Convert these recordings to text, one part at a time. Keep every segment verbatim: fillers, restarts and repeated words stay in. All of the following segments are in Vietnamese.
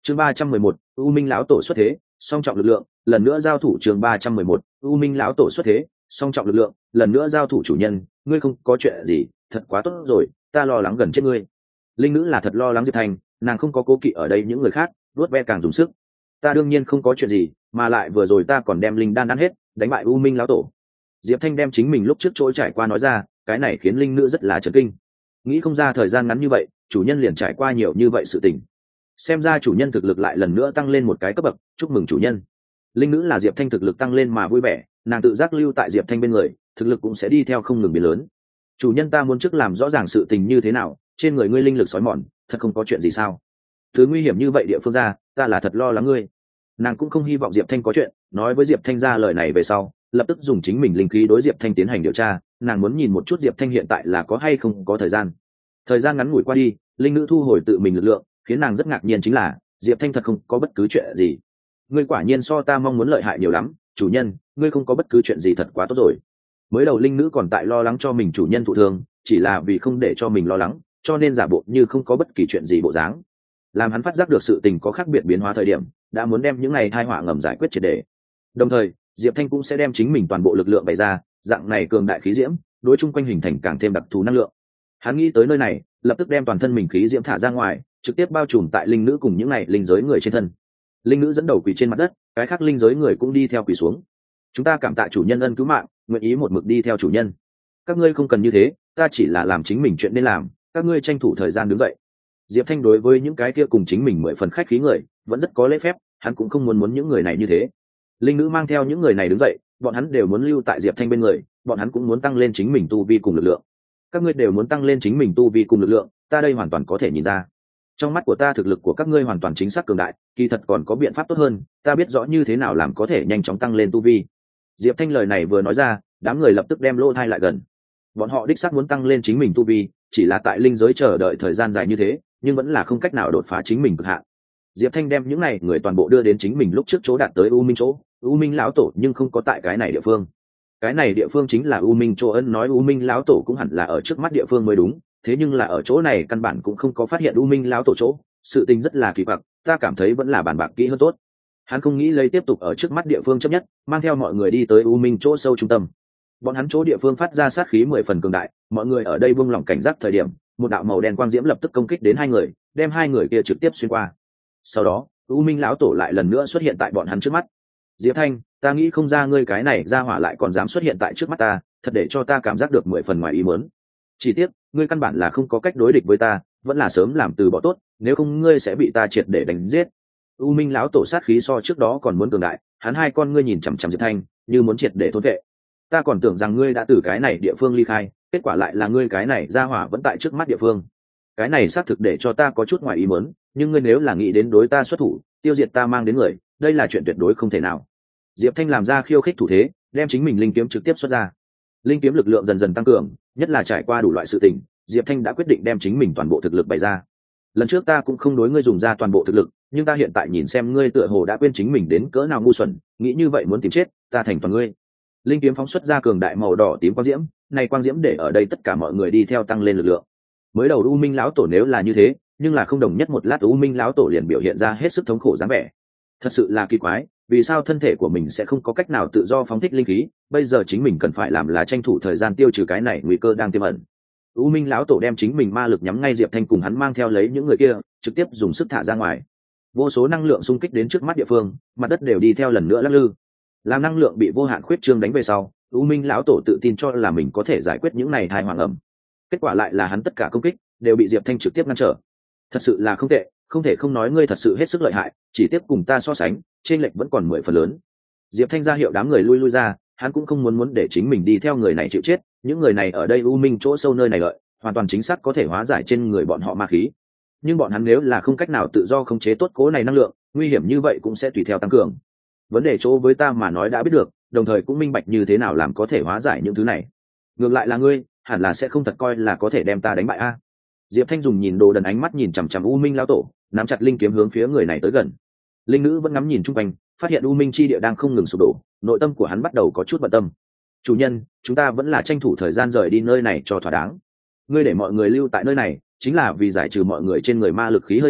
chương ba trăm mười một u minh lão tổ xuất thế, song trọng lực lượng lần nữa giao thủ. chương ba trăm mười một u minh lão tổ xuất thế, song trọng lực lượng lần nữa giao thủ. Chủ nhân, ngươi không có chuyện gì, thật quá tốt rồi, ta lo lắng gần chết ngươi. Linh nữ là thật lo lắng Diệp Thanh, nàng không có cố kỵ ở đây những người khác, đuốt ve càng dùng sức. Ta đương nhiên không có chuyện gì, mà lại vừa rồi ta còn đem linh đan ăn hết, đánh bại u minh lão tổ. Diệp Thanh đem chính mình lúc trước chỗ trải qua nói ra, cái này khiến linh nữ rất là chấn kinh. Nghĩ không ra thời gian ngắn như vậy, chủ nhân liền trải qua nhiều như vậy sự tình. Xem ra chủ nhân thực lực lại lần nữa tăng lên một cái cấp bậc, chúc mừng chủ nhân. Linh nữ là Diệp Thanh thực lực tăng lên mà vui vẻ, nàng tự giác lưu tại Diệp Thanh bên người, thực lực cũng sẽ đi theo không ngừng biến lớn. Chủ nhân, ta muốn trước làm rõ ràng sự tình như thế nào, trên người ngươi linh lực sói mòn, thật không có chuyện gì sao? Thứ nguy hiểm như vậy địa phương ra, ta là thật lo lắng ngươi. Nàng cũng không hy vọng Diệp Thanh có chuyện, nói với Diệp Thanh ra lời này về sau, lập tức dùng chính mình linh khí đối Diệp Thanh tiến hành điều tra, nàng muốn nhìn một chút Diệp Thanh hiện tại là có hay không có thời gian. Thời gian ngắn ngủi qua đi, linh nữ thu hồi tự mình lực lượng, khiến nàng rất ngạc nhiên chính là Diệp Thanh thật không có bất cứ chuyện gì. Ngươi quả nhiên so ta mong muốn lợi hại nhiều lắm, chủ nhân, ngươi không có bất cứ chuyện gì thật quá tốt rồi. Mới đầu linh nữ còn tại lo lắng cho mình chủ nhân thụ thương, chỉ là vì không để cho mình lo lắng, cho nên giả bộ như không có bất kỳ chuyện gì bộ dáng. Làm hắn phát giác được sự tình có khác biệt biến hóa thời điểm, đã muốn đem những này tai họa ngầm giải quyết triệt để. Đồng thời, Diệp Thanh cũng sẽ đem chính mình toàn bộ lực lượng bày ra, dạng này cường đại khí diễm, đối chung quanh hình thành càng thêm đặc thù năng lượng. Hắn nghĩ tới nơi này, lập tức đem toàn thân mình khí diễm thả ra ngoài, trực tiếp bao trùm tại linh nữ cùng những này linh giới người trên thân. Linh nữ dẫn đầu quỳ trên mặt đất, cái khác linh giới người cũng đi theo quỳ xuống. Chúng ta cảm tạ chủ nhân ân cứu mạng, nguyện ý một mực đi theo chủ nhân. Các ngươi không cần như thế, ta chỉ là làm chính mình chuyện nên làm, các ngươi tranh thủ thời gian đứng dậy. Diệp Thanh đối với những cái kia cùng chính mình mười phần khách khí người, vẫn rất có lễ phép, hắn cũng không muốn muốn những người này như thế. Linh nữ mang theo những người này đứng dậy, bọn hắn đều muốn lưu tại Diệp Thanh bên người, bọn hắn cũng muốn tăng lên chính mình tu vi cùng lực lượng. Các ngươi đều muốn tăng lên chính mình tu vi cùng lực lượng, ta đây hoàn toàn có thể nhìn ra. Trong mắt của ta thực lực của các ngươi hoàn toàn chính xác cường đại, kỳ thật còn có biện pháp tốt hơn, ta biết rõ như thế nào làm có thể nhanh chóng tăng lên tu vi. Diệp Thanh lời này vừa nói ra, đám người lập tức đem lỗ thai lại gần. Bọn họ đích xác muốn tăng lên chính mình tu vi, chỉ là tại linh giới chờ đợi thời gian dài như thế, nhưng vẫn là không cách nào đột phá chính mình cực hạn. Diệp Thanh đem những này người toàn bộ đưa đến chính mình lúc trước chỗ đạt tới U Minh chỗ, U Minh lão tổ nhưng không có tại cái này địa phương. Cái này địa phương chính là U Minh chỗ, ân nói U Minh lão tổ cũng hẳn là ở trước mắt địa phương mới đúng, thế nhưng là ở chỗ này căn bản cũng không có phát hiện U Minh lão tổ chỗ, sự tình rất là kỳ quặc, ta cảm thấy vẫn là bàn bạc kỹ hơn tốt. Hắn không nghĩ lấy tiếp tục ở trước mắt địa phương chấp nhất, mang theo mọi người đi tới U Minh chỗ sâu trung tâm. Bọn hắn chỗ địa phương phát ra sát khí mười phần cường đại, mọi người ở đây buông lỏng cảnh giác thời điểm, một đạo màu đen quang diễm lập tức công kích đến hai người, đem hai người kia trực tiếp xuyên qua. Sau đó, U Minh lão tổ lại lần nữa xuất hiện tại bọn hắn trước mắt. Diệp Thanh, ta nghĩ không ra ngươi cái này ra hỏa lại còn dám xuất hiện tại trước mắt ta, thật để cho ta cảm giác được mười phần ngoài ý muốn. Chỉ tiếc, ngươi căn bản là không có cách đối địch với ta, vẫn là sớm làm từ bỏ tốt, nếu không ngươi sẽ bị ta triệt để đánh giết. U Minh lão tổ sát khí so trước đó còn muốn cường đại, hắn hai con ngươi nhìn chằm chằm Diệp Thanh, như muốn triệt để thôn vệ. Ta còn tưởng rằng ngươi đã từ cái này địa phương ly khai, kết quả lại là ngươi cái này ra hỏa vẫn tại trước mắt địa phương. Cái này xác thực để cho ta có chút ngoài ý muốn, nhưng ngươi nếu là nghĩ đến đối ta xuất thủ, tiêu diệt ta mang đến người, đây là chuyện tuyệt đối không thể nào. Diệp Thanh làm ra khiêu khích thủ thế, đem chính mình linh kiếm trực tiếp xuất ra. Linh kiếm lực lượng dần dần tăng cường, nhất là trải qua đủ loại sự tình, Diệp Thanh đã quyết định đem chính mình toàn bộ thực lực bày ra. Lần trước ta cũng không đối ngươi dùng ra toàn bộ thực lực, nhưng ta hiện tại nhìn xem ngươi tựa hồ đã quên chính mình đến cỡ nào ngu xuẩn, nghĩ như vậy muốn tìm chết, ta thành toàn ngươi. Linh kiếm phóng xuất ra cường đại màu đỏ tím quang diễm, này quang diễm để ở đây tất cả mọi người đi theo tăng lên lực lượng. Mới đầu U Minh lão tổ nếu là như thế, nhưng là không đồng nhất một lát U Minh lão tổ liền biểu hiện ra hết sức thống khổ dáng vẻ. Thật sự là kỳ quái, vì sao thân thể của mình sẽ không có cách nào tự do phóng thích linh khí, bây giờ chính mình cần phải làm là tranh thủ thời gian tiêu trừ cái này nguy cơ đang tiềm ẩn. U Minh lão tổ đem chính mình ma lực nhắm ngay Diệp Thanh cùng hắn mang theo lấy những người kia, trực tiếp dùng sức thả ra ngoài. Vô số năng lượng xung kích đến trước mắt địa phương, mặt đất đều đi theo lần nữa lắc lư. Làm năng lượng bị vô hạn khuyết trương đánh về sau, U Minh lão tổ tự tin cho là mình có thể giải quyết những này thai hoàng ẩm. Kết quả lại là hắn tất cả công kích đều bị Diệp Thanh trực tiếp ngăn trở. Thật sự là không tệ, không thể không nói ngươi thật sự hết sức lợi hại, chỉ tiếp cùng ta so sánh, trên lệch vẫn còn mười phần lớn. Diệp Thanh ra hiệu đám người lui lui ra, hắn cũng không muốn muốn để chính mình đi theo người này chịu chết, những người này ở đây U Minh chỗ sâu nơi này lợi, hoàn toàn chính xác có thể hóa giải trên người bọn họ ma khí. Nhưng bọn hắn nếu là không cách nào tự do khống chế tốt cố này năng lượng, nguy hiểm như vậy cũng sẽ tùy theo tăng cường. Vấn đề chỗ với ta mà nói đã biết được, đồng thời cũng minh bạch như thế nào làm có thể hóa giải những thứ này. Ngược lại là ngươi, hẳn là sẽ không thật coi là có thể đem ta đánh bại a. Diệp Thanh dùng nhìn đồ đần ánh mắt nhìn chằm chằm U Minh lão tổ, nắm chặt linh kiếm hướng phía người này tới gần. Linh nữ vẫn ngắm nhìn chung quanh, phát hiện U Minh chi địa đang không ngừng sụp đổ, nội tâm của hắn bắt đầu có chút bận tâm. Chủ nhân, chúng ta vẫn là tranh thủ thời gian rời đi nơi này cho thỏa đáng. Ngươi để mọi người lưu tại nơi này, chính là vì giải trừ mọi người trên người ma lực khí hơi thở,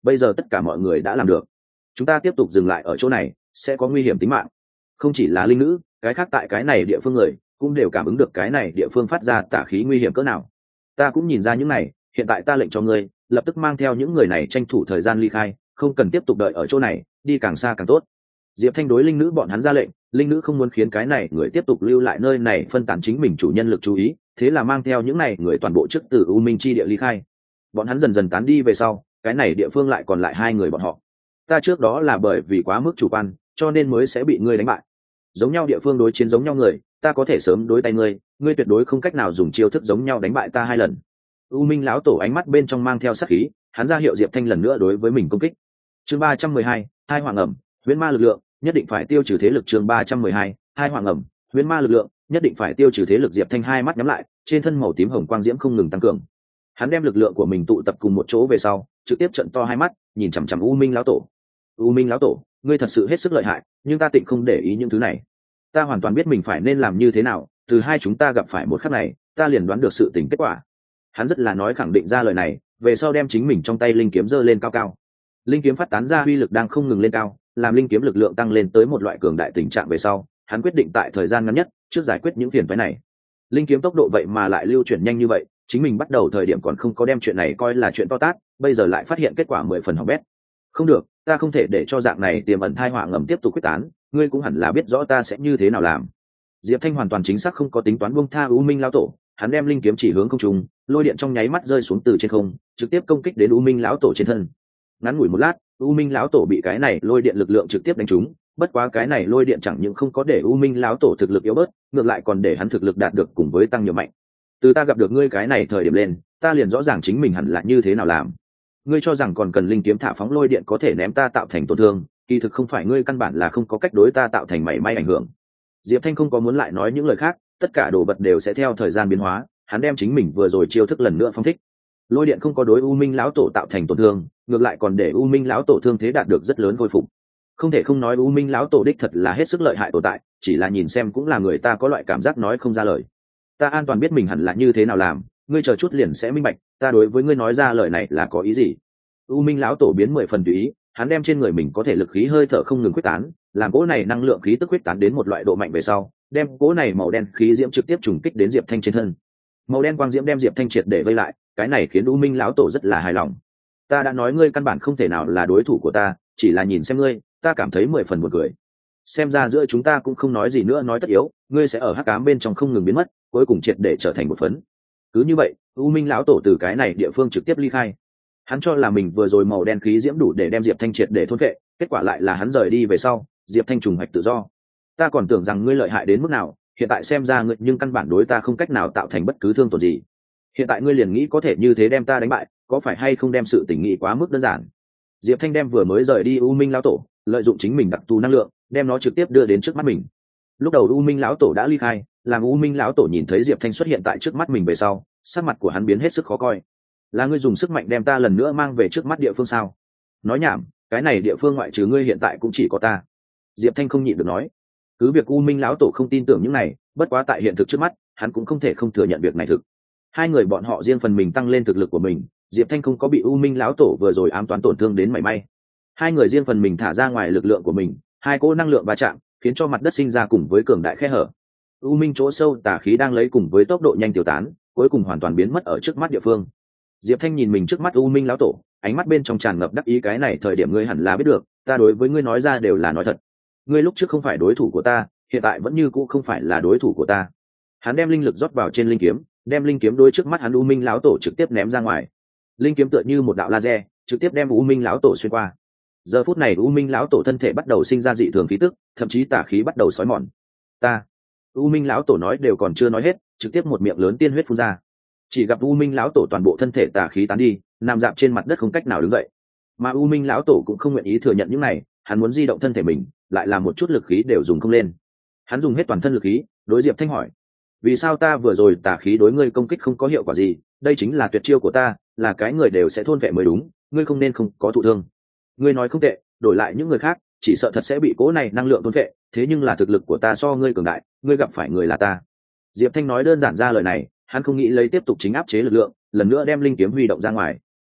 bây giờ tất cả mọi người đã làm được, chúng ta tiếp tục dừng lại ở chỗ này sẽ có nguy hiểm tính mạng. Không chỉ là linh nữ, cái khác tại cái này địa phương người cũng đều cảm ứng được cái này địa phương phát ra tà khí nguy hiểm cỡ nào. Ta cũng nhìn ra những này, hiện tại ta lệnh cho ngươi lập tức mang theo những người này tranh thủ thời gian ly khai, không cần tiếp tục đợi ở chỗ này, đi càng xa càng tốt. Diệp Thanh đối linh nữ bọn hắn ra lệnh, linh nữ không muốn khiến cái này người tiếp tục lưu lại nơi này phân tán chính mình chủ nhân lực chú ý, thế là mang theo những này người toàn bộ trước từ U Minh chi địa ly khai. Bọn hắn dần dần tán đi về sau, cái này địa phương lại còn lại hai người bọn họ. Ta trước đó là bởi vì quá mức chủ quan, cho nên mới sẽ bị ngươi đánh bại. Giống nhau địa phương đối chiến giống nhau người, ta có thể sớm đối tay ngươi, ngươi tuyệt đối không cách nào dùng chiêu thức giống nhau đánh bại ta hai lần. U Minh lão tổ ánh mắt bên trong mang theo sát khí, hắn ra hiệu Diệp Thanh lần nữa đối với mình công kích. Chương ba trăm mười hai, hai hoàng ẩm, huyễn ma lực lượng, nhất định phải tiêu trừ thế lực. Chương ba trăm mười hai, hai hoàng ẩm, huyễn ma lực lượng, nhất định phải tiêu trừ thế lực. Diệp Thanh hai mắt nhắm lại, trên thân màu tím hồng quang diễm không ngừng tăng cường. Hắn đem lực lượng của mình tụ tập cùng một chỗ về sau, trực tiếp trợn to hai mắt, nhìn chằm chằm U Minh lão tổ. U Minh lão tổ, ngươi thật sự hết sức lợi hại, nhưng ta tịnh không để ý những thứ này. Ta hoàn toàn biết mình phải nên làm như thế nào, từ hai chúng ta gặp phải một khắc này, ta liền đoán được sự tình kết quả. Hắn rất là nói khẳng định ra lời này, về sau đem chính mình trong tay linh kiếm giơ lên cao cao. Linh kiếm phát tán ra uy lực đang không ngừng lên cao, làm linh kiếm lực lượng tăng lên tới một loại cường đại tình trạng về sau, hắn quyết định tại thời gian ngắn nhất trước giải quyết những phiền phức này. Linh kiếm tốc độ vậy mà lại lưu chuyển nhanh như vậy, chính mình bắt đầu thời điểm còn không có đem chuyện này coi là chuyện to tát, bây giờ lại phát hiện kết quả mười phần hỏng bét. Không được, ta không thể để cho dạng này tiềm ẩn tai họa ngầm tiếp tục quyết tán, ngươi cũng hẳn là biết rõ ta sẽ như thế nào làm. Diệp Thanh hoàn toàn chính xác không có tính toán buông tha U Minh lão tổ, hắn đem linh kiếm chỉ hướng không trung, lôi điện trong nháy mắt rơi xuống từ trên không, trực tiếp công kích đến U Minh lão tổ trên thân. Ngắn ngủi một lát, U Minh lão tổ bị cái này lôi điện lực lượng trực tiếp đánh trúng, bất quá cái này lôi điện chẳng những không có để U Minh lão tổ thực lực yếu bớt, ngược lại còn để hắn thực lực đạt được cùng với tăng nhiều mạnh. Từ ta gặp được ngươi cái này thời điểm lên, ta liền rõ ràng chính mình hẳn là như thế nào làm. Ngươi cho rằng còn cần linh kiếm thả phóng lôi điện có thể ném ta tạo thành tổn thương, kỳ thực không phải, ngươi căn bản là không có cách đối ta tạo thành mảy may ảnh hưởng. Diệp Thanh không có muốn lại nói những lời khác, tất cả đồ vật đều sẽ theo thời gian biến hóa, hắn đem chính mình vừa rồi chiêu thức lần nữa phóng thích. Lôi điện không có đối U Minh lão tổ tạo thành tổn thương, ngược lại còn để U Minh lão tổ thương thế đạt được rất lớn khôi phục. Không thể không nói U Minh lão tổ đích thật là hết sức lợi hại tồn tại, chỉ là nhìn xem cũng là người ta có loại cảm giác nói không ra lời. Ta an toàn biết mình hẳn là như thế nào làm, ngươi chờ chút liền sẽ minh bạch, ta đối với ngươi nói ra lời này là có ý gì. U Minh lão tổ biến mười phần tùy ý, hắn đem trên người mình có thể lực khí hơi thở không ngừng quyết tán, làm cỗ này năng lượng khí tức quyết tán đến một loại độ mạnh về sau, đem cỗ này màu đen khí diễm trực tiếp trùng kích đến Diệp Thanh trên thân. Màu đen quang diễm đem Diệp Thanh triệt để vây lại, cái này khiến U Minh lão tổ rất là hài lòng. Ta đã nói ngươi căn bản không thể nào là đối thủ của ta, chỉ là nhìn xem ngươi, ta cảm thấy mười phần buồn cười. Xem ra giữa chúng ta cũng không nói gì nữa nói tất yếu, ngươi sẽ ở hắc ám bên trong không ngừng biến mất, cuối cùng triệt để trở thành một phấn. Cứ như vậy, U Minh lão tổ từ cái này địa phương trực tiếp ly khai. Hắn cho là mình vừa rồi màu đen khí diễm đủ để đem Diệp Thanh triệt để thôn phệ, kết quả lại là hắn rời đi về sau, Diệp Thanh trùng hoạch tự do. Ta còn tưởng rằng ngươi lợi hại đến mức nào, hiện tại xem ra ngươi nhưng căn bản đối ta không cách nào tạo thành bất cứ thương tổn gì. Hiện tại ngươi liền nghĩ có thể như thế đem ta đánh bại, có phải hay không đem sự tình nghĩ quá mức đơn giản. Diệp Thanh đem vừa mới rời đi U Minh lão tổ, lợi dụng chính mình đặc thù năng lượng, đem nó trực tiếp đưa đến trước mắt mình. Lúc đầu U Minh lão tổ đã ly khai, làm U Minh lão tổ nhìn thấy Diệp Thanh xuất hiện tại trước mắt mình về sau, sắc mặt của hắn biến hết sức khó coi. Là ngươi dùng sức mạnh đem ta lần nữa mang về trước mắt địa phương sao? Nói nhảm, cái này địa phương ngoại trừ ngươi hiện tại cũng chỉ có ta. Diệp Thanh không nhịn được nói. Cứ việc U Minh lão tổ không tin tưởng những này, bất quá tại hiện thực trước mắt, hắn cũng không thể không thừa nhận việc này thực. Hai người bọn họ riêng phần mình tăng lên thực lực của mình, Diệp Thanh không có bị U Minh lão tổ vừa rồi ám toán tổn thương đến mảy may. Hai người riêng phần mình thả ra ngoài lực lượng của mình, hai cỗ năng lượng va chạm, khiến cho mặt đất sinh ra cùng với cường đại khe hở. U Minh chỗ sâu tà khí đang lấy cùng với tốc độ nhanh tiêu tán, cuối cùng hoàn toàn biến mất ở trước mắt địa phương. Diệp Thanh nhìn mình trước mắt U Minh lão tổ, ánh mắt bên trong tràn ngập đắc ý, cái này thời điểm ngươi hẳn là biết được, ta đối với ngươi nói ra đều là nói thật. Ngươi lúc trước không phải đối thủ của ta, hiện tại vẫn như cũ không phải là đối thủ của ta. Hắn đem linh lực rót vào trên linh kiếm, đem linh kiếm đối trước mắt hắn U Minh lão tổ trực tiếp ném ra ngoài. Linh kiếm tựa như một đạo laser, trực tiếp đem U Minh lão tổ xuyên qua. Giờ phút này U Minh lão tổ thân thể bắt đầu sinh ra dị thường khí tức, thậm chí tà khí bắt đầu xói mòn. Ta, U Minh lão tổ nói đều còn chưa nói hết, trực tiếp một miệng lớn tiên huyết phun ra. Chỉ gặp U Minh lão tổ toàn bộ thân thể tà khí tán đi, nằm dạp trên mặt đất không cách nào đứng dậy. Mà U Minh lão tổ cũng không nguyện ý thừa nhận những này, hắn muốn di động thân thể mình, lại là một chút lực khí đều dùng không lên. Hắn dùng hết toàn thân lực khí, đối Diệp Thanh hỏi: vì sao ta vừa rồi tà khí đối ngươi công kích không có hiệu quả gì? Đây chính là tuyệt chiêu của ta, là cái người đều sẽ thôn vệ mới đúng, ngươi không nên không có thụ thương. Ngươi nói không tệ, đổi lại những người khác, chỉ sợ thật sẽ bị cố này năng lượng thôn vệ, thế nhưng là thực lực của ta so ngươi cường đại, ngươi gặp phải người là ta. Diệp Thanh nói đơn giản ra lời này, hắn không nghĩ lấy tiếp tục chính áp chế lực lượng, lần nữa đem linh kiếm huy động ra ngoài.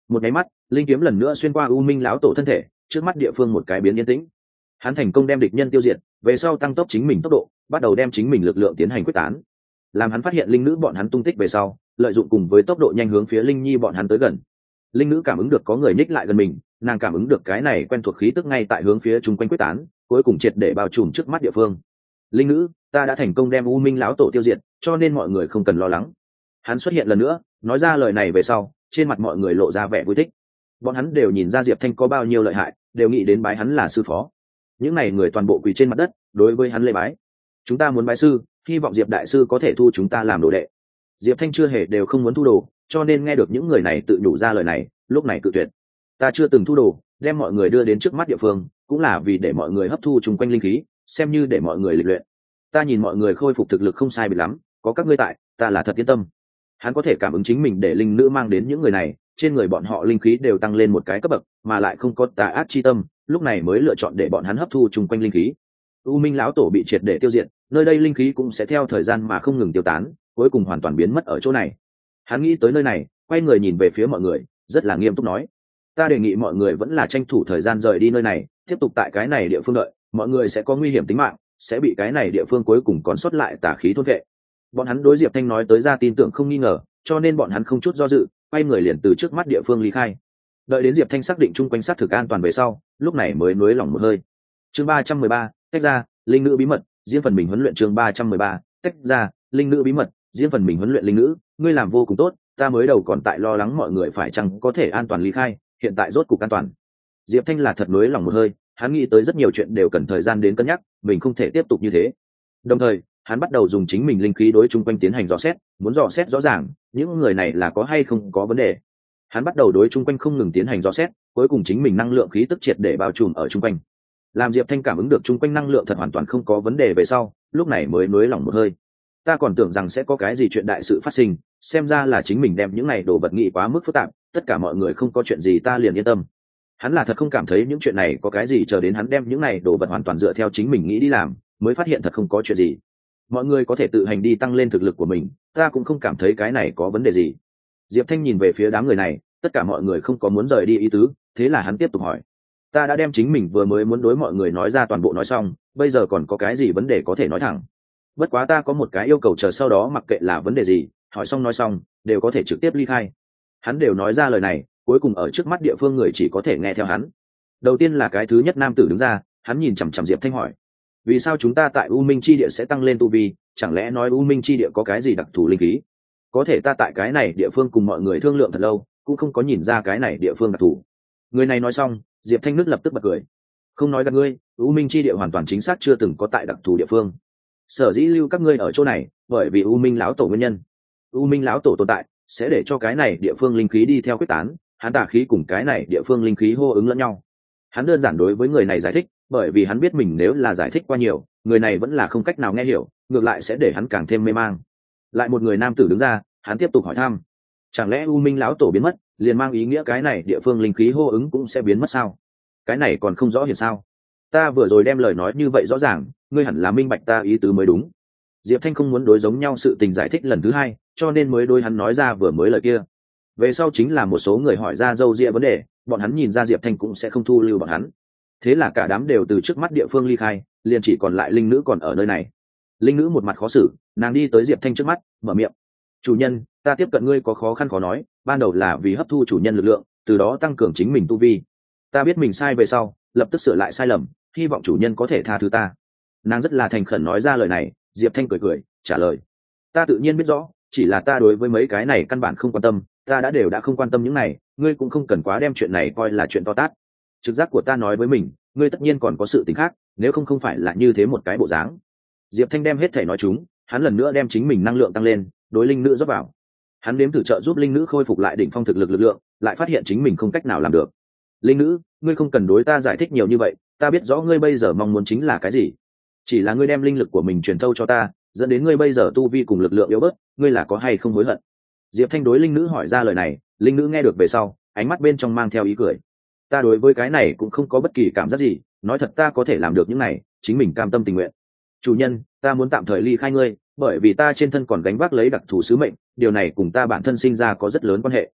Một cái mắt, linh kiếm lần nữa xuyên qua u minh lão tổ thân thể, trước mắt địa phương một cái biến yên tĩnh. Hắn thành công đem địch nhân tiêu diệt, về sau tăng tốc chính mình tốc độ, bắt đầu đem chính mình lực lượng tiến hành quyết tán. Làm hắn phát hiện linh nữ bọn hắn tung tích về sau, lợi dụng cùng với tốc độ nhanh hướng phía linh nhi bọn hắn tới gần. Linh nữ cảm ứng được có người nhích lại gần mình, nàng cảm ứng được cái này quen thuộc khí tức ngay tại hướng phía chung quanh quyết tán, cuối cùng triệt để bao trùm trước mắt địa phương. Linh nữ, ta đã thành công đem u minh lão tổ tiêu diệt, cho nên mọi người không cần lo lắng. Hắn xuất hiện lần nữa, nói ra lời này về sau, trên mặt mọi người lộ ra vẻ vui thích. Bọn hắn đều nhìn ra Diệp Thanh có bao nhiêu lợi hại, đều nghĩ đến bái hắn là sư phó. Những này người toàn bộ quỳ trên mặt đất, đối với hắn lễ bái. Chúng ta muốn bái sư, hy vọng Diệp đại sư có thể thu chúng ta làm đồ đệ. Diệp Thanh chưa hề đều không muốn thu đồ, cho nên nghe được những người này tự nhủ ra lời này, lúc này cự tuyệt. Ta chưa từng thu đồ, đem mọi người đưa đến trước mắt địa phương, cũng là vì để mọi người hấp thu chung quanh linh khí, xem như để mọi người lịch luyện. Ta nhìn mọi người khôi phục thực lực không sai biệt lắm, có các ngươi tại, ta là thật yên tâm. Hắn có thể cảm ứng chính mình để linh nữ mang đến những người này, trên người bọn họ linh khí đều tăng lên một cái cấp bậc, mà lại không có tà ác chi tâm, lúc này mới lựa chọn để bọn hắn hấp thu chung quanh linh khí. U Minh lão tổ bị triệt để tiêu diệt, nơi đây linh khí cũng sẽ theo thời gian mà không ngừng tiêu tán, cuối cùng hoàn toàn biến mất ở chỗ này. Hắn nghĩ tới nơi này, quay người nhìn về phía mọi người, rất là nghiêm túc nói: ta đề nghị mọi người vẫn là tranh thủ thời gian rời đi nơi này, tiếp tục tại cái này địa phương đợi, mọi người sẽ có nguy hiểm tính mạng, sẽ bị cái này địa phương cuối cùng còn sót lại tà khí thôn vệ. Bọn hắn đối Diệp Thanh nói tới ra tin tưởng không nghi ngờ, cho nên bọn hắn không chút do dự, quay người liền từ trước mắt địa phương ly khai. Đợi đến Diệp Thanh xác định chung quanh sát thực an toàn về sau, lúc này mới nuối lòng một hơi. Chương ba trăm mười ba, tách ra, linh nữ bí mật, riêng phần mình huấn luyện. Chương ba trăm mười ba, tách ra, linh nữ bí mật, riêng phần mình huấn luyện. Linh nữ, ngươi làm vô cùng tốt, ta mới đầu còn tại lo lắng mọi người phải chăng có thể an toàn ly khai, hiện tại rốt cục an toàn. Diệp Thanh là thật nuối lòng một hơi, hắn nghĩ tới rất nhiều chuyện đều cần thời gian đến cân nhắc, mình không thể tiếp tục như thế. Đồng thời, hắn bắt đầu dùng chính mình linh khí đối chung quanh tiến hành dò xét, muốn dò xét rõ ràng những người này là có hay không có vấn đề. Hắn bắt đầu đối chung quanh không ngừng tiến hành dò xét, cuối cùng chính mình năng lượng khí tức triệt để bao trùm ở chung quanh. Làm Diệp Thanh cảm ứng được chung quanh năng lượng thật hoàn toàn không có vấn đề về sau, lúc này mới nuối lòng một hơi. Ta còn tưởng rằng sẽ có cái gì chuyện đại sự phát sinh, xem ra là chính mình đem những này đồ vật nghĩ quá mức phức tạp, tất cả mọi người không có chuyện gì ta liền yên tâm. Hắn là thật không cảm thấy những chuyện này có cái gì, chờ đến hắn đem những này đồ vật hoàn toàn dựa theo chính mình nghĩ đi làm, mới phát hiện thật không có chuyện gì. Mọi người có thể tự hành đi tăng lên thực lực của mình, ta cũng không cảm thấy cái này có vấn đề gì. Diệp Thanh nhìn về phía đám người này, tất cả mọi người không có muốn rời đi ý tứ, thế là hắn tiếp tục hỏi: ta đã đem chính mình vừa mới muốn đối mọi người nói ra toàn bộ nói xong, bây giờ còn có cái gì vấn đề có thể nói thẳng. Bất quá ta có một cái yêu cầu, chờ sau đó mặc kệ là vấn đề gì, hỏi xong nói xong đều có thể trực tiếp ly khai. Hắn đều nói ra lời này, cuối cùng ở trước mắt địa phương người chỉ có thể nghe theo hắn. Đầu tiên là cái thứ nhất nam tử đứng ra, hắn nhìn chằm chằm Diệp Thanh hỏi: vì sao chúng ta tại U Minh chi địa sẽ tăng lên tu vi, chẳng lẽ nói U Minh chi địa có cái gì đặc thù linh khí? Có thể ta tại cái này địa phương cùng mọi người thương lượng thật lâu, cũng không có nhìn ra cái này địa phương đặc thù. Người này nói xong, Diệp Thanh nước lập tức bật cười: không nói gạt ngươi, U Minh chi địa hoàn toàn chính xác chưa từng có tại đặc thù địa phương. Sở dĩ lưu các ngươi ở chỗ này, bởi vì U Minh lão tổ nguyên nhân. U Minh lão tổ tồn tại sẽ để cho cái này địa phương linh khí đi theo quyết tán, hắn tà khí cùng cái này địa phương linh khí hô ứng lẫn nhau. Hắn đơn giản đối với người này giải thích, bởi vì hắn biết mình nếu là giải thích qua nhiều, người này vẫn là không cách nào nghe hiểu, ngược lại sẽ để hắn càng thêm mê mang. Lại một người nam tử đứng ra, hắn tiếp tục hỏi thăm: chẳng lẽ U Minh lão tổ biến mất liền mang ý nghĩa cái này địa phương linh khí hô ứng cũng sẽ biến mất sao? Cái này còn không rõ hiện sao? Ta vừa rồi đem lời nói như vậy rõ ràng, ngươi hẳn là minh bạch ta ý tứ mới đúng. Diệp Thanh không muốn đối giống nhau sự tình giải thích lần thứ hai, cho nên mới đối hắn nói ra vừa mới lời kia. Về sau chính là một số người hỏi ra dâu dịa vấn đề, bọn hắn nhìn ra Diệp Thanh cũng sẽ không thu lưu bọn hắn. Thế là cả đám đều từ trước mắt địa phương ly khai, liền chỉ còn lại linh nữ còn ở nơi này. Linh nữ một mặt khó xử, nàng đi tới Diệp Thanh trước mắt, mở miệng: chủ nhân, ta tiếp cận ngươi có khó khăn khó nói, ban đầu là vì hấp thu chủ nhân lực lượng, từ đó tăng cường chính mình tu vi. Ta biết mình sai về sau, lập tức sửa lại sai lầm, hy vọng chủ nhân có thể tha thứ ta. Nàng rất là thành khẩn nói ra lời này. Diệp Thanh cười cười trả lời: ta tự nhiên biết rõ, chỉ là ta đối với mấy cái này căn bản không quan tâm, ta đã đều đã không quan tâm những này, ngươi cũng không cần quá đem chuyện này coi là chuyện to tát. Trực giác của ta nói với mình, ngươi tất nhiên còn có sự tình khác, nếu không không phải là như thế một cái bộ dáng. Diệp Thanh đem hết thể nói chúng, hắn lần nữa đem chính mình năng lượng tăng lên, đối linh nữ rót vào. Hắn đếm thử trợ giúp linh nữ khôi phục lại đỉnh phong thực lực lực lượng, lại phát hiện chính mình không cách nào làm được. Linh nữ, ngươi không cần đối ta giải thích nhiều như vậy, ta biết rõ ngươi bây giờ mong muốn chính là cái gì. Chỉ là ngươi đem linh lực của mình truyền thâu cho ta, dẫn đến ngươi bây giờ tu vi cùng lực lượng yếu bớt, ngươi là có hay không hối hận? Diệp Thanh đối linh nữ hỏi ra lời này, linh nữ nghe được về sau, ánh mắt bên trong mang theo ý cười. Ta đối với cái này cũng không có bất kỳ cảm giác gì, nói thật ta có thể làm được những này, chính mình cam tâm tình nguyện. Chủ nhân, ta muốn tạm thời ly khai ngươi, bởi vì ta trên thân còn gánh vác lấy đặc thù sứ mệnh, điều này cùng ta bản thân sinh ra có rất lớn quan hệ.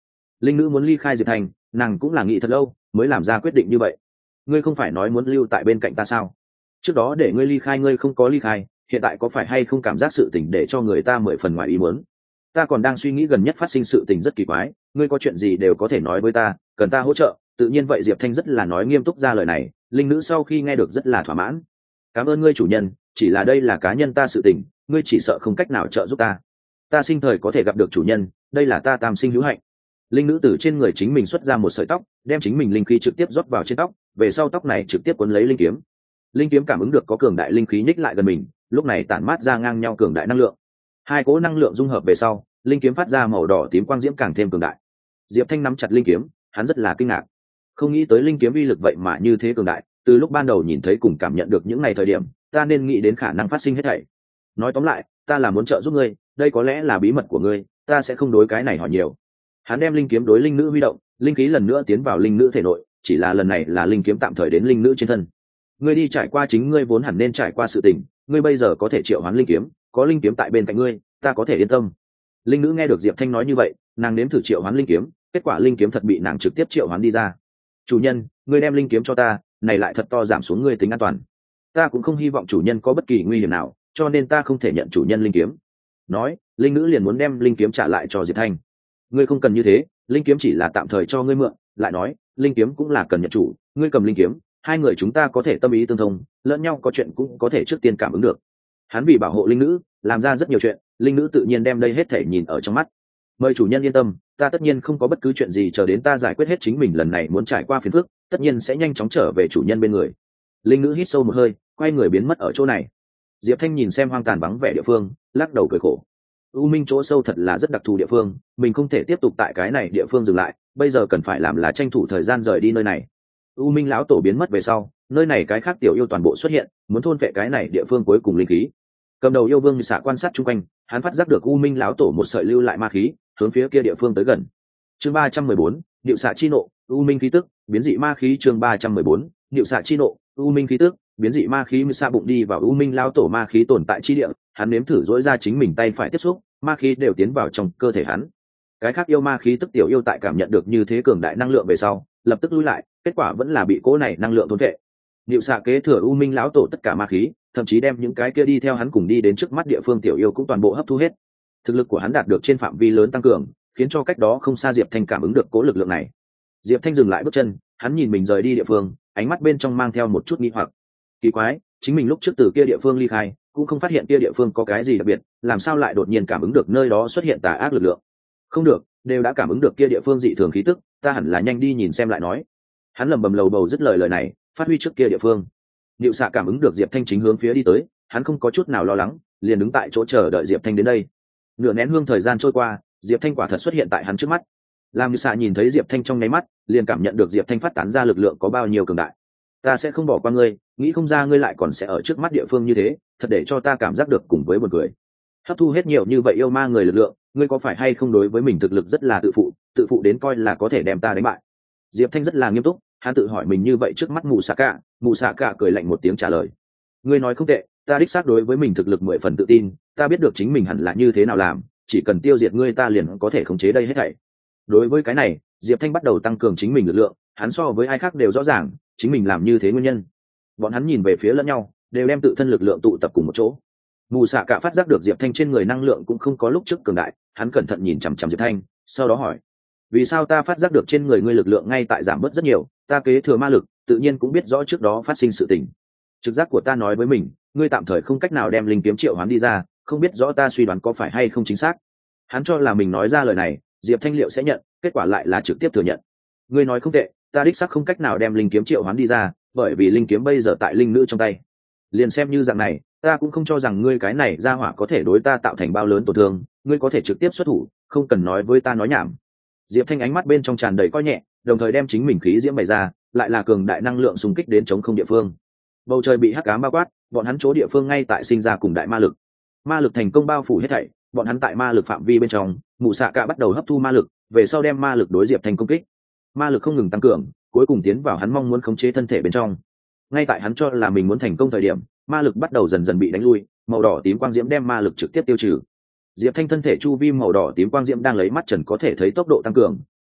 linh nữ muốn ly khai diệp thanh, nàng cũng là nghĩ thật lâu mới làm ra quyết định như vậy. Ngươi không phải nói muốn lưu tại bên cạnh ta sao? Trước đó để ngươi ly khai ngươi không có ly khai, hiện tại có phải hay không cảm giác sự tình để cho người ta mười phần ngoài ý muốn? Ta còn đang suy nghĩ gần nhất phát sinh sự tình rất kỳ quái, ngươi có chuyện gì đều có thể nói với ta, cần ta hỗ trợ. Tự nhiên vậy diệp thanh rất là nói nghiêm túc ra lời này. Linh nữ sau khi nghe được rất là thỏa mãn. Cảm ơn ngươi chủ nhân, chỉ là đây là cá nhân ta sự tình, ngươi chỉ sợ không cách nào trợ giúp ta. Ta sinh thời có thể gặp được chủ nhân, đây là ta tam sinh hữu hạnh. Linh nữ từ trên người chính mình xuất ra một sợi tóc, đem chính mình linh khí trực tiếp rót vào trên tóc, về sau tóc này trực tiếp cuốn lấy linh kiếm. Linh kiếm cảm ứng được có cường đại linh khí nhích lại gần mình, lúc này tản mát ra ngang nhau cường đại năng lượng. Hai cỗ năng lượng dung hợp về sau, linh kiếm phát ra màu đỏ tím quang diễm càng thêm cường đại. Diệp Thanh nắm chặt linh kiếm, hắn rất là kinh ngạc, không nghĩ tới linh kiếm uy lực vậy mà như thế cường đại. Từ lúc ban đầu nhìn thấy cùng cảm nhận được những ngày thời điểm, ta nên nghĩ đến khả năng phát sinh hết thảy. Nói tóm lại, ta là muốn trợ giúp ngươi, đây có lẽ là bí mật của ngươi, ta sẽ không đối cái này hỏi nhiều. Hắn đem linh kiếm đối linh nữ huy động, linh khí lần nữa tiến vào linh nữ thể nội, chỉ là lần này là linh kiếm tạm thời đến linh nữ trên thân. Ngươi đi trải qua chính ngươi vốn hẳn nên trải qua sự tình, ngươi bây giờ có thể triệu hoán linh kiếm, có linh kiếm tại bên cạnh ngươi, ta có thể yên tâm. Linh nữ nghe được Diệp Thanh nói như vậy, nàng nếm thử triệu hoán linh kiếm, kết quả linh kiếm thật bị nàng trực tiếp triệu hoán đi ra. Chủ nhân, ngươi đem linh kiếm cho ta, này lại thật to giảm xuống ngươi tính an toàn. Ta cũng không hy vọng chủ nhân có bất kỳ nguy hiểm nào, cho nên ta không thể nhận chủ nhân linh kiếm. Nói, linh nữ liền muốn đem linh kiếm trả lại cho Diệp Thanh. Ngươi không cần như thế, linh kiếm chỉ là tạm thời cho ngươi mượn. Lại nói, linh kiếm cũng là cần nhận chủ, ngươi cầm linh kiếm, hai người chúng ta có thể tâm ý tương thông, lẫn nhau có chuyện cũng có thể trước tiên cảm ứng được. Hắn vì bảo hộ linh nữ, làm ra rất nhiều chuyện, linh nữ tự nhiên đem đây hết thể nhìn ở trong mắt. Mời chủ nhân yên tâm, ta tất nhiên không có bất cứ chuyện gì chờ đến ta giải quyết hết chính mình lần này muốn trải qua phiền phức, tất nhiên sẽ nhanh chóng trở về chủ nhân bên người. Linh nữ hít sâu một hơi, quay người biến mất ở chỗ này. Diệp Thanh nhìn xem hoang tàn vắng vẻ địa phương, lắc đầu cười khổ. U Minh chỗ sâu thật là rất đặc thù địa phương, mình không thể tiếp tục tại cái này địa phương dừng lại, bây giờ cần phải làm là tranh thủ thời gian rời đi nơi này. U Minh lão tổ biến mất về sau, nơi này cái khác tiểu yêu toàn bộ xuất hiện, muốn thôn phệ cái này địa phương cuối cùng linh khí. Cầm đầu yêu vương như xạ quan sát chung quanh, hắn phát giác được U Minh lão tổ một sợi lưu lại ma khí, hướng phía kia địa phương tới gần. Chương ba trăm mười bốn, Diệu xạ chi nộ, U Minh khí tức, biến dị ma khí. Chương ba trăm mười bốn, Diệu xạ chi nộ, U Minh khí tức, biến dị ma khí. Như xạ bụng đi vào U Minh lão tổ ma khí tồn tại chi địa, hắn nếm thử dỗi ra chính mình tay phải tiếp xúc, ma khí đều tiến vào trong cơ thể hắn. Cái khác yêu ma khí tức tiểu yêu tại cảm nhận được như thế cường đại năng lượng về sau, lập tức lui lại, kết quả vẫn là bị cỗ này năng lượng thôn vệ. Diệu xạ kế thừa U Minh lão tổ tất cả ma khí, thậm chí đem những cái kia đi theo hắn cùng đi đến trước mắt địa phương tiểu yêu cũng toàn bộ hấp thu hết. Thực lực của hắn đạt được trên phạm vi lớn tăng cường, khiến cho cách đó không xa Diệp Thanh cảm ứng được cỗ lực lượng này. Diệp Thanh dừng lại bước chân, hắn nhìn mình rời đi địa phương, ánh mắt bên trong mang theo một chút nghi hoặc. Kỳ quái, chính mình lúc trước từ kia địa phương ly khai, cũng không phát hiện kia địa phương có cái gì đặc biệt, làm sao lại đột nhiên cảm ứng được nơi đó xuất hiện tà ác lực lượng? Không được, đều đã cảm ứng được kia địa phương dị thường khí tức, ta hẳn là nhanh đi nhìn xem lại nói. Hắn lẩm bẩm lầu bầu dứt lời lời này, phát huy trước kia địa phương. Diệu xạ cảm ứng được Diệp Thanh chính hướng phía đi tới, hắn không có chút nào lo lắng, liền đứng tại chỗ chờ đợi Diệp Thanh đến đây. Nửa nén hương thời gian trôi qua, Diệp Thanh quả thật xuất hiện tại hắn trước mắt. Làm Diệu xạ nhìn thấy Diệp Thanh trong nháy mắt, liền cảm nhận được Diệp Thanh phát tán ra lực lượng có bao nhiêu cường đại. Ta sẽ không bỏ qua ngươi, nghĩ không ra ngươi lại còn sẽ ở trước mắt địa phương như thế, thật để cho ta cảm giác được cùng với một người. Hấp thu hết nhiều như vậy yêu ma người lực lượng, ngươi có phải hay không đối với mình thực lực rất là tự phụ, tự phụ đến coi là có thể đem ta đánh bại? Diệp Thanh rất là nghiêm túc, hắn tự hỏi mình như vậy trước mắt mù xạ cả, mù xạ cả cười lạnh một tiếng trả lời. Ngươi nói không tệ, ta đích xác đối với mình thực lực mười phần tự tin, ta biết được chính mình hẳn là như thế nào làm, chỉ cần tiêu diệt ngươi ta liền có thể khống chế đây hết thảy. Đối với cái này, Diệp Thanh bắt đầu tăng cường chính mình lực lượng, hắn so với ai khác đều rõ ràng chính mình làm như thế nguyên nhân. Bọn hắn nhìn về phía lẫn nhau, đều đem tự thân lực lượng tụ tập cùng một chỗ. Mù xạ cả phát giác được Diệp Thanh trên người năng lượng cũng không có lúc trước cường đại, hắn cẩn thận nhìn chằm chằm Diệp Thanh, sau đó hỏi: vì sao ta phát giác được trên người ngươi lực lượng ngay tại giảm bớt rất nhiều? Ta kế thừa ma lực, tự nhiên cũng biết rõ trước đó phát sinh sự tình. Trực giác của ta nói với mình, ngươi tạm thời không cách nào đem linh kiếm triệu hoán đi ra, không biết rõ ta suy đoán có phải hay không chính xác. Hắn cho là mình nói ra lời này, Diệp Thanh liệu sẽ nhận, kết quả lại là trực tiếp thừa nhận. Ngươi nói không tệ, ta đích xác không cách nào đem linh kiếm triệu hoán đi ra, bởi vì linh kiếm bây giờ tại linh nữ trong tay. Liền xem như dạng này, ta cũng không cho rằng ngươi cái này ra hỏa có thể đối ta tạo thành bao lớn tổn thương, ngươi có thể trực tiếp xuất thủ, không cần nói với ta nói nhảm. Diệp Thanh ánh mắt bên trong tràn đầy coi nhẹ, đồng thời đem chính mình khí diễm bày ra, lại là cường đại năng lượng xung kích đến chống không địa phương. Bầu trời bị hắc ám bao quát, bọn hắn chỗ địa phương ngay tại sinh ra cùng đại ma lực. Ma lực thành công bao phủ hết thảy, bọn hắn tại ma lực phạm vi bên trong, mụ xạ cả bắt đầu hấp thu ma lực, về sau đem ma lực đối Diệp Thanh công kích. Ma lực không ngừng tăng cường, cuối cùng tiến vào hắn mong muốn khống chế thân thể bên trong. Ngay tại hắn cho là mình muốn thành công thời điểm, ma lực bắt đầu dần dần bị đánh lui, màu đỏ tím quang diễm đem ma lực trực tiếp tiêu trừ. Diệp Thanh thân thể chu vi màu đỏ tím quang diễm đang lấy mắt trần có thể thấy tốc độ tăng cường,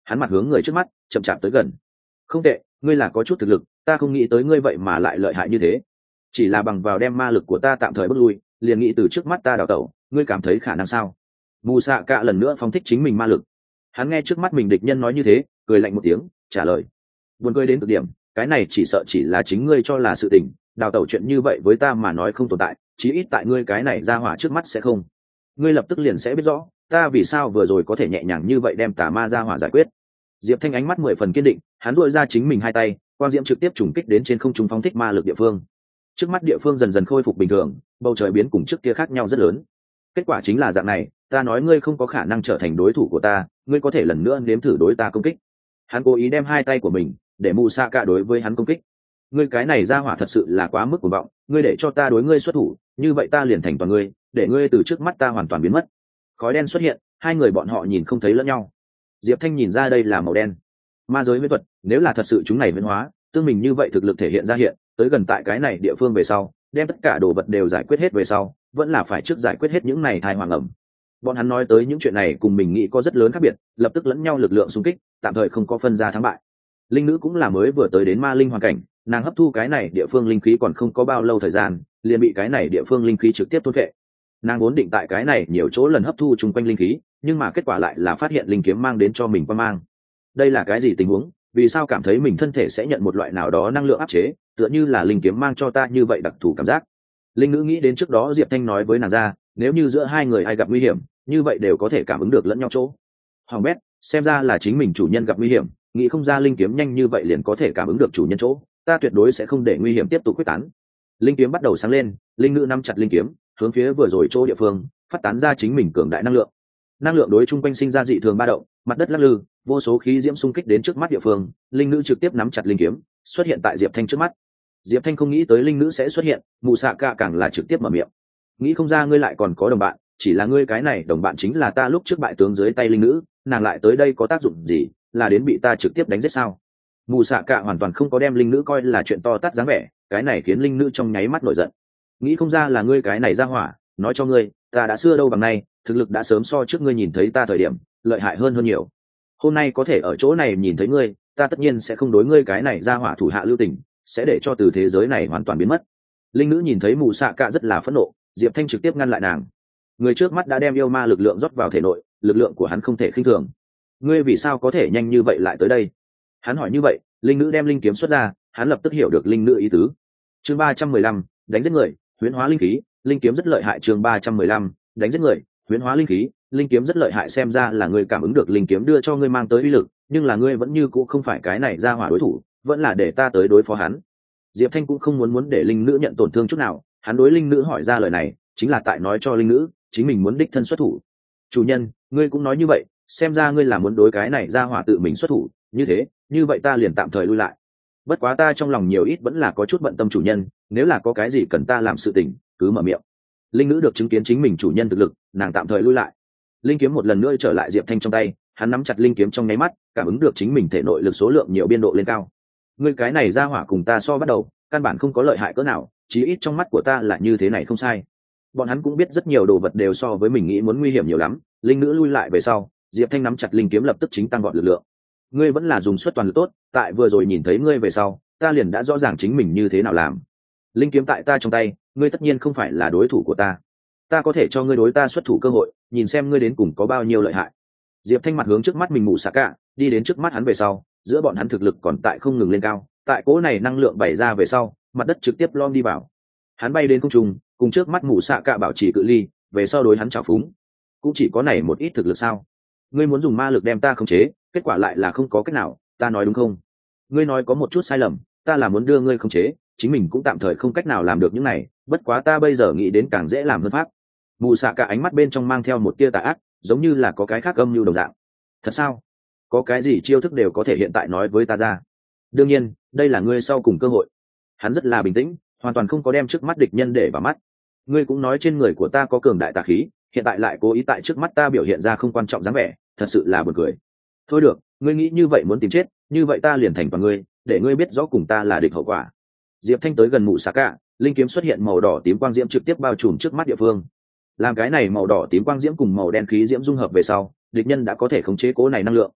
hắn mặt hướng người trước mắt chậm chạp tới gần. Không tệ, ngươi là có chút thực lực, ta không nghĩ tới ngươi vậy mà lại lợi hại như thế. Chỉ là bằng vào đem ma lực của ta tạm thời bước lui, liền nghĩ từ trước mắt ta đào tẩu, ngươi cảm thấy khả năng sao? Mù Sạ Cạ lần nữa phóng thích chính mình ma lực. Hắn nghe trước mắt mình địch nhân nói như thế, cười lạnh một tiếng, trả lời. Buồn cười đến cực điểm, cái này chỉ sợ chỉ là chính ngươi cho là sự tình, đào tẩu chuyện như vậy với ta mà nói không tồn tại, chí ít tại ngươi cái này ra hỏa trước mắt sẽ không. Ngươi lập tức liền sẽ biết rõ, ta vì sao vừa rồi có thể nhẹ nhàng như vậy đem tà ma ra hỏa giải quyết. Diệp Thanh ánh mắt mười phần kiên định, hắn duỗi ra chính mình hai tay, quang diễm trực tiếp trùng kích đến trên không trung phóng thích ma lực địa phương. Trước mắt địa phương dần dần khôi phục bình thường, bầu trời biến cùng trước kia khác nhau rất lớn. Kết quả chính là dạng này, ta nói ngươi không có khả năng trở thành đối thủ của ta, ngươi có thể lần nữa nếm thử đối ta công kích. Hắn cố ý đem hai tay của mình để Mù Sạ Cạ đối với hắn công kích. Ngươi cái này ra hỏa thật sự là quá mức cuồng vọng, ngươi để cho ta đối ngươi xuất thủ, như vậy ta liền thành toàn ngươi, để ngươi từ trước mắt ta hoàn toàn biến mất. Khói đen xuất hiện, hai người bọn họ nhìn không thấy lẫn nhau. Diệp Thanh nhìn ra đây là màu đen. Ma giới huyễn thuật, nếu là thật sự chúng này biến hóa, tương mình như vậy thực lực thể hiện ra hiện, tới gần tại cái này địa phương về sau, đem tất cả đồ vật đều giải quyết hết về sau, vẫn là phải trước giải quyết hết những này thai hoàng ẩm. Bọn hắn nói tới những chuyện này cùng mình nghĩ có rất lớn khác biệt, lập tức lẫn nhau lực lượng xung kích, tạm thời không có phân ra thắng bại. Linh nữ cũng là mới vừa tới đến ma linh hoàn cảnh, nàng hấp thu cái này địa phương linh khí còn không có bao lâu thời gian, liền bị cái này địa phương linh khí trực tiếp thôn phệ. Nàng vốn định tại cái này nhiều chỗ lần hấp thu chung quanh linh khí, nhưng mà kết quả lại là phát hiện linh kiếm mang đến cho mình qua mang. Đây là cái gì tình huống? Vì sao cảm thấy mình thân thể sẽ nhận một loại nào đó năng lượng áp chế, tựa như là linh kiếm mang cho ta như vậy đặc thù cảm giác. Linh nữ nghĩ đến trước đó Diệp Thanh nói với nàng ra, nếu như giữa hai người ai gặp nguy hiểm, như vậy đều có thể cảm ứng được lẫn nhau chỗ. Hoàng bét, xem ra là chính mình chủ nhân gặp nguy hiểm, nghĩ không ra linh kiếm nhanh như vậy liền có thể cảm ứng được chủ nhân chỗ, ta tuyệt đối sẽ không để nguy hiểm tiếp tục quyết tán. Linh kiếm bắt đầu sáng lên, linh nữ nắm chặt linh kiếm, hướng phía vừa rồi chỗ địa phương phát tán ra chính mình cường đại năng lượng. Năng lượng đối chung quanh sinh ra dị thường ba động, mặt đất lắc lư, vô số khí diễm xung kích đến trước mắt địa phương, linh nữ trực tiếp nắm chặt linh kiếm, xuất hiện tại Diệp Thanh trước mắt. Diệp Thanh không nghĩ tới linh nữ sẽ xuất hiện, Mù Sạ Cạ càng là trực tiếp mở miệng. Nghĩ không ra ngươi lại còn có đồng bạn, chỉ là ngươi cái này đồng bạn chính là ta lúc trước bại tướng dưới tay linh nữ, nàng lại tới đây có tác dụng gì, là đến bị ta trực tiếp đánh giết sao? Mù Sạ Cạ hoàn toàn không có đem linh nữ coi là chuyện to tát dáng vẻ, cái này khiến linh nữ trong nháy mắt nổi giận. Nghĩ không ra là ngươi cái này ra hỏa, nói cho ngươi, ta đã xưa đâu bằng nay, thực lực đã sớm so trước ngươi nhìn thấy ta thời điểm lợi hại hơn hơn nhiều. Hôm nay có thể ở chỗ này nhìn thấy ngươi, ta tất nhiên sẽ không đối ngươi cái này ra hỏa thủ hạ lưu tình, sẽ để cho từ thế giới này hoàn toàn biến mất. Linh nữ nhìn thấy Mù Sạ Cạ rất là phẫn nộ, Diệp Thanh trực tiếp ngăn lại nàng. Người trước mắt đã đem yêu ma lực lượng rót vào thể nội, lực lượng của hắn không thể khinh thường. Ngươi vì sao có thể nhanh như vậy lại tới đây? Hắn hỏi như vậy, linh nữ đem linh kiếm xuất ra, hắn lập tức hiểu được linh nữ ý tứ. Chương ba trăm mười lăm, đánh giết người, huyễn hóa linh khí, linh kiếm rất lợi hại. Chương ba trăm mười lăm, đánh giết người, huyễn hóa linh khí, linh kiếm rất lợi hại. Xem ra là ngươi cảm ứng được linh kiếm đưa cho ngươi mang tới uy lực, nhưng là ngươi vẫn như cũ không phải cái này ra hỏa đối thủ, vẫn là để ta tới đối phó hắn. Diệp Thanh cũng không muốn muốn để linh nữ nhận tổn thương chút nào, hắn đối linh nữ hỏi ra lời này, chính là tại nói cho linh nữ, chính mình muốn đích thân xuất thủ. Chủ nhân, ngươi cũng nói như vậy, xem ra ngươi là muốn đối cái này ra hỏa tự mình xuất thủ, như thế, như vậy ta liền tạm thời lui lại. Bất quá ta trong lòng nhiều ít vẫn là có chút bận tâm chủ nhân, nếu là có cái gì cần ta làm sự tình, cứ mở miệng. Linh nữ được chứng kiến chính mình chủ nhân thực lực, nàng tạm thời lui lại. Linh kiếm một lần nữa trở lại Diệp Thanh trong tay, hắn nắm chặt linh kiếm trong nháy mắt, cảm ứng được chính mình thể nội lực số lượng nhiều biên độ lên cao. Ngươi cái này ra hỏa cùng ta so bắt đầu, căn bản không có lợi hại cỡ nào, chí ít trong mắt của ta là như thế này không sai. Bọn hắn cũng biết rất nhiều đồ vật đều so với mình nghĩ muốn nguy hiểm nhiều lắm. Linh nữ lui lại về sau, Diệp Thanh nắm chặt linh kiếm lập tức chính tăng gọn lực lượng. Ngươi vẫn là dùng suất toàn lực tốt, tại vừa rồi nhìn thấy ngươi về sau, ta liền đã rõ ràng chính mình như thế nào làm. Linh kiếm tại ta trong tay, ngươi tất nhiên không phải là đối thủ của ta. Ta có thể cho ngươi đối ta xuất thủ cơ hội, nhìn xem ngươi đến cùng có bao nhiêu lợi hại. Diệp Thanh mặt hướng trước mắt mình Mù Sạ Cạ, đi đến trước mắt hắn về sau, giữa bọn hắn thực lực còn tại không ngừng lên cao, tại cỗ này năng lượng bày ra về sau, mặt đất trực tiếp lom đi vào. Hắn bay đến không trung, cùng trước mắt Mù Sạ Cạ bảo trì cự ly, về sau đối hắn trào phúng. Cũng chỉ có này một ít thực lực sao? Ngươi muốn dùng ma lực đem ta khống chế, kết quả lại là không có cách nào, ta nói đúng không? Ngươi nói có một chút sai lầm, ta là muốn đưa ngươi khống chế, chính mình cũng tạm thời không cách nào làm được những này, bất quá ta bây giờ nghĩ đến càng dễ làm hơn pháp. Mù Sạ Cạ ánh mắt bên trong mang theo một tia tà ác, giống như là có cái khác âm mưu đồng dạng. Thật sao? Có cái gì chiêu thức đều có thể hiện tại nói với ta ra. Đương nhiên, đây là ngươi sau cùng cơ hội. Hắn rất là bình tĩnh, hoàn toàn không có đem trước mắt địch nhân để vào mắt. Ngươi cũng nói trên người của ta có cường đại tà khí, hiện tại lại cố ý tại trước mắt ta biểu hiện ra không quan trọng dáng vẻ, thật sự là buồn cười. Thôi được, ngươi nghĩ như vậy muốn tìm chết, như vậy ta liền thành toàn ngươi, để ngươi biết rõ cùng ta là địch hậu quả. Diệp Thanh tới gần Mù Sạ Cạ, linh kiếm xuất hiện màu đỏ tím quang diễm trực tiếp bao trùm trước mắt địa phương. Làm cái này màu đỏ tím quang diễm cùng màu đen khí diễm dung hợp về sau, địch nhân đã có thể khống chế cố này năng lượng.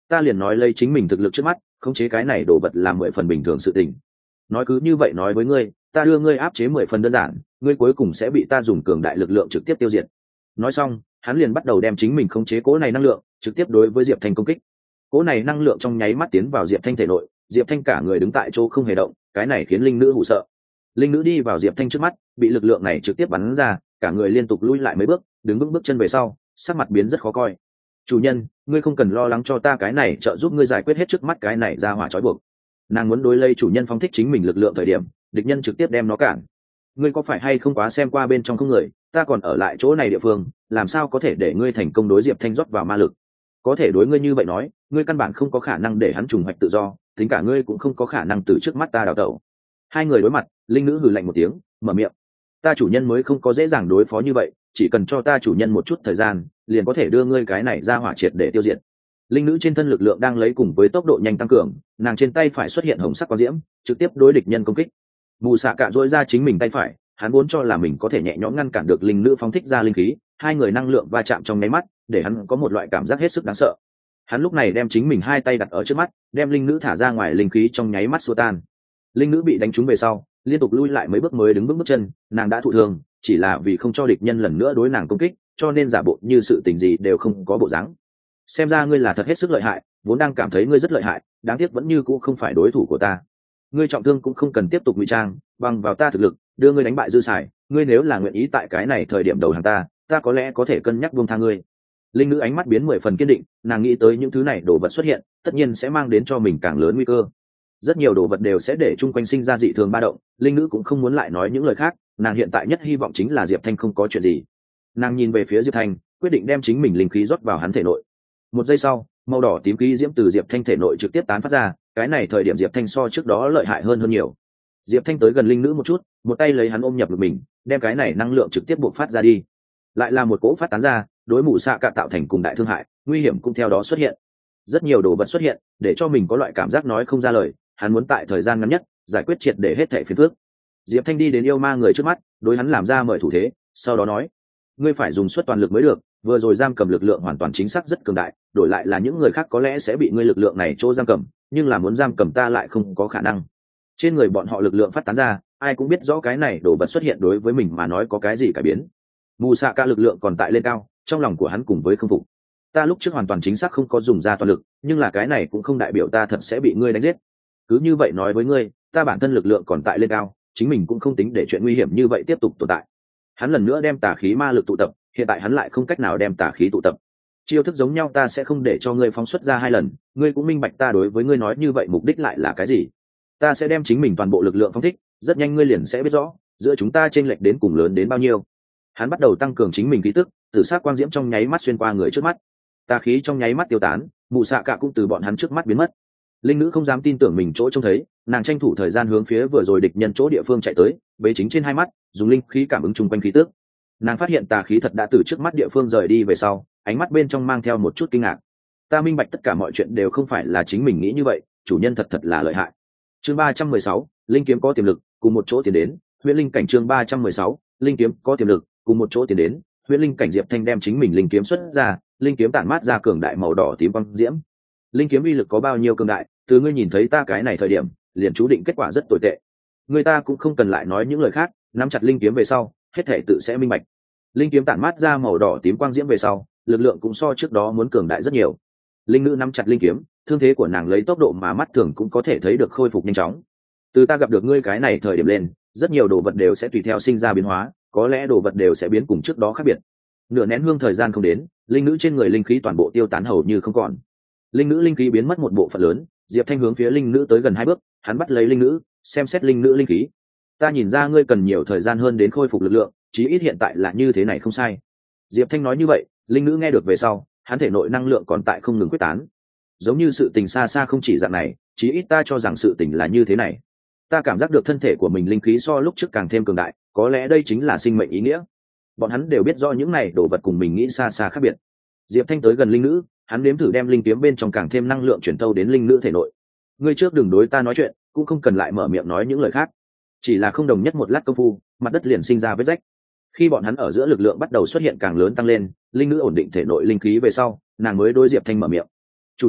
ta liền nói lấy chính mình thực lực trước mắt khống chế cái này đồ vật là mười phần bình thường sự tình. Nói cứ như vậy nói với ngươi, ta đưa ngươi áp chế mười phần đơn giản, ngươi cuối cùng sẽ bị ta dùng cường đại lực lượng trực tiếp tiêu diệt. Nói xong, hắn liền bắt đầu đem chính mình khống chế cỗ này năng lượng trực tiếp đối với Diệp Thanh công kích. Cỗ này năng lượng trong nháy mắt tiến vào Diệp Thanh thể nội, Diệp Thanh cả người đứng tại chỗ không hề động, cái này khiến linh nữ hù sợ. Linh nữ đi vào Diệp Thanh trước mắt, bị lực lượng này trực tiếp bắn ra, cả người liên tục lui lại mấy bước, đứng vững bước chân về sau, sắc mặt biến rất khó coi. Chủ nhân, ngươi không cần lo lắng cho ta, cái này trợ giúp ngươi giải quyết hết trước mắt cái này ra hỏa trói buộc. Nàng muốn đối lây chủ nhân phóng thích chính mình lực lượng thời điểm, địch nhân trực tiếp đem nó cản. Ngươi có phải hay không quá xem qua bên trong không người, ta còn ở lại chỗ này địa phương, làm sao có thể để ngươi thành công đối Diệp Thanh rót vào ma lực? Có thể đối ngươi như vậy nói, ngươi căn bản không có khả năng để hắn trùng hoạch tự do, tính cả ngươi cũng không có khả năng từ trước mắt ta đào tẩu. Hai người đối mặt, linh nữ hừ lạnh một tiếng, mở miệng. Ta chủ nhân mới không có dễ dàng đối phó như vậy, chỉ cần cho ta chủ nhân một chút thời gian, liền có thể đưa ngươi cái này ra hỏa triệt để tiêu diệt. Linh nữ trên thân lực lượng đang lấy cùng với tốc độ nhanh tăng cường, nàng trên tay phải xuất hiện hồng sắc quang diễm, trực tiếp đối địch nhân công kích. Mù Xạ Cạ dỗi ra chính mình tay phải, hắn vốn cho là mình có thể nhẹ nhõm ngăn cản được linh nữ phóng thích ra linh khí, hai người năng lượng va chạm trong nháy mắt, để hắn có một loại cảm giác hết sức đáng sợ. Hắn lúc này đem chính mình hai tay đặt ở trước mắt, đem linh nữ thả ra ngoài, linh khí trong nháy mắt xua tan. Linh nữ bị đánh trúng về sau, liên tục lui lại mấy bước mới đứng vững bước chân, nàng đã thụ thương, chỉ là vì không cho địch nhân lần nữa đối nàng công kích, cho nên giả bộ như sự tình gì đều không có bộ dáng. Xem ra ngươi là thật hết sức lợi hại, vốn đang cảm thấy ngươi rất lợi hại, đáng tiếc vẫn như cũ không phải đối thủ của ta. Ngươi trọng thương cũng không cần tiếp tục ngụy trang, bằng vào ta thực lực, đưa ngươi đánh bại dư xài, ngươi nếu là nguyện ý tại cái này thời điểm đầu hàng ta, ta có lẽ có thể cân nhắc buông tha ngươi. Linh nữ ánh mắt biến mười phần kiên định, nàng nghĩ tới những thứ này đồ vật xuất hiện, tất nhiên sẽ mang đến cho mình càng lớn nguy cơ. Rất nhiều đồ vật đều sẽ để chung quanh sinh ra dị thường ba động, linh nữ cũng không muốn lại nói những lời khác, nàng hiện tại nhất hy vọng chính là Diệp Thanh không có chuyện gì. Nàng nhìn về phía Diệp Thanh, quyết định đem chính mình linh khí rót vào hắn thể nội. Một giây sau, màu đỏ tím khí diễm từ Diệp Thanh thể nội trực tiếp tán phát ra, cái này thời điểm Diệp Thanh so trước đó lợi hại hơn hơn nhiều. Diệp Thanh tới gần linh nữ một chút, một tay lấy hắn ôm nhập ngực mình, đem cái này năng lượng trực tiếp bộc phát ra đi. Lại là một cỗ phát tán ra, đối Mù Xạ Cạ tạo thành cùng đại thương hại, nguy hiểm cũng theo đó xuất hiện. Rất nhiều đồ vật xuất hiện, để cho mình có loại cảm giác nói không ra lời, hắn muốn tại thời gian ngắn nhất giải quyết triệt để hết thảy phiền phức. Diệp Thanh đi đến yêu ma người trước mắt, đối hắn làm ra mời thủ thế, sau đó nói: ngươi phải dùng suất toàn lực mới được, vừa rồi giam cầm lực lượng hoàn toàn chính xác rất cường đại, đổi lại là những người khác có lẽ sẽ bị ngươi lực lượng này chỗ giam cầm, nhưng là muốn giam cầm ta lại không có khả năng. Trên người bọn họ lực lượng phát tán ra, ai cũng biết rõ cái này đồ vật xuất hiện đối với mình mà nói có cái gì cải biến. Mù Xạ Cạ lực lượng còn tại lên cao, trong lòng của hắn cùng với không phục. Ta lúc trước hoàn toàn chính xác không có dùng ra toàn lực, nhưng là cái này cũng không đại biểu ta thật sẽ bị ngươi đánh giết. Cứ như vậy nói với ngươi, ta bản thân lực lượng còn tại lên cao, chính mình cũng không tính để chuyện nguy hiểm như vậy tiếp tục tồn tại. Hắn lần nữa đem tà khí ma lực tụ tập, hiện tại hắn lại không cách nào đem tà khí tụ tập. Chiêu thức giống nhau ta sẽ không để cho ngươi phóng xuất ra hai lần, ngươi cũng minh bạch ta đối với ngươi nói như vậy mục đích lại là cái gì. Ta sẽ đem chính mình toàn bộ lực lượng phóng thích, rất nhanh ngươi liền sẽ biết rõ, giữa chúng ta chênh lệch đến cùng lớn đến bao nhiêu. Hắn bắt đầu tăng cường chính mình khí tức, tử sắc quang diễm trong nháy mắt xuyên qua người trước mắt. Tà khí trong nháy mắt tiêu tán, Mù Xạ Cạ cũng từ bọn hắn trước mắt biến mất. Linh nữ không dám tin tưởng mình chỗ trông thấy, nàng tranh thủ thời gian hướng phía vừa rồi địch nhân chỗ địa phương chạy tới, bế chính trên hai mắt, dùng linh khí cảm ứng chung quanh khí tức. Nàng phát hiện tà khí thật đã từ trước mắt địa phương rời đi về sau, ánh mắt bên trong mang theo một chút kinh ngạc. Ta minh bạch tất cả mọi chuyện đều không phải là chính mình nghĩ như vậy, chủ nhân thật thật là lợi hại. Chương ba trăm mười sáu, linh kiếm có tiềm lực, cùng một chỗ tiến đến. Huyễn linh cảnh chương ba trăm mười sáu, linh kiếm có tiềm lực, cùng một chỗ tiến đến. Huyễn linh cảnh Diệp Thanh đem chính mình linh kiếm xuất ra, linh kiếm tản mát ra cường đại màu đỏ tím quang diễm. Linh kiếm uy lực có bao nhiêu cường đại, từ ngươi nhìn thấy ta cái này thời điểm, liền chú định kết quả rất tồi tệ. Người ta cũng không cần lại nói những lời khác, nắm chặt linh kiếm về sau, hết thể tự sẽ minh bạch. Linh kiếm tản mát ra màu đỏ tím quang diễm về sau, lực lượng cũng so trước đó muốn cường đại rất nhiều. Linh nữ nắm chặt linh kiếm, thương thế của nàng lấy tốc độ mà mắt thường cũng có thể thấy được khôi phục nhanh chóng. Từ ta gặp được ngươi cái này thời điểm lên, rất nhiều đồ vật đều sẽ tùy theo sinh ra biến hóa, có lẽ đồ vật đều sẽ biến cùng trước đó khác biệt. Nửa nén hương thời gian không đến, linh nữ trên người linh khí toàn bộ tiêu tán hầu như không còn. Linh nữ linh khí biến mất một bộ phận lớn, Diệp Thanh hướng phía linh nữ tới gần hai bước, hắn bắt lấy linh nữ, xem xét linh nữ linh khí. Ta nhìn ra ngươi cần nhiều thời gian hơn đến khôi phục lực lượng, chí ít hiện tại là như thế này không sai. Diệp Thanh nói như vậy, linh nữ nghe được về sau, hắn thể nội năng lượng còn tại không ngừng quyết tán. Giống như sự tình xa xa không chỉ dạng này, chí ít ta cho rằng sự tình là như thế này. Ta cảm giác được thân thể của mình linh khí so lúc trước càng thêm cường đại, có lẽ đây chính là sinh mệnh ý nghĩa. Bọn hắn đều biết rõ những này đồ vật cùng mình nghĩ xa xa khác biệt. Diệp Thanh tới gần linh nữ, hắn nếm thử đem linh kiếm bên trong càng thêm năng lượng chuyển tâu đến linh nữ thể nội. Ngươi trước đừng đối ta nói chuyện, cũng không cần lại mở miệng nói những lời khác. Chỉ là không đồng nhất một lát công phu, mặt đất liền sinh ra vết rách. Khi bọn hắn ở giữa lực lượng bắt đầu xuất hiện càng lớn tăng lên, linh nữ ổn định thể nội linh khí về sau, nàng mới đối Diệp Thanh mở miệng. Chủ nhân,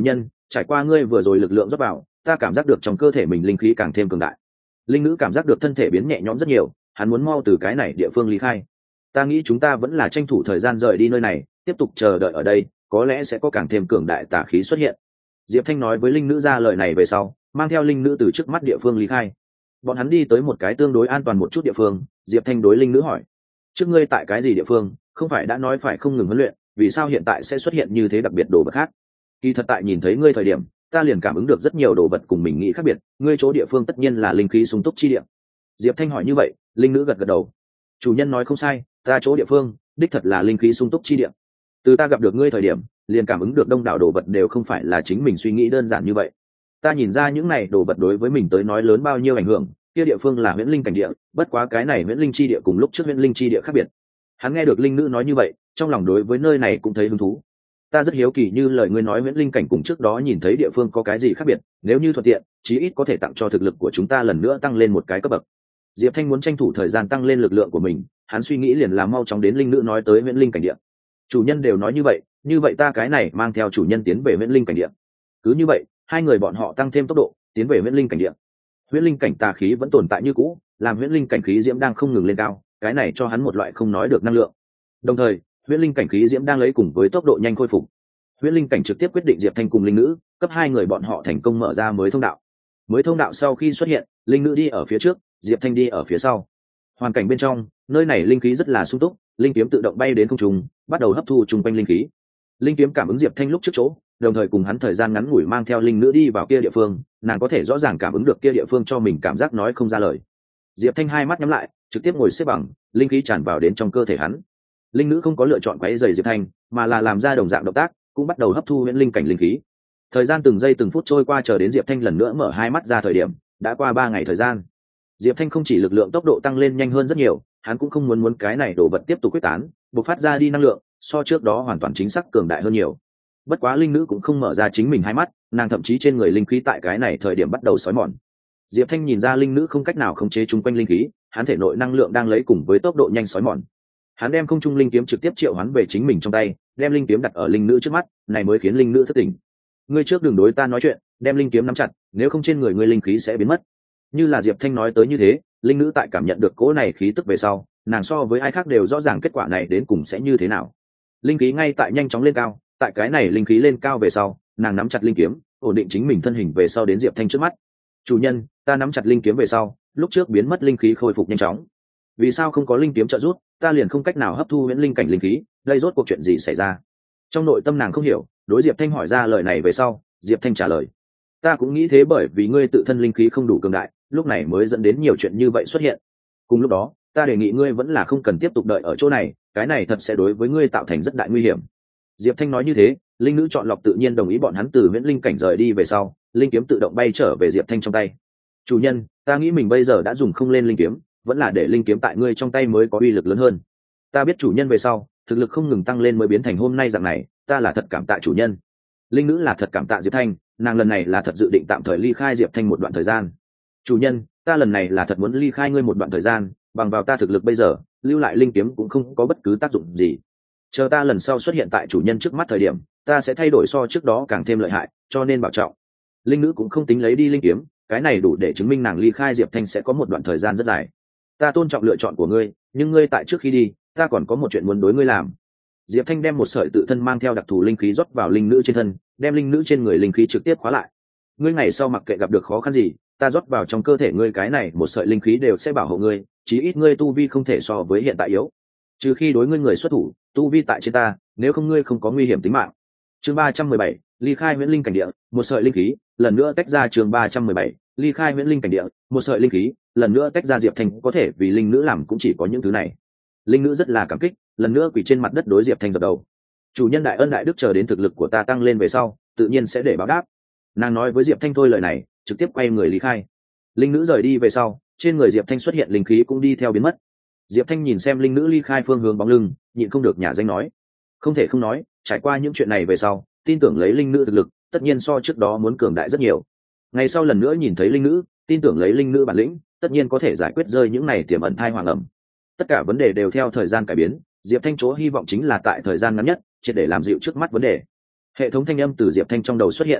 trải qua ngươi vừa rồi lực lượng rót vào, ta cảm giác được trong cơ thể mình linh khí càng thêm cường đại. Linh nữ cảm giác được thân thể biến nhẹ nhõm rất nhiều, hắn muốn mau từ cái này địa phương ly khai. Ta nghĩ chúng ta vẫn là tranh thủ thời gian rời đi nơi này, tiếp tục chờ đợi ở đây, có lẽ sẽ có càng thêm cường đại tà khí xuất hiện. Diệp Thanh nói với linh nữ ra lời này về sau, mang theo linh nữ từ trước mắt địa phương ly khai. Bọn hắn đi tới một cái tương đối an toàn một chút địa phương. Diệp Thanh đối linh nữ hỏi: trước ngươi tại cái gì địa phương, không phải đã nói phải không ngừng huấn luyện, vì sao hiện tại sẽ xuất hiện như thế đặc biệt đồ vật khác? Kỳ thật tại nhìn thấy ngươi thời điểm, ta liền cảm ứng được rất nhiều đồ vật cùng mình nghĩ khác biệt, ngươi chỗ địa phương tất nhiên là linh khí sung túc chi địa. Diệp Thanh hỏi như vậy, linh nữ gật gật đầu. Chủ nhân nói không sai, ta chỗ địa phương đích thật là linh khí sung túc chi địa. Từ ta gặp được ngươi thời điểm, liền cảm ứng được đông đảo đồ vật đều không phải là chính mình suy nghĩ đơn giản như vậy. Ta nhìn ra những này đồ vật đối với mình tới nói lớn bao nhiêu ảnh hưởng. Kia địa phương là huyễn linh cảnh địa, bất quá cái này huyễn linh chi địa cùng lúc trước huyễn linh chi địa khác biệt. Hắn nghe được linh nữ nói như vậy, trong lòng đối với nơi này cũng thấy hứng thú. Ta rất hiếu kỳ như lời ngươi nói huyễn linh cảnh cùng trước đó nhìn thấy địa phương có cái gì khác biệt, nếu như thuận tiện, chí ít có thể tặng cho thực lực của chúng ta lần nữa tăng lên một cái cấp bậc. Diệp Thanh muốn tranh thủ thời gian tăng lên lực lượng của mình, hắn suy nghĩ liền là mau chóng đến linh nữ nói tới huyễn linh cảnh địa. Chủ nhân đều nói như vậy, như vậy ta cái này mang theo chủ nhân tiến về huyễn linh cảnh địa. Cứ như vậy, hai người bọn họ tăng thêm tốc độ, tiến về huyễn linh cảnh địa. Huyễn linh cảnh tà khí vẫn tồn tại như cũ, làm huyễn linh cảnh khí diễm đang không ngừng lên cao, cái này cho hắn một loại không nói được năng lượng. Đồng thời, huyễn linh cảnh khí diễm đang lấy cùng với tốc độ nhanh khôi phục. Huyễn linh cảnh trực tiếp quyết định Diệp Thanh cùng linh nữ, cấp hai người bọn họ thành công mở ra mới thông đạo. Mới thông đạo sau khi xuất hiện, linh nữ đi ở phía trước, Diệp Thanh đi ở phía sau. Hoàn cảnh bên trong, nơi này linh khí rất là sung túc, linh kiếm tự động bay đến không trung, bắt đầu hấp thu chung quanh linh khí. Linh kiếm cảm ứng Diệp Thanh lúc trước chỗ, đồng thời cùng hắn thời gian ngắn ngủi mang theo linh nữ đi vào kia địa phương, nàng có thể rõ ràng cảm ứng được kia địa phương cho mình cảm giác nói không ra lời. Diệp Thanh hai mắt nhắm lại, trực tiếp ngồi xếp bằng, linh khí tràn vào đến trong cơ thể hắn. Linh nữ không có lựa chọn quấy rầy Diệp Thanh, mà là làm ra đồng dạng động tác, cũng bắt đầu hấp thu huyễn linh cảnh linh khí. Thời gian từng giây từng phút trôi qua, chờ đến Diệp Thanh lần nữa mở hai mắt ra thời điểm, đã qua ba ngày thời gian. Diệp Thanh không chỉ lực lượng tốc độ tăng lên nhanh hơn rất nhiều, hắn cũng không muốn muốn cái này đổ vật tiếp tục quyết tán, bộc phát ra đi năng lượng, so trước đó hoàn toàn chính xác cường đại hơn nhiều. Bất quá linh nữ cũng không mở ra chính mình hai mắt, nàng thậm chí trên người linh khí tại cái này thời điểm bắt đầu xói mòn. Diệp Thanh nhìn ra linh nữ không cách nào khống chế chung quanh linh khí, hắn thể nội năng lượng đang lấy cùng với tốc độ nhanh xói mòn. Hắn đem không trung linh kiếm trực tiếp triệu hoán về chính mình trong tay, đem linh kiếm đặt ở linh nữ trước mắt, này mới khiến linh nữ thức tỉnh. Ngươi trước đừng đối ta nói chuyện, đem linh kiếm nắm chặt, nếu không trên người ngươi linh khí sẽ biến mất. Như là Diệp Thanh nói tới như thế, linh nữ tại cảm nhận được cỗ này khí tức về sau, nàng so với ai khác đều rõ ràng kết quả này đến cùng sẽ như thế nào. Linh khí ngay tại nhanh chóng lên cao, tại cái này linh khí lên cao về sau, nàng nắm chặt linh kiếm, ổn định chính mình thân hình về sau đến Diệp Thanh trước mắt. Chủ nhân, ta nắm chặt linh kiếm về sau, lúc trước biến mất linh khí khôi phục nhanh chóng. Vì sao không có linh kiếm trợ giúp, ta liền không cách nào hấp thu huyễn linh cảnh linh khí, đây rốt cuộc chuyện gì xảy ra? Trong nội tâm nàng không hiểu, đối Diệp Thanh hỏi ra lời này về sau, Diệp Thanh trả lời: ta cũng nghĩ thế, bởi vì ngươi tự thân linh khí không đủ cường đại, lúc này mới dẫn đến nhiều chuyện như vậy xuất hiện. Cùng lúc đó, ta đề nghị ngươi vẫn là không cần tiếp tục đợi ở chỗ này, cái này thật sẽ đối với ngươi tạo thành rất đại nguy hiểm. Diệp Thanh nói như thế, linh nữ chọn lọc tự nhiên đồng ý bọn hắn từ huyễn linh cảnh rời đi về sau, linh kiếm tự động bay trở về Diệp Thanh trong tay. Chủ nhân, ta nghĩ mình bây giờ đã dùng không lên linh kiếm, vẫn là để linh kiếm tại ngươi trong tay mới có uy lực lớn hơn. Ta biết chủ nhân về sau, thực lực không ngừng tăng lên mới biến thành hôm nay dạng này, ta là thật cảm tạ chủ nhân. Linh nữ là thật cảm tạ Diệp Thanh, nàng lần này là thật dự định tạm thời ly khai Diệp Thanh một đoạn thời gian. Chủ nhân, ta lần này là thật muốn ly khai ngươi một đoạn thời gian, bằng vào ta thực lực bây giờ, lưu lại linh kiếm cũng không có bất cứ tác dụng gì. Chờ ta lần sau xuất hiện tại chủ nhân trước mắt thời điểm, ta sẽ thay đổi so trước đó càng thêm lợi hại, cho nên bảo trọng. Linh nữ cũng không tính lấy đi linh kiếm, cái này đủ để chứng minh nàng ly khai Diệp Thanh sẽ có một đoạn thời gian rất dài. Ta tôn trọng lựa chọn của ngươi, nhưng ngươi tại trước khi đi, ta còn có một chuyện muốn đối ngươi làm. Diệp Thanh đem một sợi tự thân mang theo đặc thù linh khí rót vào linh nữ trên thân, đem linh nữ trên người linh khí trực tiếp khóa lại. Ngươi ngày sau mặc kệ gặp được khó khăn gì, ta rót vào trong cơ thể ngươi cái này một sợi linh khí đều sẽ bảo hộ ngươi, chí ít ngươi tu vi không thể so với hiện tại yếu. Trừ khi đối ngươi người xuất thủ, tu vi tại trên ta, nếu không ngươi không có nguy hiểm tính mạng. Chương ba trăm mười bảy, ly khai huyễn linh cảnh địa, một sợi linh khí, lần nữa tách ra. Chương ba trăm mười bảy, ly khai huyễn linh cảnh địa, một sợi linh khí, lần nữa tách ra. Diệp Thanh có thể vì linh nữ làm cũng chỉ có những thứ này. Linh nữ rất là cảm kích, lần nữa quỳ trên mặt đất đối Diệp Thanh dập đầu. Chủ nhân đại ân đại đức, chờ đến thực lực của ta tăng lên về sau, tự nhiên sẽ để báo đáp. Nàng nói với Diệp Thanh thôi lời này, trực tiếp quay người lý khai. Linh nữ rời đi về sau, trên người Diệp Thanh xuất hiện linh khí cũng đi theo biến mất. Diệp Thanh nhìn xem linh nữ ly khai phương hướng bóng lưng, nhịn không được nhả danh nói: không thể không nói, trải qua những chuyện này về sau, tin tưởng lấy linh nữ thực lực, tất nhiên so trước đó muốn cường đại rất nhiều. Ngày sau lần nữa nhìn thấy linh nữ, tin tưởng lấy linh nữ bản lĩnh, tất nhiên có thể giải quyết rơi những này tiềm ẩn thai hoàng ẩm. Tất cả vấn đề đều theo thời gian cải biến, Diệp Thanh chỗ hy vọng chính là tại thời gian ngắn nhất, triệt để làm dịu trước mắt vấn đề. Hệ thống thanh âm từ Diệp Thanh trong đầu xuất hiện: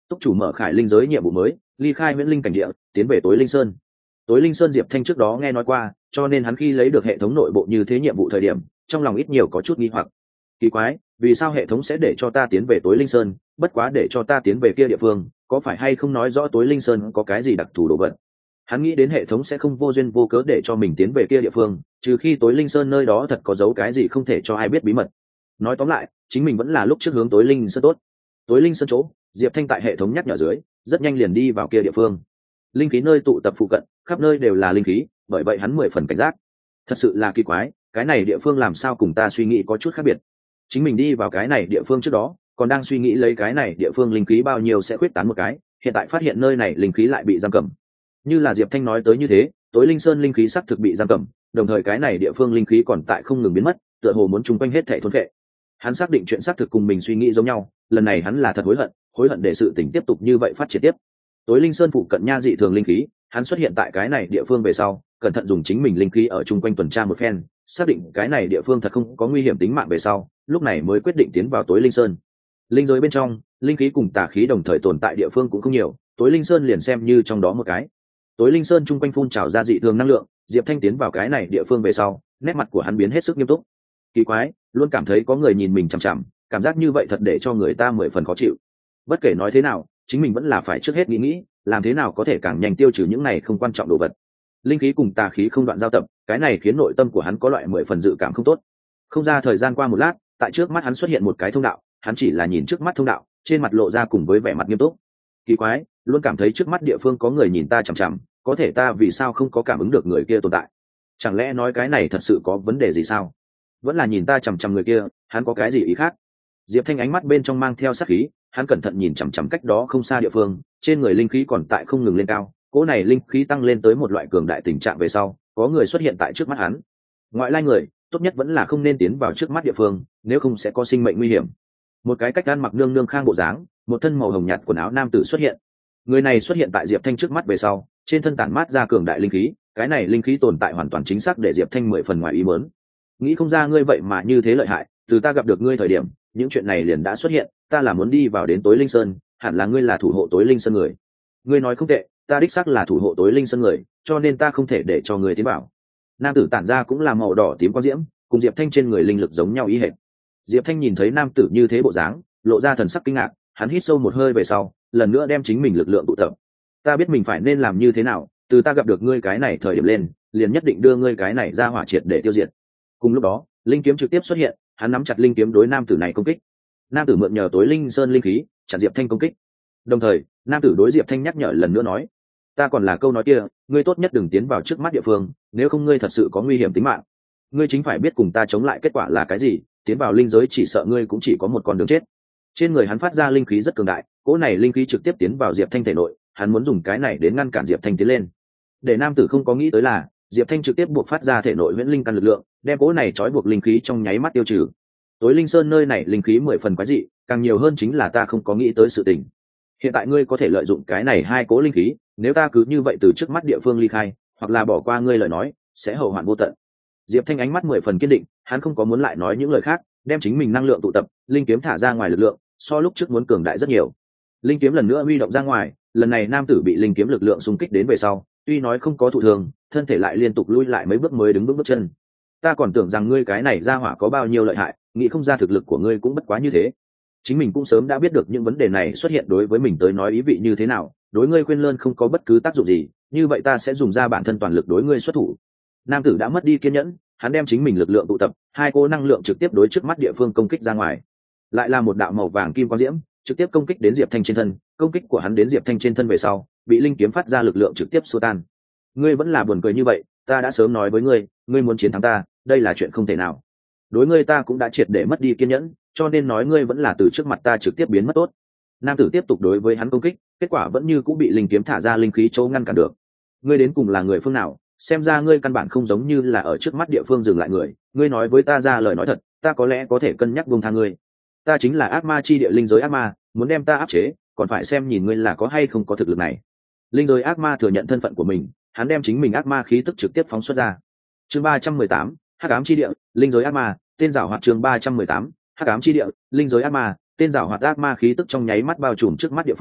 túc chủ mở khải linh giới nhiệm vụ mới, ly khai huyễn linh cảnh địa, tiến về tối linh sơn. Tối linh sơn Diệp Thanh trước đó nghe nói qua, cho nên hắn khi lấy được hệ thống nội bộ như thế nhiệm vụ thời điểm, trong lòng ít nhiều có chút nghi hoặc. Kỳ quái, vì sao hệ thống sẽ để cho ta tiến về tối linh sơn, bất quá để cho ta tiến về kia địa phương, có phải hay không nói rõ tối linh sơn có cái gì đặc thù đồ vật? Hắn nghĩ đến hệ thống sẽ không vô duyên vô cớ để cho mình tiến về kia địa phương, trừ khi tối linh sơn nơi đó thật có giấu cái gì không thể cho ai biết bí mật. Nói tóm lại, chính mình vẫn là lúc trước hướng tối linh sơn tốt. Tối linh sơn chỗ, Diệp Thanh tại hệ thống nhắc nhở dưới, rất nhanh liền đi vào kia địa phương. Linh khí nơi tụ tập phụ cận, khắp nơi đều là linh khí, bởi vậy hắn mười phần cảnh giác. Thật sự là kỳ quái, cái này địa phương làm sao cùng ta suy nghĩ có chút khác biệt. Chính mình đi vào cái này địa phương trước đó, còn đang suy nghĩ lấy cái này địa phương linh khí bao nhiêu sẽ khuyết tán một cái, hiện tại phát hiện nơi này linh khí lại bị giam cầm. Như là Diệp Thanh nói tới như thế, tối linh sơn linh khí sắc thực bị giam cầm, đồng thời cái này địa phương linh khí còn tại không ngừng biến mất, tựa hồ muốn chung quanh hết thảy thôn phệ. Hắn xác định chuyện xác thực cùng mình suy nghĩ giống nhau, lần này hắn là thật hối hận, hối hận để sự tình tiếp tục như vậy phát triển tiếp. Tối linh sơn phụ cận nha dị thường linh khí, hắn xuất hiện tại cái này địa phương về sau, cẩn thận dùng chính mình linh khí ở chung quanh tuần tra một phen, xác định cái này địa phương thật không có nguy hiểm tính mạng về sau, lúc này mới quyết định tiến vào tối linh sơn. Linh giới bên trong, linh khí cùng tà khí đồng thời tồn tại địa phương cũng không nhiều, tối linh sơn liền xem như trong đó một cái. Tối linh sơn chung quanh phun trào ra dị thường năng lượng, Diệp Thanh tiến vào cái này địa phương về sau, nét mặt của hắn biến hết sức nghiêm túc. Kỳ quái, luôn cảm thấy có người nhìn mình chằm chằm, cảm giác như vậy thật để cho người ta mười phần khó chịu. Bất kể nói thế nào, chính mình vẫn là phải trước hết nghĩ nghĩ, làm thế nào có thể càng nhanh tiêu trừ những này không quan trọng đồ vật. Linh khí cùng tà khí không đoạn giao tập, cái này khiến nội tâm của hắn có loại mười phần dự cảm không tốt. Không ra thời gian qua một lát, tại trước mắt hắn xuất hiện một cái thông đạo, hắn chỉ là nhìn trước mắt thông đạo, trên mặt lộ ra cùng với vẻ mặt nghiêm túc. Kỳ quái, luôn cảm thấy trước mắt địa phương có người nhìn ta chằm chằm, có thể ta vì sao không có cảm ứng được người kia tồn tại? Chẳng lẽ nói cái này thật sự có vấn đề gì sao? Vẫn là nhìn ta chằm chằm người kia, hắn có cái gì ý khác? Diệp Thanh ánh mắt bên trong mang theo sát khí, hắn cẩn thận nhìn chằm chằm cách đó không xa địa phương, trên người linh khí còn tại không ngừng lên cao, cỗ này linh khí tăng lên tới một loại cường đại tình trạng về sau, có người xuất hiện tại trước mắt hắn. Ngoại lai người, tốt nhất vẫn là không nên tiến vào trước mắt địa phương, nếu không sẽ có sinh mệnh nguy hiểm. Một cái cách ăn mặc nương nương khang bộ dáng, một thân màu hồng nhạt quần áo nam tử xuất hiện. Người này xuất hiện tại Diệp Thanh trước mắt về sau, trên thân tản mát ra cường đại linh khí, cái này linh khí tồn tại hoàn toàn chính xác để Diệp Thanh mười phần ngoài ý muốn. Nghĩ không ra ngươi vậy mà như thế lợi hại, từ ta gặp được ngươi thời điểm, những chuyện này liền đã xuất hiện, ta là muốn đi vào đến tối linh sơn, hẳn là ngươi là thủ hộ tối linh sơn người. Ngươi nói không tệ, ta đích xác là thủ hộ tối linh sơn người, cho nên ta không thể để cho ngươi tiến vào. Nam tử tản ra cũng là màu đỏ tím quang diễm, cùng Diệp Thanh trên người linh lực giống nhau ý hệt. Diệp Thanh nhìn thấy nam tử như thế bộ dáng, lộ ra thần sắc kinh ngạc, hắn hít sâu một hơi về sau, lần nữa đem chính mình lực lượng tụ tập. Ta biết mình phải nên làm như thế nào, từ ta gặp được ngươi cái này thời điểm lên, liền nhất định đưa ngươi cái này ra hỏa triệt để tiêu diệt. Cùng lúc đó, linh kiếm trực tiếp xuất hiện, hắn nắm chặt linh kiếm đối nam tử này công kích. Nam tử mượn nhờ tối linh sơn linh khí, chặn Diệp Thanh công kích. Đồng thời, nam tử đối Diệp Thanh nhắc nhở lần nữa nói: "Ta còn là câu nói kia, ngươi tốt nhất đừng tiến vào trước mắt địa phương, nếu không ngươi thật sự có nguy hiểm tính mạng. Ngươi chính phải biết cùng ta chống lại kết quả là cái gì, tiến vào linh giới chỉ sợ ngươi cũng chỉ có một con đường chết." Trên người hắn phát ra linh khí rất cường đại, cỗ này linh khí trực tiếp tiến vào Diệp Thanh thể nội, hắn muốn dùng cái này đến ngăn cản Diệp Thanh tiến lên. Để nam tử không có nghĩ tới là, Diệp Thanh trực tiếp buộc phát ra thể nội huyễn linh căn lực lượng, đem cỗ này trói buộc linh khí trong nháy mắt tiêu trừ. Tối linh sơn nơi này linh khí mười phần quái dị, càng nhiều hơn chính là ta không có nghĩ tới sự tình. Hiện tại ngươi có thể lợi dụng cái này hai cỗ linh khí, nếu ta cứ như vậy từ trước mắt địa phương ly khai, hoặc là bỏ qua ngươi lời nói, sẽ hậu hoạn vô tận. Diệp Thanh ánh mắt mười phần kiên định, hắn không có muốn lại nói những lời khác, đem chính mình năng lượng tụ tập, linh kiếm thả ra ngoài lực lượng, so lúc trước muốn cường đại rất nhiều. Linh kiếm lần nữa huy động ra ngoài, lần này nam tử bị linh kiếm lực lượng xung kích đến về sau, tuy nói không có thụ thương, thân thể lại liên tục lui lại mấy bước mới đứng bước bước chân. Ta còn tưởng rằng ngươi cái này ra hỏa có bao nhiêu lợi hại, nghĩ không ra thực lực của ngươi cũng bất quá như thế. Chính mình cũng sớm đã biết được những vấn đề này xuất hiện đối với mình tới nói ý vị như thế nào, đối ngươi khuyên lơn không có bất cứ tác dụng gì, như vậy ta sẽ dùng ra bản thân toàn lực đối ngươi xuất thủ. Nam tử đã mất đi kiên nhẫn, hắn đem chính mình lực lượng tụ tập, hai cô năng lượng trực tiếp đối trước mắt địa phương công kích ra ngoài. Lại là một đạo màu vàng kim quang diễm, trực tiếp công kích đến Diệp Thanh trên thân, công kích của hắn đến Diệp Thanh trên thân về sau, bị linh kiếm phát ra lực lượng trực tiếp xua tan. Ngươi vẫn là buồn cười như vậy, ta đã sớm nói với ngươi, ngươi muốn chiến thắng ta, đây là chuyện không thể nào. Đối ngươi ta cũng đã triệt để mất đi kiên nhẫn, cho nên nói ngươi vẫn là từ trước mặt ta trực tiếp biến mất tốt. Nam tử tiếp tục đối với hắn công kích, kết quả vẫn như cũng bị linh kiếm thả ra linh khí chỗ ngăn cản được. Ngươi đến cùng là người phương nào? Xem ra ngươi căn bản không giống như là ở trước mắt địa phương dừng lại người, ngươi nói với ta ra lời nói thật, ta có lẽ có thể cân nhắc buông tha ngươi. Ta chính là ác ma chi địa linh giới ác ma, muốn đem ta áp chế, còn phải xem nhìn ngươi là có hay không có thực lực này. Linh giới ác ma thừa nhận thân phận của mình, hắn đem chính mình ác ma khí tức trực tiếp phóng xuất ra. Chương ba trăm mười tám, Hắc ám chi địa, linh giới ác ma, tên giảo hoạt. Chương ba trăm mười tám, Hắc ám chi địa, linh giới ác ma, tên giảo hoạt. Ác ma khí tức trong nháy mắt bao trùm trước mắt địa phương,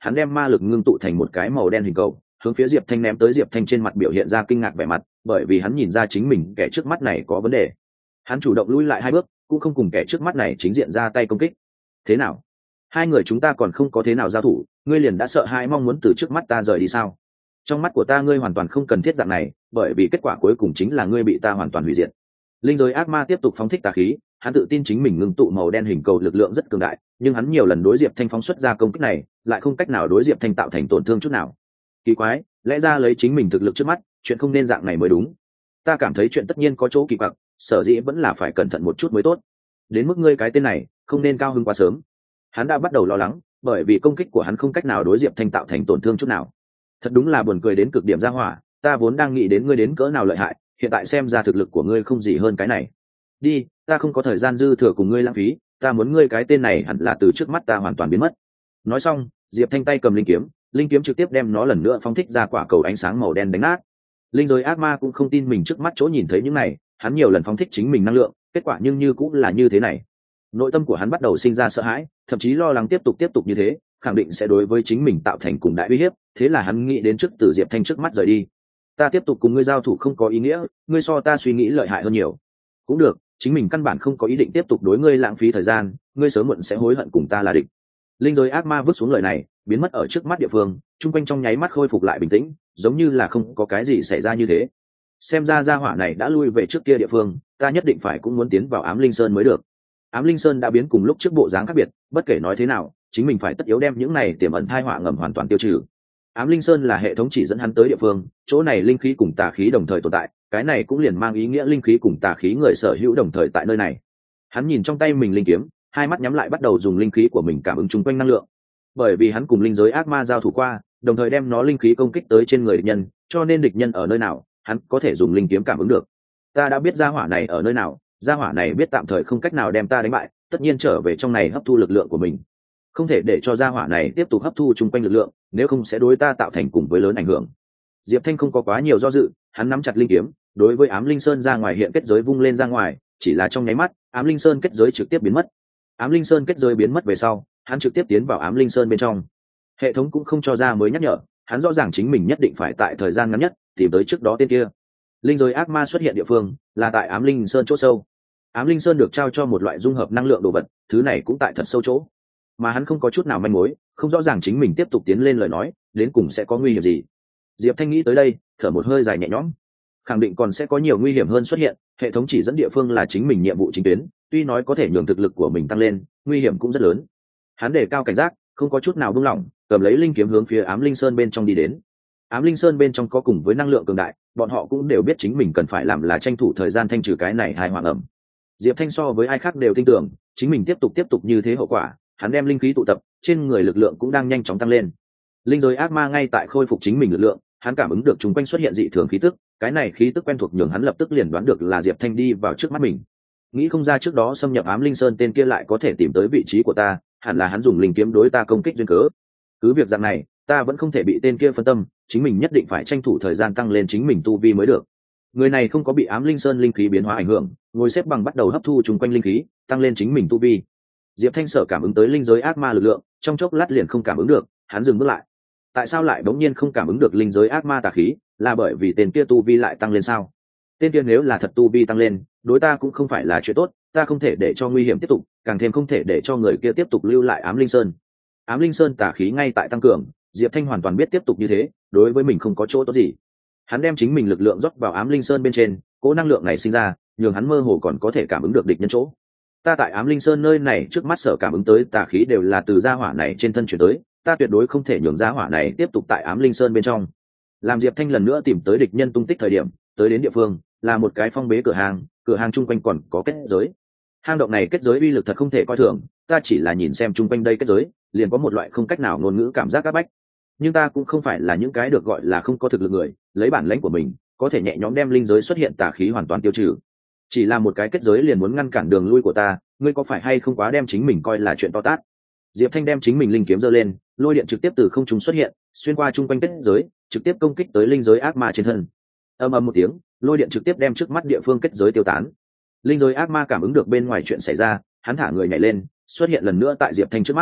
hắn đem ma lực ngưng tụ thành một cái màu đen hình cầu, hướng phía Diệp Thanh ném tới. Diệp Thanh trên mặt biểu hiện ra kinh ngạc vẻ mặt, bởi vì hắn nhìn ra chính mình kẻ trước mắt này có vấn đề. Hắn chủ động lui lại hai bước, cũng không cùng kẻ trước mắt này chính diện ra tay công kích. Thế nào? Hai người chúng ta còn không có thế nào giao thủ, ngươi liền đã sợ hãi mong muốn từ trước mắt ta rời đi sao? Trong mắt của ta ngươi hoàn toàn không cần thiết dạng này, bởi vì kết quả cuối cùng chính là ngươi bị ta hoàn toàn hủy diệt. Linh giới ác ma tiếp tục phóng thích tà khí, hắn tự tin chính mình ngưng tụ màu đen hình cầu lực lượng rất cường đại, nhưng hắn nhiều lần đối Diệp Thanh phóng xuất ra công kích này, lại không cách nào đối Diệp Thanh tạo thành tổn thương chút nào. Kỳ quái, lẽ ra lấy chính mình thực lực trước mắt, chuyện không nên dạng này mới đúng. Ta cảm thấy chuyện tất nhiên có chỗ kỳ quặc, sở dĩ vẫn là phải cẩn thận một chút mới tốt. Đến mức ngươi cái tên này, không nên cao hứng quá sớm. Hắn đã bắt đầu lo lắng, bởi vì công kích của hắn không cách nào đối Diệp Thanh tạo thành tổn thương chút nào. Thật đúng là buồn cười đến cực điểm ra hỏa, ta vốn đang nghĩ đến ngươi đến cỡ nào lợi hại, hiện tại xem ra thực lực của ngươi không gì hơn cái này. Đi, ta không có thời gian dư thừa cùng ngươi lãng phí, ta muốn ngươi cái tên này hẳn là từ trước mắt ta hoàn toàn biến mất. Nói xong, Diệp Thanh tay cầm linh kiếm, linh kiếm trực tiếp đem nó lần nữa phóng thích ra quả cầu ánh sáng màu đen đánh nát. Linh giới ác ma cũng không tin mình trước mắt chỗ nhìn thấy những này, hắn nhiều lần phóng thích chính mình năng lượng, kết quả nhưng như cũng là như thế này. Nội tâm của hắn bắt đầu sinh ra sợ hãi, thậm chí lo lắng tiếp tục tiếp tục như thế, khẳng định sẽ đối với chính mình tạo thành cùng đại uy hiếp, thế là hắn nghĩ đến trước từ Diệp Thanh trước mắt rời đi. Ta tiếp tục cùng ngươi giao thủ không có ý nghĩa, ngươi so ta suy nghĩ lợi hại hơn nhiều. Cũng được, chính mình căn bản không có ý định tiếp tục đối ngươi lãng phí thời gian, ngươi sớm muộn sẽ hối hận cùng ta là địch. Linh giới ác ma vứt xuống lời này, biến mất ở trước mắt địa phương, chung quanh trong nháy mắt khôi phục lại bình tĩnh, giống như là không có cái gì xảy ra như thế. Xem ra gia hỏa này đã lui về trước kia địa phương, ta nhất định phải cũng muốn tiến vào Ám Linh Sơn mới được. Ám Linh Sơn đã biến cùng lúc trước bộ dáng khác biệt, bất kể nói thế nào, chính mình phải tất yếu đem những này tiềm ẩn tai họa ngầm hoàn toàn tiêu trừ. Ám Linh Sơn là hệ thống chỉ dẫn hắn tới địa phương, chỗ này linh khí cùng tà khí đồng thời tồn tại, cái này cũng liền mang ý nghĩa linh khí cùng tà khí người sở hữu đồng thời tại nơi này. Hắn nhìn trong tay mình linh kiếm, hai mắt nhắm lại bắt đầu dùng linh khí của mình cảm ứng chung quanh năng lượng. Bởi vì hắn cùng linh giới ác ma giao thủ qua, đồng thời đem nó linh khí công kích tới trên người địch nhân, cho nên địch nhân ở nơi nào, hắn có thể dùng linh kiếm cảm ứng được. Ta đã biết gia hỏa này ở nơi nào, gia hỏa này biết tạm thời không cách nào đem ta đánh bại, tất nhiên trở về trong này hấp thu lực lượng của mình. Không thể để cho gia hỏa này tiếp tục hấp thu chung quanh lực lượng, nếu không sẽ đối ta tạo thành cùng với lớn ảnh hưởng. Diệp Thanh không có quá nhiều do dự, hắn nắm chặt linh kiếm, đối với Ám Linh Sơn ra ngoài hiện kết giới vung lên ra ngoài, chỉ là trong nháy mắt, Ám Linh Sơn kết giới trực tiếp biến mất. Ám Linh Sơn kết giới biến mất về sau, hắn trực tiếp tiến vào Ám Linh Sơn bên trong. Hệ thống cũng không cho ra mới nhắc nhở, hắn rõ ràng chính mình nhất định phải tại thời gian ngắn nhất tìm tới trước đó tên kia. Linh giới ác ma xuất hiện địa phương là tại Ám Linh Sơn chỗ sâu. Ám Linh Sơn được trao cho một loại dung hợp năng lượng đồ vật, thứ này cũng tại thật sâu chỗ, mà hắn không có chút nào manh mối, không rõ ràng chính mình tiếp tục tiến lên lời nói, đến cùng sẽ có nguy hiểm gì. Diệp Thanh nghĩ tới đây, thở một hơi dài nhẹ nhõm. Khẳng định còn sẽ có nhiều nguy hiểm hơn xuất hiện, hệ thống chỉ dẫn địa phương là chính mình nhiệm vụ chính tuyến, tuy nói có thể nhường thực lực của mình tăng lên, nguy hiểm cũng rất lớn. Hắn đề cao cảnh giác, không có chút nào buông lỏng, cầm lấy linh kiếm hướng phía Ám Linh Sơn bên trong đi đến. Ám Linh Sơn bên trong có cùng với năng lượng cường đại, bọn họ cũng đều biết chính mình cần phải làm là tranh thủ thời gian thanh trừ cái này hai hoàng ẩm. Diệp Thanh so với ai khác đều tin tưởng, chính mình tiếp tục tiếp tục như thế hậu quả, hắn đem linh khí tụ tập, trên người lực lượng cũng đang nhanh chóng tăng lên. Linh giới ác ma ngay tại khôi phục chính mình lực lượng, hắn cảm ứng được chúng quanh xuất hiện dị thường khí tức, cái này khí tức quen thuộc nhường hắn lập tức liền đoán được là Diệp Thanh đi vào trước mắt mình. Nghĩ không ra trước đó xâm nhập Ám Linh Sơn tên kia lại có thể tìm tới vị trí của ta, hẳn là hắn dùng linh kiếm đối ta công kích duyên cớ. Cứ việc dạng này, ta vẫn không thể bị tên kia phân tâm, chính mình nhất định phải tranh thủ thời gian tăng lên chính mình tu vi mới được. Người này không có bị Ám Linh Sơn linh khí biến hóa ảnh hưởng, ngồi xếp bằng bắt đầu hấp thu chung quanh linh khí, tăng lên chính mình tu vi. Diệp Thanh sở cảm ứng tới linh giới ác ma lực lượng, trong chốc lát liền không cảm ứng được, hắn dừng bước lại. Tại sao lại bỗng nhiên không cảm ứng được linh giới ác ma tà khí, là bởi vì tên kia tu vi lại tăng lên sao? Tên kia nếu là thật tu vi tăng lên, đối ta cũng không phải là chuyện tốt, ta không thể để cho nguy hiểm tiếp tục, càng thêm không thể để cho người kia tiếp tục lưu lại Ám Linh Sơn. Ám Linh Sơn tà khí ngay tại tăng cường, Diệp Thanh hoàn toàn biết tiếp tục như thế, đối với mình không có chỗ tốt gì. Hắn đem chính mình lực lượng rót vào Ám Linh Sơn bên trên, cỗ năng lượng này sinh ra, nhường hắn mơ hồ còn có thể cảm ứng được địch nhân chỗ. Ta tại Ám Linh Sơn nơi này trước mắt sở cảm ứng tới tà khí đều là từ gia hỏa này trên thân chuyển tới, ta tuyệt đối không thể nhường gia hỏa này tiếp tục tại Ám Linh Sơn bên trong. Làm Diệp Thanh lần nữa tìm tới địch nhân tung tích thời điểm, tới đến địa phương là một cái phong bế cửa hàng, cửa hàng chung quanh còn có kết giới. Hang động này kết giới uy lực thật không thể coi thường, ta chỉ là nhìn xem chung quanh đây kết giới, liền có một loại không cách nào ngôn ngữ cảm giác áp bách. Nhưng ta cũng không phải là những cái được gọi là không có thực lực người, lấy bản lãnh của mình, có thể nhẹ nhõm đem linh giới xuất hiện tà khí hoàn toàn tiêu trừ. Chỉ là một cái kết giới liền muốn ngăn cản đường lui của ta, ngươi có phải hay không quá đem chính mình coi là chuyện to tát? Diệp Thanh đem chính mình linh kiếm giơ lên, lôi điện trực tiếp từ không trung xuất hiện, xuyên qua chung quanh kết giới, trực tiếp công kích tới linh giới ác ma trên thân. Ầm ầm một tiếng, lôi điện trực tiếp đem trước mắt địa phương kết giới tiêu tán. Linh giới ác ma cảm ứng được bên ngoài chuyện xảy ra, hắn thả người nhảy lên, xuất hiện lần nữa tại Diệp Thanh trước mắt.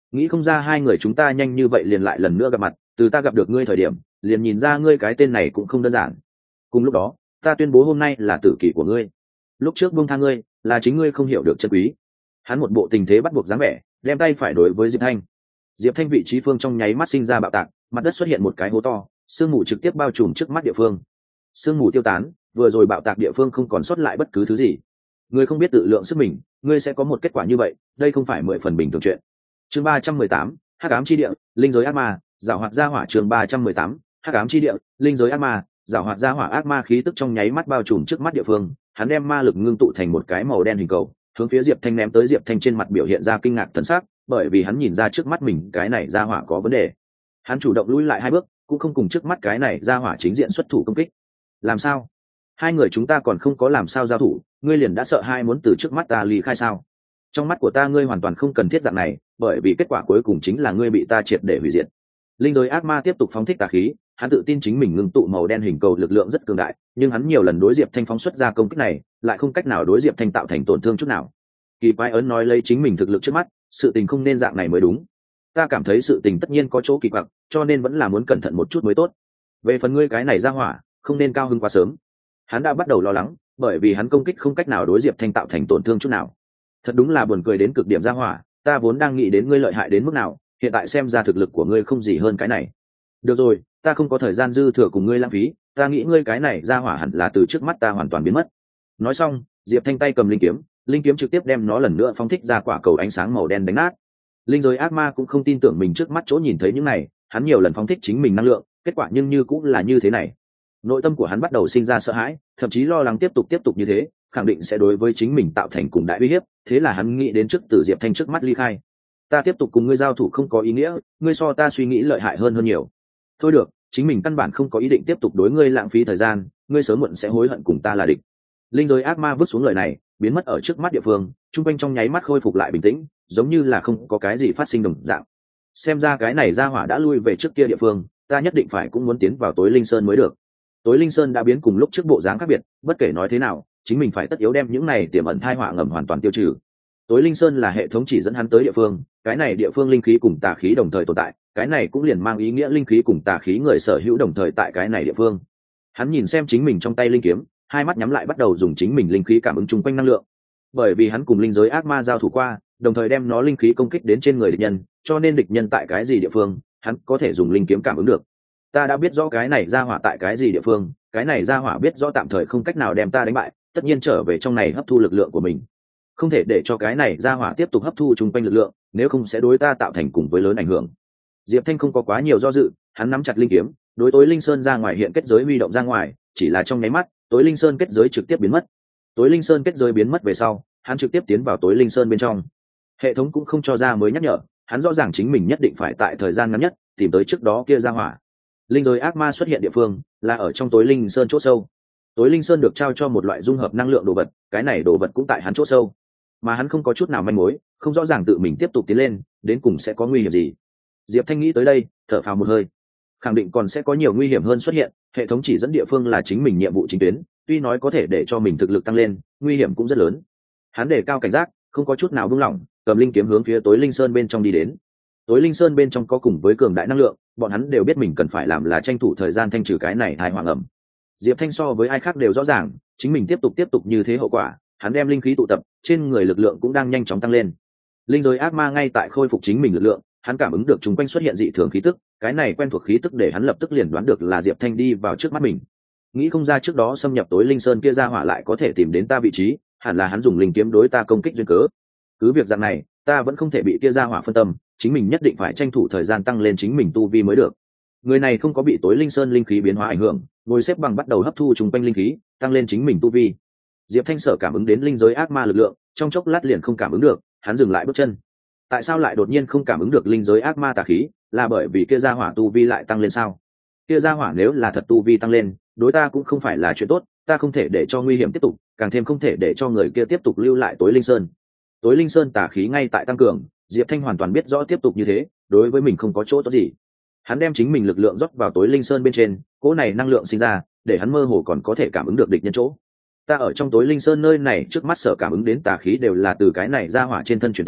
nghĩ không ra hai người chúng ta nhanh như vậy liền lại lần nữa gặp mặt. Từ ta gặp được ngươi thời điểm liền nhìn ra ngươi cái tên này cũng không đơn giản. Cùng lúc đó ta tuyên bố hôm nay là tử kỷ của ngươi. Lúc trước buông tha ngươi là chính ngươi không hiểu được chân quý. Hắn một bộ tình thế bắt buộc dáng vẻ, đem tay phải đối với Diệp Thanh. Diệp Thanh vị trí phương trong nháy mắt sinh ra bạo tạc, mặt đất xuất hiện một cái hố to, sương mù trực tiếp bao trùm trước mắt địa phương. Sương mù tiêu tán, vừa rồi bạo tạc địa phương không còn sót lại bất cứ thứ gì. Ngươi không biết tự lượng sức mình, ngươi sẽ có một kết quả như vậy, đây không phải mười phần bình thường chuyện. Chương ba trăm mười tám, Hắc ám chi địa, linh giới ác ma, giảo hoạt gia hỏa. Chương ba trăm mười tám, Hắc ám chi địa, linh giới ác ma, giảo hoạt gia hỏa. Ác ma khí tức trong nháy mắt bao trùm trước mắt địa phương, hắn đem ma lực ngưng tụ thành một cái màu đen hình cầu, hướng phía Diệp Thanh ném tới. Diệp Thanh trên mặt biểu hiện ra kinh ngạc thần sắc, bởi vì hắn nhìn ra trước mắt mình cái này gia hỏa có vấn đề. Hắn chủ động lui lại hai bước, cũng không cùng trước mắt cái này gia hỏa chính diện xuất thủ công kích. Làm sao? Hai người chúng ta còn không có làm sao giao thủ, ngươi liền đã sợ hai muốn từ trước mắt ta ly khai sao? Trong mắt của ta ngươi hoàn toàn không cần thiết dạng này, bởi vì kết quả cuối cùng chính là ngươi bị ta triệt để hủy diệt. Linh giới ác ma tiếp tục phóng thích tà khí, hắn tự tin chính mình ngưng tụ màu đen hình cầu lực lượng rất cường đại, nhưng hắn nhiều lần đối Diệp Thanh phóng xuất ra công kích này, lại không cách nào đối Diệp Thanh tạo thành tổn thương chút nào. Kỳ quái ấn nói lấy chính mình thực lực trước mắt, sự tình không nên dạng này mới đúng. Ta cảm thấy sự tình tất nhiên có chỗ kỳ quặc, cho nên vẫn là muốn cẩn thận một chút mới tốt. Về phần ngươi cái này ra hỏa, không nên cao hứng quá sớm. Hắn đã bắt đầu lo lắng, bởi vì hắn công kích không cách nào đối Diệp Thanh tạo thành tổn thương chút nào. Thật đúng là buồn cười đến cực điểm ra hỏa, ta vốn đang nghĩ đến ngươi lợi hại đến mức nào, hiện tại xem ra thực lực của ngươi không gì hơn cái này. Được rồi, ta không có thời gian dư thừa cùng ngươi lãng phí, ta nghĩ ngươi cái này ra hỏa hẳn là từ trước mắt ta hoàn toàn biến mất. Nói xong, Diệp Thanh tay cầm linh kiếm, linh kiếm trực tiếp đem nó lần nữa phóng thích ra quả cầu ánh sáng màu đen đánh nát. Linh giới ác ma cũng không tin tưởng mình trước mắt chỗ nhìn thấy những này, hắn nhiều lần phóng thích chính mình năng lượng, kết quả nhưng như cũng là như thế này. Nội tâm của hắn bắt đầu sinh ra sợ hãi, thậm chí lo lắng tiếp tục tiếp tục như thế, khẳng định sẽ đối với chính mình tạo thành cùng đại uy hiếp, thế là hắn nghĩ đến trước từ Diệp Thanh trước mắt ly khai. Ta tiếp tục cùng ngươi giao thủ không có ý nghĩa, ngươi so ta suy nghĩ lợi hại hơn hơn nhiều. Thôi được, chính mình căn bản không có ý định tiếp tục đối ngươi lãng phí thời gian, ngươi sớm muộn sẽ hối hận cùng ta là địch. Linh giới ác ma vứt xuống lời này, biến mất ở trước mắt địa phương, trung quanh trong nháy mắt khôi phục lại bình tĩnh, giống như là không có cái gì phát sinh đồng dạng. Xem ra cái này ra hỏa đã lui về trước kia địa phương, ta nhất định phải cũng muốn tiến vào tối linh sơn mới được. Tối linh sơn đã biến cùng lúc trước bộ dáng khác biệt, bất kể nói thế nào, chính mình phải tất yếu đem những này tiềm ẩn tai họa ngầm hoàn toàn tiêu trừ. Tối linh sơn là hệ thống chỉ dẫn hắn tới địa phương, cái này địa phương linh khí cùng tà khí đồng thời tồn tại, cái này cũng liền mang ý nghĩa linh khí cùng tà khí người sở hữu đồng thời tại cái này địa phương. Hắn nhìn xem chính mình trong tay linh kiếm, hai mắt nhắm lại bắt đầu dùng chính mình linh khí cảm ứng chung quanh năng lượng. Bởi vì hắn cùng linh giới ác ma giao thủ qua, đồng thời đem nó linh khí công kích đến trên người địch nhân, cho nên địch nhân tại cái gì địa phương, hắn có thể dùng linh kiếm cảm ứng được. Ta đã biết rõ cái này ra hỏa tại cái gì địa phương, cái này ra hỏa biết rõ tạm thời không cách nào đem ta đánh bại, tất nhiên trở về trong này hấp thu lực lượng của mình. Không thể để cho cái này ra hỏa tiếp tục hấp thu chung quanh lực lượng, nếu không sẽ đối ta tạo thành cùng với lớn ảnh hưởng. Diệp Thanh không có quá nhiều do dự, hắn nắm chặt linh kiếm, đối tối linh sơn ra ngoài hiện kết giới huy động ra ngoài, chỉ là trong nháy mắt, tối linh sơn kết giới trực tiếp biến mất. Tối linh sơn kết giới biến mất về sau, hắn trực tiếp tiến vào tối linh sơn bên trong. Hệ thống cũng không cho ra mới nhắc nhở, hắn rõ ràng chính mình nhất định phải tại thời gian ngắn nhất tìm tới trước đó kia ra hỏa. Linh giới ác ma xuất hiện địa phương là ở trong tối linh sơn chỗ sâu. Tối linh sơn được trao cho một loại dung hợp năng lượng đồ vật, cái này đồ vật cũng tại hắn chỗ sâu, mà hắn không có chút nào manh mối, không rõ ràng tự mình tiếp tục tiến lên đến cùng sẽ có nguy hiểm gì. Diệp Thanh nghĩ tới đây, thở phào một hơi, khẳng định còn sẽ có nhiều nguy hiểm hơn xuất hiện. Hệ thống chỉ dẫn địa phương là chính mình nhiệm vụ chính tuyến, tuy nói có thể để cho mình thực lực tăng lên, nguy hiểm cũng rất lớn. Hắn đề cao cảnh giác, không có chút nào buông lỏng, cầm linh kiếm hướng phía tối linh sơn bên trong đi đến. Tối linh sơn bên trong có cùng với cường đại năng lượng, bọn hắn đều biết mình cần phải làm là tranh thủ thời gian thanh trừ cái này tai họa ngầm. Diệp Thanh so với ai khác đều rõ ràng, chính mình tiếp tục tiếp tục như thế hậu quả, hắn đem linh khí tụ tập, trên người lực lượng cũng đang nhanh chóng tăng lên. Linh giới ác ma ngay tại khôi phục chính mình lực lượng, hắn cảm ứng được chúng quanh xuất hiện dị thường khí tức, cái này quen thuộc khí tức để hắn lập tức liền đoán được là Diệp Thanh đi vào trước mắt mình. Nghĩ không ra trước đó xâm nhập tối linh sơn kia ra hỏa lại có thể tìm đến ta vị trí, hẳn là hắn dùng linh kiếm đối ta công kích duyên cớ. Cứ việc dạng này, ta vẫn không thể bị kia ra hỏa phân tâm, chính mình nhất định phải tranh thủ thời gian tăng lên chính mình tu vi mới được. Người này không có bị tối linh sơn linh khí biến hóa ảnh hưởng, ngồi xếp bằng bắt đầu hấp thu chung quanh linh khí, tăng lên chính mình tu vi. Diệp Thanh sở cảm ứng đến linh giới ác ma lực lượng, trong chốc lát liền không cảm ứng được, hắn dừng lại bước chân. Tại sao lại đột nhiên không cảm ứng được linh giới ác ma tà khí, là bởi vì kia gia hỏa tu vi lại tăng lên sao? Kia gia hỏa nếu là thật tu vi tăng lên, đối ta cũng không phải là chuyện tốt, ta không thể để cho nguy hiểm tiếp tục, càng thêm không thể để cho người kia tiếp tục lưu lại tối linh sơn. Tối linh sơn tà khí ngay tại tăng cường, Diệp Thanh hoàn toàn biết rõ tiếp tục như thế, đối với mình không có chỗ tốt gì. Hắn đem chính mình lực lượng rót vào tối linh sơn bên trên, cỗ này năng lượng sinh ra, để hắn mơ hồ còn có thể cảm ứng được địch nhân chỗ. Ta ở trong tối linh sơn nơi này trước mắt sở cảm ứng đến tà khí đều là từ cái này ra hỏa trên thân chuyển tới,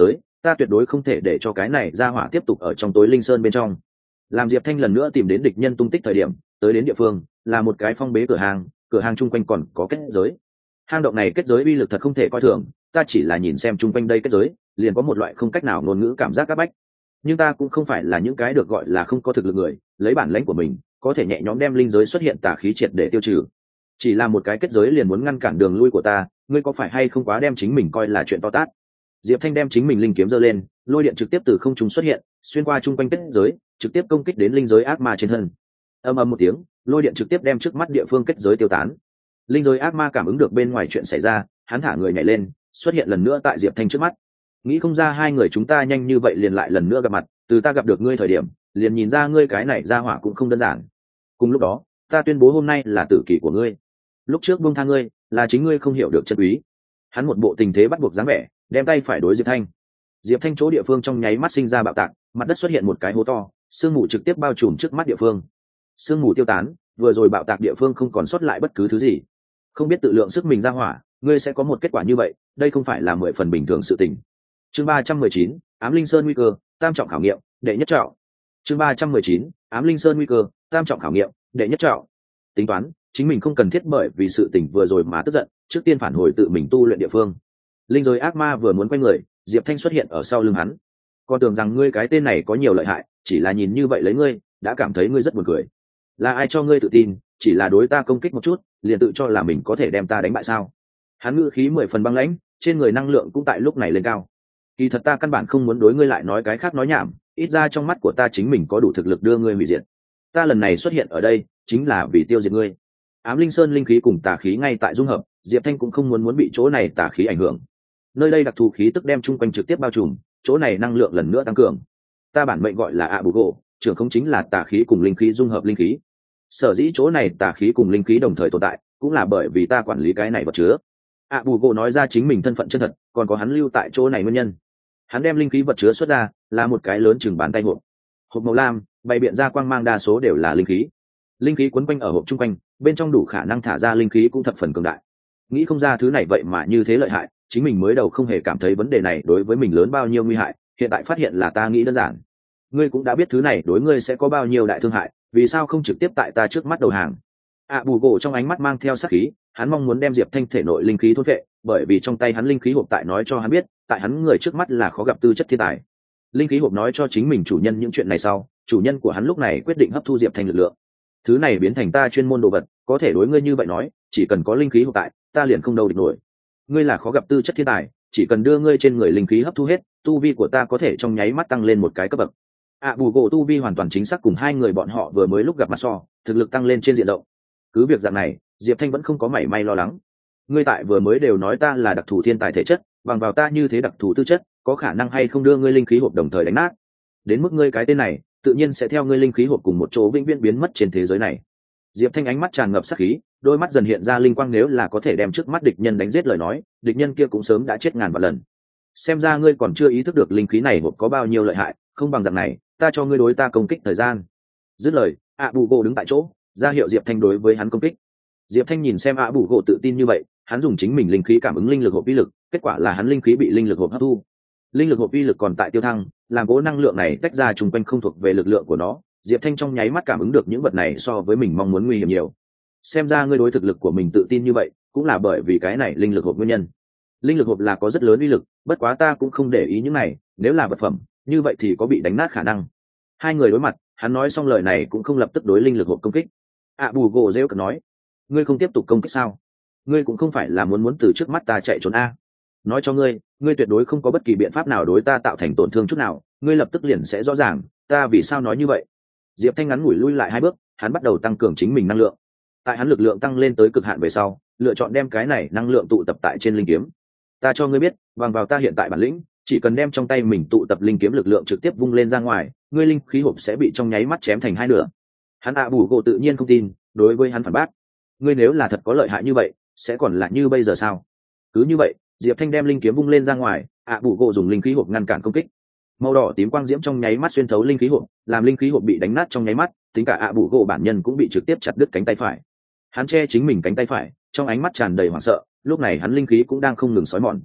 ta tuyệt đối không thể để cho cái này ra hỏa tiếp tục ở trong tối linh sơn bên trong. Làm Diệp Thanh lần nữa tìm đến địch nhân tung tích thời điểm, tới đến địa phương là một cái phong bế cửa hàng, cửa hàng chung quanh còn có kết giới. Hang động này kết giới uy lực thật không thể coi thường, ta chỉ là nhìn xem chung quanh đây kết giới liền có một loại không cách nào ngôn ngữ cảm giác áp bách. Nhưng ta cũng không phải là những cái được gọi là không có thực lực người, lấy bản lãnh của mình có thể nhẹ nhõm đem linh giới xuất hiện tà khí triệt để tiêu trừ. Chỉ là một cái kết giới liền muốn ngăn cản đường lui của ta, ngươi có phải hay không quá đem chính mình coi là chuyện to tát. Diệp Thanh đem chính mình linh kiếm giơ lên, lôi điện trực tiếp từ không trung xuất hiện, xuyên qua chung quanh kết giới, trực tiếp công kích đến linh giới ác ma trên thân. Ầm ầm một tiếng, lôi điện trực tiếp đem trước mắt địa phương kết giới tiêu tán. Linh giới ác ma cảm ứng được bên ngoài chuyện xảy ra, hắn thả người nhảy lên, xuất hiện lần nữa tại Diệp Thanh trước mắt. Nghĩ không ra hai người chúng ta nhanh như vậy liền lại lần nữa gặp mặt, từ ta gặp được ngươi thời điểm, liền nhìn ra ngươi cái này ra hỏa cũng không đơn giản. Cùng lúc đó, ta tuyên bố hôm nay là tử kỳ của ngươi. Lúc trước buông tha ngươi, là chính ngươi không hiểu được chân quý. Hắn một bộ tình thế bắt buộc dáng vẻ, đem tay phải đối Diệp Thanh. Diệp Thanh chỗ địa phương trong nháy mắt sinh ra bạo tạc, mặt đất xuất hiện một cái hố to, sương mù trực tiếp bao trùm trước mắt địa phương. Sương mù tiêu tán, vừa rồi bạo tạc địa phương không còn sót lại bất cứ thứ gì. Không biết tự lượng sức mình ra hỏa, ngươi sẽ có một kết quả như vậy, đây không phải là mười phần bình thường sự tình. Chương ba trăm mười chín, Ám Linh Sơn nguy cơ, tam trọng khảo nghiệm, đệ nhất trọng. Chương ba trăm mười chín, Ám Linh Sơn nguy cơ, tam trọng khảo nghiệm, đệ nhất trọng. Tính toán, chính mình không cần thiết bởi vì sự tình vừa rồi mà tức giận, trước tiên phản hồi tự mình tu luyện địa phương. Linh giới ác ma vừa muốn quay người, Diệp Thanh xuất hiện ở sau lưng hắn. Con tưởng rằng ngươi cái tên này có nhiều lợi hại, chỉ là nhìn như vậy lấy ngươi, đã cảm thấy ngươi rất buồn cười. Là ai cho ngươi tự tin, chỉ là đối ta công kích một chút, liền tự cho là mình có thể đem ta đánh bại sao? Hắn ngữ khí mười phần băng lãnh, trên người năng lượng cũng tại lúc này lên cao. Kỳ thật ta căn bản không muốn đối ngươi lại nói cái khác nói nhảm, ít ra trong mắt của ta chính mình có đủ thực lực đưa ngươi hủy diệt. Ta lần này xuất hiện ở đây, chính là vì tiêu diệt ngươi. Ám Linh Sơn linh khí cùng tà khí ngay tại dung hợp, Diệp Thanh cũng không muốn muốn bị chỗ này tà khí ảnh hưởng. Nơi đây đặc thù khí tức đem chung quanh trực tiếp bao trùm, chỗ này năng lượng lần nữa tăng cường. Ta bản mệnh gọi là ạ bù gỗ, trưởng không chính là tà khí cùng linh khí dung hợp linh khí. Sở dĩ chỗ này tà khí cùng linh khí đồng thời tồn tại, cũng là bởi vì ta quản lý cái này vật chứa. ạ bù gỗ nói ra chính mình thân phận chân thật, còn có hắn lưu tại chỗ này nguyên nhân. Hắn đem linh khí vật chứa xuất ra, là một cái lớn chừng bàn tay hộp. Hộp màu lam, bày biện ra quang mang đa số đều là linh khí. Linh khí quấn quanh ở hộp chung quanh, bên trong đủ khả năng thả ra linh khí cũng thập phần cường đại. Nghĩ không ra thứ này vậy mà như thế lợi hại, chính mình mới đầu không hề cảm thấy vấn đề này đối với mình lớn bao nhiêu nguy hại, hiện tại phát hiện là ta nghĩ đơn giản. Ngươi cũng đã biết thứ này đối ngươi sẽ có bao nhiêu đại thương hại, vì sao không trực tiếp tại ta trước mắt đầu hàng? ạ bù gỗ trong ánh mắt mang theo sát khí, hắn mong muốn đem Diệp Thanh thể nội linh khí thôn vệ, bởi vì trong tay hắn linh khí hộp tại nói cho hắn biết, tại hắn người trước mắt là khó gặp tư chất thiên tài. Linh khí hộp nói cho chính mình chủ nhân những chuyện này sau, chủ nhân của hắn lúc này quyết định hấp thu Diệp Thanh lực lượng. Thứ này biến thành ta chuyên môn đồ vật, có thể đối ngươi như vậy nói, chỉ cần có linh khí hộp tại, ta liền không đâu địch nổi. Ngươi là khó gặp tư chất thiên tài, chỉ cần đưa ngươi trên người linh khí hấp thu hết, tu vi của ta có thể trong nháy mắt tăng lên một cái cấp bậc. ạ bù gỗ tu vi hoàn toàn chính xác cùng hai người bọn họ vừa mới lúc gặp mặt so, thực lực tăng lên trên diện rộng. Cứ việc dạng này, Diệp Thanh vẫn không có mảy may lo lắng. Ngươi tại vừa mới đều nói ta là đặc thù thiên tài thể chất, bằng vào ta như thế đặc thù tư chất, có khả năng hay không đưa ngươi linh khí hộp đồng thời đánh nát? Đến mức ngươi cái tên này, tự nhiên sẽ theo ngươi linh khí hộp cùng một chỗ vĩnh viễn biến mất trên thế giới này. Diệp Thanh ánh mắt tràn ngập sát khí, đôi mắt dần hiện ra linh quang, nếu là có thể đem trước mắt địch nhân đánh giết lời nói, địch nhân kia cũng sớm đã chết ngàn vạn lần. Xem ra ngươi còn chưa ý thức được linh khí này hộp có bao nhiêu lợi hại, không bằng dạng này, ta cho ngươi đối ta công kích thời gian. Dứt lời, ạ bù gỗ đứng tại chỗ, ra hiệu Diệp Thanh đối với hắn công kích. Diệp Thanh nhìn xem ạ bù gỗ tự tin như vậy, hắn dùng chính mình linh khí cảm ứng linh lực hộp uy lực, kết quả là hắn linh khí bị linh lực hộp hấp thu. Linh lực hộp uy lực còn tại tiêu thăng, làm gỗ năng lượng này tách ra trùng quanh không thuộc về lực lượng của nó. Diệp Thanh trong nháy mắt cảm ứng được những vật này so với mình mong muốn nguy hiểm nhiều. Xem ra ngươi đối thực lực của mình tự tin như vậy, cũng là bởi vì cái này linh lực hộp nguyên nhân. Linh lực hộp là có rất lớn uy lực, bất quá ta cũng không để ý những này, nếu là vật phẩm, như vậy thì có bị đánh nát khả năng. Hai người đối mặt, hắn nói xong lời này cũng không lập tức đối linh lực hộp công kích. ạ bù gỗ rêu cực nói, ngươi không tiếp tục công kích sao? Ngươi cũng không phải là muốn muốn từ trước mắt ta chạy trốn a? Nói cho ngươi, ngươi tuyệt đối không có bất kỳ biện pháp nào đối ta tạo thành tổn thương chút nào, ngươi lập tức liền sẽ rõ ràng, ta vì sao nói như vậy. Diệp Thanh ngắn ngủi lui lại hai bước, hắn bắt đầu tăng cường chính mình năng lượng. Tại hắn lực lượng tăng lên tới cực hạn về sau, lựa chọn đem cái này năng lượng tụ tập tại trên linh kiếm. Ta cho ngươi biết, bằng vào ta hiện tại bản lĩnh, chỉ cần đem trong tay mình tụ tập linh kiếm lực lượng trực tiếp vung lên ra ngoài, ngươi linh khí hộp sẽ bị trong nháy mắt chém thành hai nửa. Hắn ạ bù gỗ tự nhiên không tin, đối với hắn phản bác, ngươi nếu là thật có lợi hại như vậy, sẽ còn là như bây giờ sao? Cứ như vậy, Diệp Thanh đem linh kiếm vung lên ra ngoài, ạ bù gỗ dùng linh khí hộp ngăn cản công kích. Màu đỏ tím quang diễm trong nháy mắt xuyên thấu linh khí hộp, làm linh khí hộp bị đánh nát trong nháy mắt, tính cả ạ bù gỗ bản nhân cũng bị trực tiếp chặt đứt cánh tay phải. Hắn che chính mình cánh tay phải, trong ánh mắt tràn đầy hoảng sợ, lúc này hắn linh khí cũng đang không ngừng xói mòn.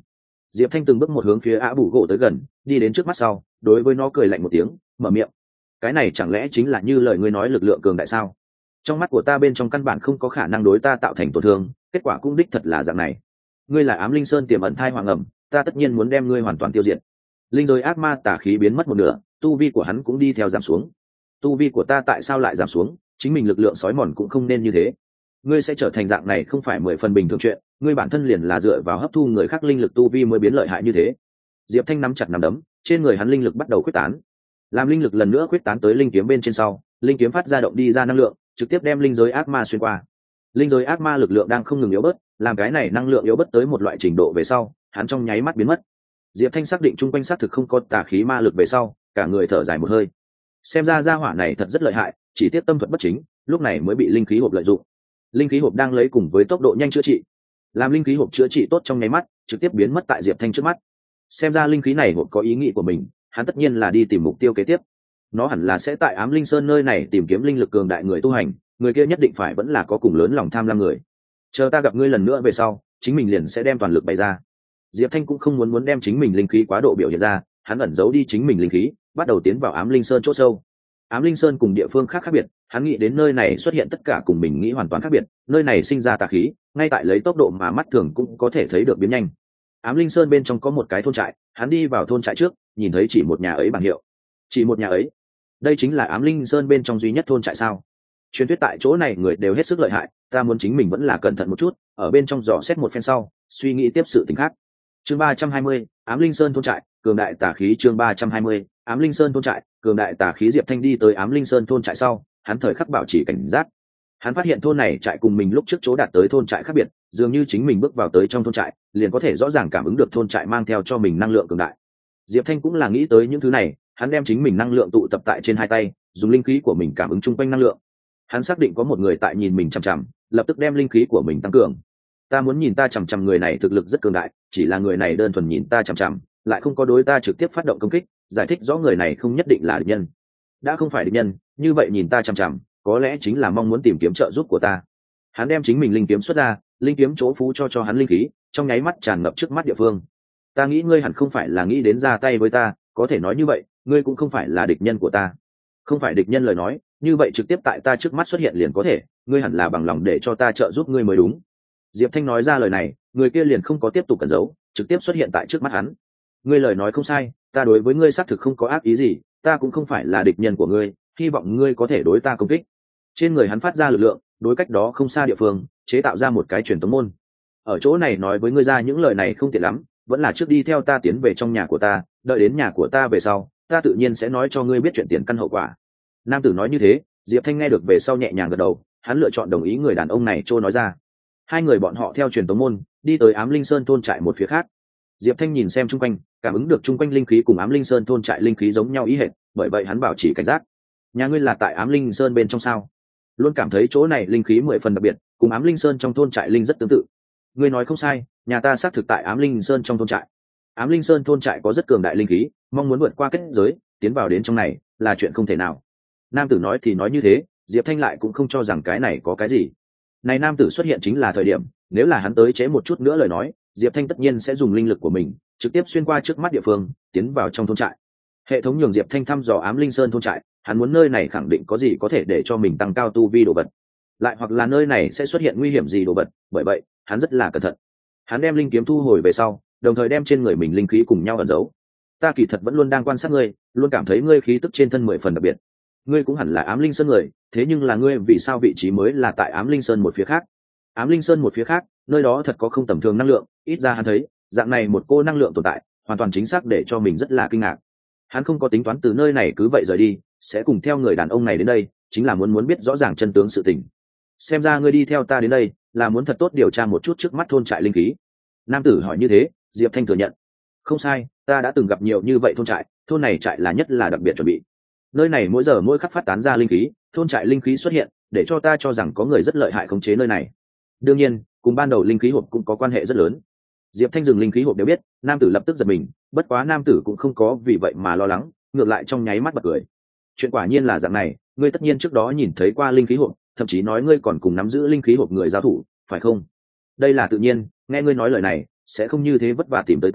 Diệp Thanh từng bước một hướng phía Á Bù gỗ tới gần, đi đến trước mắt sau, đối với nó cười lạnh một tiếng, mở miệng. Cái này chẳng lẽ chính là như lời ngươi nói lực lượng cường đại sao? Trong mắt của ta bên trong căn bản không có khả năng đối ta tạo thành tổn thương, kết quả cũng đích thật là dạng này. Ngươi là Ám Linh Sơn tiềm ẩn thai hoàng ẩm, ta tất nhiên muốn đem ngươi hoàn toàn tiêu diệt. Linh giới ác ma tà khí biến mất một nửa, tu vi của hắn cũng đi theo giảm xuống. Tu vi của ta tại sao lại giảm xuống? Chính mình lực lượng sói mòn cũng không nên như thế. Ngươi sẽ trở thành dạng này không phải mười phần bình thường chuyện, ngươi bản thân liền là dựa vào hấp thu người khác linh lực tu vi mới biến lợi hại như thế. Diệp Thanh nắm chặt nắm đấm, trên người hắn linh lực bắt đầu quyết tán. Làm linh lực lần nữa quyết tán tới linh kiếm bên trên sau, linh kiếm phát ra động đi ra năng lượng, trực tiếp đem linh giới ác ma xuyên qua. Linh giới ác ma lực lượng đang không ngừng yếu bớt, làm cái này năng lượng yếu bớt tới một loại trình độ về sau, hắn trong nháy mắt biến mất. Diệp Thanh xác định chung quanh xác thực không có tà khí ma lực về sau, cả người thở dài một hơi. Xem ra gia hỏa này thật rất lợi hại, chỉ tiếp tâm thuật bất chính, lúc này mới bị linh khí hộp lợi dụng. Linh khí hộp đang lấy cùng với tốc độ nhanh chữa trị, làm linh khí hộp chữa trị tốt trong nháy mắt, trực tiếp biến mất tại Diệp Thanh trước mắt. Xem ra linh khí này hộp có ý nghĩ của mình, hắn tất nhiên là đi tìm mục tiêu kế tiếp. Nó hẳn là sẽ tại Ám Linh Sơn nơi này tìm kiếm linh lực cường đại người tu hành, người kia nhất định phải vẫn là có cùng lớn lòng tham lam người. Chờ ta gặp ngươi lần nữa về sau, chính mình liền sẽ đem toàn lực bày ra. Diệp Thanh cũng không muốn muốn đem chính mình linh khí quá độ biểu hiện ra, hắn ẩn giấu đi chính mình linh khí, bắt đầu tiến vào Ám Linh Sơn chỗ sâu. Ám Linh Sơn cùng địa phương khác khác biệt, hắn nghĩ đến nơi này xuất hiện tất cả cùng mình nghĩ hoàn toàn khác biệt, nơi này sinh ra tà khí, ngay tại lấy tốc độ mà mắt thường cũng có thể thấy được biến nhanh. Ám Linh Sơn bên trong có một cái thôn trại, hắn đi vào thôn trại trước, nhìn thấy chỉ một nhà ấy bảng hiệu. Chỉ một nhà ấy. Đây chính là Ám Linh Sơn bên trong duy nhất thôn trại sao? Truyền thuyết tại chỗ này người đều hết sức lợi hại, ta muốn chính mình vẫn là cẩn thận một chút, ở bên trong dò xét một phen sau, suy nghĩ tiếp sự tình khác. Chương ba trăm hai mươi, Ám Linh Sơn thôn trại, cường đại tà khí. Chương ba trăm hai mươi, Ám Linh Sơn thôn trại, cường đại tà khí. Diệp Thanh đi tới Ám Linh Sơn thôn trại sau, hắn thời khắc bảo trì cảnh giác. Hắn phát hiện thôn này trại cùng mình lúc trước chỗ đạt tới thôn trại khác biệt, dường như chính mình bước vào tới trong thôn trại, liền có thể rõ ràng cảm ứng được thôn trại mang theo cho mình năng lượng cường đại. Diệp Thanh cũng là nghĩ tới những thứ này, hắn đem chính mình năng lượng tụ tập tại trên hai tay, dùng linh khí của mình cảm ứng chung quanh năng lượng. Hắn xác định có một người tại nhìn mình chằm chằm, lập tức đem linh khí của mình tăng cường. Ta muốn nhìn ta chằm chằm người này thực lực rất cường đại, chỉ là người này đơn thuần nhìn ta chằm chằm, lại không có đối ta trực tiếp phát động công kích, giải thích rõ người này không nhất định là địch nhân. Đã không phải địch nhân, như vậy nhìn ta chằm chằm, có lẽ chính là mong muốn tìm kiếm trợ giúp của ta. Hắn đem chính mình linh kiếm xuất ra, linh kiếm chỗ phú cho cho hắn linh khí, trong nháy mắt tràn ngập trước mắt địa phương. Ta nghĩ ngươi hẳn không phải là nghĩ đến ra tay với ta, có thể nói như vậy, ngươi cũng không phải là địch nhân của ta. Không phải địch nhân lời nói, như vậy trực tiếp tại ta trước mắt xuất hiện liền có thể, ngươi hẳn là bằng lòng để cho ta trợ giúp ngươi mới đúng. Diệp Thanh nói ra lời này, người kia liền không có tiếp tục cẩn giấu, trực tiếp xuất hiện tại trước mắt hắn. Ngươi lời nói không sai, ta đối với ngươi xác thực không có ác ý gì, ta cũng không phải là địch nhân của ngươi, hy vọng ngươi có thể đối ta công kích. Trên người hắn phát ra lực lượng, đối cách đó không xa địa phương, chế tạo ra một cái truyền tống môn. Ở chỗ này nói với ngươi ra những lời này không tiện lắm, vẫn là trước đi theo ta tiến về trong nhà của ta, đợi đến nhà của ta về sau, ta tự nhiên sẽ nói cho ngươi biết chuyện tiền căn hậu quả. Nam tử nói như thế, Diệp Thanh nghe được về sau nhẹ nhàng gật đầu, hắn lựa chọn đồng ý người đàn ông này trôi nói ra. Hai người bọn họ theo truyền tống môn, đi tới Ám Linh Sơn thôn trại một phía khác. Diệp Thanh nhìn xem chung quanh, cảm ứng được chung quanh linh khí cùng Ám Linh Sơn thôn trại linh khí giống nhau ý hệt, bởi vậy hắn bảo trì cảnh giác. Nhà ngươi là tại Ám Linh Sơn bên trong sao? Luôn cảm thấy chỗ này linh khí mười phần đặc biệt, cùng Ám Linh Sơn trong thôn trại linh rất tương tự. Ngươi nói không sai, nhà ta xác thực tại Ám Linh Sơn trong thôn trại. Ám Linh Sơn thôn trại có rất cường đại linh khí, mong muốn vượt qua kết giới, tiến vào đến trong này là chuyện không thể nào. Nam tử nói thì nói như thế, Diệp Thanh lại cũng không cho rằng cái này có cái gì. Này nam tử xuất hiện chính là thời điểm, nếu là hắn tới chế một chút nữa lời nói, Diệp Thanh tất nhiên sẽ dùng linh lực của mình, trực tiếp xuyên qua trước mắt địa phương, tiến vào trong thôn trại. Hệ thống nhường Diệp Thanh thăm dò Ám Linh Sơn thôn trại, hắn muốn nơi này khẳng định có gì có thể để cho mình tăng cao tu vi đồ vật, lại hoặc là nơi này sẽ xuất hiện nguy hiểm gì đồ vật, bởi vậy hắn rất là cẩn thận. Hắn đem linh kiếm thu hồi về sau, đồng thời đem trên người mình linh khí cùng nhau ẩn giấu. Ta kỳ thật vẫn luôn đang quan sát ngươi, luôn cảm thấy ngươi khí tức trên thân mười phần đặc biệt. Ngươi cũng hẳn là Ám Linh Sơn người, thế nhưng là ngươi vì sao vị trí mới là tại Ám Linh Sơn một phía khác? Ám Linh Sơn một phía khác, nơi đó thật có không tầm thường năng lượng, ít ra hắn thấy, dạng này một cô năng lượng tồn tại, hoàn toàn chính xác để cho mình rất là kinh ngạc. Hắn không có tính toán từ nơi này cứ vậy rời đi, sẽ cùng theo người đàn ông này đến đây, chính là muốn muốn biết rõ ràng chân tướng sự tình. Xem ra ngươi đi theo ta đến đây, là muốn thật tốt điều tra một chút trước mắt thôn trại linh khí. Nam tử hỏi như thế, Diệp Thanh thừa nhận. Không sai, ta đã từng gặp nhiều như vậy thôn trại, thôn này trại là nhất là đặc biệt chuẩn bị. Nơi này mỗi giờ mỗi khắc phát tán ra linh khí, thôn trại linh khí xuất hiện, để cho ta cho rằng có người rất lợi hại khống chế nơi này. Đương nhiên, cùng ban đầu linh khí hộp cũng có quan hệ rất lớn. Diệp Thanh dừng linh khí hộp đều biết, nam tử lập tức giật mình, bất quá nam tử cũng không có vì vậy mà lo lắng, ngược lại trong nháy mắt bật cười. Chuyện quả nhiên là dạng này, ngươi tất nhiên trước đó nhìn thấy qua linh khí hộp, thậm chí nói ngươi còn cùng nắm giữ linh khí hộp người giao thủ, phải không? Đây là tự nhiên, nghe ngươi nói lời này, sẽ không như thế vất vả tìm tới ta,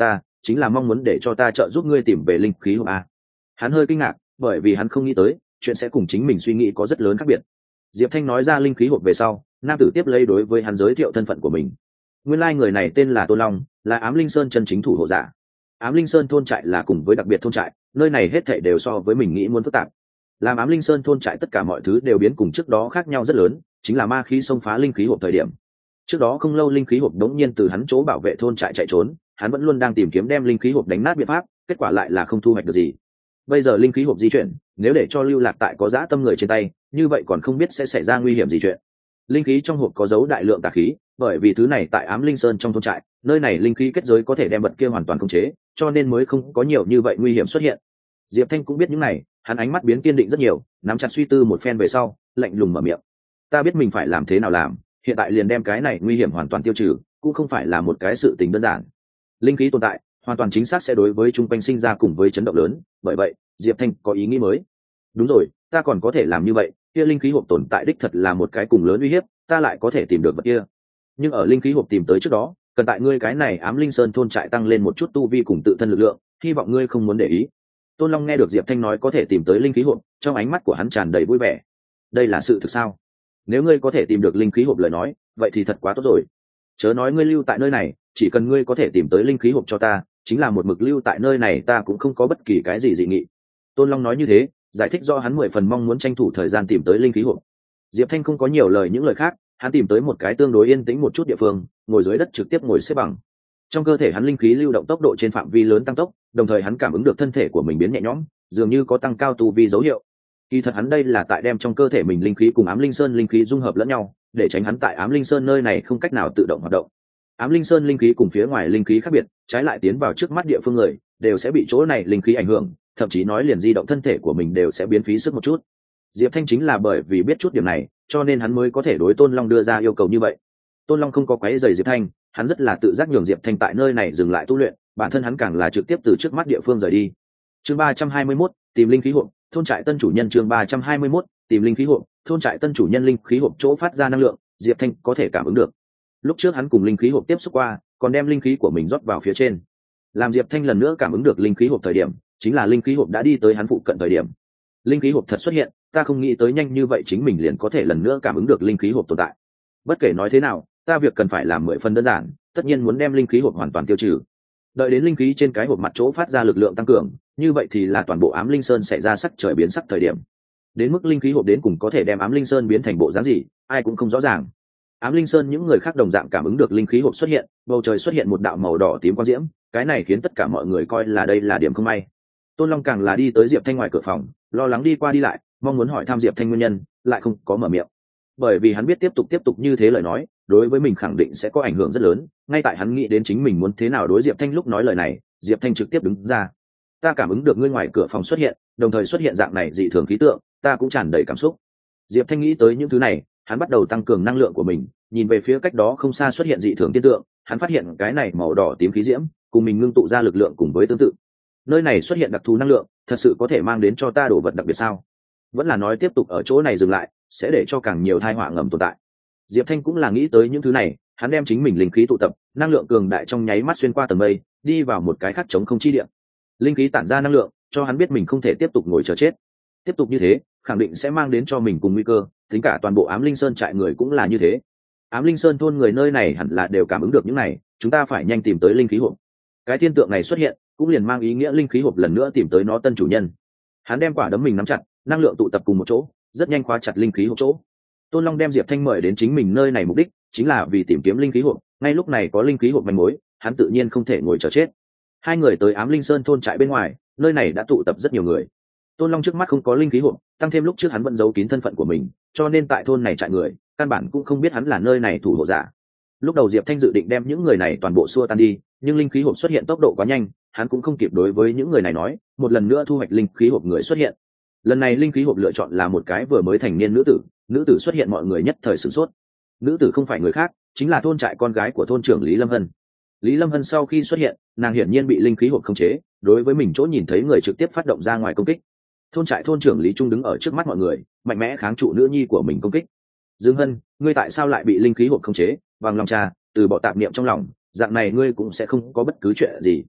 chính là mong muốn để cho ta trợ giúp ngươi tìm về linh khí hộp a. Hắn hơi kinh ngạc, bởi vì hắn không nghĩ tới chuyện sẽ cùng chính mình suy nghĩ có rất lớn khác biệt. Diệp Thanh nói ra linh khí hộp về sau, nam tử tiếp lấy đối với hắn giới thiệu thân phận của mình. Nguyên lai người này tên là Tôn Long, là Ám Linh Sơn chân chính thủ hộ giả. Ám Linh Sơn thôn trại là cùng với đặc biệt thôn trại, nơi này hết thảy đều so với mình nghĩ muốn phức tạp. Làm Ám Linh Sơn thôn trại tất cả mọi thứ đều biến cùng trước đó khác nhau rất lớn, chính là ma khí xông phá linh khí hộp thời điểm. Trước đó không lâu linh khí hộp đống nhiên từ hắn chỗ bảo vệ thôn trại chạy trốn, hắn vẫn luôn đang tìm kiếm đem linh khí hộp đánh nát biện pháp, kết quả lại là không thu hoạch được gì. Bây giờ linh khí hộp di chuyển, nếu để cho lưu lạc tại có dã tâm người trên tay, như vậy còn không biết sẽ xảy ra nguy hiểm gì chuyện. Linh khí trong hộp có dấu đại lượng tà khí, bởi vì thứ này tại Ám Linh Sơn trong thôn trại, nơi này linh khí kết giới có thể đem vật kia hoàn toàn khống chế, cho nên mới không có nhiều như vậy nguy hiểm xuất hiện. Diệp Thanh cũng biết những này, hắn ánh mắt biến kiên định rất nhiều, nắm chặt suy tư một phen về sau, lạnh lùng mở miệng. Ta biết mình phải làm thế nào làm, hiện tại liền đem cái này nguy hiểm hoàn toàn tiêu trừ, cũng không phải là một cái sự tình đơn giản. Linh khí tồn tại, hoàn toàn chính xác sẽ đối với trung quanh sinh ra cùng với chấn động lớn, bởi vậy, Diệp Thanh có ý nghĩ mới. Đúng rồi, ta còn có thể làm như vậy, kia linh khí hộp tồn tại đích thật là một cái cùng lớn uy hiếp, ta lại có thể tìm được vật kia. Nhưng ở linh khí hộp tìm tới trước đó, cần tại ngươi cái này Ám Linh Sơn thôn trại tăng lên một chút tu vi cùng tự thân lực lượng, hy vọng ngươi không muốn để ý. Tôn Long nghe được Diệp Thanh nói có thể tìm tới linh khí hộp, trong ánh mắt của hắn tràn đầy vui vẻ. Đây là sự thực sao? Nếu ngươi có thể tìm được linh khí hộp lời nói, vậy thì thật quá tốt rồi. Chớ nói ngươi lưu tại nơi này, chỉ cần ngươi có thể tìm tới linh khí hộp cho ta, chính là một mực lưu tại nơi này ta cũng không có bất kỳ cái gì dị nghị. Tôn Long nói như thế, giải thích do hắn mười phần mong muốn tranh thủ thời gian tìm tới linh khí hộp. Diệp Thanh không có nhiều lời những lời khác, hắn tìm tới một cái tương đối yên tĩnh một chút địa phương, ngồi dưới đất trực tiếp ngồi xếp bằng. Trong cơ thể hắn linh khí lưu động tốc độ trên phạm vi lớn tăng tốc, đồng thời hắn cảm ứng được thân thể của mình biến nhẹ nhõm, dường như có tăng cao tu vi dấu hiệu. Kỳ thật hắn đây là tại đem trong cơ thể mình linh khí cùng Ám Linh Sơn linh khí dung hợp lẫn nhau, để tránh hắn tại Ám Linh Sơn nơi này không cách nào tự động hoạt động. Ám Linh Sơn linh khí cùng phía ngoài linh khí khác biệt, trái lại tiến vào trước mắt địa phương người, đều sẽ bị chỗ này linh khí ảnh hưởng, thậm chí nói liền di động thân thể của mình đều sẽ biến phí sức một chút. Diệp Thanh chính là bởi vì biết chút điểm này, cho nên hắn mới có thể đối Tôn Long đưa ra yêu cầu như vậy. Tôn Long không có quấy rầy Diệp Thanh, hắn rất là tự giác nhường Diệp Thanh tại nơi này dừng lại tu luyện, bản thân hắn càng là trực tiếp từ trước mắt địa phương rời đi. Chương ba trăm hai mươi mốt, tìm linh khí hộp, thôn trại tân chủ nhân chương ba trăm hai mươi mốt, tìm linh khí hộp, thôn trại tân chủ nhân linh khí hộp chỗ phát ra năng lượng, Diệp Thanh có thể cảm ứng được. Lúc trước hắn cùng linh khí hộp tiếp xúc qua, còn đem linh khí của mình rót vào phía trên. Làm Diệp Thanh lần nữa cảm ứng được linh khí hộp thời điểm, chính là linh khí hộp đã đi tới hắn phụ cận thời điểm. Linh khí hộp thật xuất hiện, ta không nghĩ tới nhanh như vậy chính mình liền có thể lần nữa cảm ứng được linh khí hộp tồn tại. Bất kể nói thế nào, ta việc cần phải làm mười phần đơn giản, tất nhiên muốn đem linh khí hộp hoàn toàn tiêu trừ. Đợi đến linh khí trên cái hộp mặt chỗ phát ra lực lượng tăng cường, như vậy thì là toàn bộ Ám Linh Sơn sẽ ra sắc trời biến sắc thời điểm. Đến mức linh khí hộp đến cùng có thể đem Ám Linh Sơn biến thành bộ dáng gì, ai cũng không rõ ràng. Ám Linh Sơn những người khác đồng dạng cảm ứng được linh khí hộp xuất hiện, bầu trời xuất hiện một đạo màu đỏ tím quang diễm, cái này khiến tất cả mọi người coi là đây là điểm không may. Tôn Long càng là đi tới Diệp Thanh ngoài cửa phòng, lo lắng đi qua đi lại, mong muốn hỏi thăm Diệp Thanh nguyên nhân, lại không có mở miệng. Bởi vì hắn biết tiếp tục tiếp tục như thế lời nói, đối với mình khẳng định sẽ có ảnh hưởng rất lớn, ngay tại hắn nghĩ đến chính mình muốn thế nào đối Diệp Thanh lúc nói lời này, Diệp Thanh trực tiếp đứng ra. Ta cảm ứng được ngươi ngoài cửa phòng xuất hiện, đồng thời xuất hiện dạng này dị thường khí tượng, ta cũng tràn đầy cảm xúc. Diệp Thanh nghĩ tới những thứ này, hắn bắt đầu tăng cường năng lượng của mình, nhìn về phía cách đó không xa xuất hiện dị thường tiên tượng, hắn phát hiện cái này màu đỏ tím khí diễm, cùng mình ngưng tụ ra lực lượng cùng với tương tự. Nơi này xuất hiện đặc thù năng lượng, thật sự có thể mang đến cho ta đồ vật đặc biệt sao? Vẫn là nói tiếp tục ở chỗ này dừng lại, sẽ để cho càng nhiều tai họa ngầm tồn tại. Diệp Thanh cũng là nghĩ tới những thứ này, hắn đem chính mình linh khí tụ tập, năng lượng cường đại trong nháy mắt xuyên qua tầng mây, đi vào một cái khác trống không chi địa. Linh khí tản ra năng lượng, cho hắn biết mình không thể tiếp tục ngồi chờ chết. Tiếp tục như thế, khẳng định sẽ mang đến cho mình cùng nguy cơ, tính cả toàn bộ Ám Linh Sơn trại người cũng là như thế. Ám Linh Sơn thôn người nơi này hẳn là đều cảm ứng được những này, chúng ta phải nhanh tìm tới linh khí hộp. Cái thiên tượng này xuất hiện, cũng liền mang ý nghĩa linh khí hộp lần nữa tìm tới nó tân chủ nhân. Hắn đem quả đấm mình nắm chặt, năng lượng tụ tập cùng một chỗ, rất nhanh khóa chặt linh khí hộp chỗ. Tôn Long đem Diệp Thanh mời đến chính mình nơi này mục đích chính là vì tìm kiếm linh khí hộp, ngay lúc này có linh khí hộp manh mối, hắn tự nhiên không thể ngồi chờ chết. Hai người tới Ám Linh Sơn thôn trại bên ngoài, nơi này đã tụ tập rất nhiều người. Tôn Long trước mắt không có linh khí hộp, tăng thêm lúc trước hắn vẫn giấu kín thân phận của mình, cho nên tại thôn này trại người, căn bản cũng không biết hắn là nơi này thủ hộ giả. Lúc đầu Diệp Thanh dự định đem những người này toàn bộ xua tan đi, nhưng linh khí hộp xuất hiện tốc độ quá nhanh, hắn cũng không kịp đối với những người này nói, một lần nữa thu hoạch linh khí hộp người xuất hiện. Lần này linh khí hộp lựa chọn là một cái vừa mới thành niên nữ tử, nữ tử xuất hiện mọi người nhất thời sửng sốt. Nữ tử không phải người khác, chính là thôn trại con gái của thôn trưởng Lý Lâm Hân. Lý Lâm Hân sau khi xuất hiện, nàng hiển nhiên bị linh khí hộp khống chế, đối với mình chỗ nhìn thấy người trực tiếp phát động ra ngoài công kích. Thôn trại thôn trưởng Lý Trung đứng ở trước mắt mọi người, mạnh mẽ kháng trụ nữ nhi của mình công kích. Dương Hân, ngươi tại sao lại bị linh khí hộp khống chế? Bằng lòng trà, từ bỏ tạp niệm trong lòng, dạng này ngươi cũng sẽ không có bất cứ chuyện gì.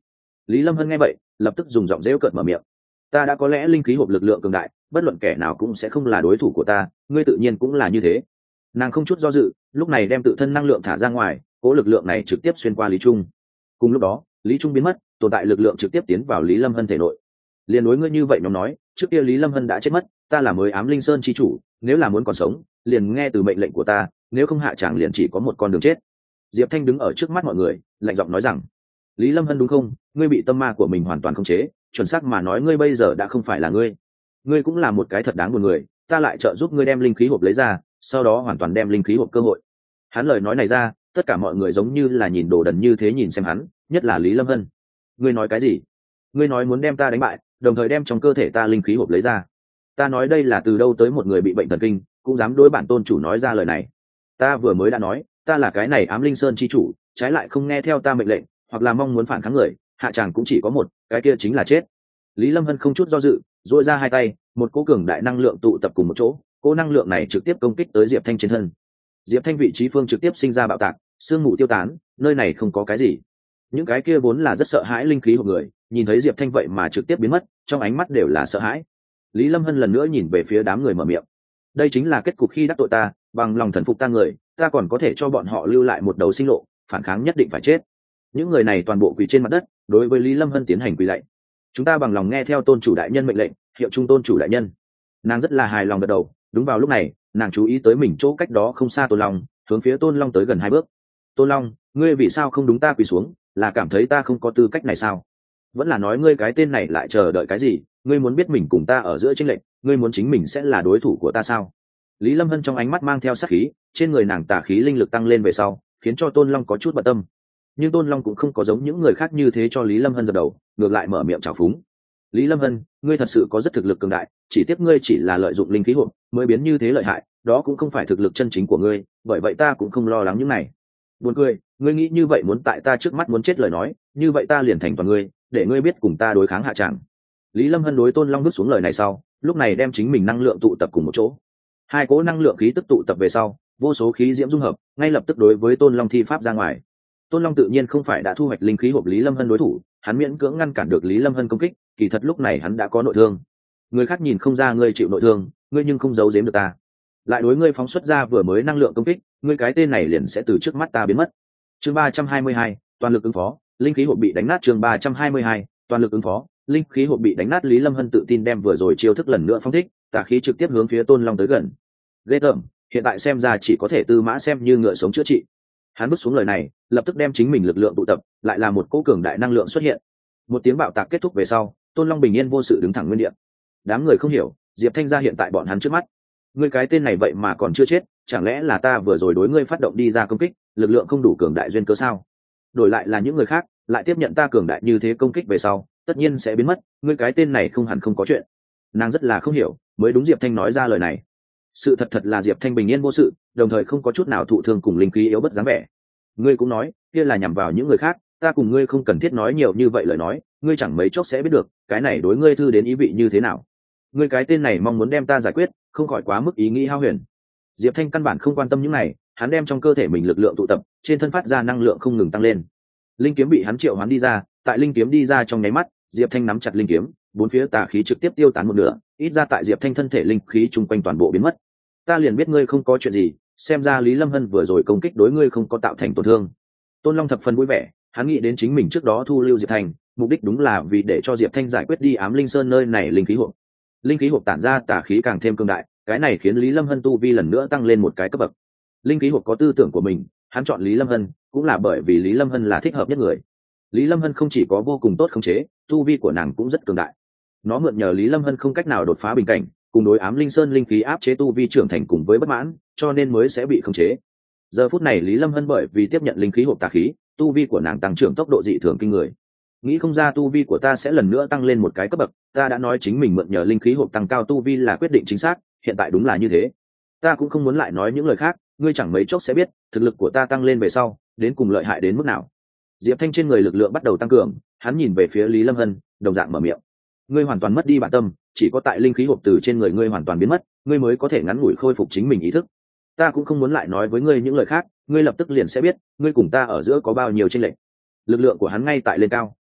Lý Lâm Hân nghe vậy lập tức dùng giọng rêu cợt mở miệng: ta đã có lẽ linh khí hộp lực lượng cường đại, bất luận kẻ nào cũng sẽ không là đối thủ của ta, ngươi tự nhiên cũng là như thế. Nàng không chút do dự lúc này đem tự thân năng lượng thả ra ngoài, cố lực lượng này trực tiếp xuyên qua Lý Trung. Cùng lúc đó Lý Trung biến mất, tồn tại lực lượng trực tiếp tiến vào Lý Lâm Hân thể nội. Liên đối ngươi như vậy nhóm nói, trước kia Lý Lâm Hân đã chết mất, ta là mới ám linh sơn chi chủ, nếu là muốn còn sống liền nghe từ mệnh lệnh của ta, nếu không hạ chẳng liền chỉ có một con đường chết. Diệp Thanh đứng ở trước mắt mọi người lạnh giọng nói rằng: Lý Lâm Hân đúng không, ngươi bị tâm ma của mình hoàn toàn khống chế, chuẩn xác mà nói ngươi bây giờ đã không phải là ngươi. Ngươi cũng là một cái thật đáng buồn người, ta lại trợ giúp ngươi đem linh khí hộp lấy ra, sau đó hoàn toàn đem linh khí hộp cơ hội. Hắn lời nói này ra, tất cả mọi người giống như là nhìn đồ đần như thế nhìn xem hắn, nhất là Lý Lâm Hân. Ngươi nói cái gì? Ngươi nói muốn đem ta đánh bại, đồng thời đem trong cơ thể ta linh khí hộp lấy ra. Ta nói đây là từ đâu tới một người bị bệnh thần kinh, cũng dám đối bản tôn chủ nói ra lời này. Ta vừa mới đã nói, ta là cái này ám linh sơn chi chủ, trái lại không nghe theo ta mệnh lệnh, hoặc là mong muốn phản kháng người, hạ tràng cũng chỉ có một, cái kia chính là chết. Lý Lâm Hân không chút do dự duỗi ra hai tay, một cỗ cường đại năng lượng tụ tập cùng một chỗ, cỗ năng lượng này trực tiếp công kích tới Diệp Thanh trên thân. Diệp Thanh vị trí phương trực tiếp sinh ra bạo tạc, sương mù tiêu tán, nơi này không có cái gì. Những cái kia vốn là rất sợ hãi linh khí của người, nhìn thấy Diệp Thanh vậy mà trực tiếp biến mất, trong ánh mắt đều là sợ hãi. Lý Lâm Hân lần nữa nhìn về phía đám người mở miệng: đây chính là kết cục khi đắc tội ta, bằng lòng thần phục ta người, ta còn có thể cho bọn họ lưu lại một đầu sinh lộ, phản kháng nhất định phải chết. Những người này toàn bộ quỳ trên mặt đất, đối với Lý Lâm Hân tiến hành quỳ lạy. Chúng ta bằng lòng nghe theo tôn chủ đại nhân mệnh lệnh, hiệu trung tôn chủ đại nhân. Nàng rất là hài lòng gật đầu. Đúng vào lúc này nàng chú ý tới mình chỗ cách đó không xa Tôn Long, hướng phía Tôn Long tới gần hai bước. Tôn Long, ngươi vì sao không đúng ta quỳ xuống, là cảm thấy ta không có tư cách này sao? Vẫn là nói ngươi cái tên này lại chờ đợi cái gì? Ngươi muốn biết mình cùng ta ở giữa chênh lệch, ngươi muốn chính mình sẽ là đối thủ của ta sao? Lý Lâm Hân trong ánh mắt mang theo sát khí, trên người nàng tà khí linh lực tăng lên về sau, khiến cho Tôn Long có chút bận tâm. Nhưng Tôn Long cũng không có giống những người khác như thế cho Lý Lâm Hân dập đầu, ngược lại mở miệng chào phúng: Lý Lâm Hân, ngươi thật sự có rất thực lực cường đại, chỉ tiếc ngươi chỉ là lợi dụng linh khí hộp mới biến như thế lợi hại, đó cũng không phải thực lực chân chính của ngươi, bởi vậy ta cũng không lo lắng những này. Buồn cười, ngươi nghĩ như vậy muốn tại ta trước mắt muốn chết lời nói, như vậy ta liền thành toàn ngươi, để ngươi biết cùng ta đối kháng hạ tràng. Lý Lâm Hân đối Tôn Long bước xuống lời này sau, lúc này đem chính mình năng lượng tụ tập cùng một chỗ. Hai cỗ năng lượng khí tức tụ tập về sau, vô số khí diễm dung hợp, ngay lập tức đối với Tôn Long thi pháp ra ngoài. Tôn Long tự nhiên không phải đã thu hoạch linh khí hộp Lý Lâm Hân đối thủ, hắn miễn cưỡng ngăn cản được Lý Lâm Hân công kích, kỳ thật lúc này hắn đã có nội thương. Người khác nhìn không ra ngươi chịu nội thương, ngươi nhưng không giấu giếm được ta. Lại đối ngươi phóng xuất ra vừa mới năng lượng công kích, ngươi cái tên này liền sẽ từ trước mắt ta biến mất. Chương ba trăm hai mươi hai, toàn lực ứng phó, linh khí hộp bị đánh nát. Chương ba trăm hai mươi hai, toàn lực ứng phó, linh khí hộp bị đánh nát. Lý Lâm Hân tự tin đem vừa rồi chiêu thức lần nữa phóng thích, tà khí trực tiếp hướng phía Tôn Long tới gần. Ghê tởm, hiện tại xem ra chỉ có thể tư mã xem như ngựa sống chữa trị. Hắn bước xuống lời này, lập tức đem chính mình lực lượng tụ tập, lại là một cỗ cường đại năng lượng xuất hiện. Một tiếng bạo tạc kết thúc về sau, Tôn Long bình yên vô sự đứng thẳng nguyên địa. Đám người không hiểu, Diệp Thanh ra hiện tại bọn hắn trước mắt. Ngươi cái tên này vậy mà còn chưa chết, chẳng lẽ là ta vừa rồi đối ngươi phát động đi ra công kích, lực lượng không đủ cường đại duyên cớ sao? Đổi lại là những người khác, lại tiếp nhận ta cường đại như thế công kích về sau, tất nhiên sẽ biến mất, ngươi cái tên này không hẳn không có chuyện. Nàng rất là không hiểu, mới đúng Diệp Thanh nói ra lời này. Sự thật thật là Diệp Thanh bình yên vô sự, đồng thời không có chút nào thụ thương cùng linh khí yếu bất dáng vẻ. Ngươi cũng nói, kia là nhằm vào những người khác, ta cùng ngươi không cần thiết nói nhiều như vậy lời nói, ngươi chẳng mấy chốc sẽ biết được, cái này đối ngươi thư đến ý vị như thế nào. Ngươi cái tên này mong muốn đem ta giải quyết, không khỏi quá mức ý nghĩ hao huyền. Diệp Thanh căn bản không quan tâm những này, hắn đem trong cơ thể mình lực lượng tụ tập, trên thân phát ra năng lượng không ngừng tăng lên. Linh kiếm bị hắn triệu hoán đi ra, tại linh kiếm đi ra trong nháy mắt, Diệp Thanh nắm chặt linh kiếm, bốn phía tà khí trực tiếp tiêu tán một nửa, ít ra tại Diệp Thanh thân thể linh khí chung quanh toàn bộ biến mất. Ta liền biết ngươi không có chuyện gì, xem ra Lý Lâm Hân vừa rồi công kích đối ngươi không có tạo thành tổn thương. Tôn Long thập phần vui vẻ, hắn nghĩ đến chính mình trước đó thu lưu Diệp Thanh, mục đích đúng là vì để cho Diệp Thanh giải quyết đi ám linh sơn nơi này linh khí hộp. Linh khí hộp tản ra tà khí càng thêm cường đại, cái này khiến Lý Lâm Hân tu vi lần nữa tăng lên một cái cấp bậc. Linh khí hộp có tư tưởng của mình, hắn chọn Lý Lâm Hân cũng là bởi vì Lý Lâm Hân là thích hợp nhất người. Lý Lâm Hân không chỉ có vô cùng tốt khống chế, tu vi của nàng cũng rất cường đại. Nó mượn nhờ Lý Lâm Hân không cách nào đột phá bình cảnh, cùng đối ám linh sơn linh khí áp chế tu vi trưởng thành cùng với bất mãn, cho nên mới sẽ bị khống chế. Giờ phút này Lý Lâm Hân bởi vì tiếp nhận linh khí hộp tà khí, tu vi của nàng tăng trưởng tốc độ dị thường kinh người. Nghĩ không ra tu vi của ta sẽ lần nữa tăng lên một cái cấp bậc, ta đã nói chính mình mượn nhờ linh khí hộp tăng cao tu vi là quyết định chính xác, hiện tại đúng là như thế. Ta cũng không muốn lại nói những lời khác, ngươi chẳng mấy chốc sẽ biết, thực lực của ta tăng lên về sau, đến cùng lợi hại đến mức nào. Diệp Thanh trên người lực lượng bắt đầu tăng cường, hắn nhìn về phía Lý Lâm Hân, đồng dạng mở miệng. Ngươi hoàn toàn mất đi bản tâm, chỉ có tại linh khí hộp từ trên người ngươi hoàn toàn biến mất, ngươi mới có thể ngắn ngủi khôi phục chính mình ý thức. Ta cũng không muốn lại nói với ngươi những lời khác, ngươi lập tức liền sẽ biết, ngươi cùng ta ở giữa có bao nhiêu chênh lệch. Lực lượng của hắn ngay tại lên cao,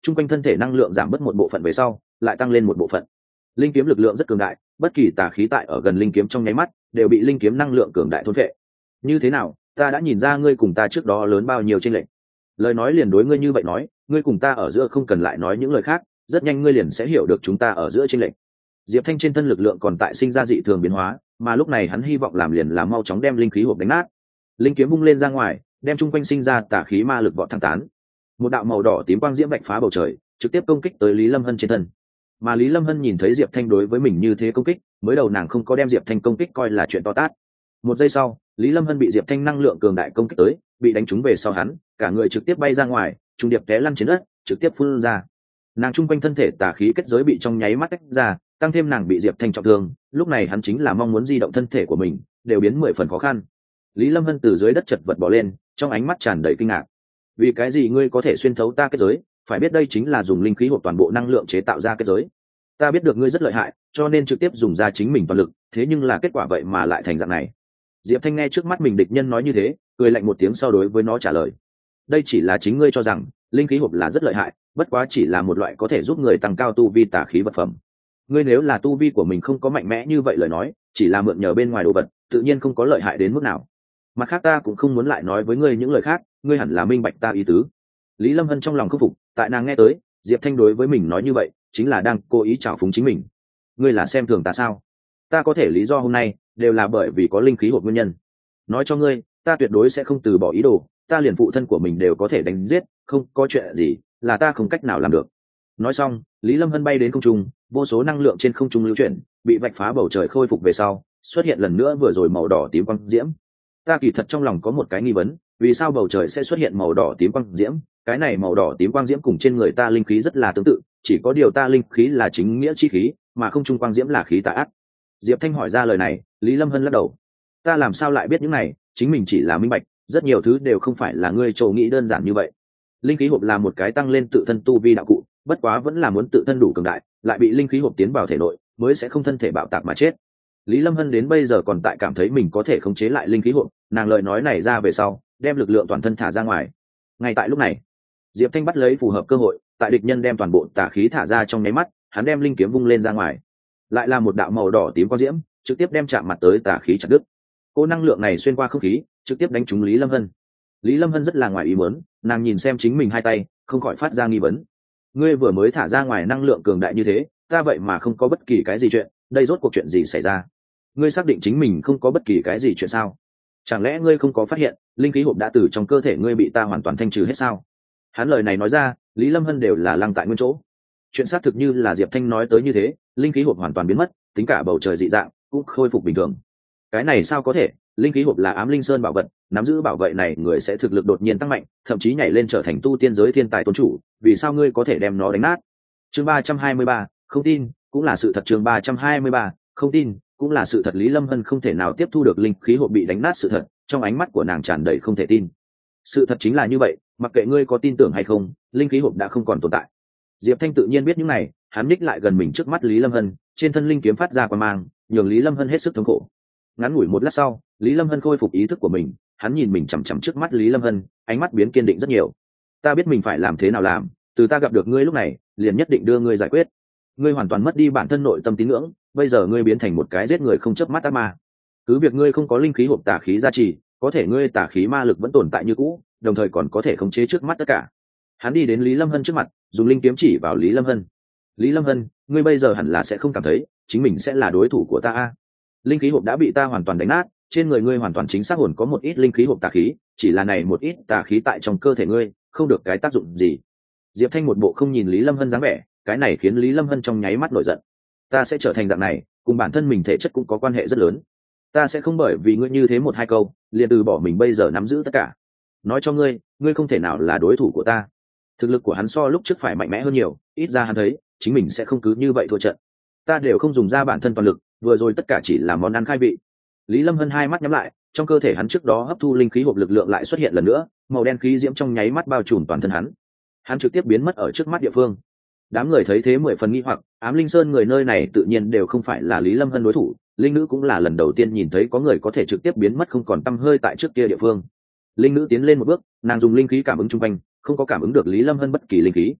chung quanh thân thể năng lượng giảm bớt một bộ phận về sau lại tăng lên một bộ phận. Linh kiếm lực lượng rất cường đại, bất kỳ tà khí tại ở gần linh kiếm trong nháy mắt đều bị linh kiếm năng lượng cường đại thôn phệ. Như thế nào, ta đã nhìn ra ngươi cùng ta trước đó lớn bao nhiêu chênh lệch. Lời nói liền đối ngươi như vậy nói, ngươi cùng ta ở giữa không cần lại nói những lời khác, rất nhanh ngươi liền sẽ hiểu được chúng ta ở giữa chênh lệch. Diệp Thanh trên thân lực lượng còn tại sinh ra dị thường biến hóa, mà lúc này hắn hy vọng làm liền là mau chóng đem linh khí hộp đánh nát. Linh kiếm vung lên ra ngoài, đem chung quanh sinh ra tà khí ma lực vọt thẳng tán. Một đạo màu đỏ tím quang diễm vạch phá bầu trời, trực tiếp công kích tới Lý Lâm Hân trên thân. Mà Lý Lâm Hân nhìn thấy Diệp Thanh đối với mình như thế công kích, mới đầu nàng không có đem Diệp Thanh công kích coi là chuyện to tát. Một giây sau, Lý Lâm Hân bị Diệp Thanh năng lượng cường đại công kích tới, bị đánh trúng về sau hắn, cả người trực tiếp bay ra ngoài, trùng điệp té lăn trên đất, trực tiếp phun ra. Nàng trung quanh thân thể tà khí kết giới bị trong nháy mắt tách ra, tăng thêm nàng bị Diệp Thanh trọng thương, lúc này hắn chính là mong muốn di động thân thể của mình, đều biến mười phần khó khăn. Lý Lâm Hân từ dưới đất chật vật bò lên, trong ánh mắt tràn đầy kinh ngạc. Vì cái gì ngươi có thể xuyên thấu ta kết giới? Phải biết đây chính là dùng linh khí hộp toàn bộ năng lượng chế tạo ra kết giới. Ta biết được ngươi rất lợi hại, cho nên trực tiếp dùng ra chính mình toàn lực, thế nhưng là kết quả vậy mà lại thành dạng này. Diệp Thanh nghe trước mắt mình địch nhân nói như thế, cười lạnh một tiếng sau đối với nó trả lời. Đây chỉ là chính ngươi cho rằng linh khí hộp là rất lợi hại, bất quá chỉ là một loại có thể giúp người tăng cao tu vi tà khí vật phẩm. Ngươi nếu là tu vi của mình không có mạnh mẽ như vậy lời nói, chỉ là mượn nhờ bên ngoài đồ vật, tự nhiên không có lợi hại đến mức nào. Mặt khác ta cũng không muốn lại nói với ngươi những lời khác, ngươi hẳn là minh bạch ta ý tứ. Lý Lâm Hân trong lòng khâm phục, tại nàng nghe tới, Diệp Thanh đối với mình nói như vậy, chính là đang cố ý trào phúng chính mình. Ngươi là xem thường ta sao? Ta có thể lý do hôm nay đều là bởi vì có linh khí hộp nguyên nhân. Nói cho ngươi, ta tuyệt đối sẽ không từ bỏ ý đồ, ta liền phụ thân của mình đều có thể đánh giết, không có chuyện gì là ta không cách nào làm được. Nói xong, Lý Lâm Hân bay đến không trung, vô số năng lượng trên không trung lưu chuyển, bị vạch phá bầu trời khôi phục về sau, xuất hiện lần nữa vừa rồi màu đỏ tím quang diễm. Ta kỳ thật trong lòng có một cái nghi vấn, vì sao bầu trời sẽ xuất hiện màu đỏ tím quang diễm? Cái này màu đỏ tím quang diễm cùng trên người ta linh khí rất là tương tự, chỉ có điều ta linh khí là chính nghĩa chi khí, mà không trung quang diễm là khí tà ác. Diệp Thanh hỏi ra lời này, Lý Lâm Hân lắc đầu. Ta làm sao lại biết những này, chính mình chỉ là minh bạch, rất nhiều thứ đều không phải là ngươi trầu nghĩ đơn giản như vậy. Linh khí hộp là một cái tăng lên tự thân tu vi đạo cụ, bất quá vẫn là muốn tự thân đủ cường đại, lại bị linh khí hộp tiến vào thể nội, mới sẽ không thân thể bạo tạc mà chết. Lý Lâm Hân đến bây giờ còn tại cảm thấy mình có thể khống chế lại linh khí hộp, nàng lời nói này ra về sau, đem lực lượng toàn thân thả ra ngoài. Ngay tại lúc này, Diệp Thanh bắt lấy phù hợp cơ hội, tại địch nhân đem toàn bộ tà khí thả ra trong nháy mắt, hắn đem linh kiếm vung lên ra ngoài, lại là một đạo màu đỏ tím quang diễm, trực tiếp đem chạm mặt tới tà khí chặt đứt. Cô năng lượng này xuyên qua không khí, trực tiếp đánh trúng Lý Lâm Hân. Lý Lâm Hân rất là ngoài ý muốn, nàng nhìn xem chính mình hai tay, không khỏi phát ra nghi vấn. Ngươi vừa mới thả ra ngoài năng lượng cường đại như thế, ta vậy mà không có bất kỳ cái gì chuyện, đây rốt cuộc chuyện gì xảy ra? Ngươi xác định chính mình không có bất kỳ cái gì chuyện sao? Chẳng lẽ ngươi không có phát hiện linh khí hộp đã từ trong cơ thể ngươi bị ta hoàn toàn thanh trừ hết sao? Hắn lời này nói ra, Lý Lâm Hân đều là lăng tại nguyên chỗ. Chuyện xác thực như là Diệp Thanh nói tới như thế, linh khí hộp hoàn toàn biến mất, tính cả bầu trời dị dạng cũng khôi phục bình thường. Cái này sao có thể? Linh khí hộp là ám linh sơn bảo vật, nắm giữ bảo vệ này người sẽ thực lực đột nhiên tăng mạnh, thậm chí nhảy lên trở thành tu tiên giới thiên tài tôn chủ, vì sao ngươi có thể đem nó đánh nát? Chương ba trăm hai mươi ba, không tin, cũng là sự thật. Chương ba trăm hai mươi ba, không tin, cũng là sự thật. Lý Lâm Hân không thể nào tiếp thu được linh khí hộp bị đánh nát sự thật, trong ánh mắt của nàng tràn đầy không thể tin. Sự thật chính là như vậy, mặc kệ ngươi có tin tưởng hay không, linh khí hộp đã không còn tồn tại. Diệp Thanh tự nhiên biết những này, hắn ních lại gần mình trước mắt Lý Lâm Hân, trên thân linh kiếm phát ra quang mang, nhường Lý Lâm Hân hết sức thống khổ. Ngắn ngủi một lát sau, Lý Lâm Hân khôi phục ý thức của mình, hắn nhìn mình chằm chằm trước mắt Lý Lâm Hân, ánh mắt biến kiên định rất nhiều. Ta biết mình phải làm thế nào làm, từ ta gặp được ngươi lúc này, liền nhất định đưa ngươi giải quyết. Ngươi hoàn toàn mất đi bản thân nội tâm tín ngưỡng, bây giờ ngươi biến thành một cái giết người không chớp mắt ác ma. Cứ việc ngươi không có linh khí hộp tà khí gia trì, có thể ngươi tà khí ma lực vẫn tồn tại như cũ, đồng thời còn có thể khống chế trước mắt tất cả. Hắn đi đến Lý Lâm Hân trước mặt, dùng linh kiếm chỉ vào Lý Lâm Hân. Lý Lâm Hân, ngươi bây giờ hẳn là sẽ không cảm thấy chính mình sẽ là đối thủ của ta a. Linh khí hộp đã bị ta hoàn toàn đánh nát, trên người ngươi hoàn toàn chính xác hồn có một ít linh khí hộp tà khí, chỉ là này một ít tà khí tại trong cơ thể ngươi, không được cái tác dụng gì. Diệp Thanh một bộ không nhìn Lý Lâm Hân dáng vẻ, cái này khiến Lý Lâm Hân trong nháy mắt nổi giận. Ta sẽ trở thành dạng này, cùng bản thân mình thể chất cũng có quan hệ rất lớn. Ta sẽ không bởi vì ngươi như thế một hai câu, liền từ bỏ mình bây giờ nắm giữ tất cả. Nói cho ngươi, ngươi không thể nào là đối thủ của ta. Thực lực của hắn so lúc trước phải mạnh mẽ hơn nhiều, ít ra hắn thấy, chính mình sẽ không cứ như vậy thua trận. Ta đều không dùng ra bản thân toàn lực, vừa rồi tất cả chỉ là món ăn khai vị. Lý Lâm Hân hai mắt nhắm lại, trong cơ thể hắn trước đó hấp thu linh khí hộp lực lượng lại xuất hiện lần nữa, màu đen khí diễm trong nháy mắt bao trùm toàn thân hắn. Hắn trực tiếp biến mất ở trước mắt địa phương. Đám người thấy thế mười phần nghi hoặc, ám linh sơn người nơi này tự nhiên đều không phải là Lý Lâm Hân đối thủ, linh nữ cũng là lần đầu tiên nhìn thấy có người có thể trực tiếp biến mất không còn tăm hơi tại trước kia địa phương. Linh nữ tiến lên một bước, nàng dùng linh khí cảm ứng chung quanh, không có cảm ứng được Lý Lâm Hân bất kỳ linh khí.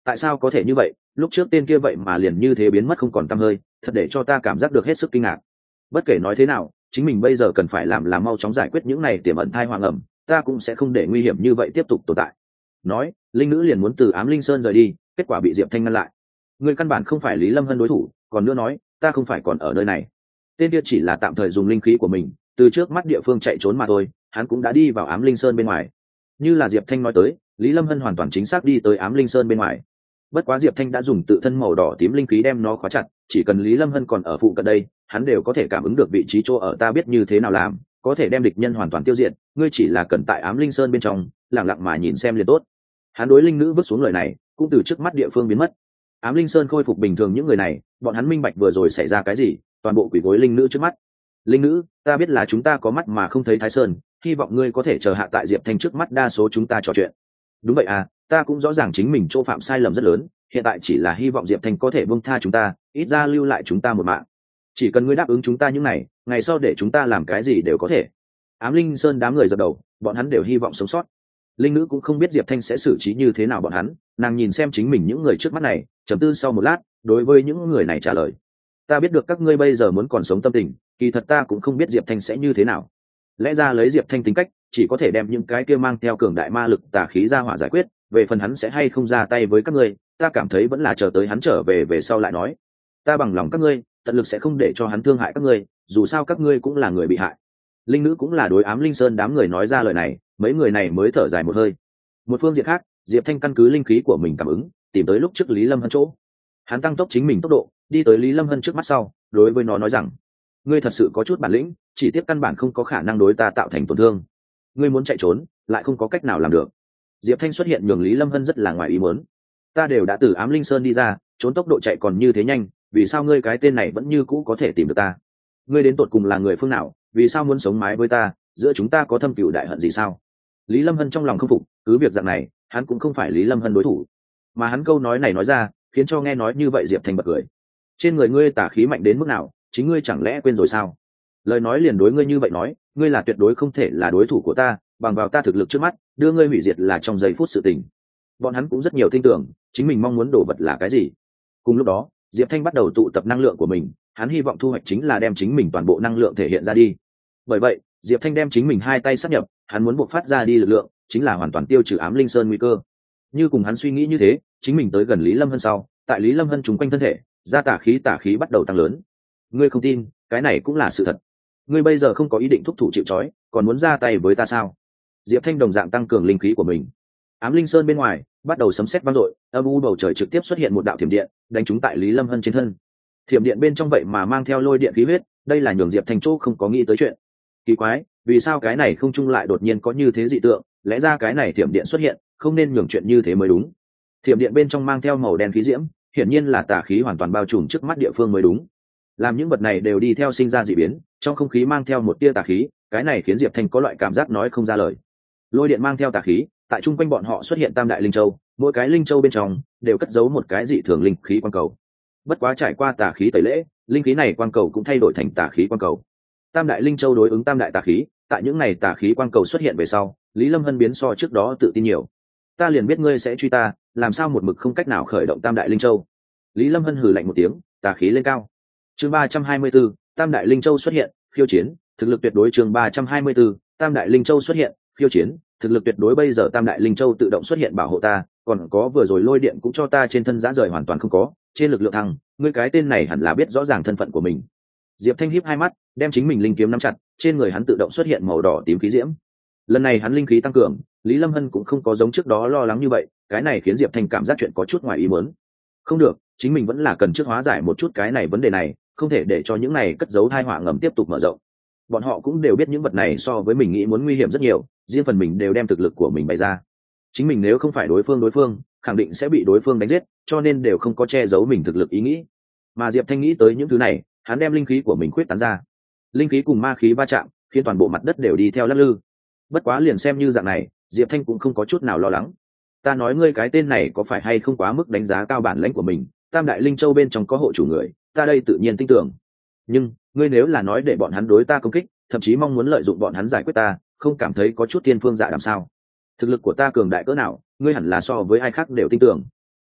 tại sao có thể như vậy? Lúc trước tên kia vậy mà liền như thế biến mất không còn tăm hơi, thật để cho ta cảm giác được hết sức kinh ngạc. Bất kể nói thế nào, chính mình bây giờ cần phải làm là mau chóng giải quyết những này tiềm ẩn thai hoàng ẩm, ta cũng sẽ không để nguy hiểm như vậy tiếp tục tồn tại. Nói, linh nữ liền muốn từ Ám Linh Sơn rời đi, kết quả bị Diệp Thanh ngăn lại. Ngươi căn bản không phải Lý Lâm Hân đối thủ, còn nữa nói, ta không phải còn ở nơi này. Tên kia chỉ là tạm thời dùng linh khí của mình, từ trước mắt địa phương chạy trốn mà thôi, hắn cũng đã đi vào Ám Linh Sơn bên ngoài. Như là Diệp Thanh nói tới, Lý Lâm Hân hoàn toàn chính xác đi tới Ám Linh Sơn bên ngoài. Bất quá Diệp Thanh đã dùng tự thân màu đỏ tím linh khí đem nó khóa chặt, chỉ cần Lý Lâm Hân còn ở phụ cận đây, hắn đều có thể cảm ứng được vị trí chỗ ở. Ta biết như thế nào làm, có thể đem địch nhân hoàn toàn tiêu diệt, ngươi chỉ là cần tại Ám Linh Sơn bên trong, lặng lặng mà nhìn xem liền tốt. Hắn đối linh nữ vứt xuống lời này, cũng từ trước mắt địa phương biến mất. Ám Linh Sơn khôi phục bình thường những người này, bọn hắn minh bạch vừa rồi xảy ra cái gì, toàn bộ quỷ gối linh nữ trước mắt. Linh nữ, ta biết là chúng ta có mắt mà không thấy Thái Sơn, hy vọng ngươi có thể chờ hạ tại Diệp Thanh trước mắt, đa số chúng ta trò chuyện. Đúng vậy à, ta cũng rõ ràng chính mình chỗ phạm sai lầm rất lớn, hiện tại chỉ là hy vọng Diệp Thanh có thể buông tha chúng ta, ít ra lưu lại chúng ta một mạng. Chỉ cần ngươi đáp ứng chúng ta những này, ngày sau để chúng ta làm cái gì đều có thể. Ám Linh Sơn đám người dập đầu, bọn hắn đều hy vọng sống sót. Linh nữ cũng không biết Diệp Thanh sẽ xử trí như thế nào bọn hắn, nàng nhìn xem chính mình những người trước mắt này, trầm tư sau một lát, đối với những người này trả lời: ta biết được các ngươi bây giờ muốn còn sống tâm tình, kỳ thật ta cũng không biết Diệp Thanh sẽ như thế nào. Lẽ ra lấy Diệp Thanh tính cách, chỉ có thể đem những cái kia mang theo cường đại ma lực tà khí ra hỏa giải quyết, về phần hắn sẽ hay không ra tay với các ngươi, ta cảm thấy vẫn là chờ tới hắn trở về về sau lại nói. Ta bằng lòng các ngươi, tận lực sẽ không để cho hắn thương hại các ngươi, dù sao các ngươi cũng là người bị hại. Linh nữ cũng là đối Ám Linh Sơn đám người nói ra lời này, mấy người này mới thở dài một hơi. Một phương diện khác, Diệp Thanh căn cứ linh khí của mình cảm ứng, tìm tới lúc trước Lý Lâm Hân chỗ. Hắn tăng tốc chính mình tốc độ, đi tới Lý Lâm Hân trước mắt sau, đối với nó nói rằng: ngươi thật sự có chút bản lĩnh, chỉ tiếc căn bản không có khả năng đối ta tạo thành tổn thương. Ngươi muốn chạy trốn, lại không có cách nào làm được. Diệp Thanh xuất hiện nhường Lý Lâm Hân rất là ngoài ý muốn. Ta đều đã từ Ám Linh Sơn đi ra, trốn tốc độ chạy còn như thế nhanh, vì sao ngươi cái tên này vẫn như cũ có thể tìm được ta? Ngươi đến tột cùng là người phương nào, vì sao muốn sống mái với ta, giữa chúng ta có thâm cừu đại hận gì sao? Lý Lâm Hân trong lòng không phục, cứ việc dạng này, hắn cũng không phải Lý Lâm Hân đối thủ. Mà hắn câu nói này nói ra, khiến cho nghe nói như vậy Diệp Thanh bật cười. Trên người ngươi tà khí mạnh đến mức nào, chính ngươi chẳng lẽ quên rồi sao? Lời nói liền đối ngươi như vậy nói, ngươi là tuyệt đối không thể là đối thủ của ta, bằng vào ta thực lực trước mắt, đưa ngươi hủy diệt là trong giây phút sự tình. Bọn hắn cũng rất nhiều tin tưởng, chính mình mong muốn đồ vật là cái gì. Cùng lúc đó, Diệp Thanh bắt đầu tụ tập năng lượng của mình, hắn hy vọng thu hoạch chính là đem chính mình toàn bộ năng lượng thể hiện ra đi. Bởi vậy, Diệp Thanh đem chính mình hai tay sát nhập, hắn muốn buộc phát ra đi lực lượng, chính là hoàn toàn tiêu trừ Ám Linh Sơn nguy cơ. Như cùng hắn suy nghĩ như thế, chính mình tới gần Lý Lâm Hân sau, tại Lý Lâm Hân trùng quanh thân thể, ra tà khí tà khí bắt đầu tăng lớn. Ngươi không tin, cái này cũng là sự thật. Ngươi bây giờ không có ý định thúc thủ chịu trói, còn muốn ra tay với ta sao? Diệp Thanh đồng dạng tăng cường linh khí của mình. Ám Linh Sơn bên ngoài bắt đầu sấm sét vang dội, âm u bầu trời trực tiếp xuất hiện một đạo thiểm điện, đánh trúng tại Lý Lâm Hân trên thân. Thiểm điện bên trong vậy mà mang theo lôi điện khí huyết, đây là nhường Diệp Thanh chỗ không có nghĩ tới chuyện. Kỳ quái, vì sao cái này không trung lại đột nhiên có như thế dị tượng? Lẽ ra cái này thiểm điện xuất hiện, không nên nhường chuyện như thế mới đúng. Thiểm điện bên trong mang theo màu đen khí diễm, hiển nhiên là tà khí hoàn toàn bao trùm trước mắt địa phương mới đúng. Làm những vật này đều đi theo sinh ra dị biến, trong không khí mang theo một tia tà khí, cái này khiến Diệp Thanh có loại cảm giác nói không ra lời. Lôi điện mang theo tà khí, tại trung quanh bọn họ xuất hiện tam đại linh châu, mỗi cái linh châu bên trong đều cất giấu một cái dị thường linh khí quang cầu. Bất quá trải qua tà khí tẩy lễ, linh khí này quang cầu cũng thay đổi thành tà khí quang cầu. Tam đại linh châu đối ứng tam đại tà khí, tại những này tà khí quang cầu xuất hiện về sau, Lý Lâm Hân biến so trước đó tự tin nhiều. Ta liền biết ngươi sẽ truy ta, làm sao một mực không cách nào khởi động tam đại linh châu? Lý Lâm Hân hừ lạnh một tiếng, tà khí lên cao. Chương ba trăm hai mươi 34, tam đại linh châu xuất hiện, khiêu chiến, thực lực tuyệt đối. Chương ba trăm hai mươi 34, tam đại linh châu xuất hiện, khiêu chiến, thực lực tuyệt đối. Bây giờ tam đại linh châu tự động xuất hiện bảo hộ ta, còn có vừa rồi lôi điện cũng cho ta trên thân giã rời hoàn toàn không có, trên lực lượng thăng, ngươi cái tên này hẳn là biết rõ ràng thân phận của mình. Diệp Thanh híp hai mắt, đem chính mình linh kiếm nắm chặt, trên người hắn tự động xuất hiện màu đỏ tím khí diễm. Lần này hắn linh khí tăng cường, Lý Lâm Hân cũng không có giống trước đó lo lắng như vậy, cái này khiến Diệp Thanh cảm giác chuyện có chút ngoài ý muốn. Không được, chính mình vẫn là cần trước hóa giải một chút cái này vấn đề này, không thể để cho những này cất giấu tai họa ngầm tiếp tục mở rộng. Bọn họ cũng đều biết những vật này so với mình nghĩ muốn nguy hiểm rất nhiều, riêng phần mình đều đem thực lực của mình bày ra. Chính mình nếu không phải đối phương đối phương, khẳng định sẽ bị đối phương đánh giết, cho nên đều không có che giấu mình thực lực ý nghĩ. Mà Diệp Thanh nghĩ tới những thứ này, hắn đem linh khí của mình khuyết tán ra. Linh khí cùng ma khí va chạm, khiến toàn bộ mặt đất đều đi theo lắc lư. Bất quá liền xem như dạng này, Diệp Thanh cũng không có chút nào lo lắng. Ta nói ngươi cái tên này có phải hay không quá mức đánh giá cao bản lãnh của mình, tam đại linh châu bên trong có hộ chủ người, ta đây tự nhiên tin tưởng. Nhưng ngươi nếu là nói để bọn hắn đối ta công kích, thậm chí mong muốn lợi dụng bọn hắn giải quyết ta, không cảm thấy có chút thiên phương dạ đàm sao? Thực lực của ta cường đại cỡ nào, ngươi hẳn là so với ai khác đều tin tưởng.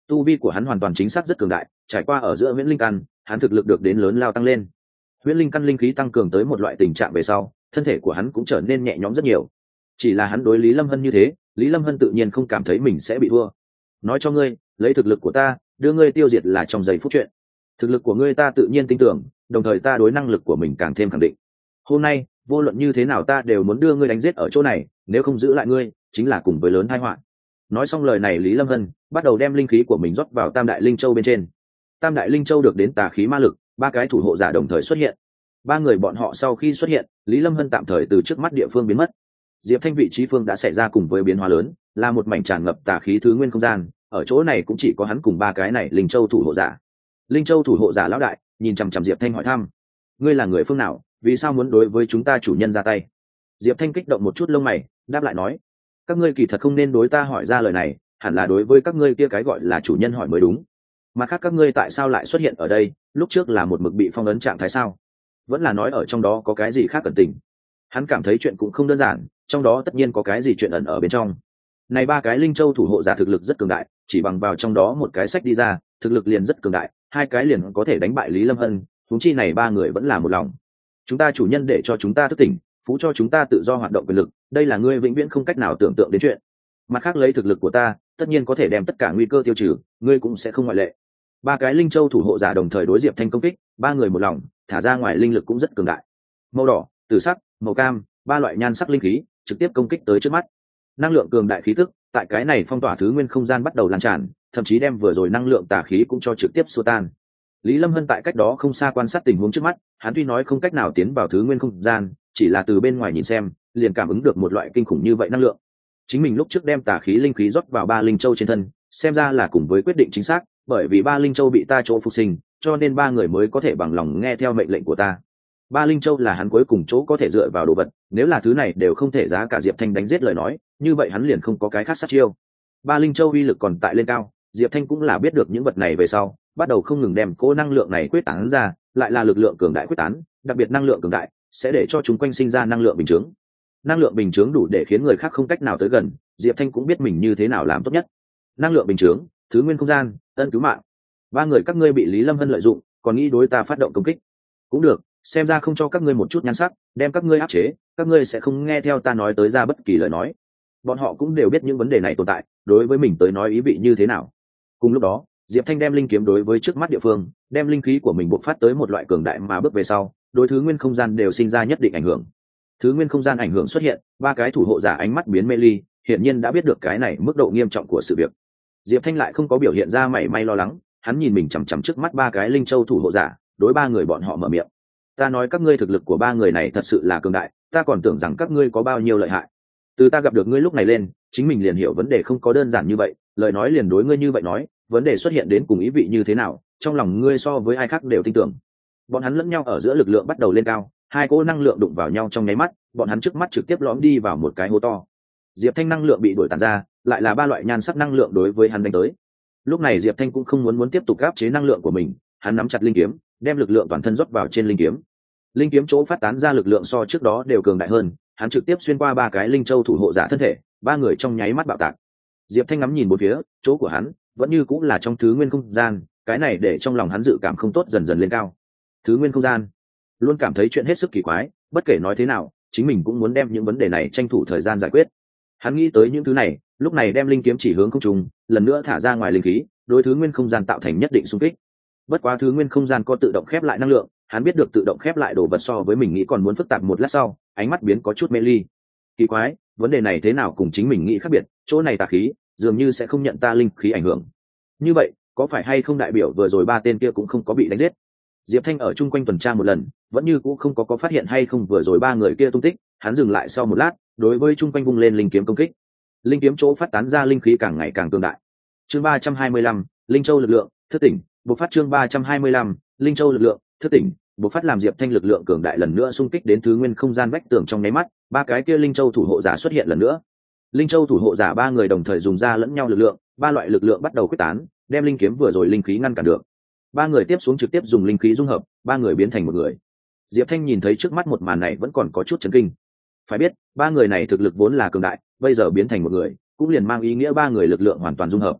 Tu vi của hắn hoàn toàn chính xác rất cường đại, trải qua ở giữa huyễn linh căn, hắn thực lực được đến lớn lao tăng lên. Huyễn linh căn linh khí tăng cường tới một loại tình trạng về sau, thân thể của hắn cũng trở nên nhẹ nhõm rất nhiều. Chỉ là hắn đối Lý Lâm Hân như thế, Lý Lâm Hân tự nhiên không cảm thấy mình sẽ bị thua. Nói cho ngươi, lấy thực lực của ta, đưa ngươi tiêu diệt là trong giây phút chuyện. Thực lực của ngươi ta tự nhiên tin tưởng, đồng thời ta đối năng lực của mình càng thêm khẳng định. Hôm nay, vô luận như thế nào ta đều muốn đưa ngươi đánh giết ở chỗ này, nếu không giữ lại ngươi, chính là cùng với lớn tai họa. Nói xong lời này, Lý Lâm Hân bắt đầu đem linh khí của mình rót vào Tam Đại Linh Châu bên trên. Tam Đại Linh Châu được đến tà khí ma lực, ba cái thủ hộ giả đồng thời xuất hiện. Ba người bọn họ sau khi xuất hiện, Lý Lâm Hân tạm thời từ trước mắt địa phương biến mất. Diệp Thanh vị trí phương đã xảy ra cùng với biến hóa lớn, là một mảnh tràn ngập tà khí thứ nguyên không gian, ở chỗ này cũng chỉ có hắn cùng ba cái này Linh Châu thủ hộ giả. Linh Châu thủ hộ giả lão đại nhìn chằm chằm Diệp Thanh hỏi thăm: ngươi là người phương nào, vì sao muốn đối với chúng ta chủ nhân ra tay? Diệp Thanh kích động một chút lông mày, đáp lại nói: các ngươi kỳ thật không nên đối ta hỏi ra lời này, hẳn là đối với các ngươi kia cái gọi là chủ nhân hỏi mới đúng. Mà khác các ngươi tại sao lại xuất hiện ở đây, lúc trước là một mực bị phong ấn trạng thái sao? Vẫn là nói ở trong đó có cái gì khác ẩn tình? Hắn cảm thấy chuyện cũng không đơn giản, trong đó tất nhiên có cái gì chuyện ẩn ở bên trong. Này ba cái Linh Châu thủ hộ giả thực lực rất cường đại, chỉ bằng vào trong đó một cái sách đi ra, thực lực liền rất cường đại, hai cái liền có thể đánh bại Lý Lâm Hân, huống chi này ba người vẫn là một lòng. Chúng ta chủ nhân để cho chúng ta thức tỉnh, phú cho chúng ta tự do hoạt động quyền lực, đây là ngươi vĩnh viễn không cách nào tưởng tượng đến chuyện. Mặt khác lấy thực lực của ta, tất nhiên có thể đem tất cả nguy cơ tiêu trừ, ngươi cũng sẽ không ngoại lệ. Ba cái Linh Châu thủ hộ giả đồng thời đối Diệp Thanh công kích, ba người một lòng, thả ra ngoài linh lực cũng rất cường đại. Màu đỏ, tử sắc, màu cam, ba loại nhan sắc linh khí trực tiếp công kích tới trước mắt. Năng lượng cường đại khí tức tại cái này phong tỏa thứ nguyên không gian bắt đầu lan tràn, thậm chí đem vừa rồi năng lượng tà khí cũng cho trực tiếp xua tan. Lý Lâm Hân tại cách đó không xa quan sát tình huống trước mắt, hắn tuy nói không cách nào tiến vào thứ nguyên không gian, chỉ là từ bên ngoài nhìn xem, liền cảm ứng được một loại kinh khủng như vậy năng lượng. Chính mình lúc trước đem tà khí linh khí rót vào ba linh châu trên thân, xem ra là cùng với quyết định chính xác, bởi vì ba linh châu bị ta chỗ phục sinh, cho nên ba người mới có thể bằng lòng nghe theo mệnh lệnh của ta. Ba linh châu là hắn cuối cùng chỗ có thể dựa vào đồ vật, nếu là thứ này đều không thể giá cả Diệp Thanh đánh giết lời nói, như vậy hắn liền không có cái khác sát chiêu. Ba linh châu uy lực còn tại lên cao, Diệp Thanh cũng là biết được những vật này về sau, bắt đầu không ngừng đem cố năng lượng này quyết tán ra, lại là lực lượng cường đại quyết tán, đặc biệt năng lượng cường đại sẽ để cho chúng quanh sinh ra năng lượng bình chướng. Năng lượng bình chướng đủ để khiến người khác không cách nào tới gần, Diệp Thanh cũng biết mình như thế nào làm tốt nhất. Năng lượng bình chướng, thứ nguyên không gian, ân cứu mạng. Ba người các ngươi bị Lý Lâm Hân lợi dụng, còn nghĩ đối ta phát động công kích. Cũng được, xem ra không cho các ngươi một chút nhan sắc, đem các ngươi áp chế, các ngươi sẽ không nghe theo ta nói tới ra bất kỳ lời nói. Bọn họ cũng đều biết những vấn đề này tồn tại, đối với mình tới nói ý vị như thế nào. Cùng lúc đó, Diệp Thanh đem linh kiếm đối với trước mắt địa phương, đem linh khí của mình bộc phát tới một loại cường đại mà bước về sau, đối thứ nguyên không gian đều sinh ra nhất định ảnh hưởng. Thứ nguyên không gian ảnh hưởng xuất hiện, ba cái thủ hộ giả ánh mắt biến mê ly, hiển nhiên đã biết được cái này mức độ nghiêm trọng của sự việc. Diệp Thanh lại không có biểu hiện ra mảy may lo lắng, hắn nhìn mình chằm chằm trước mắt ba cái linh châu thủ hộ giả, đối ba người bọn họ mở miệng: ta nói các ngươi thực lực của ba người này thật sự là cường đại, ta còn tưởng rằng các ngươi có bao nhiêu lợi hại. Từ ta gặp được ngươi lúc này lên, chính mình liền hiểu vấn đề không có đơn giản như vậy, lời nói liền đối ngươi như vậy nói, vấn đề xuất hiện đến cùng ý vị như thế nào, trong lòng ngươi so với ai khác đều tin tưởng. Bọn hắn lẫn nhau ở giữa lực lượng bắt đầu lên cao, hai cỗ năng lượng đụng vào nhau trong nháy mắt, bọn hắn trước mắt trực tiếp lõm đi vào một cái hố to. Diệp Thanh năng lượng bị đuổi tàn ra, lại là ba loại nhan sắc năng lượng đối với hắn đánh tới. Lúc này Diệp Thanh cũng không muốn muốn tiếp tục áp chế năng lượng của mình, hắn nắm chặt linh kiếm, đem lực lượng toàn thân rót vào trên linh kiếm. Linh kiếm chỗ phát tán ra lực lượng so trước đó đều cường đại hơn, hắn trực tiếp xuyên qua ba cái linh châu thủ hộ giả thân thể, ba người trong nháy mắt bạo tạc. Diệp Thanh ngắm nhìn bốn phía, chỗ của hắn vẫn như cũng là trong thứ nguyên không gian, cái này để trong lòng hắn dự cảm không tốt dần dần lên cao. Thứ nguyên không gian, luôn cảm thấy chuyện hết sức kỳ quái, bất kể nói thế nào, chính mình cũng muốn đem những vấn đề này tranh thủ thời gian giải quyết. Hắn nghĩ tới những thứ này, lúc này đem linh kiếm chỉ hướng không trung, lần nữa thả ra ngoài linh khí, đối thứ nguyên không gian tạo thành nhất định xung kích. Bất quá thứ nguyên không gian có tự động khép lại năng lượng, hắn biết được tự động khép lại đồ vật so với mình nghĩ còn muốn phức tạp. Một lát sau, ánh mắt biến có chút mê ly. Kỳ quái, vấn đề này thế nào cùng chính mình nghĩ khác biệt, chỗ này tà khí dường như sẽ không nhận ta linh khí ảnh hưởng. Như vậy, có phải hay không đại biểu vừa rồi ba tên kia cũng không có bị đánh giết? Diệp Thanh ở chung quanh tuần tra một lần, vẫn như cũ không có có phát hiện hay không vừa rồi ba người kia tung tích, hắn dừng lại sau một lát, đối với chung quanh vung lên linh kiếm công kích. Linh kiếm chỗ phát tán ra linh khí càng ngày càng cường đại. Chương ba trăm hai mươi lăm, Linh Châu lực lượng, thức tỉnh, bộc phát chương ba trăm hai mươi lăm, Linh Châu lực lượng, thức tỉnh, bộc phát làm Diệp Thanh lực lượng cường đại lần nữa xung kích đến thứ nguyên không gian vách tường trong nháy mắt, ba cái kia Linh Châu thủ hộ giả xuất hiện lần nữa. Linh Châu thủ hộ giả ba người đồng thời dùng ra lẫn nhau lực lượng, ba loại lực lượng bắt đầu quyết tán, đem linh kiếm vừa rồi linh khí ngăn cản được. Ba người tiếp xuống trực tiếp dùng linh khí dung hợp, ba người biến thành một người. Diệp Thanh nhìn thấy trước mắt một màn này vẫn còn có chút chấn kinh. Phải biết, ba người này thực lực vốn là cường đại, bây giờ biến thành một người, cũng liền mang ý nghĩa ba người lực lượng hoàn toàn dung hợp.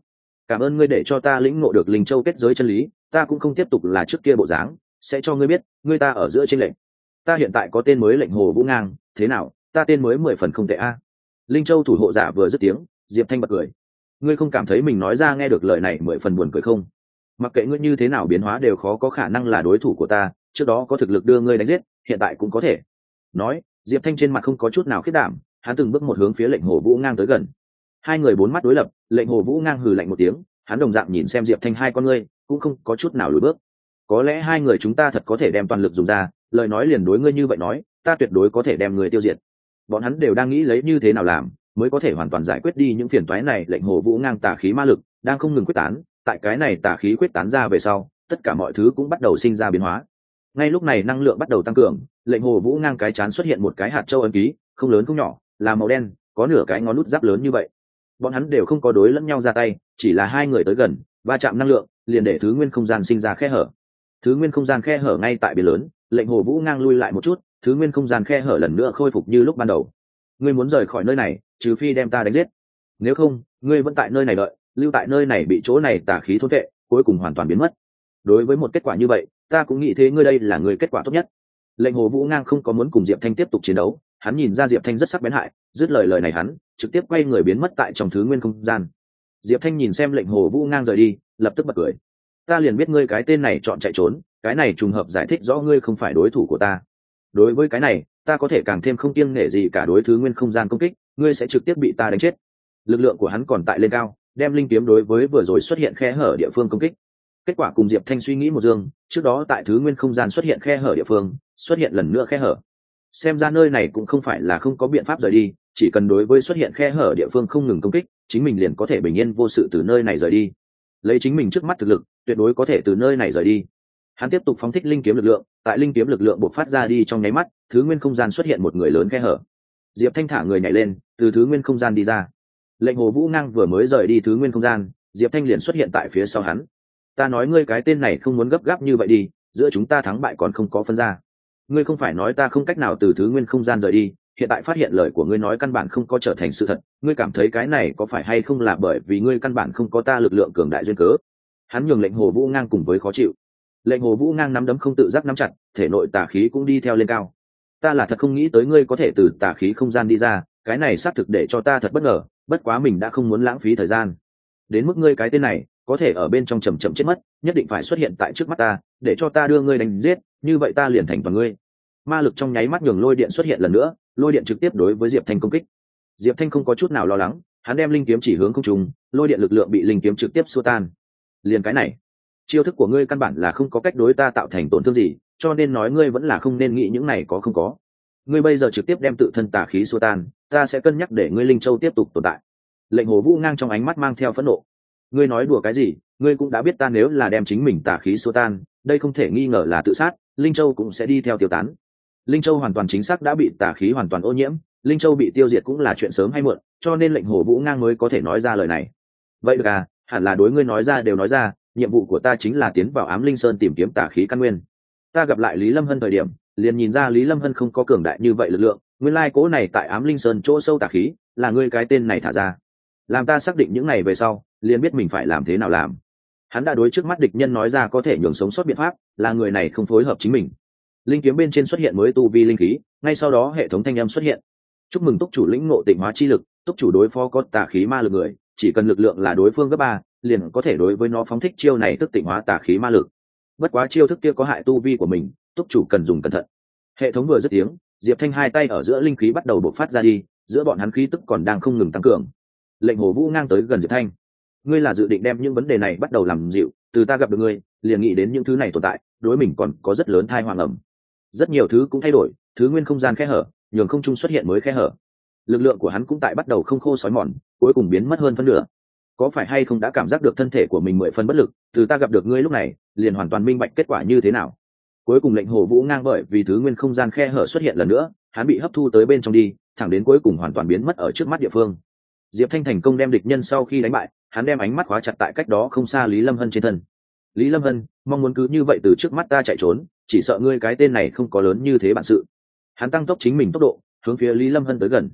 cảm ơn ngươi để cho ta lĩnh ngộ được linh châu kết giới chân lý, ta cũng không tiếp tục là trước kia bộ dáng, sẽ cho ngươi biết ngươi ta ở giữa trên lệnh. Ta hiện tại có tên mới lệnh Hồ Vũ Ngang, thế nào, ta tên mới mười phần không tệ a. Linh châu thủ hộ giả vừa dứt tiếng, Diệp Thanh bật cười. Ngươi không cảm thấy mình nói ra nghe được lời này mười phần buồn cười không? Mặc kệ ngươi như thế nào biến hóa đều khó có khả năng là đối thủ của ta, trước đó có thực lực đưa ngươi đánh giết, hiện tại cũng có thể. Nói, Diệp Thanh trên mặt không có chút nào khiết đảm, hắn từng bước một hướng phía lệnh Hồ Vũ Ngang tới gần. Hai người bốn mắt đối lập, lệnh Hồ Vũ Ngang hừ lạnh một tiếng, hắn đồng dạng nhìn xem Diệp Thanh hai con ngươi, cũng không có chút nào lùi bước. Có lẽ hai người chúng ta thật có thể đem toàn lực dùng ra, lời nói liền đối ngươi như vậy nói, ta tuyệt đối có thể đem người tiêu diệt. Bọn hắn đều đang nghĩ lấy như thế nào làm mới có thể hoàn toàn giải quyết đi những phiền toái này. Lệnh Hồ Vũ Ngang tà khí ma lực đang không ngừng quyết tán, tại cái này tà khí quyết tán ra về sau, tất cả mọi thứ cũng bắt đầu sinh ra biến hóa. Ngay lúc này năng lượng bắt đầu tăng cường, lệnh Hồ Vũ Ngang cái chán xuất hiện một cái hạt châu ấn ký, không lớn không nhỏ, là màu đen, có nửa cái ngón nút giáp lớn như vậy. Bọn hắn đều không có đối lẫn nhau ra tay, chỉ là hai người tới gần, va chạm năng lượng, liền để thứ nguyên không gian sinh ra khe hở. Thứ nguyên không gian khe hở ngay tại biển lớn, lệnh Hồ Vũ Ngang lui lại một chút, thứ nguyên không gian khe hở lần nữa khôi phục như lúc ban đầu. Ngươi muốn rời khỏi nơi này, trừ phi đem ta đánh giết. Nếu không, ngươi vẫn tại nơi này đợi, lưu tại nơi này bị chỗ này tà khí thôn vệ, cuối cùng hoàn toàn biến mất. Đối với một kết quả như vậy, ta cũng nghĩ thế ngươi đây là người kết quả tốt nhất. Lệnh Hồ Vũ Ngang không có muốn cùng Diệp Thanh tiếp tục chiến đấu, hắn nhìn ra Diệp Thanh rất sắc bén hại, dứt lời lời này hắn trực tiếp quay người biến mất tại trong thứ nguyên không gian. Diệp Thanh nhìn xem lệnh Hồ Vũ Ngang rời đi, lập tức bật cười. Ta liền biết ngươi cái tên này chọn chạy trốn, cái này trùng hợp giải thích rõ ngươi không phải đối thủ của ta. Đối với cái này, ta có thể càng thêm không kiêng nể gì cả đối thứ nguyên không gian công kích, ngươi sẽ trực tiếp bị ta đánh chết. Lực lượng của hắn còn tại lên cao, đem linh kiếm đối với vừa rồi xuất hiện khe hở địa phương công kích. Kết quả cùng Diệp Thanh suy nghĩ một dương, trước đó tại thứ nguyên không gian xuất hiện khe hở địa phương, xuất hiện lần nữa khe hở. Xem ra nơi này cũng không phải là không có biện pháp rời đi, chỉ cần đối với xuất hiện khe hở địa phương không ngừng công kích, chính mình liền có thể bình yên vô sự từ nơi này rời đi. Lấy chính mình trước mắt thực lực, tuyệt đối có thể từ nơi này rời đi. Hắn tiếp tục phóng thích linh kiếm lực lượng, tại linh kiếm lực lượng bộc phát ra đi trong nháy mắt, thứ nguyên không gian xuất hiện một người lớn khe hở. Diệp Thanh thả người nhảy lên, từ thứ nguyên không gian đi ra. Lệnh Hồ Vũ Ngang vừa mới rời đi thứ nguyên không gian, Diệp Thanh liền xuất hiện tại phía sau hắn. Ta nói ngươi cái tên này không muốn gấp gáp như vậy đi, giữa chúng ta thắng bại còn không có phân ra. Ngươi không phải nói ta không cách nào từ thứ nguyên không gian rời đi, hiện tại phát hiện lời của ngươi nói căn bản không có trở thành sự thật, ngươi cảm thấy cái này có phải hay không là bởi vì ngươi căn bản không có ta lực lượng cường đại duyên cớ. Hắn nhường lệnh Hồ Vũ Ngang cùng với khó chịu. Lệnh Hồ Vũ Ngang nắm đấm không tự giác nắm chặt, thể nội tà khí cũng đi theo lên cao. Ta là thật không nghĩ tới ngươi có thể từ tà khí không gian đi ra, cái này xác thực để cho ta thật bất ngờ, bất quá mình đã không muốn lãng phí thời gian. Đến mức ngươi cái tên này, có thể ở bên trong chầm chậm chết mất, nhất định phải xuất hiện tại trước mắt ta, để cho ta đưa ngươi đánh giết, như vậy ta liền thành toàn ngươi. Ma lực trong nháy mắt nhường lôi điện xuất hiện lần nữa, lôi điện trực tiếp đối với Diệp Thanh công kích. Diệp Thanh không có chút nào lo lắng, hắn đem linh kiếm chỉ hướng không trung, lôi điện lực lượng bị linh kiếm trực tiếp xua tan. Liền cái này, chiêu thức của ngươi căn bản là không có cách đối ta tạo thành tổn thương gì, cho nên nói ngươi vẫn là không nên nghĩ những này có không có. Ngươi bây giờ trực tiếp đem tự thân tà khí xua tan, ta sẽ cân nhắc để ngươi linh châu tiếp tục tồn tại. Lệnh Hồ Vũ Ngang trong ánh mắt mang theo phẫn nộ. Ngươi nói đùa cái gì? Ngươi cũng đã biết ta nếu là đem chính mình tà khí xua tan, đây không thể nghi ngờ là tự sát, linh châu cũng sẽ đi theo tiêu tán. Linh châu hoàn toàn chính xác đã bị tà khí hoàn toàn ô nhiễm, linh châu bị tiêu diệt cũng là chuyện sớm hay muộn, cho nên lệnh Hồ Vũ Ngang mới có thể nói ra lời này. Vậy được à, hẳn là đối ngươi nói ra đều nói ra, nhiệm vụ của ta chính là tiến vào Ám Linh Sơn tìm kiếm tà khí căn nguyên. Ta gặp lại Lý Lâm Hân thời điểm, liền nhìn ra Lý Lâm Hân không có cường đại như vậy lực lượng, nguyên lai cố này tại Ám Linh Sơn chỗ sâu tà khí, là ngươi cái tên này thả ra. Làm ta xác định những này về sau, liền biết mình phải làm thế nào làm. Hắn đã đối trước mắt địch nhân nói ra có thể nhường sống sót biện pháp, là người này không phối hợp chính mình. Linh kiếm bên trên xuất hiện mới tu vi linh khí, ngay sau đó hệ thống thanh âm xuất hiện. Chúc mừng túc chủ lĩnh ngộ tịnh hóa chi lực, túc chủ đối phó có tà khí ma lực người, chỉ cần lực lượng là đối phương gấp ba, liền có thể đối với nó phóng thích chiêu này tức tịnh hóa tà khí ma lực. Bất quá chiêu thức kia có hại tu vi của mình, túc chủ cần dùng cẩn thận. Hệ thống vừa dứt tiếng, Diệp Thanh hai tay ở giữa linh khí bắt đầu bộc phát ra đi, giữa bọn hắn khí tức còn đang không ngừng tăng cường. Lệnh Hồ Vũ Ngang tới gần Diệp Thanh. Ngươi là dự định đem những vấn đề này bắt đầu làm dịu, từ ta gặp được ngươi, liền nghĩ đến những thứ này tồn tại, đối mình còn có rất lớn thai hoàng ẩm. Rất nhiều thứ cũng thay đổi, thứ nguyên không gian khe hở, nhường không trung xuất hiện mới khe hở. Lực lượng của hắn cũng tại bắt đầu không khô sói mòn, cuối cùng biến mất hơn phân nửa. Có phải hay không đã cảm giác được thân thể của mình mười phần bất lực, từ ta gặp được ngươi lúc này, liền hoàn toàn minh bạch kết quả như thế nào. Cuối cùng lệnh Hồ Vũ Ngang bởi vì thứ nguyên không gian khe hở xuất hiện lần nữa, hắn bị hấp thu tới bên trong đi, thẳng đến cuối cùng hoàn toàn biến mất ở trước mắt địa phương. Diệp Thanh thành công đem địch nhân sau khi đánh bại, hắn đem ánh mắt khóa chặt tại cách đó không xa Lý Lâm Hân trên thân. Lý Lâm Hân, mong muốn cứ như vậy từ trước mắt ta chạy trốn, chỉ sợ ngươi cái tên này không có lớn như thế bản sự. Hắn tăng tốc chính mình tốc độ, hướng phía Lý Lâm Hân tới gần.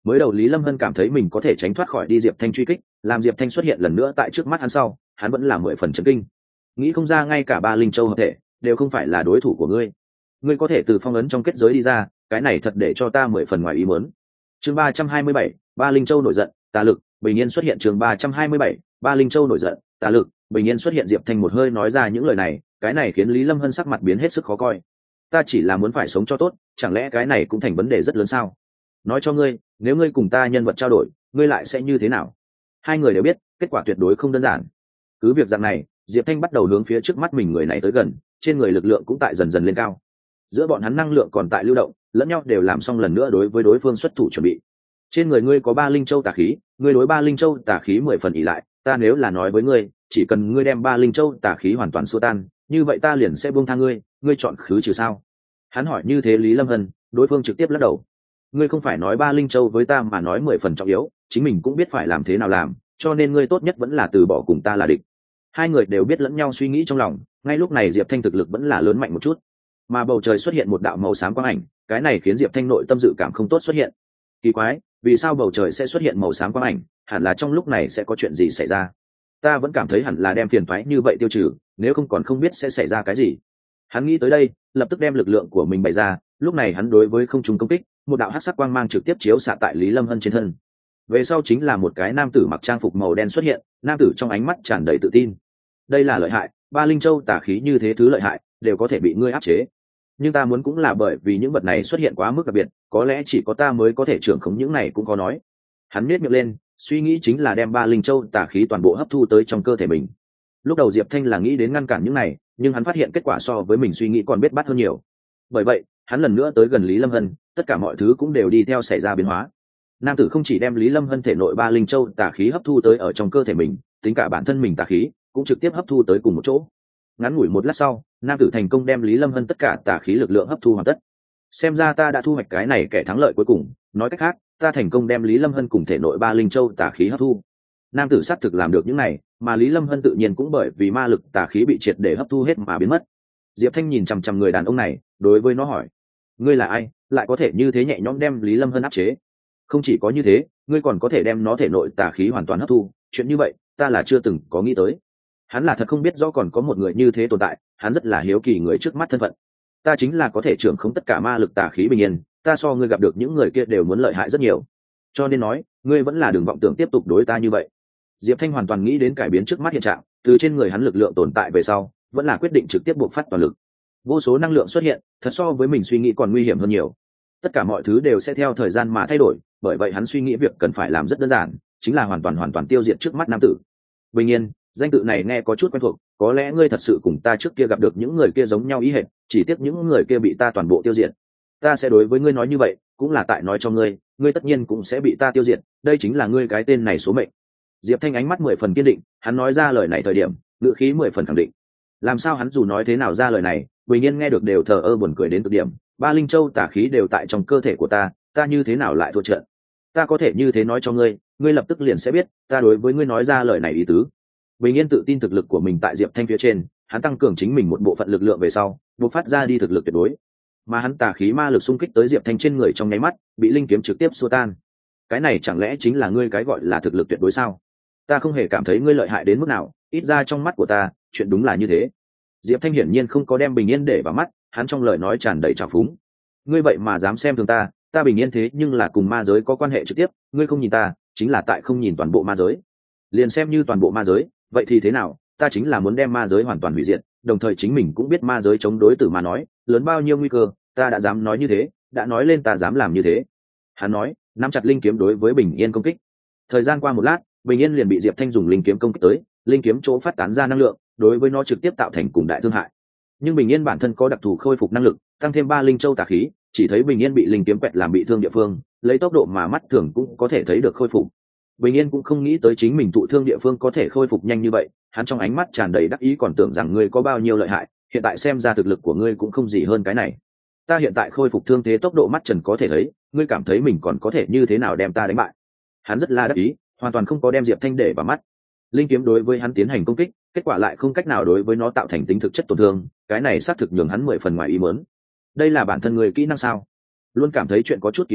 Mới đầu Lý Lâm Hân cảm thấy mình có thể tránh thoát khỏi đi Diệp Thanh truy kích, làm Diệp Thanh xuất hiện lần nữa tại trước mắt hắn sau, hắn vẫn là mười phần chấn kinh. Nghĩ không ra ngay cả ba linh châu hợp thể đều không phải là đối thủ của ngươi. Ngươi có thể từ phong ấn trong kết giới đi ra, cái này thật để cho ta mười phần ngoài ý muốn. Chương ba trăm hai mươi bảy, ba linh châu nổi giận, tà lực, bình yên xuất hiện. Chương ba trăm hai mươi bảy, ba linh châu nổi giận, tà lực, bình yên xuất hiện. Diệp Thanh một hơi nói ra những lời này, cái này khiến Lý Lâm Hân sắc mặt biến hết sức khó coi. Ta chỉ là muốn phải sống cho tốt, chẳng lẽ cái này cũng thành vấn đề rất lớn sao? Nói cho ngươi, nếu ngươi cùng ta nhân vật trao đổi, ngươi lại sẽ như thế nào? Hai người đều biết, kết quả tuyệt đối không đơn giản. Cứ việc dạng này, Diệp Thanh bắt đầu hướng phía trước mắt mình người này tới gần, trên người lực lượng cũng tại dần dần lên cao. Giữa bọn hắn năng lượng còn tại lưu động, lẫn nhau đều làm xong lần nữa đối với đối phương xuất thủ chuẩn bị. Trên người ngươi có ba linh châu tà khí, ngươi đối ba linh châu tà khí mười phần ỷ lại, ta nếu là nói với ngươi, chỉ cần ngươi đem ba linh châu tà khí hoàn toàn xua tan, như vậy ta liền sẽ buông tha ngươi, ngươi chọn khứ trừ sao? Hắn hỏi như thế Lý Lâm Hân, đối phương trực tiếp lắc đầu. Ngươi không phải nói ba linh châu với ta mà nói mười phần trọng yếu, chính mình cũng biết phải làm thế nào làm, cho nên ngươi tốt nhất vẫn là từ bỏ cùng ta là địch. Hai người đều biết lẫn nhau suy nghĩ trong lòng, ngay lúc này Diệp Thanh thực lực vẫn là lớn mạnh một chút, mà bầu trời xuất hiện một đạo màu xám quang ảnh, cái này khiến Diệp Thanh nội tâm dự cảm không tốt xuất hiện. Kỳ quái, vì sao bầu trời sẽ xuất hiện màu xám quang ảnh, hẳn là trong lúc này sẽ có chuyện gì xảy ra. Ta vẫn cảm thấy hẳn là đem phiền toái như vậy tiêu trừ, nếu không còn không biết sẽ xảy ra cái gì. Hắn nghĩ tới đây, lập tức đem lực lượng của mình bày ra, lúc này hắn đối với không trung công kích, một đạo hắc sắc quang mang trực tiếp chiếu xạ tại Lý Lâm Hân trên thân. Về sau chính là một cái nam tử mặc trang phục màu đen xuất hiện, nam tử trong ánh mắt tràn đầy tự tin. Đây là lợi hại, ba linh châu tà khí như thế thứ lợi hại, đều có thể bị ngươi áp chế. Nhưng ta muốn cũng là bởi vì những vật này xuất hiện quá mức đặc biệt, có lẽ chỉ có ta mới có thể trưởng khống những này cũng có nói. Hắn nhếch miệng lên, suy nghĩ chính là đem ba linh châu tà khí toàn bộ hấp thu tới trong cơ thể mình. Lúc đầu Diệp Thanh là nghĩ đến ngăn cản những này, nhưng hắn phát hiện kết quả so với mình suy nghĩ còn bết bát hơn nhiều. Bởi vậy, hắn lần nữa tới gần Lý Lâm Hân, tất cả mọi thứ cũng đều đi theo xảy ra biến hóa. Nam tử không chỉ đem Lý Lâm Hân thể nội ba linh châu tà khí hấp thu tới ở trong cơ thể mình, tính cả bản thân mình tà khí cũng trực tiếp hấp thu tới cùng một chỗ. Ngắn ngủi một lát sau, nam tử thành công đem Lý Lâm Hân tất cả tà khí lực lượng hấp thu hoàn tất. Xem ra ta đã thu hoạch cái này kẻ thắng lợi cuối cùng, nói cách khác, ta thành công đem Lý Lâm Hân cùng thể nội ba linh châu tà khí hấp thu. Nam tử xác thực làm được những này, mà Lý Lâm Hân tự nhiên cũng bởi vì ma lực tà khí bị triệt để hấp thu hết mà biến mất. Diệp Thanh nhìn chằm chằm người đàn ông này, đối với nó hỏi: ngươi là ai, lại có thể như thế nhẹ nhõm đem Lý Lâm Hân áp chế? Không chỉ có như thế, ngươi còn có thể đem nó thể nội tà khí hoàn toàn hấp thu, chuyện như vậy ta là chưa từng có nghĩ tới. Hắn là thật không biết rõ còn có một người như thế tồn tại, hắn rất là hiếu kỳ người trước mắt thân phận. Ta chính là có thể trưởng khống tất cả ma lực tà khí bình yên, ta so ngươi gặp được những người kia đều muốn lợi hại rất nhiều, cho nên nói ngươi vẫn là đừng vọng tưởng tiếp tục đối ta như vậy. Diệp Thanh hoàn toàn nghĩ đến cải biến trước mắt hiện trạng, từ trên người hắn lực lượng tồn tại về sau, vẫn là quyết định trực tiếp buộc phát toàn lực. Vô số năng lượng xuất hiện, thật so với mình suy nghĩ còn nguy hiểm hơn nhiều. Tất cả mọi thứ đều sẽ theo thời gian mà thay đổi, bởi vậy hắn suy nghĩ việc cần phải làm rất đơn giản, chính là hoàn toàn hoàn toàn tiêu diệt trước mắt nam tử. Bình yên, danh tự này nghe có chút quen thuộc, có lẽ ngươi thật sự cùng ta trước kia gặp được những người kia giống nhau ý hệt, chỉ tiếc những người kia bị ta toàn bộ tiêu diệt. Ta sẽ đối với ngươi nói như vậy, cũng là tại nói cho ngươi, ngươi tất nhiên cũng sẽ bị ta tiêu diệt, đây chính là ngươi cái tên này số mệnh. Diệp Thanh ánh mắt mười phần kiên định, hắn nói ra lời này thời điểm, ngữ khí mười phần khẳng định. Làm sao hắn dù nói thế nào ra lời này, Bình Yên nghe được đều thờ ơ buồn cười đến cực điểm. Ba linh châu tà khí đều tại trong cơ thể của ta, ta như thế nào lại thua trận? Ta có thể như thế nói cho ngươi, ngươi lập tức liền sẽ biết, ta đối với ngươi nói ra lời này ý tứ. Bình Yên tự tin thực lực của mình tại Diệp Thanh phía trên, hắn tăng cường chính mình một bộ phận lực lượng về sau, bộc phát ra đi thực lực tuyệt đối. Mà hắn tà khí ma lực xung kích tới Diệp Thanh trên người trong nháy mắt, bị linh kiếm trực tiếp xua tan. Cái này chẳng lẽ chính là ngươi cái gọi là thực lực tuyệt đối sao? Ta không hề cảm thấy ngươi lợi hại đến mức nào, ít ra trong mắt của ta, chuyện đúng là như thế. Diệp Thanh hiển nhiên không có đem Bình Yên để vào mắt, hắn trong lời nói tràn đầy trào phúng. Ngươi vậy mà dám xem thường ta, ta Bình Yên thế nhưng là cùng ma giới có quan hệ trực tiếp, ngươi không nhìn ta, chính là tại không nhìn toàn bộ ma giới. Liền xem như toàn bộ ma giới, vậy thì thế nào, ta chính là muốn đem ma giới hoàn toàn hủy diệt, đồng thời chính mình cũng biết ma giới chống đối tử mà nói, lớn bao nhiêu nguy cơ, ta đã dám nói như thế, đã nói lên ta dám làm như thế. Hắn nói, nắm chặt linh kiếm đối với Bình Yên công kích. Thời gian qua một lát, Bình Yên liền bị Diệp Thanh dùng linh kiếm công kích tới, linh kiếm chỗ phát tán ra năng lượng, đối với nó trực tiếp tạo thành cùng đại thương hại. Nhưng Bình Yên bản thân có đặc thù khôi phục năng lực, tăng thêm ba linh châu tà khí, chỉ thấy Bình Yên bị linh kiếm quẹt làm bị thương địa phương, lấy tốc độ mà mắt thường cũng có thể thấy được khôi phục. Bình Yên cũng không nghĩ tới chính mình thụ thương địa phương có thể khôi phục nhanh như vậy, hắn trong ánh mắt tràn đầy đắc ý, còn tưởng rằng ngươi có bao nhiêu lợi hại, hiện tại xem ra thực lực của ngươi cũng không gì hơn cái này. Ta hiện tại khôi phục thương thế tốc độ mắt trần có thể thấy, ngươi cảm thấy mình còn có thể như thế nào đem ta đánh bại? Hắn rất là đắc ý, hoàn toàn không có đem Diệp Thanh để vào mắt. Linh kiếm đối với hắn tiến hành công kích, kết quả lại không cách nào đối với nó tạo thành tính thực chất tổn thương, cái này xác thực nhường hắn mười phần ngoài ý muốn. Đây là bản thân người kỹ năng sao? Luôn cảm thấy chuyện có chút kỳ quái,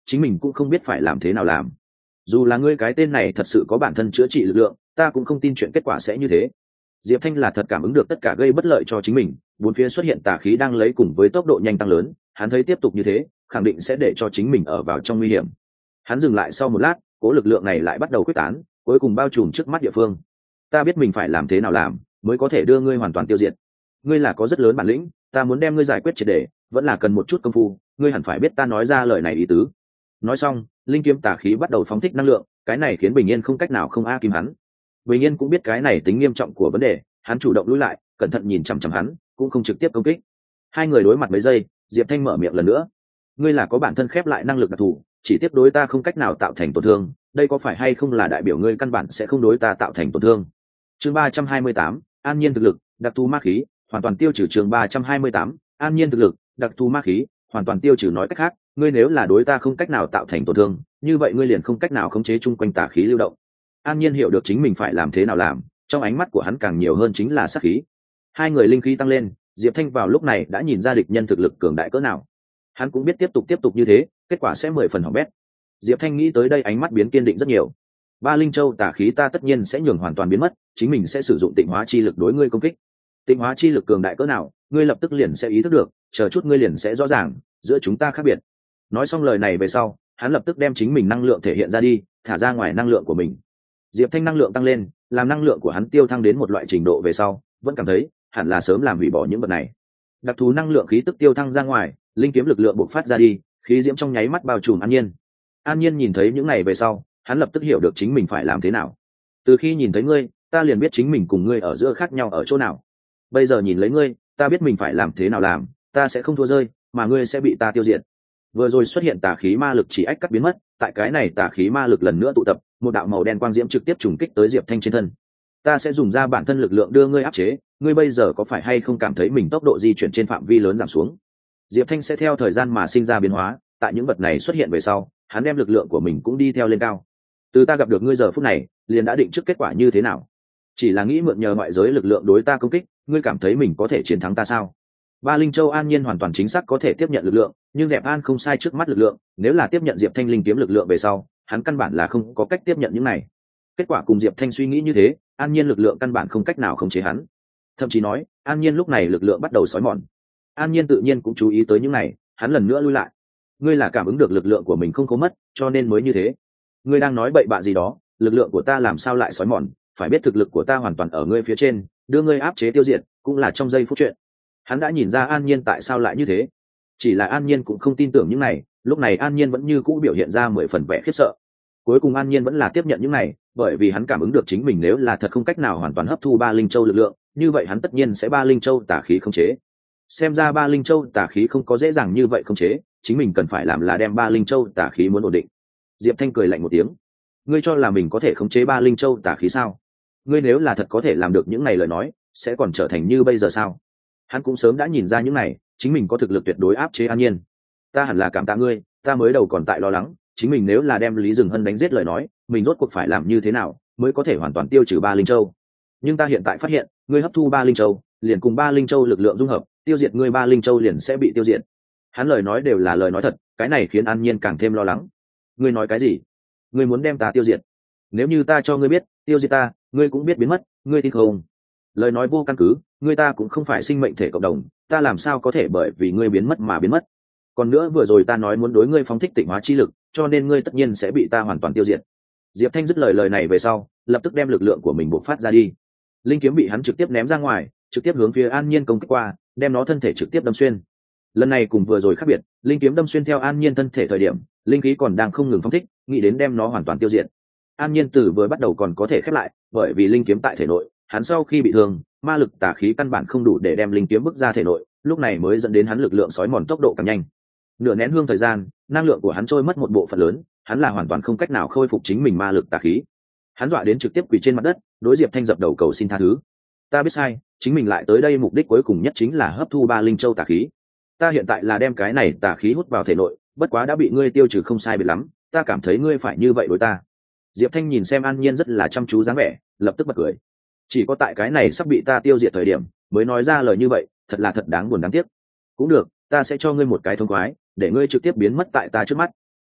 chính mình cũng không biết phải làm thế nào làm. Dù là ngươi cái tên này thật sự có bản thân chữa trị lực lượng, ta cũng không tin chuyện kết quả sẽ như thế. Diệp Thanh là thật cảm ứng được tất cả gây bất lợi cho chính mình, bốn phía xuất hiện tà khí đang lấy cùng với tốc độ nhanh tăng lớn, hắn thấy tiếp tục như thế khẳng định sẽ để cho chính mình ở vào trong nguy hiểm. Hắn dừng lại sau một lát, cố lực lượng này lại bắt đầu quyết tán, cuối cùng bao trùm trước mắt địa phương. Ta biết mình phải làm thế nào làm mới có thể đưa ngươi hoàn toàn tiêu diệt. Ngươi là có rất lớn bản lĩnh, ta muốn đem ngươi giải quyết triệt để, vẫn là cần một chút công phu, ngươi hẳn phải biết ta nói ra lời này ý tứ. Nói xong, linh kiếm tà khí bắt đầu phóng thích năng lượng, cái này khiến Bình Yên không cách nào không a kim hắn. Bình Yên cũng biết cái này tính nghiêm trọng của vấn đề, hắn chủ động lùi lại, cẩn thận nhìn chằm chằm hắn, cũng không trực tiếp công kích. Hai người đối mặt mấy giây, Diệp Thanh mở miệng lần nữa. Ngươi là có bản thân khép lại năng lực đặc thù, chỉ tiếp đối ta không cách nào tạo thành tổn thương, đây có phải hay không là đại biểu ngươi căn bản sẽ không đối ta tạo thành tổn thương. Chương ba trăm hai mươi tám, An Nhiên thực lực, đặc thù ma khí, hoàn toàn tiêu trừ. Chương ba trăm hai mươi tám, An Nhiên thực lực, đặc thù ma khí, hoàn toàn tiêu trừ. Nói cách khác, ngươi nếu là đối ta không cách nào tạo thành tổn thương, như vậy ngươi liền không cách nào khống chế chung quanh tà khí lưu động. An Nhiên hiểu được chính mình phải làm thế nào làm, trong ánh mắt của hắn càng nhiều hơn chính là sát khí. Hai người linh khí tăng lên, Diệp Thanh vào lúc này đã nhìn ra địch nhân thực lực cường đại cỡ nào. Hắn cũng biết tiếp tục tiếp tục như thế, kết quả sẽ mười phần hỏng bét. Diệp Thanh nghĩ tới đây ánh mắt biến kiên định rất nhiều. Ba linh châu tà khí ta tất nhiên sẽ nhường hoàn toàn biến mất, chính mình sẽ sử dụng tịnh hóa chi lực đối ngươi công kích. Tịnh hóa chi lực cường đại cỡ nào, ngươi lập tức liền sẽ ý thức được, chờ chút ngươi liền sẽ rõ ràng, giữa chúng ta khác biệt. Nói xong lời này về sau, hắn lập tức đem chính mình năng lượng thể hiện ra đi, thả ra ngoài năng lượng của mình. Diệp Thanh năng lượng tăng lên, làm năng lượng của hắn tiêu thăng đến một loại trình độ về sau, vẫn cảm thấy hẳn là sớm làm hủy bỏ những vật này. Đặc thù năng lượng khí tức tiêu thăng ra ngoài, linh kiếm lực lượng bộc phát ra đi, khí diễm trong nháy mắt bao trùm An Nhiên. An Nhiên nhìn thấy những này về sau, hắn lập tức hiểu được chính mình phải làm thế nào. Từ khi nhìn thấy ngươi, ta liền biết chính mình cùng ngươi ở giữa khác nhau ở chỗ nào. Bây giờ nhìn lấy ngươi, ta biết mình phải làm thế nào làm, ta sẽ không thua rơi, mà ngươi sẽ bị ta tiêu diệt. Vừa rồi xuất hiện tà khí ma lực chỉ ách cắt biến mất, tại cái này tà khí ma lực lần nữa tụ tập, một đạo màu đen quang diễm trực tiếp trùng kích tới Diệp Thanh trên thân. Ta sẽ dùng ra bản thân lực lượng đưa ngươi áp chế, ngươi bây giờ có phải hay không cảm thấy mình tốc độ di chuyển trên phạm vi lớn giảm xuống? Diệp Thanh sẽ theo thời gian mà sinh ra biến hóa, tại những vật này xuất hiện về sau, hắn đem lực lượng của mình cũng đi theo lên cao. Từ ta gặp được ngươi giờ phút này, liền đã định trước kết quả như thế nào. Chỉ là nghĩ mượn nhờ ngoại giới lực lượng đối ta công kích, ngươi cảm thấy mình có thể chiến thắng ta sao? Ba linh châu An Nhiên hoàn toàn chính xác có thể tiếp nhận lực lượng, nhưng Dẹp An không sai trước mắt lực lượng, nếu là tiếp nhận Diệp Thanh linh kiếm lực lượng về sau, hắn căn bản là không có cách tiếp nhận những này. Kết quả cùng Diệp Thanh suy nghĩ như thế, An Nhiên lực lượng căn bản không cách nào khống chế hắn. Thậm chí nói, An Nhiên lúc này lực lượng bắt đầu xói mòn. An Nhiên tự nhiên cũng chú ý tới những này, hắn lần nữa lui lại. Ngươi là cảm ứng được lực lượng của mình không có mất, cho nên mới như thế. Ngươi đang nói bậy bạ gì đó, lực lượng của ta làm sao lại xói mòn, phải biết thực lực của ta hoàn toàn ở ngươi phía trên, đưa ngươi áp chế tiêu diệt, cũng là trong giây phút chuyện. Hắn đã nhìn ra An Nhiên tại sao lại như thế. Chỉ là An Nhiên cũng không tin tưởng những này, lúc này An Nhiên vẫn như cũ biểu hiện ra mười phần vẻ khiếp sợ. Cuối cùng An Nhiên vẫn là tiếp nhận những này, bởi vì hắn cảm ứng được chính mình nếu là thật không cách nào hoàn toàn hấp thu ba linh châu lực lượng, như vậy hắn tất nhiên sẽ ba linh châu tà khí khống chế. Xem ra ba linh châu tà khí không có dễ dàng như vậy khống chế, chính mình cần phải làm là đem ba linh châu tà khí muốn ổn định. Diệp Thanh cười lạnh một tiếng. Ngươi cho là mình có thể khống chế ba linh châu tà khí sao? Ngươi nếu là thật có thể làm được những này lời nói, sẽ còn trở thành như bây giờ sao? Hắn cũng sớm đã nhìn ra những này, chính mình có thực lực tuyệt đối áp chế An Nhiên. Ta hẳn là cảm tạ ngươi, ta mới đầu còn tại lo lắng, chính mình nếu là đem Lý Dừng Hân đánh giết lời nói, mình rốt cuộc phải làm như thế nào mới có thể hoàn toàn tiêu trừ ba linh châu. Nhưng ta hiện tại phát hiện, ngươi hấp thu ba linh châu, liền cùng ba linh châu lực lượng dung hợp, tiêu diệt ngươi ba linh châu liền sẽ bị tiêu diệt. Hắn lời nói đều là lời nói thật, cái này khiến An Nhiên càng thêm lo lắng. Ngươi nói cái gì? Ngươi muốn đem ta tiêu diệt? Nếu như ta cho ngươi biết, tiêu diệt ta, ngươi cũng biết biến mất, ngươi tin không? Lời nói vô căn cứ, ngươi ta cũng không phải sinh mệnh thể cộng đồng, ta làm sao có thể bởi vì ngươi biến mất mà biến mất? Còn nữa vừa rồi ta nói muốn đối ngươi phóng thích tịnh hóa chi lực, cho nên ngươi tất nhiên sẽ bị ta hoàn toàn tiêu diệt. Diệp Thanh dứt lời lời này về sau, lập tức đem lực lượng của mình bộc phát ra đi. Linh kiếm bị hắn trực tiếp ném ra ngoài, trực tiếp hướng phía An Nhiên công kích qua, đem nó thân thể trực tiếp đâm xuyên. Lần này cùng vừa rồi khác biệt, linh kiếm đâm xuyên theo An Nhiên thân thể thời điểm, linh khí còn đang không ngừng phóng thích, nghĩ đến đem nó hoàn toàn tiêu diệt. An Nhiên từ vừa bắt đầu còn có thể khép lại, bởi vì linh kiếm tại thể nội, hắn sau khi bị thương, ma lực tà khí căn bản không đủ để đem linh kiếm bức ra thể nội, lúc này mới dẫn đến hắn lực lượng sói mòn tốc độ càng nhanh. Nửa nén hương thời gian, năng lượng của hắn trôi mất một bộ phận lớn, hắn là hoàn toàn không cách nào khôi phục chính mình ma lực tà khí. Hắn dọa đến trực tiếp quỳ trên mặt đất, đối Diệp Thanh dập đầu cầu xin tha thứ. Ta biết sai, chính mình lại tới đây mục đích cuối cùng nhất chính là hấp thu ba linh châu tà khí. Ta hiện tại là đem cái này tà khí hút vào thể nội, bất quá đã bị ngươi tiêu trừ không sai biệt lắm, ta cảm thấy ngươi phải như vậy đối ta. Diệp Thanh nhìn xem An Nhiên rất là chăm chú dáng vẻ, lập tức bật cười. Chỉ có tại cái này sắp bị ta tiêu diệt thời điểm, mới nói ra lời như vậy, thật là thật đáng buồn đáng tiếc. Cũng được, ta sẽ cho ngươi một cái thông khoái, để ngươi trực tiếp biến mất tại ta trước mắt.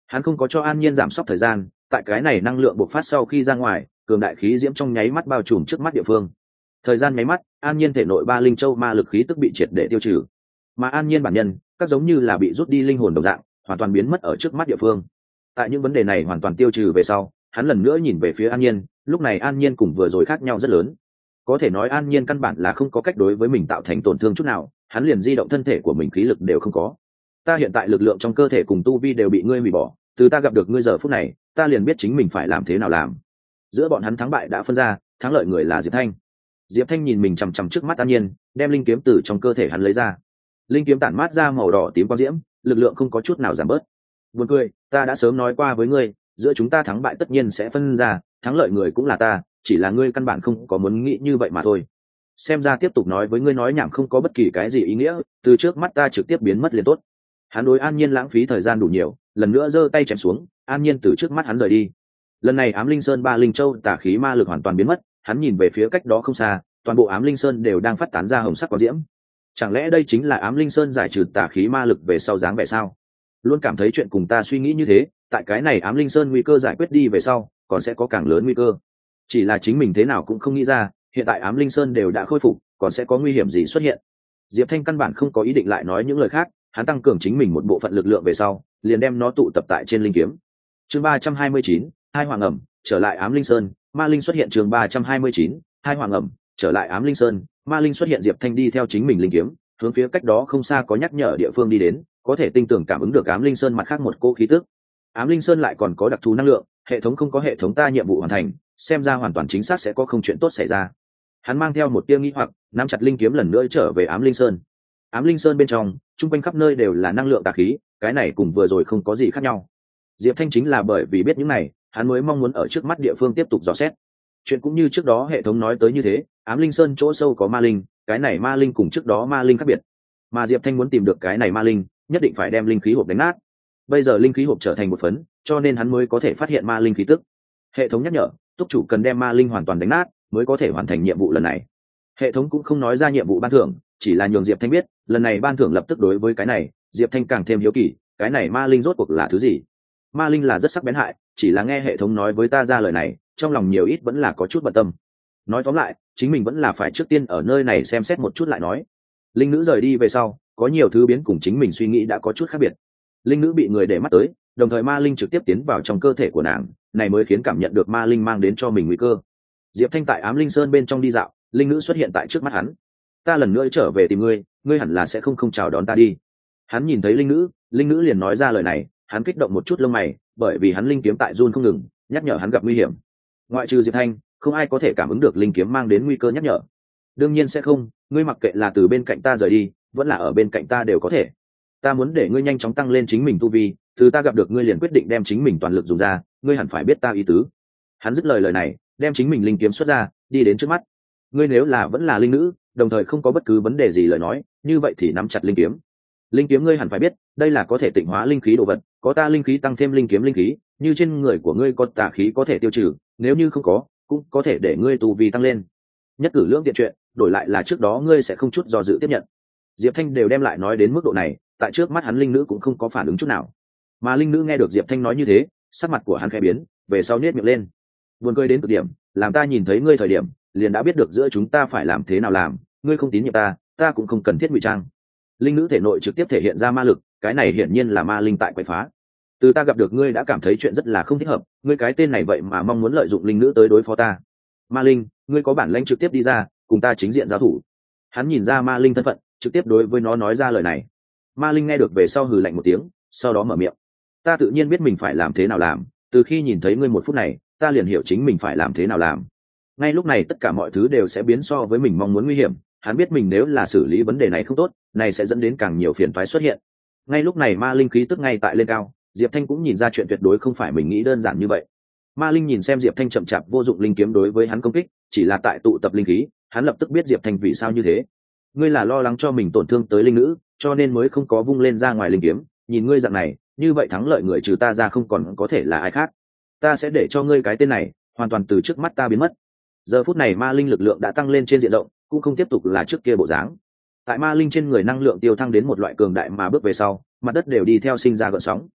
Hắn không có cho An Nhiên giảm sốc thời gian, tại cái này năng lượng bộc phát sau khi ra ngoài, cường đại khí diễm trong nháy mắt bao trùm trước mắt địa phương. Thời gian nháy mắt, An Nhiên thể nội ba linh châu ma lực khí tức bị triệt để tiêu trừ, mà An Nhiên bản nhân, các giống như là bị rút đi linh hồn đồng dạng, hoàn toàn biến mất ở trước mắt địa phương. Tại những vấn đề này hoàn toàn tiêu trừ về sau, hắn lần nữa nhìn về phía An Nhiên, lúc này An Nhiên cùng vừa rồi khác nhau rất lớn. Có thể nói An Nhiên căn bản là không có cách đối với mình tạo thành tổn thương chút nào, hắn liền di động thân thể của mình khí lực đều không có. Ta hiện tại lực lượng trong cơ thể cùng tu vi đều bị ngươi hủy bỏ, từ ta gặp được ngươi giờ phút này, ta liền biết chính mình phải làm thế nào làm. Giữa bọn hắn thắng bại đã phân ra, thắng lợi người là Diệp Thanh. Diệp Thanh nhìn mình chằm chằm trước mắt An Nhiên, đem linh kiếm từ trong cơ thể hắn lấy ra. Linh kiếm tản mát ra màu đỏ tím quang diễm, lực lượng không có chút nào giảm bớt. Buồn cười, ta đã sớm nói qua với ngươi, giữa chúng ta thắng bại tất nhiên sẽ phân ra, thắng lợi người cũng là ta, chỉ là ngươi căn bản không có muốn nghĩ như vậy mà thôi. Xem ra tiếp tục nói với ngươi nói nhảm không có bất kỳ cái gì ý nghĩa, từ trước mắt ta trực tiếp biến mất liền tốt. Hắn đối An Nhiên lãng phí thời gian đủ nhiều, lần nữa giơ tay chém xuống, An Nhiên từ trước mắt hắn rời đi. Lần này Ám Linh Sơn ba linh châu tà khí ma lực hoàn toàn biến mất, hắn nhìn về phía cách đó không xa, toàn bộ Ám Linh Sơn đều đang phát tán ra hồng sắc quang diễm. Chẳng lẽ đây chính là Ám Linh Sơn giải trừ tà khí ma lực về sau dáng vẻ sao? Luôn cảm thấy chuyện cùng ta suy nghĩ như thế, tại cái này Ám Linh Sơn nguy cơ giải quyết đi về sau, còn sẽ có càng lớn nguy cơ. Chỉ là chính mình thế nào cũng không nghĩ ra, hiện tại Ám Linh Sơn đều đã khôi phục, còn sẽ có nguy hiểm gì xuất hiện. Diệp Thanh căn bản không có ý định lại nói những lời khác, hắn tăng cường chính mình một bộ phận lực lượng về sau, liền đem nó tụ tập tại trên linh kiếm. Chương ba trăm hai mươi chín, hai hoàng ẩm, trở lại Ám Linh Sơn, ma linh xuất hiện. Chương ba trăm hai mươi chín, hai hoàng ẩm, trở lại Ám Linh Sơn, ma linh xuất hiện. Diệp Thanh đi theo chính mình linh kiếm, hướng phía cách đó không xa có nhắc nhở địa phương đi đến, có thể tinh tường cảm ứng được Ám Linh Sơn mặt khác một cỗ khí tức. Ám Linh Sơn lại còn có đặc thù năng lượng, hệ thống không có hệ thống ta nhiệm vụ hoàn thành, xem ra hoàn toàn chính xác sẽ có không chuyện tốt xảy ra. Hắn mang theo một tia nghi hoặc, nắm chặt linh kiếm lần nữa trở về Ám Linh Sơn. Ám Linh Sơn bên trong, trung quanh khắp nơi đều là năng lượng tà khí, cái này cùng vừa rồi không có gì khác nhau. Diệp Thanh chính là bởi vì biết những này, hắn mới mong muốn ở trước mắt địa phương tiếp tục dò xét. Chuyện cũng như trước đó hệ thống nói tới như thế, Ám Linh Sơn chỗ sâu có ma linh, cái này ma linh cùng trước đó ma linh khác biệt. Mà Diệp Thanh muốn tìm được cái này ma linh, nhất định phải đem linh khí hộp đánh nát. Bây giờ linh khí hộp trở thành một phấn, cho nên hắn mới có thể phát hiện ma linh khí tức. Hệ thống nhắc nhở, túc chủ cần đem ma linh hoàn toàn đánh nát, mới có thể hoàn thành nhiệm vụ lần này. Hệ thống cũng không nói ra nhiệm vụ ban thưởng, chỉ là nhường Diệp Thanh biết, lần này ban thưởng lập tức đối với cái này, Diệp Thanh càng thêm hiếu kỳ, cái này ma linh rốt cuộc là thứ gì? Ma linh là rất sắc bén hại, chỉ là nghe hệ thống nói với ta ra lời này, trong lòng nhiều ít vẫn là có chút bận tâm. Nói tóm lại, chính mình vẫn là phải trước tiên ở nơi này xem xét một chút lại nói. Linh nữ rời đi về sau, có nhiều thứ biến cùng chính mình suy nghĩ đã có chút khác biệt. Linh nữ bị người để mắt tới, đồng thời ma linh trực tiếp tiến vào trong cơ thể của nàng, này mới khiến cảm nhận được ma linh mang đến cho mình nguy cơ. Diệp Thanh tại Ám Linh Sơn bên trong đi dạo, linh nữ xuất hiện tại trước mắt hắn. Ta lần nữa trở về tìm ngươi, ngươi hẳn là sẽ không không chào đón ta đi. Hắn nhìn thấy linh nữ, linh nữ liền nói ra lời này, hắn kích động một chút lông mày, bởi vì hắn linh kiếm tại run không ngừng, nhắc nhở hắn gặp nguy hiểm. Ngoại trừ Diệp Thanh, không ai có thể cảm ứng được linh kiếm mang đến nguy cơ nhắc nhở. Đương nhiên sẽ không, ngươi mặc kệ là từ bên cạnh ta rời đi, vẫn là ở bên cạnh ta đều có thể. Ta muốn để ngươi nhanh chóng tăng lên chính mình tu vi, từ ta gặp được ngươi liền quyết định đem chính mình toàn lực dùng ra, ngươi hẳn phải biết ta ý tứ. Hắn dứt lời lời này, đem chính mình linh kiếm xuất ra, đi đến trước mắt. Ngươi nếu là vẫn là linh nữ, đồng thời không có bất cứ vấn đề gì lời nói, như vậy thì nắm chặt linh kiếm. Linh kiếm ngươi hẳn phải biết, đây là có thể tịnh hóa linh khí đồ vật, có ta linh khí tăng thêm linh kiếm linh khí, như trên người của ngươi có tà khí có thể tiêu trừ, nếu như không có, cũng có thể để ngươi tu vi tăng lên. Nhất cử lưỡng tiện chuyện, đổi lại là trước đó ngươi sẽ không chút do dự tiếp nhận. Diệp Thanh đều đem lại nói đến mức độ này, tại trước mắt hắn linh nữ cũng không có phản ứng chút nào. Mà linh nữ nghe được Diệp Thanh nói như thế, sắc mặt của hắn khẽ biến, về sau nhếch miệng lên. Buồn cười đến cực điểm, làm ta nhìn thấy ngươi thời điểm, liền đã biết được giữa chúng ta phải làm thế nào làm, ngươi không tín nhiệm ta, ta cũng không cần thiết ngụy trang. Linh nữ thể nội trực tiếp thể hiện ra ma lực, cái này hiển nhiên là ma linh tại quậy phá. Từ ta gặp được ngươi đã cảm thấy chuyện rất là không thích hợp, ngươi cái tên này vậy mà mong muốn lợi dụng linh nữ tới đối phó ta. Ma linh, ngươi có bản lĩnh trực tiếp đi ra, cùng ta chính diện giao thủ. Hắn nhìn ra ma linh thân phận, trực tiếp đối với nó nói ra lời này. Ma linh nghe được về sau hừ lạnh một tiếng, sau đó mở miệng. Ta tự nhiên biết mình phải làm thế nào làm, từ khi nhìn thấy ngươi một phút này, ta liền hiểu chính mình phải làm thế nào làm. Ngay lúc này tất cả mọi thứ đều sẽ biến so với mình mong muốn nguy hiểm, hắn biết mình nếu là xử lý vấn đề này không tốt, này sẽ dẫn đến càng nhiều phiền toái xuất hiện. Ngay lúc này ma linh khí tức ngay tại lên cao, Diệp Thanh cũng nhìn ra chuyện tuyệt đối không phải mình nghĩ đơn giản như vậy. Ma linh nhìn xem Diệp Thanh chậm chạp vô dụng linh kiếm đối với hắn công kích, chỉ là tại tụ tập linh khí, hắn lập tức biết Diệp Thanh vì sao như thế. Ngươi là lo lắng cho mình tổn thương tới linh nữ, cho nên mới không có vung lên ra ngoài linh kiếm, nhìn ngươi dạng này, như vậy thắng lợi người trừ ta ra không còn có thể là ai khác. Ta sẽ để cho ngươi cái tên này hoàn toàn từ trước mắt ta biến mất. Giờ phút này ma linh lực lượng đã tăng lên trên diện rộng, cũng không tiếp tục là trước kia bộ dáng. Tại ma linh trên người năng lượng tiêu thăng đến một loại cường đại mà bước về sau, mặt đất đều đi theo sinh ra gợn sóng.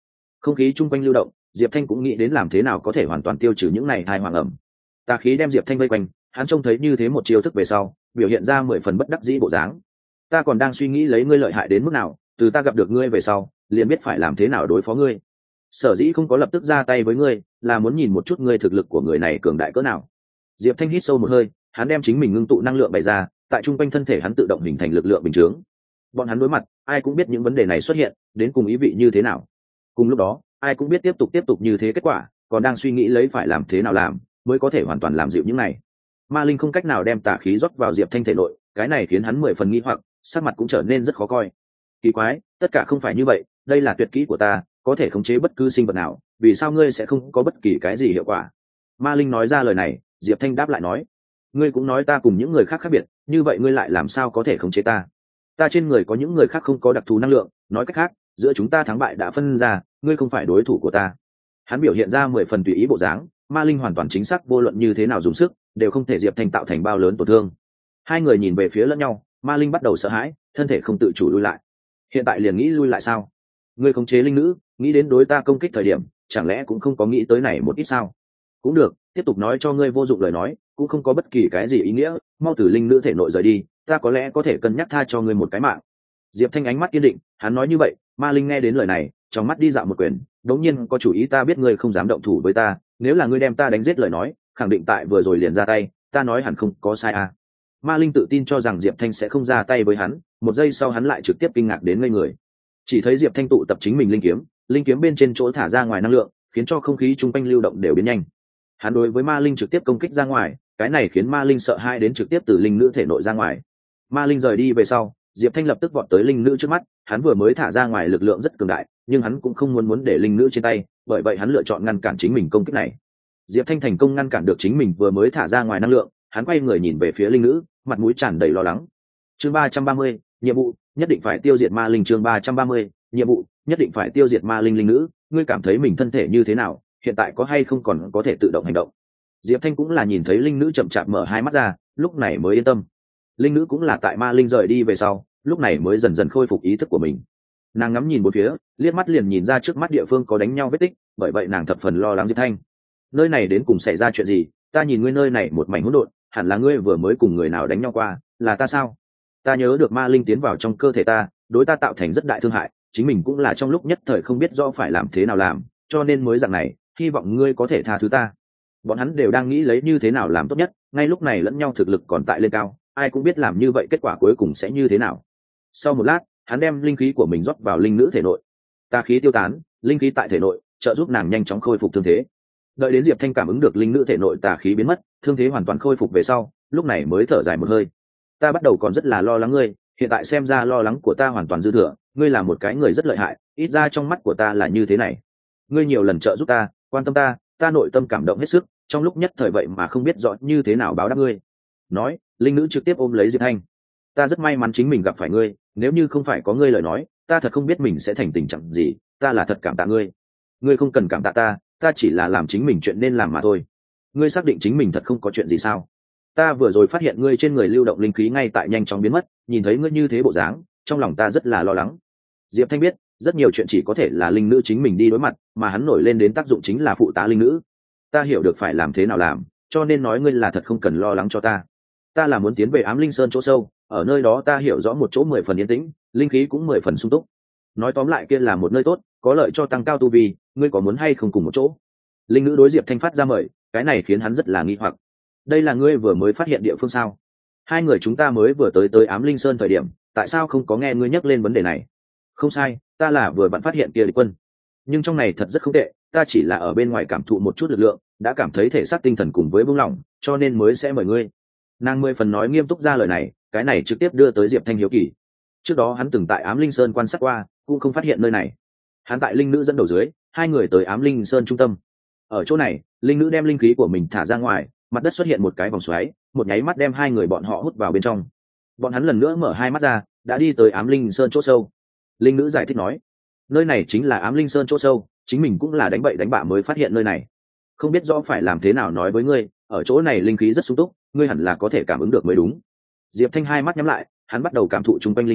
Không khí chung quanh lưu động, Diệp Thanh cũng nghĩ đến làm thế nào có thể hoàn toàn tiêu trừ những này tai hoàng ẩm. Tà khí đem Diệp Thanh vây quanh, hắn trông thấy như thế một chiêu thức về sau, biểu hiện ra mười phần bất đắc dĩ bộ dáng. Ta còn đang suy nghĩ lấy ngươi lợi hại đến mức nào, từ ta gặp được ngươi về sau, liền biết phải làm thế nào đối phó ngươi. Sở dĩ không có lập tức ra tay với ngươi, là muốn nhìn một chút ngươi thực lực của người này cường đại cỡ nào. Diệp Thanh hít sâu một hơi, hắn đem chính mình ngưng tụ năng lượng bày ra, tại trung quanh thân thể hắn tự động hình thành lực lượng bình chướng. Bọn hắn đối mặt, ai cũng biết những vấn đề này xuất hiện, đến cùng ý vị như thế nào. Cùng lúc đó, ai cũng biết tiếp tục tiếp tục như thế kết quả, còn đang suy nghĩ lấy phải làm thế nào làm, mới có thể hoàn toàn làm dịu những này. Ma linh không cách nào đem tà khí rót vào Diệp Thanh thể nội, cái này khiến hắn mười phần nghi hoặc, sắc mặt cũng trở nên rất khó coi. Kỳ quái, tất cả không phải như vậy, đây là tuyệt kỹ của ta, có thể khống chế bất cứ sinh vật nào, vì sao ngươi sẽ không có bất kỳ cái gì hiệu quả? Ma linh nói ra lời này, Diệp Thanh đáp lại nói, ngươi cũng nói ta cùng những người khác khác biệt, như vậy ngươi lại làm sao có thể khống chế ta? Ta trên người có những người khác không có đặc thù năng lượng, nói cách khác, giữa chúng ta thắng bại đã phân ra, ngươi không phải đối thủ của ta. Hắn biểu hiện ra mười phần tùy ý bộ dáng, ma linh hoàn toàn chính xác, vô luận như thế nào dùng sức, đều không thể Diệp Thanh tạo thành bao lớn tổn thương. Hai người nhìn về phía lẫn nhau, ma linh bắt đầu sợ hãi, thân thể không tự chủ lui lại. Hiện tại liền nghĩ lui lại sao? Ngươi khống chế linh nữ, nghĩ đến đối ta công kích thời điểm, chẳng lẽ cũng không có nghĩ tới này một ít sao? Cũng được, tiếp tục nói cho ngươi vô dụng lời nói, cũng không có bất kỳ cái gì ý nghĩa, mau từ linh nữ thể nội rời đi, ta có lẽ có thể cân nhắc tha cho ngươi một cái mạng. Diệp Thanh ánh mắt kiên định, hắn nói như vậy, ma linh nghe đến lời này, trong mắt đi dạo một quyền, đống nhiên có chủ ý, ta biết ngươi không dám động thủ với ta, nếu là ngươi đem ta đánh giết lời nói, khẳng định tại vừa rồi liền ra tay, ta nói hẳn không có sai à. Ma linh tự tin cho rằng Diệp Thanh sẽ không ra tay với hắn, một giây sau hắn lại trực tiếp kinh ngạc đến ngây người. Chỉ thấy Diệp Thanh tụ tập chính mình linh kiếm, linh kiếm bên trên chỗ thả ra ngoài năng lượng, khiến cho không khí chung quanh lưu động đều biến nhanh. Hắn đối với ma linh trực tiếp công kích ra ngoài, cái này khiến ma linh sợ hãi đến trực tiếp từ linh nữ thể nội ra ngoài. Ma linh rời đi về sau, Diệp Thanh lập tức vọt tới linh nữ trước mắt, hắn vừa mới thả ra ngoài lực lượng rất cường đại, nhưng hắn cũng không muốn muốn để linh nữ trên tay, bởi vậy hắn lựa chọn ngăn cản chính mình công kích này. Diệp Thanh thành công ngăn cản được chính mình vừa mới thả ra ngoài năng lượng, hắn quay người nhìn về phía linh nữ, mặt mũi tràn đầy lo lắng. Chương ba trăm ba mươi, nhiệm vụ, nhất định phải tiêu diệt ma linh. Chương ba trăm ba mươi, nhiệm vụ, nhất định phải tiêu diệt ma linh. Linh nữ, ngươi cảm thấy mình thân thể như thế nào, hiện tại có hay không còn có thể tự động hành động? Diệp Thanh cũng là nhìn thấy linh nữ chậm chạp mở hai mắt ra, lúc này mới yên tâm. Linh nữ cũng là tại ma linh rời đi về sau, lúc này mới dần dần khôi phục ý thức của mình. Nàng ngắm nhìn bốn phía, liếc mắt liền nhìn ra trước mắt địa phương có đánh nhau vết tích, bởi vậy nàng thập phần lo lắng Diệp Thanh. Nơi này đến cùng xảy ra chuyện gì? Ta nhìn ngươi nơi này một mảnh hỗn độn, hẳn là ngươi vừa mới cùng người nào đánh nhau qua, là ta sao? Ta nhớ được ma linh tiến vào trong cơ thể ta, đối ta tạo thành rất đại thương hại, chính mình cũng là trong lúc nhất thời không biết rõ phải làm thế nào làm, cho nên mới dạng này, hy vọng ngươi có thể tha thứ ta. Bọn hắn đều đang nghĩ lấy như thế nào làm tốt nhất, ngay lúc này lẫn nhau thực lực còn tại lên cao, ai cũng biết làm như vậy kết quả cuối cùng sẽ như thế nào. Sau một lát, hắn đem linh khí của mình rót vào linh nữ thể nội, tà khí tiêu tán, linh khí tại thể nội trợ giúp nàng nhanh chóng khôi phục thương thế. Đợi đến Diệp Thanh cảm ứng được linh nữ thể nội tà khí biến mất, thương thế hoàn toàn khôi phục về sau, lúc này mới thở dài một hơi. Ta bắt đầu còn rất là lo lắng ngươi, hiện tại xem ra lo lắng của ta hoàn toàn dư thừa, ngươi là một cái người rất lợi hại, ít ra trong mắt của ta là như thế này. Ngươi nhiều lần trợ giúp ta, quan tâm ta, ta nội tâm cảm động hết sức, trong lúc nhất thời vậy mà không biết rõ như thế nào báo đáp ngươi. Nói, linh nữ trực tiếp ôm lấy Diệp Thanh. Ta rất may mắn chính mình gặp phải ngươi, nếu như không phải có ngươi lời nói, ta thật không biết mình sẽ thành tình trạng gì, ta là thật cảm tạ ngươi. Ngươi không cần cảm tạ ta, ta chỉ là làm chính mình chuyện nên làm mà thôi. Ngươi xác định chính mình thật không có chuyện gì sao? Ta vừa rồi phát hiện ngươi trên người lưu động linh khí ngay tại nhanh chóng biến mất, nhìn thấy ngươi như thế bộ dáng, trong lòng ta rất là lo lắng. Diệp Thanh biết, rất nhiều chuyện chỉ có thể là linh nữ chính mình đi đối mặt, mà hắn nổi lên đến tác dụng chính là phụ tá linh nữ. Ta hiểu được phải làm thế nào làm, cho nên nói ngươi là thật không cần lo lắng cho ta. Ta là muốn tiến về Ám Linh Sơn chỗ sâu, ở nơi đó ta hiểu rõ một chỗ mười phần yên tĩnh, linh khí cũng mười phần sung túc. Nói tóm lại kia là một nơi tốt, có lợi cho tăng cao tu vi, ngươi có muốn hay không cùng một chỗ? Linh nữ đối Diệp Thanh phát ra mời, cái này khiến hắn rất là nghi hoặc. Đây là ngươi vừa mới phát hiện địa phương sao? Hai người chúng ta mới vừa tới tới Ám Linh Sơn thời điểm, tại sao không có nghe ngươi nhắc lên vấn đề này? Không sai, ta là vừa vặn phát hiện kia địch quân. Nhưng trong này thật rất không tệ, ta chỉ là ở bên ngoài cảm thụ một chút lực lượng, đã cảm thấy thể xác tinh thần cùng với buông lỏng, cho nên mới sẽ mời ngươi. Nàng mười phần nói nghiêm túc ra lời này, cái này trực tiếp đưa tới Diệp Thanh hiếu kỳ. Trước đó hắn từng tại Ám Linh Sơn quan sát qua, cũng không phát hiện nơi này. Hắn tại linh nữ dẫn đầu dưới, hai người tới Ám Linh Sơn trung tâm. Ở chỗ này, linh nữ đem linh khí của mình thả ra ngoài, mặt đất xuất hiện một cái vòng xoáy, một nháy mắt đem hai người bọn họ hút vào bên trong. Bọn hắn lần nữa mở hai mắt ra, đã đi tới Ám Linh Sơn chỗ sâu. Linh nữ giải thích nói, nơi này chính là Ám Linh Sơn chỗ sâu, chính mình cũng là đánh bậy đánh bạ mới phát hiện nơi này. Không biết rõ phải làm thế nào nói với ngươi, ở chỗ này linh khí rất sung túc, ngươi hẳn là có thể cảm ứng được mới đúng. Diệp Thanh hai mắt nhắm lại, hắn bắt đầu cảm thụ chung quanh linh khí,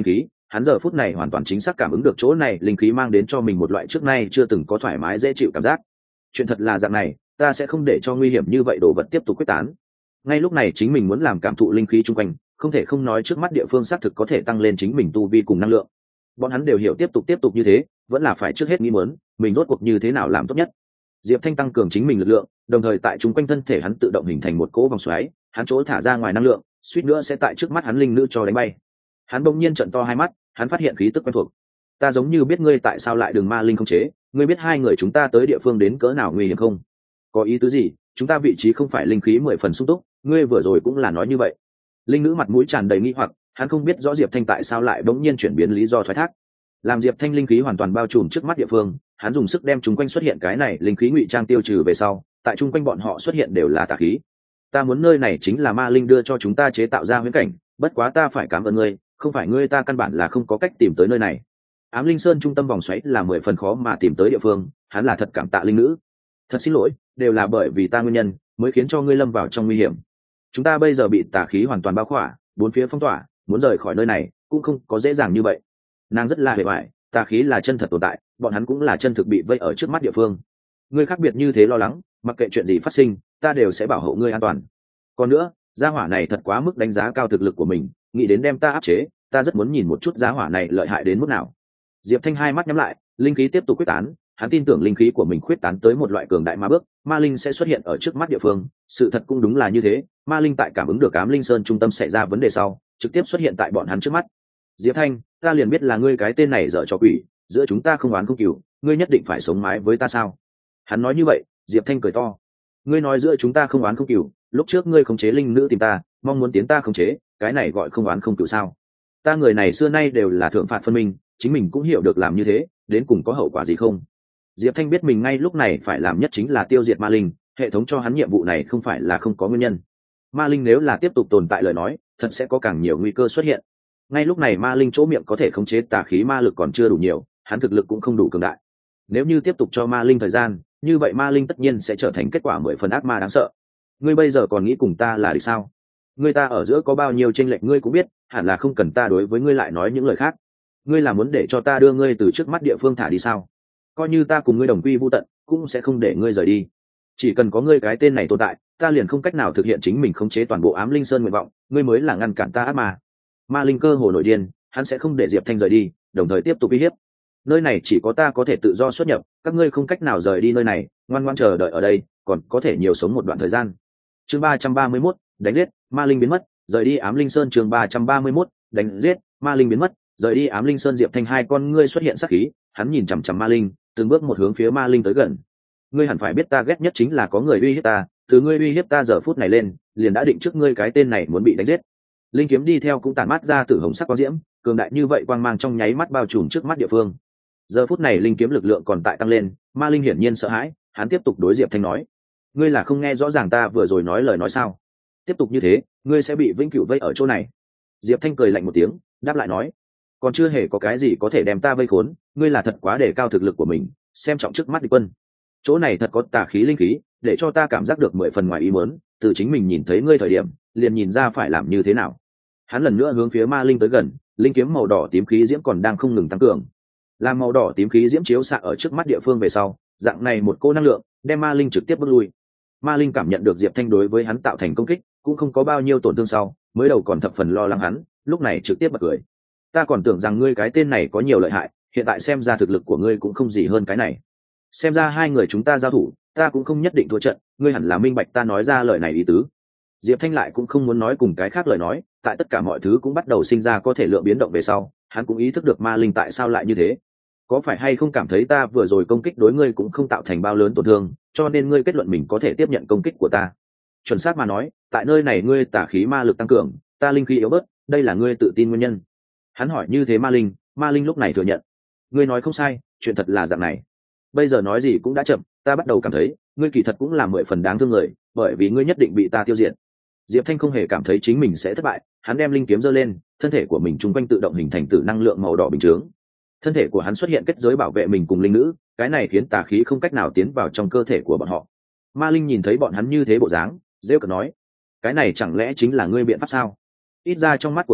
hắn giờ phút này hoàn toàn chính xác cảm ứng được chỗ này linh khí mang đến cho mình một loại trước nay chưa từng có thoải mái dễ chịu cảm giác. Chuyện thật là dạng này, ta sẽ không để cho nguy hiểm như vậy đồ vật tiếp tục quyết tán. Ngay lúc này chính mình muốn làm cảm thụ linh khí chung quanh, không thể không nói trước mắt địa phương xác thực có thể tăng lên chính mình tu vi cùng năng lượng. Bọn hắn đều hiểu tiếp tục tiếp tục như thế, vẫn là phải trước hết nghĩ muốn mình rốt cuộc như thế nào làm tốt nhất. Diệp Thanh tăng cường chính mình lực lượng, đồng thời tại chung quanh thân thể hắn tự động hình thành một cỗ vòng xoáy, hắn chỗ thả ra ngoài năng lượng, suýt nữa sẽ tại trước mắt hắn linh nữ cho đánh bay. Hắn bỗng nhiên trợn to hai mắt, hắn phát hiện khí tức quen thuộc. Ta giống như biết ngươi tại sao lại đường ma linh không chế, ngươi biết hai người chúng ta tới địa phương đến cỡ nào nguy hiểm không? Có ý tứ gì? Chúng ta vị trí không phải linh khí mười phần sung túc, ngươi vừa rồi cũng là nói như vậy. Linh nữ mặt mũi tràn đầy nghi hoặc, hắn không biết rõ Diệp Thanh tại sao lại bỗng nhiên chuyển biến lý do thoái thác. Làm Diệp Thanh linh khí hoàn toàn bao trùm trước mắt địa phương, hắn dùng sức đem chúng quanh xuất hiện cái này linh khí ngụy trang tiêu trừ về sau, tại chung quanh bọn họ xuất hiện đều là tà khí. Ta muốn nơi này chính là ma linh đưa cho chúng ta chế tạo ra huyễn cảnh, bất quá ta phải cảm ơn ngươi, không phải ngươi ta căn bản là không có cách tìm tới nơi này. Ám Linh Sơn trung tâm vòng xoáy là mười phần khó mà tìm tới địa phương, hắn là thật cảm tạ linh nữ. Thật xin lỗi, đều là bởi vì ta nguyên nhân, mới khiến cho ngươi lâm vào trong nguy hiểm. Chúng ta bây giờ bị tà khí hoàn toàn bao khỏa, bốn phía phong tỏa, muốn rời khỏi nơi này cũng không có dễ dàng như vậy. Nàng rất là hề bại, tà khí là chân thật tồn tại, bọn hắn cũng là chân thực bị vây ở trước mắt địa phương. Ngươi khác biệt như thế lo lắng, mặc kệ chuyện gì phát sinh, ta đều sẽ bảo hộ ngươi an toàn. Còn nữa, gia hỏa này thật quá mức đánh giá cao thực lực của mình, nghĩ đến đem ta áp chế, ta rất muốn nhìn một chút gia hỏa này lợi hại đến mức nào. Diệp Thanh hai mắt nhắm lại, linh khí tiếp tục quyết tán, hắn tin tưởng linh khí của mình quyết tán tới một loại cường đại ma bước, ma linh sẽ xuất hiện ở trước mắt địa phương. Sự thật cũng đúng là như thế, ma linh tại cảm ứng được Ám Linh Sơn trung tâm xảy ra vấn đề sau, trực tiếp xuất hiện tại bọn hắn trước mắt. Diệp Thanh, ta liền biết là ngươi cái tên này dở trò quỷ, giữa chúng ta không oán không cừu, ngươi nhất định phải sống mái với ta sao? Hắn nói như vậy, Diệp Thanh cười to. Ngươi nói giữa chúng ta không oán không cừu, lúc trước ngươi khống chế linh nữ tìm ta, mong muốn tiến ta khống chế, cái này gọi không oán không cừu sao? Ta người này xưa nay đều là thượng phạt phân minh, chính mình cũng hiểu được làm như thế, đến cùng có hậu quả gì không? Diệp Thanh biết mình ngay lúc này phải làm nhất chính là tiêu diệt ma linh, hệ thống cho hắn nhiệm vụ này không phải là không có nguyên nhân. Ma linh nếu là tiếp tục tồn tại lời nói, thật sẽ có càng nhiều nguy cơ xuất hiện. Ngay lúc này ma linh chỗ miệng có thể khống chế tà khí ma lực còn chưa đủ nhiều, hắn thực lực cũng không đủ cường đại. Nếu như tiếp tục cho ma linh thời gian, như vậy ma linh tất nhiên sẽ trở thành kết quả mười phần ác ma đáng sợ. Ngươi bây giờ còn nghĩ cùng ta là địch sao? Ngươi ta ở giữa có bao nhiêu chênh lệch ngươi cũng biết, hẳn là không cần ta đối với ngươi lại nói những lời khác. Ngươi là muốn để cho ta đưa ngươi từ trước mắt địa phương thả đi sao? Coi như ta cùng ngươi đồng quy vu tận, cũng sẽ không để ngươi rời đi. Chỉ cần có ngươi cái tên này tồn tại, ta liền không cách nào thực hiện chính mình khống chế toàn bộ Ám Linh Sơn nguyện vọng, ngươi mới là ngăn cản ta ác ma. Ma linh cơ hồ nổi điên, hắn sẽ không để Diệp Thanh rời đi, đồng thời tiếp tục uy hiếp. Nơi này chỉ có ta có thể tự do xuất nhập, các ngươi không cách nào rời đi nơi này, ngoan ngoãn chờ đợi ở đây, còn có thể nhiều sống một đoạn thời gian. Chương ba trăm ba mươi mốt, đánh giết, ma linh biến mất, rời đi Ám Linh Sơn. Chương ba trăm ba mươi mốt, đánh giết, ma linh biến mất, rời đi Ám Linh Sơn. Diệp Thanh hai con ngươi xuất hiện sát khí, hắn nhìn chằm chằm ma linh, từng bước một hướng phía ma linh tới gần. Ngươi hẳn phải biết ta ghét nhất chính là có người uy hiếp ta, từ ngươi uy hiếp ta giờ phút này lên, liền đã định trước ngươi cái tên này muốn bị đánh giết. Linh kiếm đi theo cũng tản mát ra tử hồng sắc quang diễm, cường đại như vậy quang mang trong nháy mắt bao trùm trước mắt địa phương. Giờ phút này linh kiếm lực lượng còn tại tăng lên, ma linh hiển nhiên sợ hãi, hắn tiếp tục đối Diệp Thanh nói: ngươi là không nghe rõ ràng ta vừa rồi nói lời nói sao? Tiếp tục như thế, ngươi sẽ bị vĩnh cửu vây ở chỗ này. Diệp Thanh cười lạnh một tiếng, đáp lại nói: còn chưa hề có cái gì có thể đem ta vây khốn, ngươi là thật quá để cao thực lực của mình, xem trọng trước mắt địch quân. Chỗ này thật có tà khí linh khí, để cho ta cảm giác được mười phần ngoài ý muốn, từ chính mình nhìn thấy ngươi thời điểm, liền nhìn ra phải làm như thế nào. Hắn lần nữa hướng phía ma linh tới gần, linh kiếm màu đỏ tím khí diễm còn đang không ngừng tăng cường. Làm màu đỏ tím khí diễm chiếu xạ ở trước mắt địa phương về sau, dạng này một cô năng lượng đem ma linh trực tiếp bước lui. Ma linh cảm nhận được Diệp Thanh đối với hắn tạo thành công kích, cũng không có bao nhiêu tổn thương sau, mới đầu còn thập phần lo lắng hắn, lúc này trực tiếp bật cười. Ta còn tưởng rằng ngươi cái tên này có nhiều lợi hại, hiện tại xem ra thực lực của ngươi cũng không gì hơn cái này. Xem ra hai người chúng ta giao thủ, ta cũng không nhất định thua trận, ngươi hẳn là minh bạch ta nói ra lời này ý tứ. Diệp Thanh lại cũng không muốn nói cùng cái khác lời nói, tại tất cả mọi thứ cũng bắt đầu sinh ra có thể lượng biến động về sau, hắn cũng ý thức được ma linh tại sao lại như thế. Có phải hay không cảm thấy ta vừa rồi công kích đối ngươi cũng không tạo thành bao lớn tổn thương, cho nên ngươi kết luận mình có thể tiếp nhận công kích của ta? Chuẩn xác mà nói, tại nơi này ngươi tà khí ma lực tăng cường, ta linh khí yếu bớt, đây là ngươi tự tin nguyên nhân. Hắn hỏi như thế ma linh, ma linh lúc này thừa nhận. Ngươi nói không sai, chuyện thật là dạng này. Bây giờ nói gì cũng đã chậm, ta bắt đầu cảm thấy ngươi kỳ thật cũng là mười phần đáng thương người, bởi vì ngươi nhất định bị ta tiêu diệt. Diệp Thanh không hề cảm thấy chính mình sẽ thất bại, hắn đem linh kiếm giơ lên, thân thể của mình trung quanh tự động hình thành tử năng lượng màu đỏ bình chướng. Thân thể của hắn xuất hiện kết giới bảo vệ mình cùng linh nữ, cái này khiến tà khí không cách nào tiến vào trong cơ thể của bọn họ. Ma linh nhìn thấy bọn hắn như thế bộ dáng, rêu cợt nói: cái này chẳng lẽ chính là ngươi biện pháp sao? Ít ra trong mắt của ta,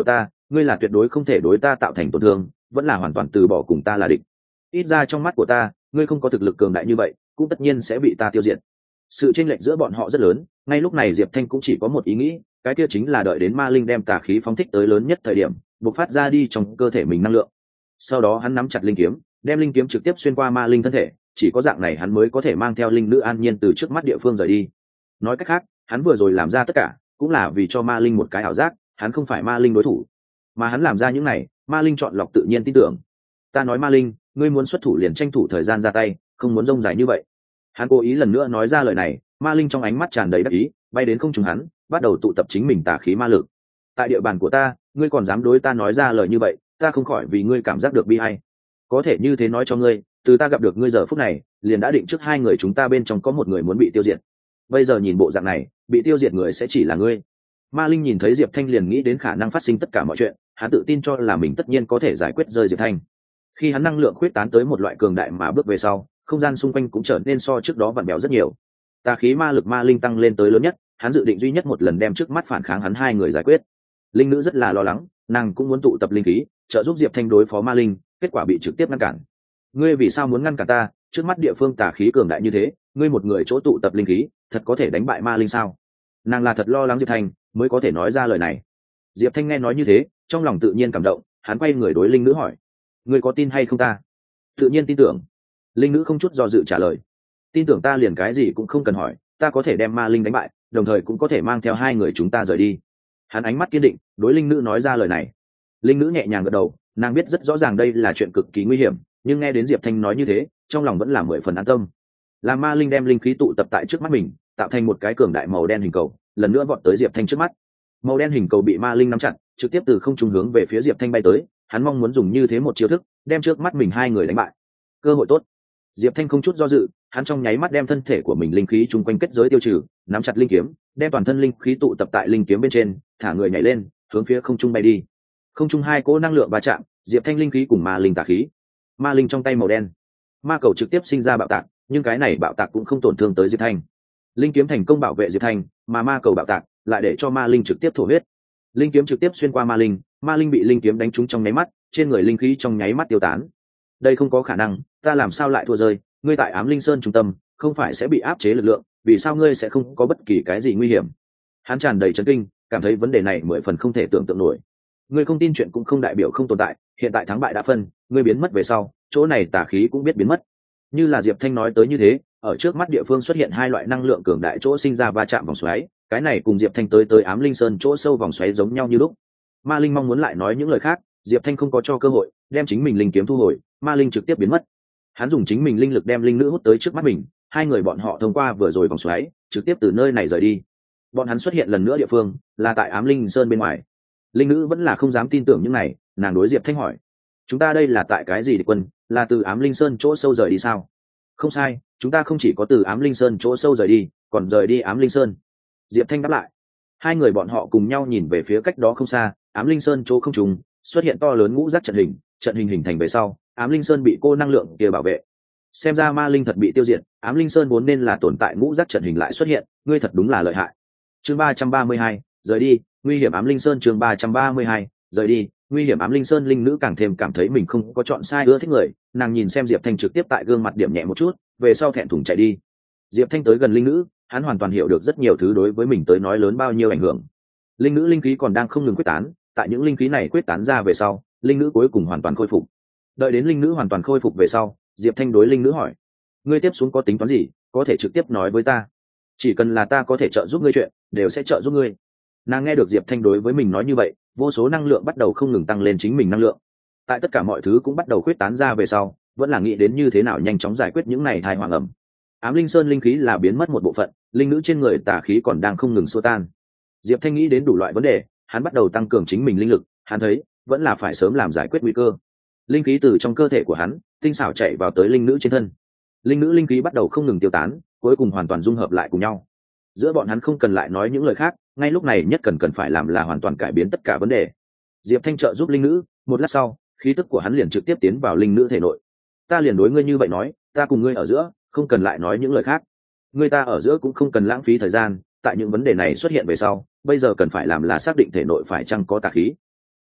ngươi là tuyệt đối không thể đối ta tạo thành tổn thương, vẫn là hoàn toàn từ bỏ cùng ta là địch. Ít ra trong mắt của ta, ngươi không có thực lực cường đại như vậy, cũng tất nhiên sẽ bị ta tiêu diệt. Sự chênh lệch giữa bọn họ rất lớn, ngay lúc này Diệp Thanh cũng chỉ có một ý nghĩ, cái kia chính là đợi đến ma linh đem tà khí phóng thích tới lớn nhất thời điểm, bộc phát ra đi trong cơ thể mình năng lượng. Sau đó hắn nắm chặt linh kiếm, đem linh kiếm trực tiếp xuyên qua ma linh thân thể, chỉ có dạng này hắn mới có thể mang theo linh nữ an nhiên từ trước mắt địa phương rời đi. Nói cách khác, hắn vừa rồi làm ra tất cả, cũng là vì cho ma linh một cái ảo giác, hắn không phải ma linh đối thủ. Mà hắn làm ra những này, ma linh chọn lọc tự nhiên tin tưởng. Ta nói ma linh, ngươi muốn xuất thủ liền tranh thủ thời gian ra tay, không muốn rông dài như vậy. Hắn cố ý lần nữa nói ra lời này, ma linh trong ánh mắt tràn đầy đắc ý, bay đến không trung hắn, bắt đầu tụ tập chính mình tà khí ma lực. Tại địa bàn của ta, ngươi còn dám đối ta nói ra lời như vậy, ta không khỏi vì ngươi cảm giác được bi ai. Có thể như thế nói cho ngươi, từ ta gặp được ngươi giờ phút này, liền đã định trước hai người chúng ta bên trong có một người muốn bị tiêu diệt. Bây giờ nhìn bộ dạng này, bị tiêu diệt người sẽ chỉ là ngươi. Ma linh nhìn thấy Diệp Thanh liền nghĩ đến khả năng phát sinh tất cả mọi chuyện, hắn tự tin cho là mình tất nhiên có thể giải quyết rơi Diệp Thanh. Khi hắn năng lượng khuyết tán tới một loại cường đại mà bước về sau, không gian xung quanh cũng trở nên so trước đó vặn bèo rất nhiều. Tà khí ma lực ma linh tăng lên tới lớn nhất, hắn dự định duy nhất một lần đem trước mắt phản kháng hắn hai người giải quyết. Linh nữ rất là lo lắng, nàng cũng muốn tụ tập linh khí, trợ giúp Diệp Thanh đối phó ma linh, kết quả bị trực tiếp ngăn cản. Ngươi vì sao muốn ngăn cản ta? Trước mắt địa phương tà khí cường đại như thế, ngươi một người chỗ tụ tập linh khí, thật có thể đánh bại ma linh sao? Nàng là thật lo lắng Diệp Thanh, mới có thể nói ra lời này. Diệp Thanh nghe nói như thế, trong lòng tự nhiên cảm động, hắn quay người đối linh nữ hỏi: ngươi có tin hay không ta? Tự nhiên tin tưởng. Linh nữ không chút do dự trả lời: tin tưởng ta liền cái gì cũng không cần hỏi, ta có thể đem ma linh đánh bại, đồng thời cũng có thể mang theo hai người chúng ta rời đi. Hắn ánh mắt kiên định, đối linh nữ nói ra lời này. Linh nữ nhẹ nhàng gật đầu, nàng biết rất rõ ràng đây là chuyện cực kỳ nguy hiểm, nhưng nghe đến Diệp Thanh nói như thế, trong lòng vẫn là mười phần an tâm. Là ma linh đem linh khí tụ tập tại trước mắt mình, tạo thành một cái cường đại màu đen hình cầu, lần nữa vọt tới Diệp Thanh trước mắt. Màu đen hình cầu bị ma linh nắm chặt, trực tiếp từ không trung hướng về phía Diệp Thanh bay tới, hắn mong muốn dùng như thế một chiêu thức, đem trước mắt mình hai người đánh bại. Cơ hội tốt. Diệp Thanh không chút do dự, hắn trong nháy mắt đem thân thể của mình linh khí chung quanh kết giới tiêu trừ, nắm chặt linh kiếm, đem toàn thân linh khí tụ tập tại linh kiếm bên trên, thả người nhảy lên, hướng phía không trung bay đi. Không trung hai cỗ năng lượng va chạm, Diệp Thanh linh khí cùng ma linh tà khí. Ma linh trong tay màu đen, ma cầu trực tiếp sinh ra bạo tạc, nhưng cái này bạo tạc cũng không tổn thương tới Diệp Thanh. Linh kiếm thành công bảo vệ Diệp Thanh, mà ma cầu bạo tạc lại để cho ma linh trực tiếp thổ huyết. Linh kiếm trực tiếp xuyên qua ma linh, ma linh bị linh kiếm đánh trúng trong nháy mắt, trên người linh khí trong nháy mắt tiêu tán. Đây không có khả năng, ta làm sao lại thua rơi? Ngươi tại Ám Linh Sơn trung tâm, không phải sẽ bị áp chế lực lượng, vì sao ngươi sẽ không có bất kỳ cái gì nguy hiểm? Hắn tràn đầy chấn kinh, cảm thấy vấn đề này mười phần không thể tưởng tượng nổi. Ngươi không tin chuyện cũng không đại biểu không tồn tại, hiện tại thắng bại đã phân, ngươi biến mất về sau, chỗ này tà khí cũng biết biến mất. Như là Diệp Thanh nói tới như thế, ở trước mắt địa phương xuất hiện hai loại năng lượng cường đại chỗ sinh ra va chạm vòng xoáy, cái này cùng Diệp Thanh tới tới Ám Linh Sơn chỗ sâu vòng xoáy giống nhau như lúc. Ma linh mong muốn lại nói những lời khác, Diệp Thanh không có cho cơ hội, đem chính mình linh kiếm thu hồi, ma linh trực tiếp biến mất. Hắn dùng chính mình linh lực đem linh nữ hút tới trước mắt mình, hai người bọn họ thông qua vừa rồi vòng xoáy, trực tiếp từ nơi này rời đi. Bọn hắn xuất hiện lần nữa địa phương là tại Ám Linh Sơn bên ngoài. Linh nữ vẫn là không dám tin tưởng những này, nàng đối Diệp Thanh hỏi: chúng ta đây là tại cái gì địch quân, là từ Ám Linh Sơn chỗ sâu rời đi sao? Không sai, chúng ta không chỉ có từ Ám Linh Sơn chỗ sâu rời đi, còn rời đi Ám Linh Sơn. Diệp Thanh đáp lại. Hai người bọn họ cùng nhau nhìn về phía cách đó không xa, Ám Linh Sơn chỗ không trùng xuất hiện to lớn ngũ giác trận hình, trận hình hình thành về sau, Ám Linh Sơn bị cô năng lượng kia bảo vệ. Xem ra ma linh thật bị tiêu diệt, Ám Linh Sơn vốn nên là tồn tại ngũ giác trận hình lại xuất hiện, ngươi thật đúng là lợi hại. Chương ba trăm ba mươi hai, rời đi, nguy hiểm Ám Linh Sơn. Chương ba trăm ba mươi hai, rời đi, nguy hiểm Ám Linh Sơn. Linh nữ càng thêm cảm thấy mình không có chọn sai ưa thích người, nàng nhìn xem Diệp Thanh trực tiếp tại gương mặt điểm nhẹ một chút, về sau thẹn thùng chạy đi. Diệp Thanh tới gần linh nữ, hắn hoàn toàn hiểu được rất nhiều thứ đối với mình tới nói lớn bao nhiêu ảnh hưởng. Linh nữ linh khí còn đang không ngừng quyết tán, tại những linh khí này quyết tán ra về sau, linh nữ cuối cùng hoàn toàn khôi phục. Đợi đến linh nữ hoàn toàn khôi phục về sau, Diệp Thanh đối linh nữ hỏi: ngươi tiếp xuống có tính toán gì, có thể trực tiếp nói với ta, chỉ cần là ta có thể trợ giúp ngươi chuyện, đều sẽ trợ giúp ngươi. Nàng nghe được Diệp Thanh đối với mình nói như vậy, vô số năng lượng bắt đầu không ngừng tăng lên chính mình năng lượng. Tại tất cả mọi thứ cũng bắt đầu quyết tán ra về sau, vẫn là nghĩ đến như thế nào nhanh chóng giải quyết những này thai hoàng ẩm. Ám Linh Sơn linh khí là biến mất một bộ phận, linh nữ trên người tà khí còn đang không ngừng xua tan. Diệp Thanh nghĩ đến đủ loại vấn đề, hắn bắt đầu tăng cường chính mình linh lực, hắn thấy vẫn là phải sớm làm giải quyết nguy cơ. Linh khí từ trong cơ thể của hắn tinh xảo chạy vào tới linh nữ trên thân, linh nữ linh khí bắt đầu không ngừng tiêu tán, cuối cùng hoàn toàn dung hợp lại cùng nhau. Giữa bọn hắn không cần lại nói những lời khác, ngay lúc này nhất cần cần phải làm là hoàn toàn cải biến tất cả vấn đề. Diệp Thanh trợ giúp linh nữ, một lát sau, khí tức của hắn liền trực tiếp tiến vào linh nữ thể nội. Ta liền đối ngươi như vậy nói, ta cùng ngươi ở giữa, không cần lại nói những lời khác. Ngươi ta ở giữa cũng không cần lãng phí thời gian, tại những vấn đề này xuất hiện về sau, bây giờ cần phải làm là xác định thể nội phải chăng có tà khí.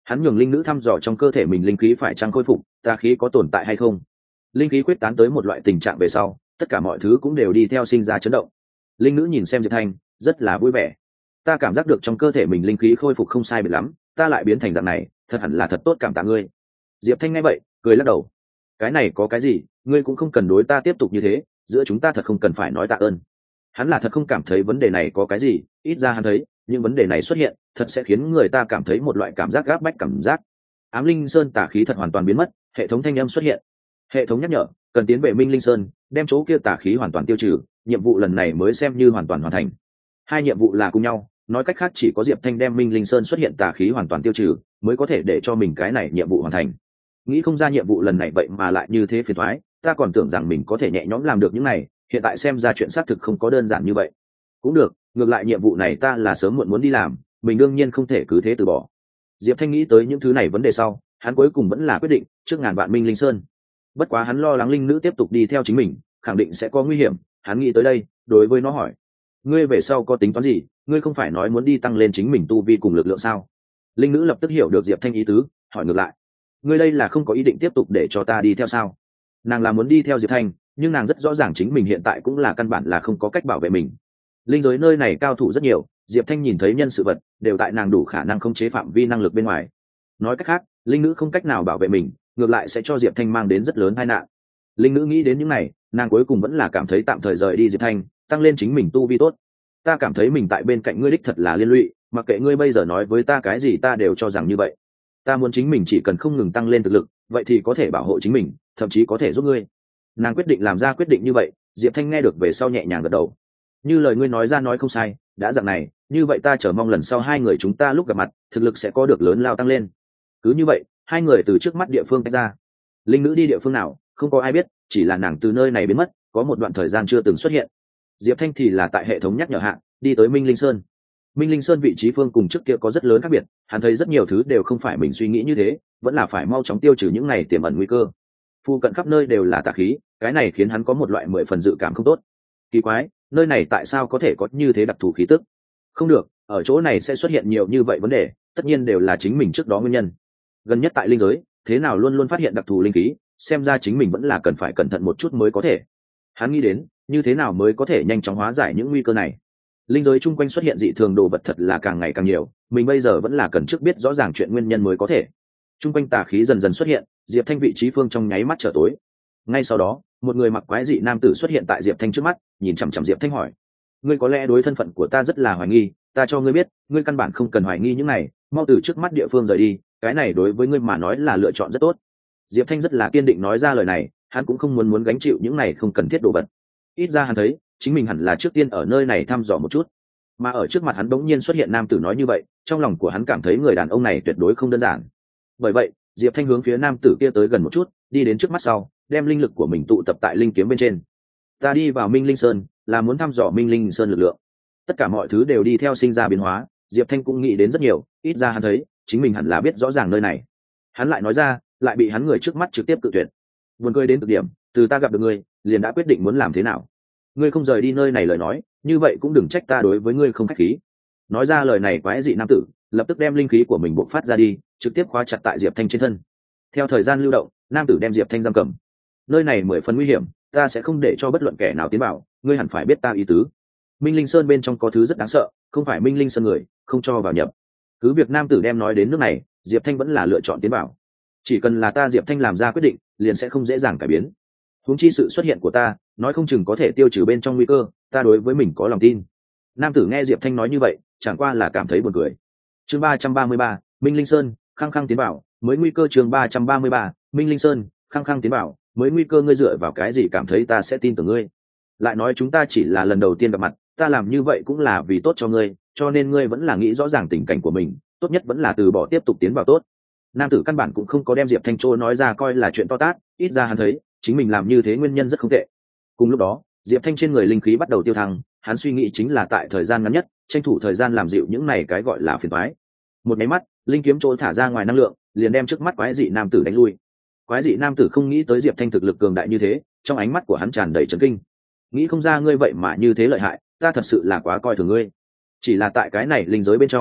Hắn nhường linh nữ thăm dò trong cơ thể mình linh khí phải chăng khôi phục, tà khí có tồn tại hay không. Linh khí quyết tán tới một loại tình trạng về sau, tất cả mọi thứ cũng đều đi theo sinh ra chấn động. Linh nữ nhìn xem Diệp Thanh rất là vui vẻ. Ta cảm giác được trong cơ thể mình linh khí khôi phục không sai biệt lắm, ta lại biến thành dạng này, thật hẳn là thật tốt, cảm tạ ngươi. Diệp Thanh nghe vậy cười lắc đầu. Cái này có cái gì, ngươi cũng không cần đối ta tiếp tục như thế, giữa chúng ta thật không cần phải nói tạ ơn. Hắn là thật không cảm thấy vấn đề này có cái gì, ít ra hắn thấy những vấn đề này xuất hiện thật sẽ khiến người ta cảm thấy một loại cảm giác gáp bách cảm giác. Ám Linh Sơn tà khí thật hoàn toàn biến mất, hệ thống thanh âm xuất hiện. Hệ thống nhắc nhở cần tiến về Minh Linh Sơn, đem chỗ kia tà khí hoàn toàn tiêu trừ, nhiệm vụ lần này mới xem như hoàn toàn hoàn thành. Hai nhiệm vụ là cùng nhau, nói cách khác chỉ có Diệp Thanh đem Minh Linh Sơn xuất hiện tà khí hoàn toàn tiêu trừ mới có thể để cho mình cái này nhiệm vụ hoàn thành. Nghĩ không ra nhiệm vụ lần này vậy mà lại như thế phiền toái, ta còn tưởng rằng mình có thể nhẹ nhõm làm được những này, hiện tại xem ra chuyện xác thực không có đơn giản như vậy. Cũng được, ngược lại nhiệm vụ này ta là sớm muộn muốn đi làm, mình đương nhiên không thể cứ thế từ bỏ. Diệp Thanh nghĩ tới những thứ này vấn đề sau, hắn cuối cùng vẫn là quyết định trước ngàn vạn Minh Linh Sơn. Bất quá hắn lo lắng linh nữ tiếp tục đi theo chính mình, khẳng định sẽ có nguy hiểm. Hắn nghĩ tới đây, đối với nó hỏi: ngươi về sau có tính toán gì? Ngươi không phải nói muốn đi tăng lên chính mình tu vi cùng lực lượng sao? Linh nữ lập tức hiểu được Diệp Thanh ý tứ, hỏi ngược lại: ngươi đây là không có ý định tiếp tục để cho ta đi theo sao? Nàng là muốn đi theo Diệp Thanh, nhưng nàng rất rõ ràng chính mình hiện tại cũng là căn bản là không có cách bảo vệ mình. Linh giới nơi này cao thủ rất nhiều, Diệp Thanh nhìn thấy nhân sự vật đều tại nàng đủ khả năng khống chế phạm vi năng lực bên ngoài. Nói cách khác, linh nữ không cách nào bảo vệ mình, ngược lại sẽ cho Diệp Thanh mang đến rất lớn tai nạn. Linh nữ nghĩ đến những này, nàng cuối cùng vẫn là cảm thấy tạm thời rời đi Diệp Thanh, tăng lên chính mình tu vi tốt. Ta cảm thấy mình tại bên cạnh ngươi đích thật là liên lụy, mặc kệ ngươi bây giờ nói với ta cái gì ta đều cho rằng như vậy. Ta muốn chính mình chỉ cần không ngừng tăng lên thực lực, vậy thì có thể bảo hộ chính mình, thậm chí có thể giúp ngươi. Nàng quyết định làm ra quyết định như vậy. Diệp Thanh nghe được về sau nhẹ nhàng gật đầu. Như lời ngươi nói ra nói không sai, đã dạng này, như vậy ta chờ mong lần sau hai người chúng ta lúc gặp mặt, thực lực sẽ có được lớn lao tăng lên. Cứ như vậy, hai người từ trước mắt địa phương tách ra. Linh nữ đi địa phương nào, không có ai biết, chỉ là nàng từ nơi này biến mất, có một đoạn thời gian chưa từng xuất hiện. Diệp Thanh thì là tại hệ thống nhắc nhở hạ, đi tới Minh Linh Sơn. Minh Linh Sơn vị trí phương cùng trước kia có rất lớn khác biệt, hắn thấy rất nhiều thứ đều không phải mình suy nghĩ như thế, vẫn là phải mau chóng tiêu trừ những này tiềm ẩn nguy cơ. Phu cận khắp nơi đều là tà khí, cái này khiến hắn có một loại mười phần dự cảm không tốt. Kỳ quái, nơi này tại sao có thể có như thế đặc thù khí tức? Không được, ở chỗ này sẽ xuất hiện nhiều như vậy vấn đề, tất nhiên đều là chính mình trước đó nguyên nhân. Gần nhất tại linh giới, thế nào luôn luôn phát hiện đặc thù linh khí, xem ra chính mình vẫn là cần phải cẩn thận một chút mới có thể. Hắn nghĩ đến, như thế nào mới có thể nhanh chóng hóa giải những nguy cơ này. Linh giới chung quanh xuất hiện dị thường đồ vật thật là càng ngày càng nhiều, mình bây giờ vẫn là cần trước biết rõ ràng chuyện nguyên nhân mới có thể. Chung quanh tà khí dần dần xuất hiện, Diệp Thanh vị trí phương trong nháy mắt trở tối. Ngay sau đó, một người mặc quái dị nam tử xuất hiện tại Diệp Thanh trước mắt, nhìn chằm chằm Diệp Thanh hỏi: ngươi có lẽ đối thân phận của ta rất là hoài nghi, ta cho ngươi biết, ngươi căn bản không cần hoài nghi những này, mau từ trước mắt địa phương rời đi, cái này đối với ngươi mà nói là lựa chọn rất tốt. Diệp Thanh rất là kiên định nói ra lời này, hắn cũng không muốn muốn gánh chịu những này không cần thiết đồ vật. Ít ra hắn thấy, chính mình hẳn là trước tiên ở nơi này thăm dò một chút. Mà ở trước mặt hắn bỗng nhiên xuất hiện nam tử nói như vậy, trong lòng của hắn cảm thấy người đàn ông này tuyệt đối không đơn giản. Bởi vậy, Diệp Thanh hướng phía nam tử kia tới gần một chút, đi đến trước mắt sau, đem linh lực của mình tụ tập tại linh kiếm bên trên. Ta đi vào Minh Linh Sơn, là muốn thăm dò Minh Linh Sơn lực lượng. Tất cả mọi thứ đều đi theo sinh ra biến hóa, Diệp Thanh cũng nghĩ đến rất nhiều, ít ra hắn thấy, chính mình hẳn là biết rõ ràng nơi này. Hắn lại nói ra, lại bị hắn người trước mắt trực tiếp cự tuyệt. Buồn cười đến cực điểm, từ ta gặp được ngươi, liền đã quyết định muốn làm thế nào. Ngươi không rời đi nơi này lời nói, như vậy cũng đừng trách ta đối với ngươi không khách khí. Nói ra lời này quái dị nam tử, lập tức đem linh khí của mình bộc phát ra đi, trực tiếp khóa chặt tại Diệp Thanh trên thân. Theo thời gian lưu động, nam tử đem Diệp Thanh giam cầm. Nơi này mười phần nguy hiểm, ta sẽ không để cho bất luận kẻ nào tiến vào, ngươi hẳn phải biết ta ý tứ. Minh Linh Sơn bên trong có thứ rất đáng sợ, không phải Minh Linh Sơn người, không cho vào nhập. Cứ việc nam tử đem nói đến nước này, Diệp Thanh vẫn là lựa chọn tiến vào. Chỉ cần là ta Diệp Thanh làm ra quyết định, liền sẽ không dễ dàng cải biến. Huống chi sự xuất hiện của ta, nói không chừng có thể tiêu trừ bên trong nguy cơ, ta đối với mình có lòng tin. Nam tử nghe Diệp Thanh nói như vậy, chẳng qua là cảm thấy buồn cười. Chương ba trăm ba mươi ba, Minh Linh Sơn, khăng khăng tiến vào, mới nguy cơ. Chương ba trăm ba mươi ba, Minh Linh Sơn, khăng khăng tiến vào, mới nguy cơ. Ngươi dựa vào cái gì cảm thấy ta sẽ tin tưởng ngươi? Lại nói chúng ta chỉ là lần đầu tiên gặp mặt, ta làm như vậy cũng là vì tốt cho ngươi, cho nên ngươi vẫn là nghĩ rõ ràng tình cảnh của mình, tốt nhất vẫn là từ bỏ tiếp tục tiến vào tốt. Nam tử căn bản cũng không có đem Diệp Thanh Trô nói ra coi là chuyện to tát, ít ra hắn thấy chính mình làm như thế nguyên nhân rất không tệ. Cùng lúc đó, Diệp Thanh trên người linh khí bắt đầu tiêu thăng, hắn suy nghĩ chính là tại thời gian ngắn nhất, tranh thủ thời gian làm dịu những này cái gọi là phiền toái. Một máy mắt, linh kiếm trôi thả ra ngoài năng lượng, liền đem trước mắt quái dị nam tử đánh lui. Quái dị nam tử không nghĩ tới Diệp Thanh thực lực cường đại như thế, trong ánh mắt của hắn tràn đầy chấn kinh. Nghĩ không ra ngươi vậy mà như thế lợi hại, ta thật sự là quá coi thường ngươi. Chỉ là tại cái này linh giới bên trong,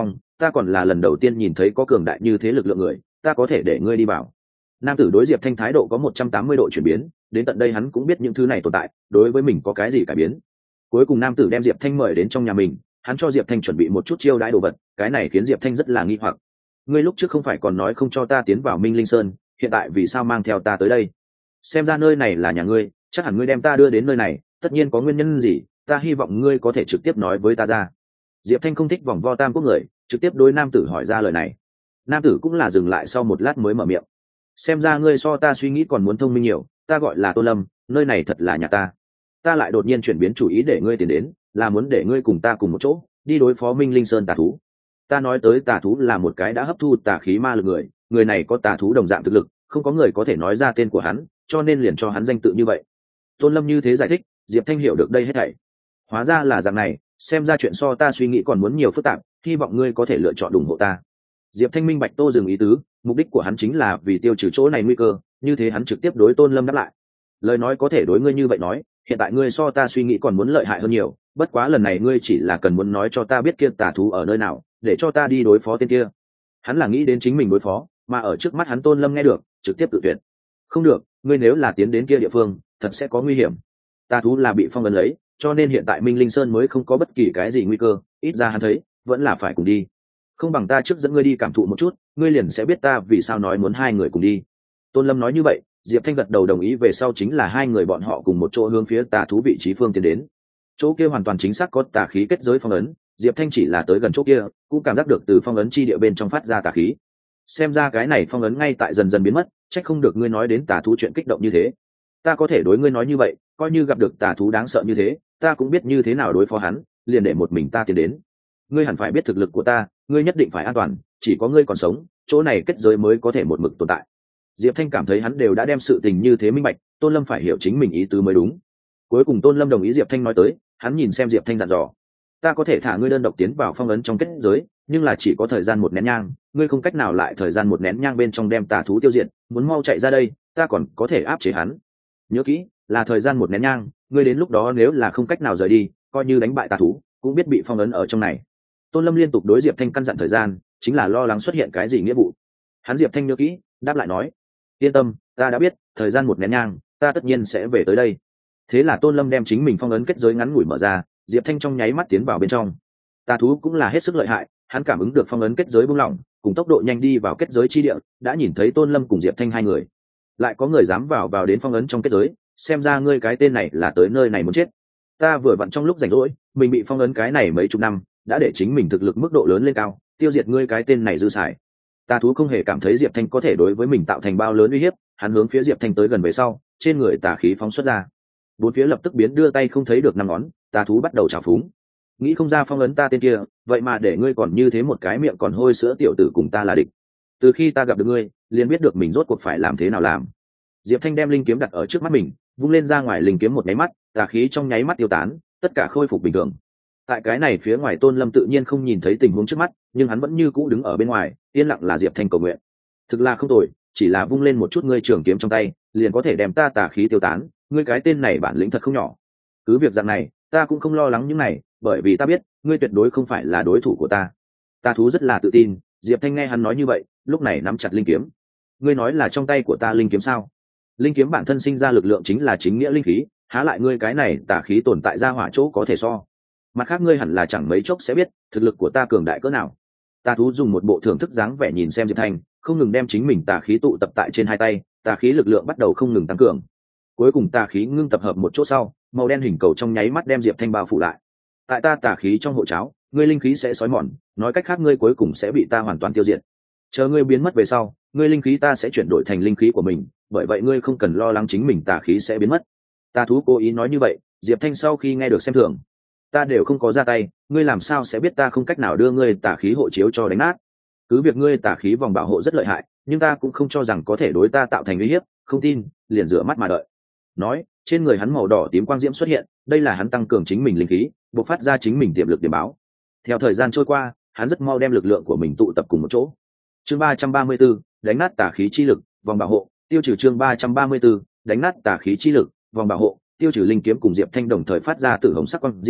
ta còn là lần đầu tiên nhìn thấy có cường đại như thế lực lượng người, ta có thể để ngươi đi vào. Nam tử đối Diệp Thanh thái độ có một trăm tám mươi độ chuyển biến, đến tận đây hắn cũng biết những thứ này tồn tại đối với mình có cái gì cải biến. Cuối cùng nam tử đem Diệp Thanh mời đến trong nhà mình, hắn cho Diệp Thanh chuẩn bị một chút chiêu đãi đồ vật, cái này khiến Diệp Thanh rất là nghi hoặc. Ngươi lúc trước không phải còn nói không cho ta tiến vào Minh Linh Sơn, hiện tại vì sao mang theo ta tới đây? Xem ra nơi này là nhà ngươi, chắc hẳn ngươi đem ta đưa đến nơi này, tất nhiên có nguyên nhân gì, ta hy vọng ngươi có thể trực tiếp nói với ta ra. Diệp Thanh không thích vòng vo tam quốc người, trực tiếp đối nam tử hỏi ra lời này. Nam tử cũng là dừng lại sau một lát mới mở miệng. Xem ra ngươi so ta suy nghĩ còn muốn thông minh nhiều, ta gọi là Tô Lâm, nơi này thật là nhà ta. Ta lại đột nhiên chuyển biến chủ ý để ngươi tiến đến, là muốn để ngươi cùng ta cùng một chỗ đi đối phó Minh Linh Sơn tà thú. Ta nói tới tà thú là một cái đã hấp thu tà khí ma lực người, người này có tà thú đồng dạng thực lực, không có người có thể nói ra tên của hắn, cho nên liền cho hắn danh tự như vậy. Tôn Lâm như thế giải thích, Diệp Thanh hiểu được đây hết thảy. Hóa ra là dạng này, xem ra chuyện so ta suy nghĩ còn muốn nhiều phức tạp, hy vọng ngươi có thể lựa chọn ủng hộ ta. Diệp Thanh minh bạch Tô dừng ý tứ, mục đích của hắn chính là vì tiêu trừ chỗ này nguy cơ, như thế hắn trực tiếp đối Tôn Lâm đáp lại. Lời nói có thể đối ngươi như vậy nói, hiện tại ngươi so ta suy nghĩ còn muốn lợi hại hơn nhiều, bất quá lần này ngươi chỉ là cần muốn nói cho ta biết kia tà thú ở nơi nào, để cho ta đi đối phó tên kia. Hắn là nghĩ đến chính mình đối phó, mà ở trước mắt hắn Tôn Lâm nghe được, trực tiếp tự tuyệt. Không được, ngươi nếu là tiến đến kia địa phương, thật sẽ có nguy hiểm. Tà thú là bị phong ấn lấy, cho nên hiện tại Minh Linh Sơn mới không có bất kỳ cái gì nguy cơ, ít ra hắn thấy, vẫn là phải cùng đi. Không bằng ta trước dẫn ngươi đi cảm thụ một chút, ngươi liền sẽ biết ta vì sao nói muốn hai người cùng đi. Tôn Lâm nói như vậy, Diệp Thanh gật đầu đồng ý, về sau chính là hai người bọn họ cùng một chỗ hướng phía tà thú vị trí phương tiến đến. Chỗ kia hoàn toàn chính xác có tà khí kết giới phong ấn, Diệp Thanh chỉ là tới gần chỗ kia, cũng cảm giác được từ phong ấn chi địa bên trong phát ra tà khí. Xem ra cái này phong ấn ngay tại dần dần biến mất, trách không được ngươi nói đến tà thú chuyện kích động như thế. Ta có thể đối ngươi nói như vậy, coi như gặp được tà thú đáng sợ như thế, ta cũng biết như thế nào đối phó hắn, liền để một mình ta tiến đến. Ngươi hẳn phải biết thực lực của ta, ngươi nhất định phải an toàn, chỉ có ngươi còn sống, chỗ này kết giới mới có thể một mực tồn tại. Diệp Thanh cảm thấy hắn đều đã đem sự tình như thế minh bạch, Tôn Lâm phải hiểu chính mình ý tứ mới đúng. Cuối cùng Tôn Lâm đồng ý Diệp Thanh nói tới, hắn nhìn xem Diệp Thanh dặn dò: ta có thể thả ngươi đơn độc tiến vào phong ấn trong kết giới, nhưng là chỉ có thời gian một nén nhang, ngươi không cách nào lại thời gian một nén nhang bên trong đem tà thú tiêu diệt, muốn mau chạy ra đây, ta còn có thể áp chế hắn. Nhớ kỹ, là thời gian một nén nhang, ngươi đến lúc đó nếu là không cách nào rời đi, coi như đánh bại tà thú, cũng biết bị phong ấn ở trong này. Tôn Lâm liên tục đối Diệp Thanh căn dặn thời gian, chính là lo lắng xuất hiện cái gì nghĩa vụ. Hắn Diệp Thanh nhớ kỹ, đáp lại nói: yên tâm, ta đã biết, thời gian một nén nhang, ta tất nhiên sẽ về tới đây. Thế là Tôn Lâm đem chính mình phong ấn kết giới ngắn ngủi mở ra, Diệp Thanh trong nháy mắt tiến vào bên trong. Tà thú cũng là hết sức lợi hại, hắn cảm ứng được phong ấn kết giới buông lỏng, cùng tốc độ nhanh đi vào kết giới chi địa, đã nhìn thấy Tôn Lâm cùng Diệp Thanh hai người. Lại có người dám vào vào đến phong ấn trong kết giới, xem ra ngươi cái tên này là tới nơi này muốn chết. Ta vừa vặn trong lúc rảnh rỗi, mình bị phong ấn cái này mấy chục năm, đã để chính mình thực lực mức độ lớn lên cao, tiêu diệt ngươi cái tên này dư xài. Tà thú không hề cảm thấy Diệp Thanh có thể đối với mình tạo thành bao lớn uy hiếp, hắn hướng phía Diệp Thanh tới gần về sau, trên người tà khí phóng xuất ra. Bốn phía lập tức biến đưa tay không thấy được năm ngón, tà thú bắt đầu trào phúng. Nghĩ không ra phong ấn ta tên kia, vậy mà để ngươi còn như thế một cái miệng còn hôi sữa tiểu tử cùng ta là địch. Từ khi ta gặp được ngươi, liền biết được mình rốt cuộc phải làm thế nào làm. Diệp Thanh đem linh kiếm đặt ở trước mắt mình, vung lên ra ngoài linh kiếm một nháy mắt, tà khí trong nháy mắt tiêu tán, tất cả khôi phục bình thường. Tại cái này phía ngoài Tôn Lâm tự nhiên không nhìn thấy tình huống trước mắt, nhưng hắn vẫn như cũ đứng ở bên ngoài, yên lặng là Diệp Thanh cầu nguyện. Thực là không tồi, chỉ là vung lên một chút ngươi trường kiếm trong tay, liền có thể đem ta tà khí tiêu tán, ngươi cái tên này bản lĩnh thật không nhỏ. Cứ việc dạng này, ta cũng không lo lắng những này, bởi vì ta biết, ngươi tuyệt đối không phải là đối thủ của ta. Tà thú rất là tự tin, Diệp Thanh nghe hắn nói như vậy, lúc này nắm chặt linh kiếm. Ngươi nói là trong tay của ta linh kiếm sao? Linh kiếm bản thân sinh ra lực lượng chính là chính nghĩa linh khí, há lại ngươi cái này tà khí tồn tại ra hỏa chỗ có thể so. Mặt khác ngươi hẳn là chẳng mấy chốc sẽ biết thực lực của ta cường đại cỡ nào. Tà thú dùng một bộ thưởng thức dáng vẻ nhìn xem Diệp Thanh, không ngừng đem chính mình tà khí tụ tập tại trên hai tay, tà khí lực lượng bắt đầu không ngừng tăng cường. Cuối cùng tà khí ngưng tập hợp một chỗ sau, màu đen hình cầu trong nháy mắt đem Diệp Thanh bao phủ lại. Tại ta tà khí trong hộ cháo, ngươi linh khí sẽ xói mòn, nói cách khác ngươi cuối cùng sẽ bị ta hoàn toàn tiêu diệt. Chờ ngươi biến mất về sau, ngươi linh khí ta sẽ chuyển đổi thành linh khí của mình, bởi vậy ngươi không cần lo lắng chính mình tà khí sẽ biến mất. Tà thú cố ý nói như vậy, Diệp Thanh sau khi nghe được xem thường. Ta đều không có ra tay, ngươi làm sao sẽ biết ta không cách nào đưa ngươi tà khí hộ chiếu cho đánh nát? Cứ việc ngươi tà khí vòng bảo hộ rất lợi hại, nhưng ta cũng không cho rằng có thể đối ta tạo thành uy hiếp, không tin, liền rửa mắt mà đợi. Nói, trên người hắn màu đỏ tím quang diễm xuất hiện, đây là hắn tăng cường chính mình linh khí, bộc phát ra chính mình tiềm lực điểm báo. Theo thời gian trôi qua, hắn rất mau đem lực lượng của mình tụ tập cùng một chỗ. Chương ba trăm ba mươi 34, đánh nát tà khí chi lực, vòng bảo hộ, tiêu trừ chương ba trăm ba mươi 34, đánh nát tà khí chi lực, vòng bảo hộ, tiêu trừ linh kiếm cùng Diệp Thanh đồng thời phát ra tử hồng sắc quang diễm,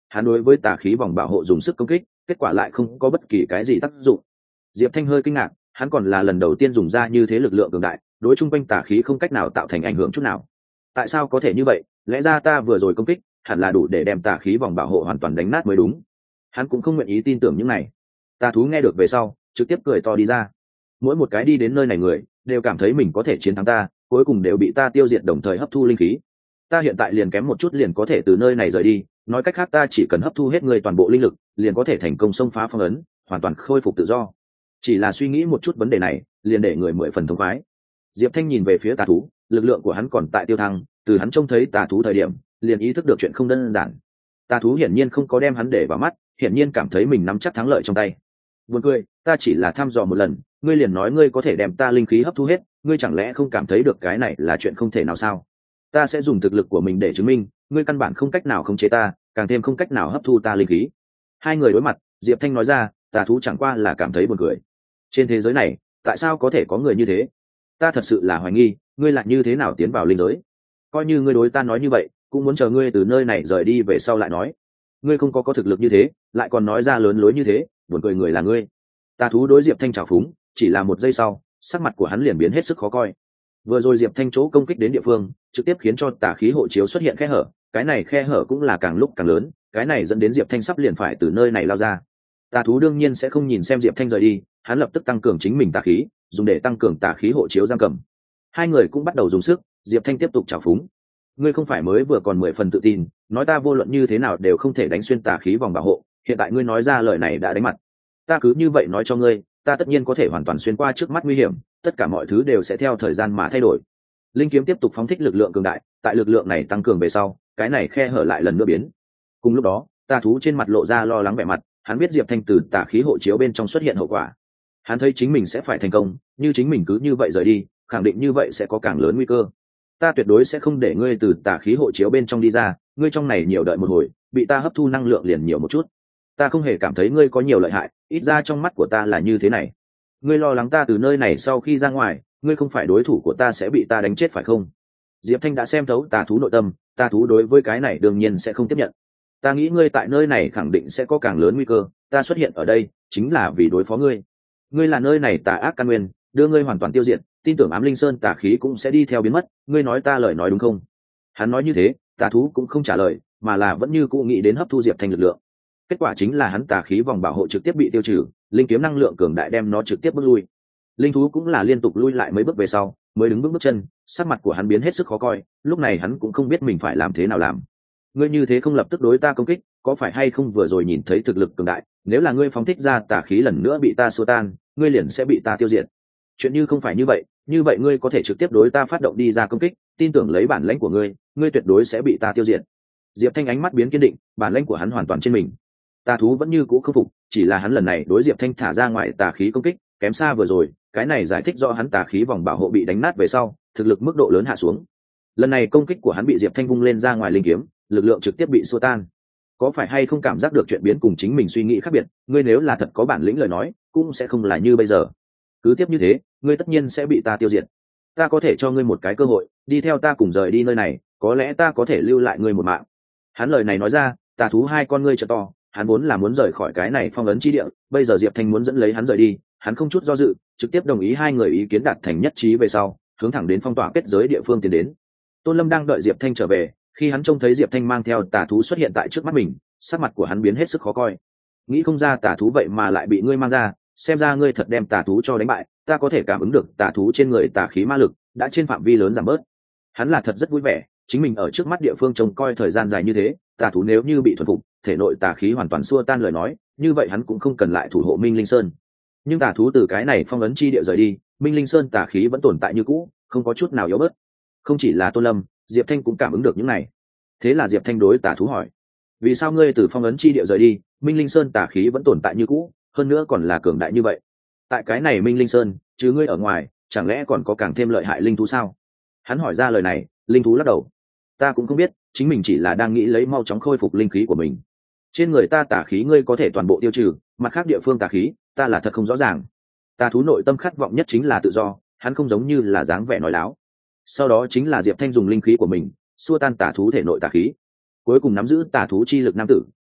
hắn đối với tà khí vòng bảo hộ dùng sức công kích, kết quả lại không có bất kỳ cái gì tác dụng. Diệp Thanh hơi kinh ngạc, hắn còn là lần đầu tiên dùng ra như thế lực lượng cường đại, đối chung quanh tà khí không cách nào tạo thành ảnh hưởng chút nào. Tại sao có thể như vậy? Lẽ ra ta vừa rồi công kích hẳn là đủ để đem tà khí vòng bảo hộ hoàn toàn đánh nát mới đúng. Hắn cũng không nguyện ý tin tưởng những này. Tà thú nghe được về sau trực tiếp cười to đi ra. Mỗi một cái đi đến nơi này người đều cảm thấy mình có thể chiến thắng ta, cuối cùng đều bị ta tiêu diệt đồng thời hấp thu linh khí. Ta hiện tại liền kém một chút liền có thể từ nơi này rời đi, nói cách khác ta chỉ cần hấp thu hết người toàn bộ linh lực liền có thể thành công xông phá phong ấn, hoàn toàn khôi phục tự do. Chỉ là suy nghĩ một chút vấn đề này liền để người mười phần thông khoái. Diệp Thanh nhìn về phía tà thú, lực lượng của hắn còn tại tiêu thăng, từ hắn trông thấy tà thú thời điểm liền ý thức được chuyện không đơn giản. Tà thú hiển nhiên không có đem hắn để vào mắt, hiển nhiên cảm thấy mình nắm chắc thắng lợi trong tay. Buồn cười, ta chỉ là thăm dò một lần, ngươi liền nói ngươi có thể đem ta linh khí hấp thu hết, ngươi chẳng lẽ không cảm thấy được cái này là chuyện không thể nào sao? Ta sẽ dùng thực lực của mình để chứng minh, ngươi căn bản không cách nào khống chế ta, càng thêm không cách nào hấp thu ta linh khí. Hai người đối mặt, Diệp Thanh nói ra, tà thú chẳng qua là cảm thấy buồn cười. Trên thế giới này, tại sao có thể có người như thế? Ta thật sự là hoài nghi, ngươi lại như thế nào tiến vào linh giới? Coi như ngươi đối ta nói như vậy, cũng muốn chờ ngươi từ nơi này rời đi về sau lại nói. Ngươi không có có thực lực như thế, lại còn nói ra lớn lối như thế, buồn cười người là ngươi. Tà thú đối Diệp Thanh trào phúng, chỉ là một giây sau, sắc mặt của hắn liền biến hết sức khó coi. Vừa rồi Diệp Thanh chỗ công kích đến địa phương, trực tiếp khiến cho tà khí hộ chiếu xuất hiện khe hở, cái này khe hở cũng là càng lúc càng lớn, cái này dẫn đến Diệp Thanh sắp liền phải từ nơi này lao ra. Tà thú đương nhiên sẽ không nhìn xem Diệp Thanh rời đi, hắn lập tức tăng cường chính mình tà khí, dùng để tăng cường tà khí hộ chiếu giam cầm. Hai người cũng bắt đầu dùng sức, Diệp Thanh tiếp tục trào phúng. Ngươi không phải mới vừa còn mười phần tự tin, nói ta vô luận như thế nào đều không thể đánh xuyên tà khí vòng bảo hộ, hiện tại ngươi nói ra lời này đã đánh mặt. Ta cứ như vậy nói cho ngươi, ta tất nhiên có thể hoàn toàn xuyên qua trước mắt nguy hiểm, tất cả mọi thứ đều sẽ theo thời gian mà thay đổi. Linh kiếm tiếp tục phóng thích lực lượng cường đại, tại lực lượng này tăng cường về sau, cái này khe hở lại lần nữa biến. Cùng lúc đó, tà thú trên mặt lộ ra lo lắng vẻ mặt, hắn biết Diệp Thanh từ tà khí hộ chiếu bên trong xuất hiện hậu quả. Hắn thấy chính mình sẽ phải thành công, như chính mình cứ như vậy rời đi, khẳng định như vậy sẽ có càng lớn nguy cơ. Ta tuyệt đối sẽ không để ngươi từ tà khí hộ chiếu bên trong đi ra, ngươi trong này nhiều đợi một hồi, bị ta hấp thu năng lượng liền nhiều một chút. Ta không hề cảm thấy ngươi có nhiều lợi hại, ít ra trong mắt của ta là như thế này. Ngươi lo lắng ta từ nơi này sau khi ra ngoài, ngươi không phải đối thủ của ta sẽ bị ta đánh chết phải không? Diệp Thanh đã xem thấu tà thú nội tâm, tà thú đối với cái này đương nhiên sẽ không tiếp nhận. Ta nghĩ ngươi tại nơi này khẳng định sẽ có càng lớn nguy cơ, ta xuất hiện ở đây chính là vì đối phó ngươi. Ngươi là nơi này tà ác căn nguyên, đưa ngươi hoàn toàn tiêu diệt, tin tưởng Ám Linh Sơn tà khí cũng sẽ đi theo biến mất, ngươi nói ta lời nói đúng không? Hắn nói như thế, tà thú cũng không trả lời, mà là vẫn như cũ nghĩ đến hấp thu Diệp Thanh lực lượng. Kết quả chính là hắn tà khí vòng bảo hộ trực tiếp bị tiêu trừ, linh kiếm năng lượng cường đại đem nó trực tiếp bước lui. Linh thú cũng là liên tục lui lại mấy bước về sau, mới đứng bước bước chân, sắc mặt của hắn biến hết sức khó coi, lúc này hắn cũng không biết mình phải làm thế nào làm. Ngươi như thế không lập tức đối ta công kích, có phải hay không vừa rồi nhìn thấy thực lực cường đại, nếu là ngươi phóng thích ra tà khí lần nữa bị ta xua tan, ngươi liền sẽ bị ta tiêu diệt. Chuyện như không phải như vậy, như vậy ngươi có thể trực tiếp đối ta phát động đi ra công kích, tin tưởng lấy bản lãnh của ngươi, ngươi tuyệt đối sẽ bị ta tiêu diệt. Diệp Thanh ánh mắt biến kiên định, bản lãnh của hắn hoàn toàn trên mình. Tà thú vẫn như cũ không phục, chỉ là hắn lần này đối Diệp Thanh thả ra ngoài tà khí công kích, kém xa vừa rồi, cái này giải thích do hắn tà khí vòng bảo hộ bị đánh nát về sau, thực lực mức độ lớn hạ xuống. Lần này công kích của hắn bị Diệp Thanh vung lên ra ngoài linh kiếm, lực lượng trực tiếp bị xua tan. Có phải hay không cảm giác được chuyện biến cùng chính mình suy nghĩ khác biệt, ngươi nếu là thật có bản lĩnh lời nói, cũng sẽ không là như bây giờ. Cứ tiếp như thế, ngươi tất nhiên sẽ bị ta tiêu diệt. Ta có thể cho ngươi một cái cơ hội, đi theo ta cùng rời đi nơi này, có lẽ ta có thể lưu lại ngươi một mạng. Hắn lời này nói ra, tà thú hai con ngươi trợ to, hắn vốn là muốn rời khỏi cái này phong ấn chi địa, bây giờ Diệp Thanh muốn dẫn lấy hắn rời đi, hắn không chút do dự, trực tiếp đồng ý hai người ý kiến đạt thành nhất trí về sau, hướng thẳng đến phong tỏa kết giới địa phương tiến đến. Tôn Lâm đang đợi Diệp Thanh trở về, khi hắn trông thấy Diệp Thanh mang theo tà thú xuất hiện tại trước mắt mình, sắc mặt của hắn biến hết sức khó coi. Nghĩ không ra tà thú vậy mà lại bị ngươi mang ra, xem ra ngươi thật đem tà thú cho đánh bại, ta có thể cảm ứng được tà thú trên người tà khí ma lực đã trên phạm vi lớn giảm bớt. Hắn là thật rất vui vẻ, chính mình ở trước mắt địa phương trông coi thời gian dài như thế, tà thú nếu như bị thuần phục, thể nội tà khí hoàn toàn xua tan lời nói, như vậy hắn cũng không cần lại thủ hộ Minh Linh Sơn. Nhưng tà thú từ cái này phong ấn chi địa rời đi, Minh Linh Sơn tà khí vẫn tồn tại như cũ, không có chút nào yếu bớt. Không chỉ là Tôn Lâm, Diệp Thanh cũng cảm ứng được những này. Thế là Diệp Thanh đối tà thú hỏi: vì sao ngươi từ phong ấn chi địa rời đi, Minh Linh Sơn tà khí vẫn tồn tại như cũ, hơn nữa còn là cường đại như vậy? Tại cái này Minh Linh Sơn, chứ ngươi ở ngoài, chẳng lẽ còn có càng thêm lợi hại linh thú sao? Hắn hỏi ra lời này, linh thú lắc đầu: ta cũng không biết, chính mình chỉ là đang nghĩ lấy mau chóng khôi phục linh khí của mình. Trên người ta tà khí ngươi có thể toàn bộ tiêu trừ, mặt khác địa phương tà khí, ta là thật không rõ ràng. Tà thú nội tâm khát vọng nhất chính là tự do, hắn không giống như là dáng vẻ nói láo. Sau đó chính là Diệp Thanh dùng linh khí của mình xua tan tà thú thể nội tà khí, cuối cùng nắm giữ tà thú chi lực nam tử,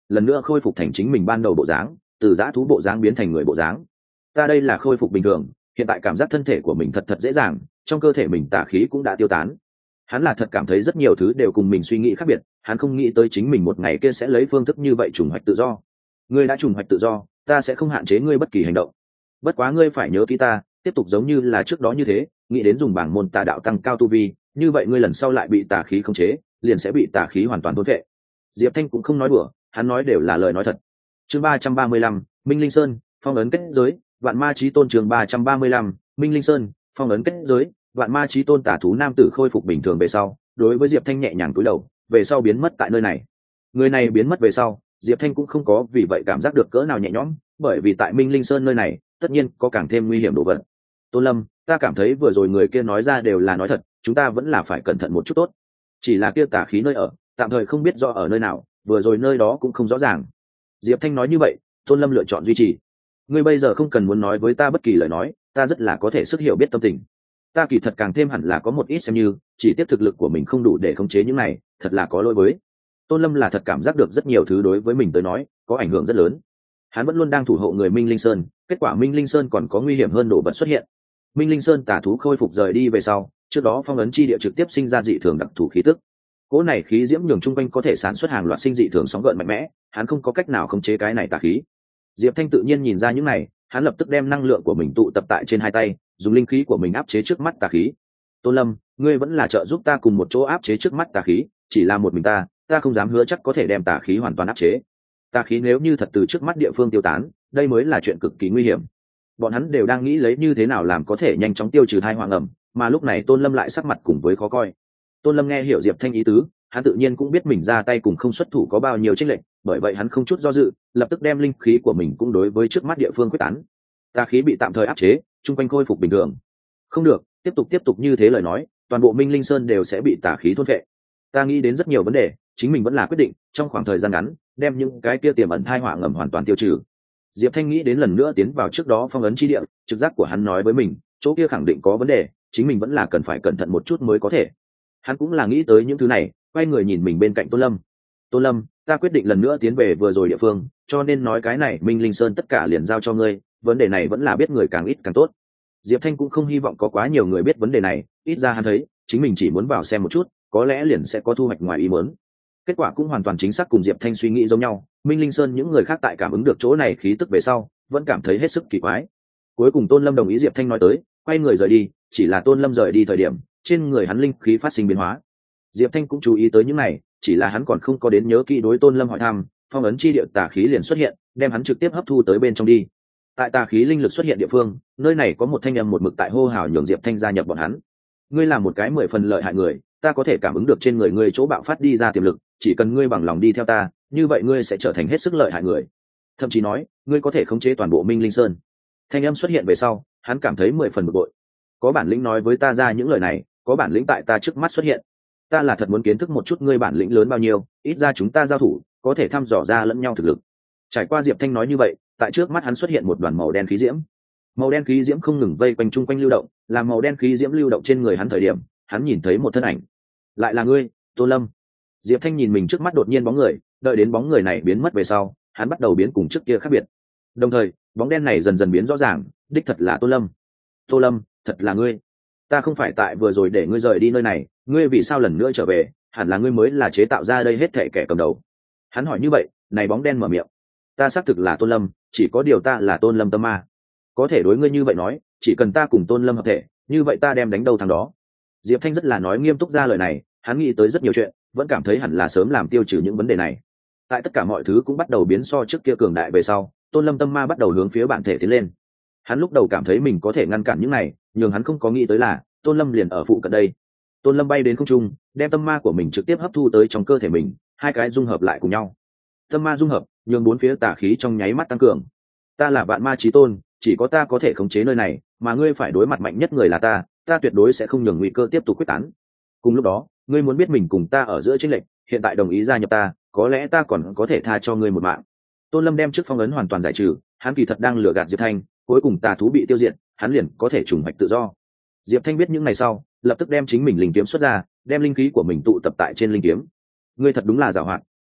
lần nữa khôi phục thành chính mình ban đầu bộ dáng, từ dã thú bộ dáng biến thành người bộ dáng. Ta đây là khôi phục bình thường, hiện tại cảm giác thân thể của mình thật thật dễ dàng, trong cơ thể mình tà khí cũng đã tiêu tán. Hắn là thật cảm thấy rất nhiều thứ đều cùng mình suy nghĩ khác biệt, hắn không nghĩ tới chính mình một ngày kia sẽ lấy phương thức như vậy trùng hoạch tự do. Ngươi đã trùng hoạch tự do, ta sẽ không hạn chế ngươi bất kỳ hành động. Bất quá ngươi phải nhớ kỹ ta, tiếp tục giống như là trước đó như thế, nghĩ đến dùng bảng môn tà đạo tăng cao tu vi, như vậy ngươi lần sau lại bị tà khí khống chế, liền sẽ bị tà khí hoàn toàn thôn phệ. Diệp Thanh cũng không nói đùa, hắn nói đều là lời nói thật. Chương ba trăm ba mươi lăm, Minh Linh Sơn, phong ấn kết giới, Vạn Ma Chí Tôn. Chương ba trăm ba mươi lăm, Minh Linh Sơn, phong ấn kết giới, Vạn Ma Chí Tôn. Tà thú nam tử khôi phục bình thường về sau, đối với Diệp Thanh nhẹ nhàng cúi đầu, về sau biến mất tại nơi này. Người này biến mất về sau, Diệp Thanh cũng không có vì vậy cảm giác được cỡ nào nhẹ nhõm, bởi vì tại Minh Linh Sơn nơi này, tất nhiên có càng thêm nguy hiểm đồ vật. Tôn Lâm, ta cảm thấy vừa rồi người kia nói ra đều là nói thật, chúng ta vẫn là phải cẩn thận một chút tốt. Chỉ là kia tà khí nơi ở, tạm thời không biết rõ ở nơi nào, vừa rồi nơi đó cũng không rõ ràng. Diệp Thanh nói như vậy, Tôn Lâm lựa chọn duy trì. Ngươi bây giờ không cần muốn nói với ta bất kỳ lời nói, ta rất là có thể sức hiểu biết tâm tình. Ta kỳ thật càng thêm hẳn là có một ít xem như, chỉ tiếp thực lực của mình không đủ để khống chế những này, thật là có lỗi với. Tôn Lâm là thật cảm giác được rất nhiều thứ đối với mình tới nói, có ảnh hưởng rất lớn. Hắn vẫn luôn đang thủ hộ người Minh Linh Sơn, kết quả Minh Linh Sơn còn có nguy hiểm hơn đồ vật xuất hiện. Minh Linh Sơn tà thú khôi phục rời đi về sau, trước đó phong ấn chi địa trực tiếp sinh ra dị thường đặc thù khí tức. Cỗ này khí diễm nhường trung quanh có thể sản xuất hàng loạt sinh dị thường sóng gợn mạnh mẽ, hắn không có cách nào khống chế cái này tà khí. Diệp Thanh tự nhiên nhìn ra những này, hắn lập tức đem năng lượng của mình tụ tập tại trên hai tay, dùng linh khí của mình áp chế trước mắt tà khí. Tôn Lâm, ngươi vẫn là trợ giúp ta cùng một chỗ áp chế trước mắt tà khí, chỉ là một mình ta, ta không dám hứa chắc có thể đem tà khí hoàn toàn áp chế. Tà khí nếu như thật từ trước mắt địa phương tiêu tán, đây mới là chuyện cực kỳ nguy hiểm. Bọn hắn đều đang nghĩ lấy như thế nào làm có thể nhanh chóng tiêu trừ thai hoàng ẩm, mà lúc này Tôn Lâm lại sắc mặt cùng với khó coi. Tôn Lâm nghe hiểu Diệp Thanh ý tứ, hắn tự nhiên cũng biết mình ra tay cùng không xuất thủ có bao nhiêu chênh lệch, bởi vậy hắn không chút do dự, lập tức đem linh khí của mình cũng đối với trước mắt địa phương quyết tán. Tà khí bị tạm thời áp chế, trung quanh khôi phục bình thường. Không được, tiếp tục tiếp tục như thế lời nói, toàn bộ Minh Linh Sơn đều sẽ bị tà khí thôn phệ. Ta nghĩ đến rất nhiều vấn đề, chính mình vẫn là quyết định trong khoảng thời gian ngắn đem những cái kia tiềm ẩn thai họa ngầm hoàn toàn tiêu trừ. Diệp Thanh nghĩ đến lần nữa tiến vào trước đó phong ấn chi địa, trực giác của hắn nói với mình, chỗ kia khẳng định có vấn đề, chính mình vẫn là cần phải cẩn thận một chút mới có thể. Hắn cũng là nghĩ tới những thứ này, quay người nhìn mình bên cạnh Tôn Lâm. Tôn Lâm, ta quyết định lần nữa tiến về vừa rồi địa phương, cho nên nói cái này Minh Linh Sơn tất cả liền giao cho ngươi, vấn đề này vẫn là biết người càng ít càng tốt. Diệp Thanh cũng không hy vọng có quá nhiều người biết vấn đề này, ít ra hắn thấy, chính mình chỉ muốn vào xem một chút, có lẽ liền sẽ có thu hoạch ngoài ý muốn. Kết quả cũng hoàn toàn chính xác cùng Diệp Thanh suy nghĩ giống nhau, Minh Linh Sơn những người khác tại cảm ứng được chỗ này khí tức về sau, vẫn cảm thấy hết sức kỳ quái. Cuối cùng Tôn Lâm đồng ý Diệp Thanh nói tới, quay người rời đi, chỉ là Tôn Lâm rời đi thời điểm, trên người hắn linh khí phát sinh biến hóa. Diệp Thanh cũng chú ý tới những này, chỉ là hắn còn không có đến nhớ kỹ đối Tôn Lâm hỏi thăm, phong ấn chi địa tà khí liền xuất hiện, đem hắn trực tiếp hấp thu tới bên trong đi. Tại tà khí linh lực xuất hiện địa phương, nơi này có một thanh âm một mực tại hô hào nhường Diệp Thanh gia nhập bọn hắn. Ngươi là một cái mười phần lợi hại người, ta có thể cảm ứng được trên người ngươi chỗ bạo phát đi ra tiềm lực, chỉ cần ngươi bằng lòng đi theo ta, như vậy ngươi sẽ trở thành hết sức lợi hại người. Thậm chí nói, ngươi có thể khống chế toàn bộ Minh Linh Sơn. Thanh âm xuất hiện về sau, hắn cảm thấy mười phần bực bội. Có bản lĩnh nói với ta ra những lời này, có bản lĩnh tại ta trước mắt xuất hiện. Ta là thật muốn kiến thức một chút ngươi bản lĩnh lớn bao nhiêu, ít ra chúng ta giao thủ, có thể thăm dò ra lẫn nhau thực lực. Trải qua Diệp Thanh nói như vậy, tại trước mắt hắn xuất hiện một đoàn màu đen khí diễm. Màu đen khí diễm không ngừng vây quanh chung quanh lưu động, làm màu đen khí diễm lưu động trên người hắn thời điểm, hắn nhìn thấy một thân ảnh. Lại là ngươi, Tôn Lâm. Diệp Thanh nhìn mình trước mắt đột nhiên bóng người, đợi đến bóng người này biến mất về sau, hắn bắt đầu biến cùng trước kia khác biệt. Đồng thời, bóng đen này dần dần biến rõ ràng, đích thật là Tôn Lâm. Tôn Lâm, thật là ngươi. Ta không phải tại vừa rồi để ngươi rời đi nơi này, ngươi vì sao lần nữa trở về, hẳn là ngươi mới là chế tạo ra đây hết thảy kẻ cầm đầu. Hắn hỏi như vậy, này bóng đen mở miệng. Ta xác thực là Tôn Lâm, chỉ có điều ta là Tôn Lâm tâm ma. Có thể đối ngươi như vậy nói, chỉ cần ta cùng Tôn Lâm hợp thể, như vậy ta đem đánh đầu thằng đó. Diệp Thanh rất là nói nghiêm túc ra lời này, hắn nghĩ tới rất nhiều chuyện, vẫn cảm thấy hẳn là sớm làm tiêu trừ những vấn đề này. Tại tất cả mọi thứ cũng bắt đầu biến so trước kia cường đại về sau, Tôn Lâm tâm ma bắt đầu hướng phía bản thể tiến lên. Hắn lúc đầu cảm thấy mình có thể ngăn cản những này, nhưng hắn không có nghĩ tới là Tôn Lâm liền ở phụ cận đây. Tôn Lâm bay đến không trung, đem tâm ma của mình trực tiếp hấp thu tới trong cơ thể mình, hai cái dung hợp lại cùng nhau. Tâm ma dung hợp, nhường bốn phía tà khí trong nháy mắt tăng cường. Ta là Vạn Ma Chí Tôn, chỉ có ta có thể khống chế nơi này, mà ngươi phải đối mặt mạnh nhất người là ta, ta tuyệt đối sẽ không nhường nguy cơ tiếp tục quyết tán. Cùng lúc đó, ngươi muốn biết mình cùng ta ở giữa chênh lệch, hiện tại đồng ý gia nhập ta, có lẽ ta còn có thể tha cho ngươi một mạng. Tôn Lâm đem trước phong ấn hoàn toàn giải trừ, hắn kỳ thật đang lừa gạt Diệp Thanh, cuối cùng tà thú bị tiêu diệt, hắn liền có thể trùng hoạch tự do. Diệp Thanh biết những ngày sau, lập tức đem chính mình linh kiếm xuất ra, đem linh khí của mình tụ tập tại trên linh kiếm. Ngươi thật đúng là giàu hoạt,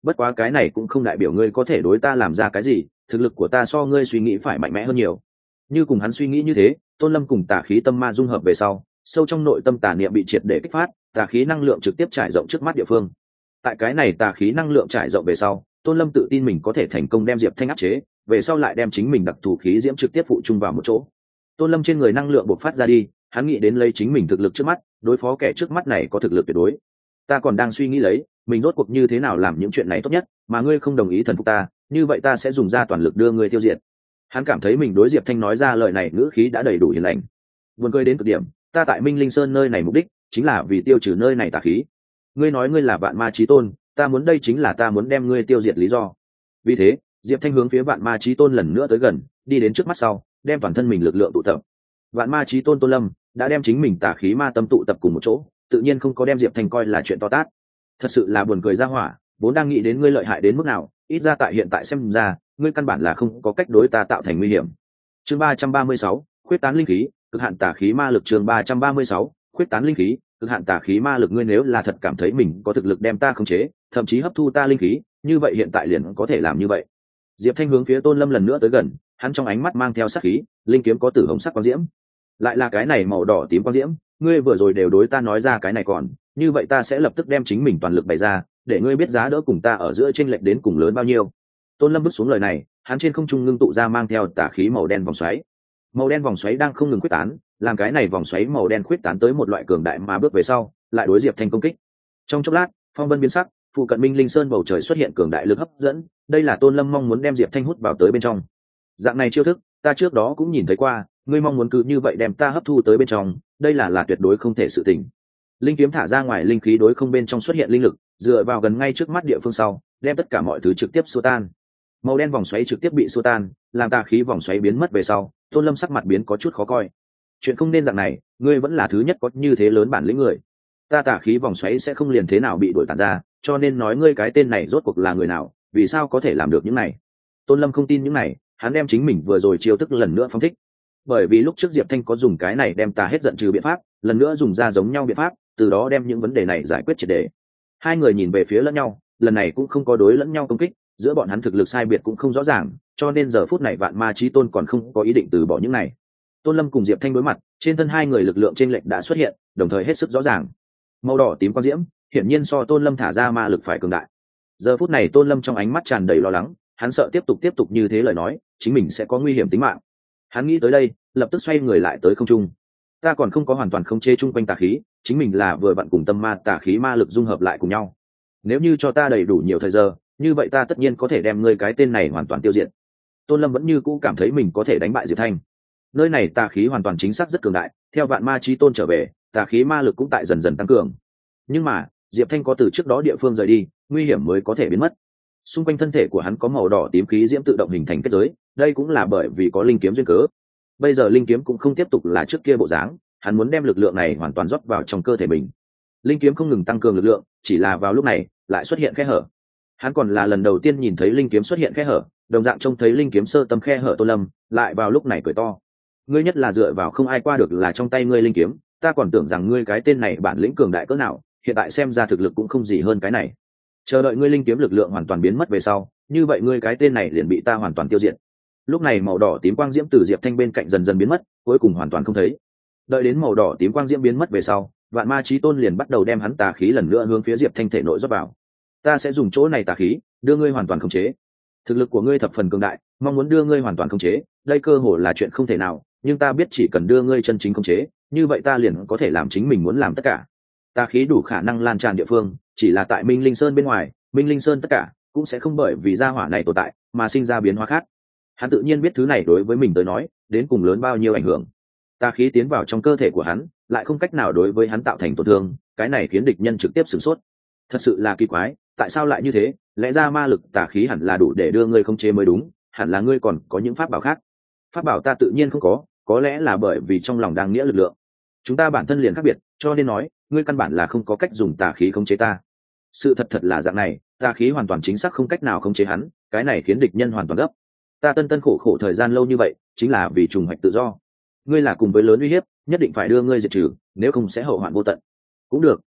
bất quá cái này cũng không đại biểu ngươi có thể đối ta làm ra cái gì, thực lực của ta so ngươi suy nghĩ phải mạnh mẽ hơn nhiều. Như cùng hắn suy nghĩ như thế, Tôn Lâm cùng tà khí tâm ma dung hợp về sau, sâu trong nội tâm tà niệm bị triệt để kích phát, tà khí năng lượng trực tiếp trải rộng trước mắt địa phương. Tại cái này tà khí năng lượng trải rộng về sau, Tôn Lâm tự tin mình có thể thành công đem Diệp Thanh áp chế, về sau lại đem chính mình đặc thù khí diễm trực tiếp phụ chung vào một chỗ. Tôn Lâm trên người năng lượng bộc phát ra đi, hắn nghĩ đến lấy chính mình thực lực trước mắt, đối phó kẻ trước mắt này có thực lực tuyệt đối. Ta còn đang suy nghĩ lấy, mình rốt cuộc như thế nào làm những chuyện này tốt nhất, mà ngươi không đồng ý thần phục ta, như vậy ta sẽ dùng ra toàn lực đưa ngươi tiêu diệt. Hắn cảm thấy mình đối Diệp Thanh nói ra lời này ngữ khí đã đầy đủ hiền lành. Buồn cười đến cực điểm, ta tại Minh Linh Sơn nơi này mục đích chính là vì tiêu trừ nơi này tà khí. Ngươi nói ngươi là Vạn Ma Chí Tôn, ta muốn đây chính là ta muốn đem ngươi tiêu diệt lý do. Vì thế, Diệp Thanh hướng phía Vạn Ma Chí Tôn lần nữa tới gần, đi đến trước mắt sau, đem toàn thân mình lực lượng tụ tập. Vạn Ma Chí Tôn Tôn Lâm đã đem chính mình tà khí ma tâm tụ tập cùng một chỗ, tự nhiên không có đem Diệp Thanh coi là chuyện to tát. Thật sự là buồn cười ra hỏa, vốn đang nghĩ đến ngươi lợi hại đến mức nào, ít ra tại hiện tại xem ra, ngươi căn bản là không có cách đối ta tạo thành nguy hiểm. Chương ba trăm ba mươi sáu, khuyết tán linh khí, cực hạn tà khí ma lực. Chương ba trăm ba mươi sáu, khuyết tán linh khí, cực hạn tà khí ma lực. Ngươi nếu là thật cảm thấy mình có thực lực đem ta khống chế, thậm chí hấp thu ta linh khí, như vậy hiện tại liền có thể làm như vậy. Diệp Thanh hướng phía Tôn Lâm lần nữa tới gần, hắn trong ánh mắt mang theo sát khí, linh kiếm có tử hồng sắc quang diễm. Lại là cái này màu đỏ tím quang diễm, ngươi vừa rồi đều đối ta nói ra cái này còn, như vậy ta sẽ lập tức đem chính mình toàn lực bày ra, để ngươi biết giá đỡ cùng ta ở giữa chênh lệch đến cùng lớn bao nhiêu. Tôn Lâm bước xuống lời này, hắn trên không trung ngưng tụ ra mang theo tà khí màu đen vòng xoáy. Màu đen vòng xoáy đang không ngừng quyết tán, làm cái này vòng xoáy màu đen quyết tán tới một loại cường đại mà bước về sau, lại đối Diệp Thanh công kích. Trong chốc lát, phong vân biến sắc, phụ cận Minh Linh Sơn bầu trời xuất hiện cường đại lực hấp dẫn, đây là Tôn Lâm mong muốn đem Diệp Thanh hút vào tới bên trong. Dạng này chiêu thức, ta trước đó cũng nhìn thấy qua, ngươi mong muốn cứ như vậy đem ta hấp thu tới bên trong, đây là là tuyệt đối không thể sự tình. Linh kiếm thả ra ngoài linh khí đối không bên trong xuất hiện linh lực, dựa vào gần ngay trước mắt địa phương sau, đem tất cả mọi thứ trực tiếp xua tan. Màu đen vòng xoáy trực tiếp bị xua tan, làm tà khí vòng xoáy biến mất về sau, Tôn Lâm sắc mặt biến có chút khó coi. Chuyện không nên dạng này, ngươi vẫn là thứ nhất có như thế lớn bản lĩnh người. Ta tà khí vòng xoáy sẽ không liền thế nào bị đuổi tàn ra, cho nên nói ngươi cái tên này rốt cuộc là người nào, vì sao có thể làm được những này? Tôn Lâm không tin những này, hắn đem chính mình vừa rồi chiêu thức lần nữa phóng thích. Bởi vì lúc trước Diệp Thanh có dùng cái này đem tà hết giận trừ biện pháp, lần nữa dùng ra giống nhau biện pháp, từ đó đem những vấn đề này giải quyết triệt để. Hai người nhìn về phía lẫn nhau, lần này cũng không có đối lẫn nhau công kích, giữa bọn hắn thực lực sai biệt cũng không rõ ràng, cho nên giờ phút này Vạn Ma Chí Tôn còn không có ý định từ bỏ những này. Tôn Lâm cùng Diệp Thanh đối mặt, trên thân hai người lực lượng chênh lệch đã xuất hiện, đồng thời hết sức rõ ràng. Màu đỏ tím quang diễm, hiển nhiên so Tôn Lâm thả ra ma lực phải cường đại. Giờ phút này Tôn Lâm trong ánh mắt tràn đầy lo lắng, hắn sợ tiếp tục tiếp tục như thế lời nói, chính mình sẽ có nguy hiểm tính mạng. Hắn nghĩ tới đây, lập tức xoay người lại tới không trung. Ta còn không có hoàn toàn khống chế chung quanh tà khí, chính mình là vừa vặn cùng tâm ma tà khí ma lực dung hợp lại cùng nhau. Nếu như cho ta đầy đủ nhiều thời giờ, như vậy ta tất nhiên có thể đem ngươi cái tên này hoàn toàn tiêu diệt. Tôn Lâm vẫn như cũ cảm thấy mình có thể đánh bại Diệp Thanh. Nơi này tà khí hoàn toàn chính xác rất cường đại, theo Vạn Ma Chí Tôn trở về, tà khí ma lực cũng tại dần dần tăng cường. Nhưng mà, Diệp Thanh có từ trước đó địa phương rời đi, nguy hiểm mới có thể biến mất. Xung quanh thân thể của hắn có màu đỏ tím khí diễm tự động hình thành kết giới, đây cũng là bởi vì có linh kiếm duyên cớ. Bây giờ linh kiếm cũng không tiếp tục là trước kia bộ dáng, hắn muốn đem lực lượng này hoàn toàn rót vào trong cơ thể mình. Linh kiếm không ngừng tăng cường lực lượng, chỉ là vào lúc này lại xuất hiện khe hở. Hắn còn là lần đầu tiên nhìn thấy linh kiếm xuất hiện khe hở, đồng dạng trông thấy linh kiếm sơ tâm khe hở. Tôn Lâm lại vào lúc này cười to: ngươi nhất là dựa vào không ai qua được là trong tay ngươi linh kiếm, ta còn tưởng rằng ngươi cái tên này bản lĩnh cường đại cỡ nào, hiện tại xem ra thực lực cũng không gì hơn cái này. Chờ đợi ngươi linh kiếm lực lượng hoàn toàn biến mất về sau, như vậy ngươi cái tên này liền bị ta hoàn toàn tiêu diệt. Lúc này màu đỏ tím quang diễm từ Diệp Thanh bên cạnh dần dần biến mất, cuối cùng hoàn toàn không thấy. Đợi đến màu đỏ tím quang diễm biến mất về sau, Vạn Ma Chí Tôn liền bắt đầu đem hắn tà khí lần nữa hướng phía Diệp Thanh thể nội rót vào. Ta sẽ dùng chỗ này tà khí đưa ngươi hoàn toàn khống chế. Thực lực của ngươi thập phần cường đại, mong muốn đưa ngươi hoàn toàn khống chế, đây cơ hồ là chuyện không thể nào, nhưng ta biết chỉ cần đưa ngươi chân chính khống chế, như vậy ta liền có thể làm chính mình muốn làm tất cả. Tà khí đủ khả năng lan tràn địa phương, chỉ là tại Minh Linh Sơn bên ngoài, Minh Linh Sơn tất cả cũng sẽ không bởi vì gia hỏa này tồn tại mà sinh ra biến hóa khác. Hắn tự nhiên biết thứ này đối với mình tới nói đến cùng lớn bao nhiêu ảnh hưởng. Tà khí tiến vào trong cơ thể của hắn, lại không cách nào đối với hắn tạo thành tổn thương, cái này khiến địch nhân trực tiếp sửng sốt. Thật sự là kỳ quái, tại sao lại như thế? Lẽ ra ma lực tà khí hẳn là đủ để đưa ngươi khống chế mới đúng, hẳn là ngươi còn có những pháp bảo khác. Pháp bảo ta tự nhiên không có, có lẽ là bởi vì trong lòng đang nghĩa lực lượng. Chúng ta bản thân liền khác biệt, cho nên nói, ngươi căn bản là không có cách dùng tà khí khống chế ta. Sự thật thật là dạng này, tà khí hoàn toàn chính xác không cách nào khống chế hắn, cái này khiến địch nhân hoàn toàn gấp. Ta tân tân khổ khổ thời gian lâu như vậy, chính là vì trùng hoạch tự do. Ngươi là cùng với lớn uy hiếp, nhất định phải đưa ngươi diệt trừ, nếu không sẽ hậu hoạn vô tận. Cũng được,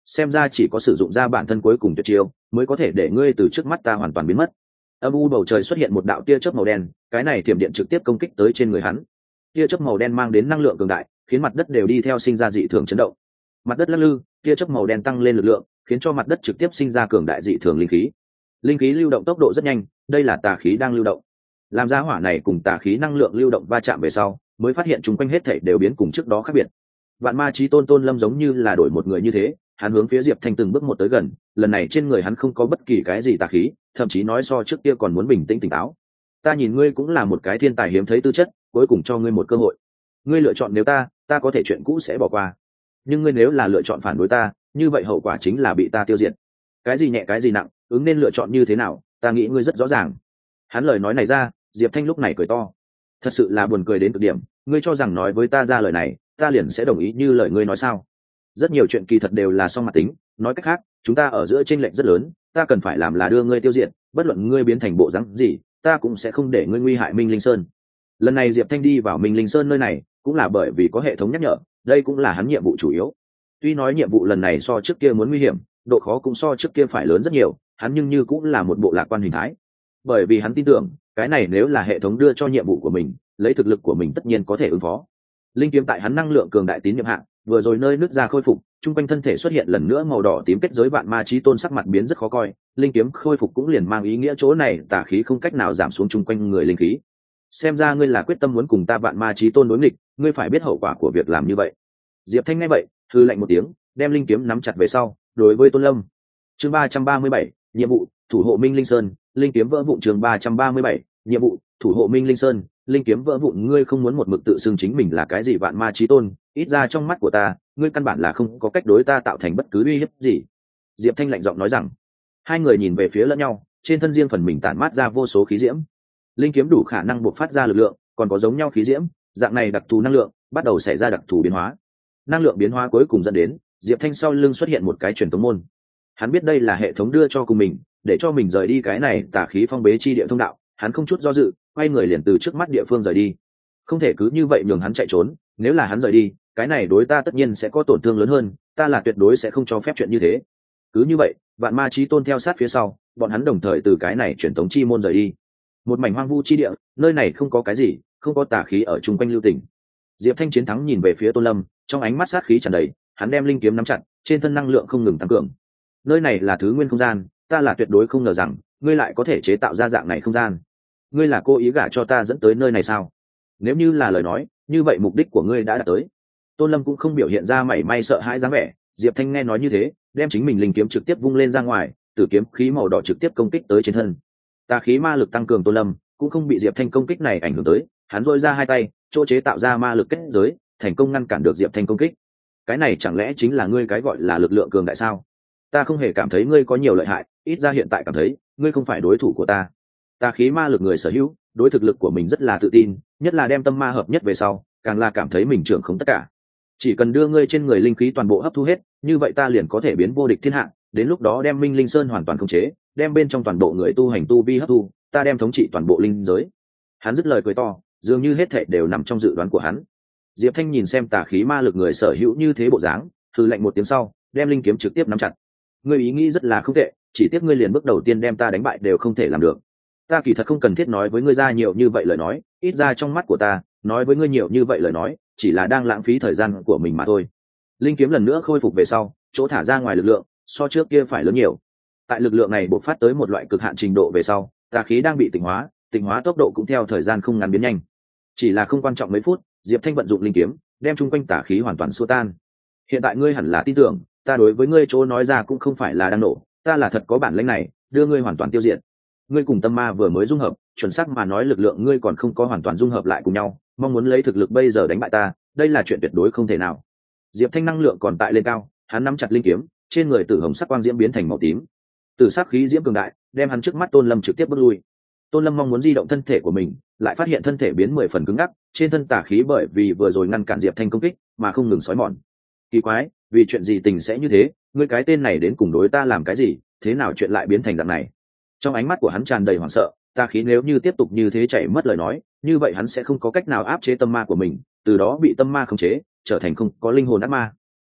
xem ra chỉ có sử dụng ra bản thân cuối cùng tuyệt chiêu mới có thể để ngươi từ trước mắt ta hoàn toàn biến mất. Âm u bầu trời xuất hiện một đạo tia chớp màu đen, cái này thiểm điện trực tiếp công kích tới trên người hắn. Tia chớp màu đen mang đến năng lượng cường đại, khiến mặt đất đều đi theo sinh ra dị thường chấn động. Mặt đất lắc lư, tia chớp màu đen tăng lên lực lượng, khiến cho mặt đất trực tiếp sinh ra cường đại dị thường linh khí. Linh khí lưu động tốc độ rất nhanh, đây là tà khí đang lưu động. Làm ra hỏa này cùng tà khí năng lượng lưu động va chạm về sau, mới phát hiện chúng quanh hết thảy đều biến cùng trước đó khác biệt. Vạn Ma Chí Tôn Tôn Lâm giống như là đổi một người như thế, hắn hướng phía Diệp Thanh từng bước một tới gần, lần này trên người hắn không có bất kỳ cái gì tà khí, thậm chí nói so trước kia còn muốn bình tĩnh tỉnh táo. Ta nhìn ngươi cũng là một cái thiên tài hiếm thấy tư chất, cuối cùng cho ngươi một cơ hội. Ngươi lựa chọn nếu ta, ta có thể chuyện cũ sẽ bỏ qua. Nhưng ngươi nếu là lựa chọn phản đối ta, như vậy hậu quả chính là bị ta tiêu diệt. Cái gì nhẹ cái gì nặng, ứng nên lựa chọn như thế nào, ta nghĩ ngươi rất rõ ràng. Hắn lời nói này ra, Diệp Thanh lúc này cười to. Thật sự là buồn cười đến cực điểm, ngươi cho rằng nói với ta ra lời này, ta liền sẽ đồng ý như lời ngươi nói sao? Rất nhiều chuyện kỳ thật đều là song mặt tính, nói cách khác, chúng ta ở giữa chênh lệch rất lớn, ta cần phải làm là đưa ngươi tiêu diệt, bất luận ngươi biến thành bộ dáng gì, ta cũng sẽ không để ngươi nguy hại Minh Linh Sơn. Lần này Diệp Thanh đi vào Minh Linh Sơn nơi này, cũng là bởi vì có hệ thống nhắc nhở, đây cũng là hắn nhiệm vụ chủ yếu. Tuy nói nhiệm vụ lần này so trước kia muốn nguy hiểm, độ khó cũng so trước kia phải lớn rất nhiều, hắn nhưng như cũng là một bộ lạc quan hình thái. Bởi vì hắn tin tưởng, cái này nếu là hệ thống đưa cho nhiệm vụ của mình, lấy thực lực của mình tất nhiên có thể ứng phó. Linh kiếm tại hắn năng lượng cường đại tín nhiệm hạ, vừa rồi nơi nứt ra khôi phục, trung quanh thân thể xuất hiện lần nữa màu đỏ tím kết giới. Vạn Ma Chí Tôn sắc mặt biến rất khó coi, linh kiếm khôi phục cũng liền mang ý nghĩa chỗ này tà khí không cách nào giảm xuống trung quanh người linh khí. Xem ra ngươi là quyết tâm muốn cùng ta Vạn Ma Chí Tôn đối nghịch, ngươi phải biết hậu quả của việc làm như vậy. Diệp Thanh nghe vậy, hừ lạnh một tiếng, đem linh kiếm nắm chặt về sau, đối với Tôn Lâm. Chương ba trăm ba mươi bảy, nhiệm vụ, thủ hộ Minh Linh Sơn, linh kiếm vỡ vụn. Chương ba trăm ba mươi bảy, nhiệm vụ, thủ hộ Minh Linh Sơn, linh kiếm vỡ vụn. Ngươi không muốn một mực tự xưng chính mình là cái gì Vạn Ma Chí Tôn, ít ra trong mắt của ta, ngươi căn bản là không có cách đối ta tạo thành bất cứ uy hiếp gì. Diệp Thanh lạnh giọng nói rằng. Hai người nhìn về phía lẫn nhau, trên thân riêng phần mình tản mát ra vô số khí diễm. Linh kiếm đủ khả năng buộc phát ra lực lượng, còn có giống nhau khí diễm, dạng này đặc thù năng lượng bắt đầu xảy ra đặc thù biến hóa. Năng lượng biến hóa cuối cùng dẫn đến Diệp Thanh sau lưng xuất hiện một cái truyền tống môn. Hắn biết đây là hệ thống đưa cho cùng mình, để cho mình rời đi cái này tà khí phong bế chi địa thông đạo. Hắn không chút do dự, quay người liền từ trước mắt địa phương rời đi. Không thể cứ như vậy nhường hắn chạy trốn, nếu là hắn rời đi, cái này đối ta tất nhiên sẽ có tổn thương lớn hơn, ta là tuyệt đối sẽ không cho phép chuyện như thế. Cứ như vậy, Vạn Ma Chí Tôn theo sát phía sau, bọn hắn đồng thời từ cái này truyền tống chi môn rời đi. Một mảnh hoang vu chi địa, nơi này không có cái gì, không có tà khí ở chung quanh lưu tình. Diệp Thanh chiến thắng nhìn về phía Tôn Lâm, trong ánh mắt sát khí tràn đầy, hắn đem linh kiếm nắm chặt, trên thân năng lượng không ngừng tăng cường. Nơi này là thứ nguyên không gian, ta là tuyệt đối không ngờ rằng ngươi lại có thể chế tạo ra dạng này không gian. Ngươi là cố ý gả cho ta dẫn tới nơi này sao? Nếu như là lời nói, như vậy mục đích của ngươi đã đạt tới. Tôn Lâm cũng không biểu hiện ra mảy may sợ hãi dáng vẻ. Diệp Thanh nghe nói như thế, đem chính mình linh kiếm trực tiếp vung lên ra ngoài, tử kiếm khí màu đỏ trực tiếp công kích tới trên thân. Tà khí ma lực tăng cường, Tôn Lâm cũng không bị Diệp Thanh công kích này ảnh hưởng tới, hắn rôi ra hai tay, chỗ chế tạo ra ma lực kết giới, thành công ngăn cản được Diệp Thanh công kích. Cái này chẳng lẽ chính là ngươi cái gọi là lực lượng cường đại sao? Ta không hề cảm thấy ngươi có nhiều lợi hại, ít ra hiện tại cảm thấy ngươi không phải đối thủ của ta. Tà khí ma lực người sở hữu, đối thực lực của mình rất là tự tin, nhất là đem tâm ma hợp nhất về sau, càng là cảm thấy mình trưởng không tất cả. Chỉ cần đưa ngươi trên người linh khí toàn bộ hấp thu hết, như vậy ta liền có thể biến vô địch thiên hạ, đến lúc đó đem Minh Linh Sơn hoàn toàn khống chế, đem bên trong toàn bộ người tu hành tu vi hấp thu, ta đem thống trị toàn bộ linh giới. Hắn dứt lời cười to, dường như hết thảy đều nằm trong dự đoán của hắn. Diệp Thanh nhìn xem tà khí ma lực người sở hữu như thế bộ dáng, hừ lạnh một tiếng sau, đem linh kiếm trực tiếp nắm chặt. Ngươi ý nghĩ rất là không tệ, chỉ tiếc ngươi liền bước đầu tiên đem ta đánh bại đều không thể làm được. Ta kỳ thật không cần thiết nói với ngươi ra nhiều như vậy lời nói, ít ra trong mắt của ta, nói với ngươi nhiều như vậy lời nói, chỉ là đang lãng phí thời gian của mình mà thôi. Linh kiếm lần nữa khôi phục về sau, chỗ thả ra ngoài lực lượng, so trước kia phải lớn nhiều. Tại lực lượng này bộc phát tới một loại cực hạn trình độ về sau, tà khí đang bị tịnh hóa, tịnh hóa tốc độ cũng theo thời gian không ngắn biến nhanh. Chỉ là không quan trọng mấy phút, Diệp Thanh vận dụng linh kiếm, đem chung quanh tà khí hoàn toàn xua tan. Hiện tại ngươi hẳn là tin tưởng, ta đối với ngươi chỗ nói ra cũng không phải là đang nổ, ta là thật có bản lĩnh này, đưa ngươi hoàn toàn tiêu diệt. Ngươi cùng tâm ma vừa mới dung hợp, chuẩn xác mà nói lực lượng ngươi còn không có hoàn toàn dung hợp lại cùng nhau, mong muốn lấy thực lực bây giờ đánh bại ta, đây là chuyện tuyệt đối không thể nào. Diệp Thanh năng lượng còn tại lên cao, hắn nắm chặt linh kiếm, trên người tử hồng sắc quang diễm biến thành màu tím. Tử sắc khí diễm cường đại, đem hắn trước mắt Tôn Lâm trực tiếp bước lui. Tôn Lâm mong muốn di động thân thể của mình, lại phát hiện thân thể biến mười phần cứng ngắc, trên thân tà khí bởi vì vừa rồi ngăn cản Diệp Thanh công kích, mà không ngừng sói mòn. Kỳ quái, vì chuyện gì tình sẽ như thế, ngươi cái tên này đến cùng đối ta làm cái gì, thế nào chuyện lại biến thành dạng này? Trong ánh mắt của hắn tràn đầy hoảng sợ, tà khí nếu như tiếp tục như thế chảy mất lời nói, như vậy hắn sẽ không có cách nào áp chế tâm ma của mình, từ đó bị tâm ma khống chế, trở thành không có linh hồn ác ma.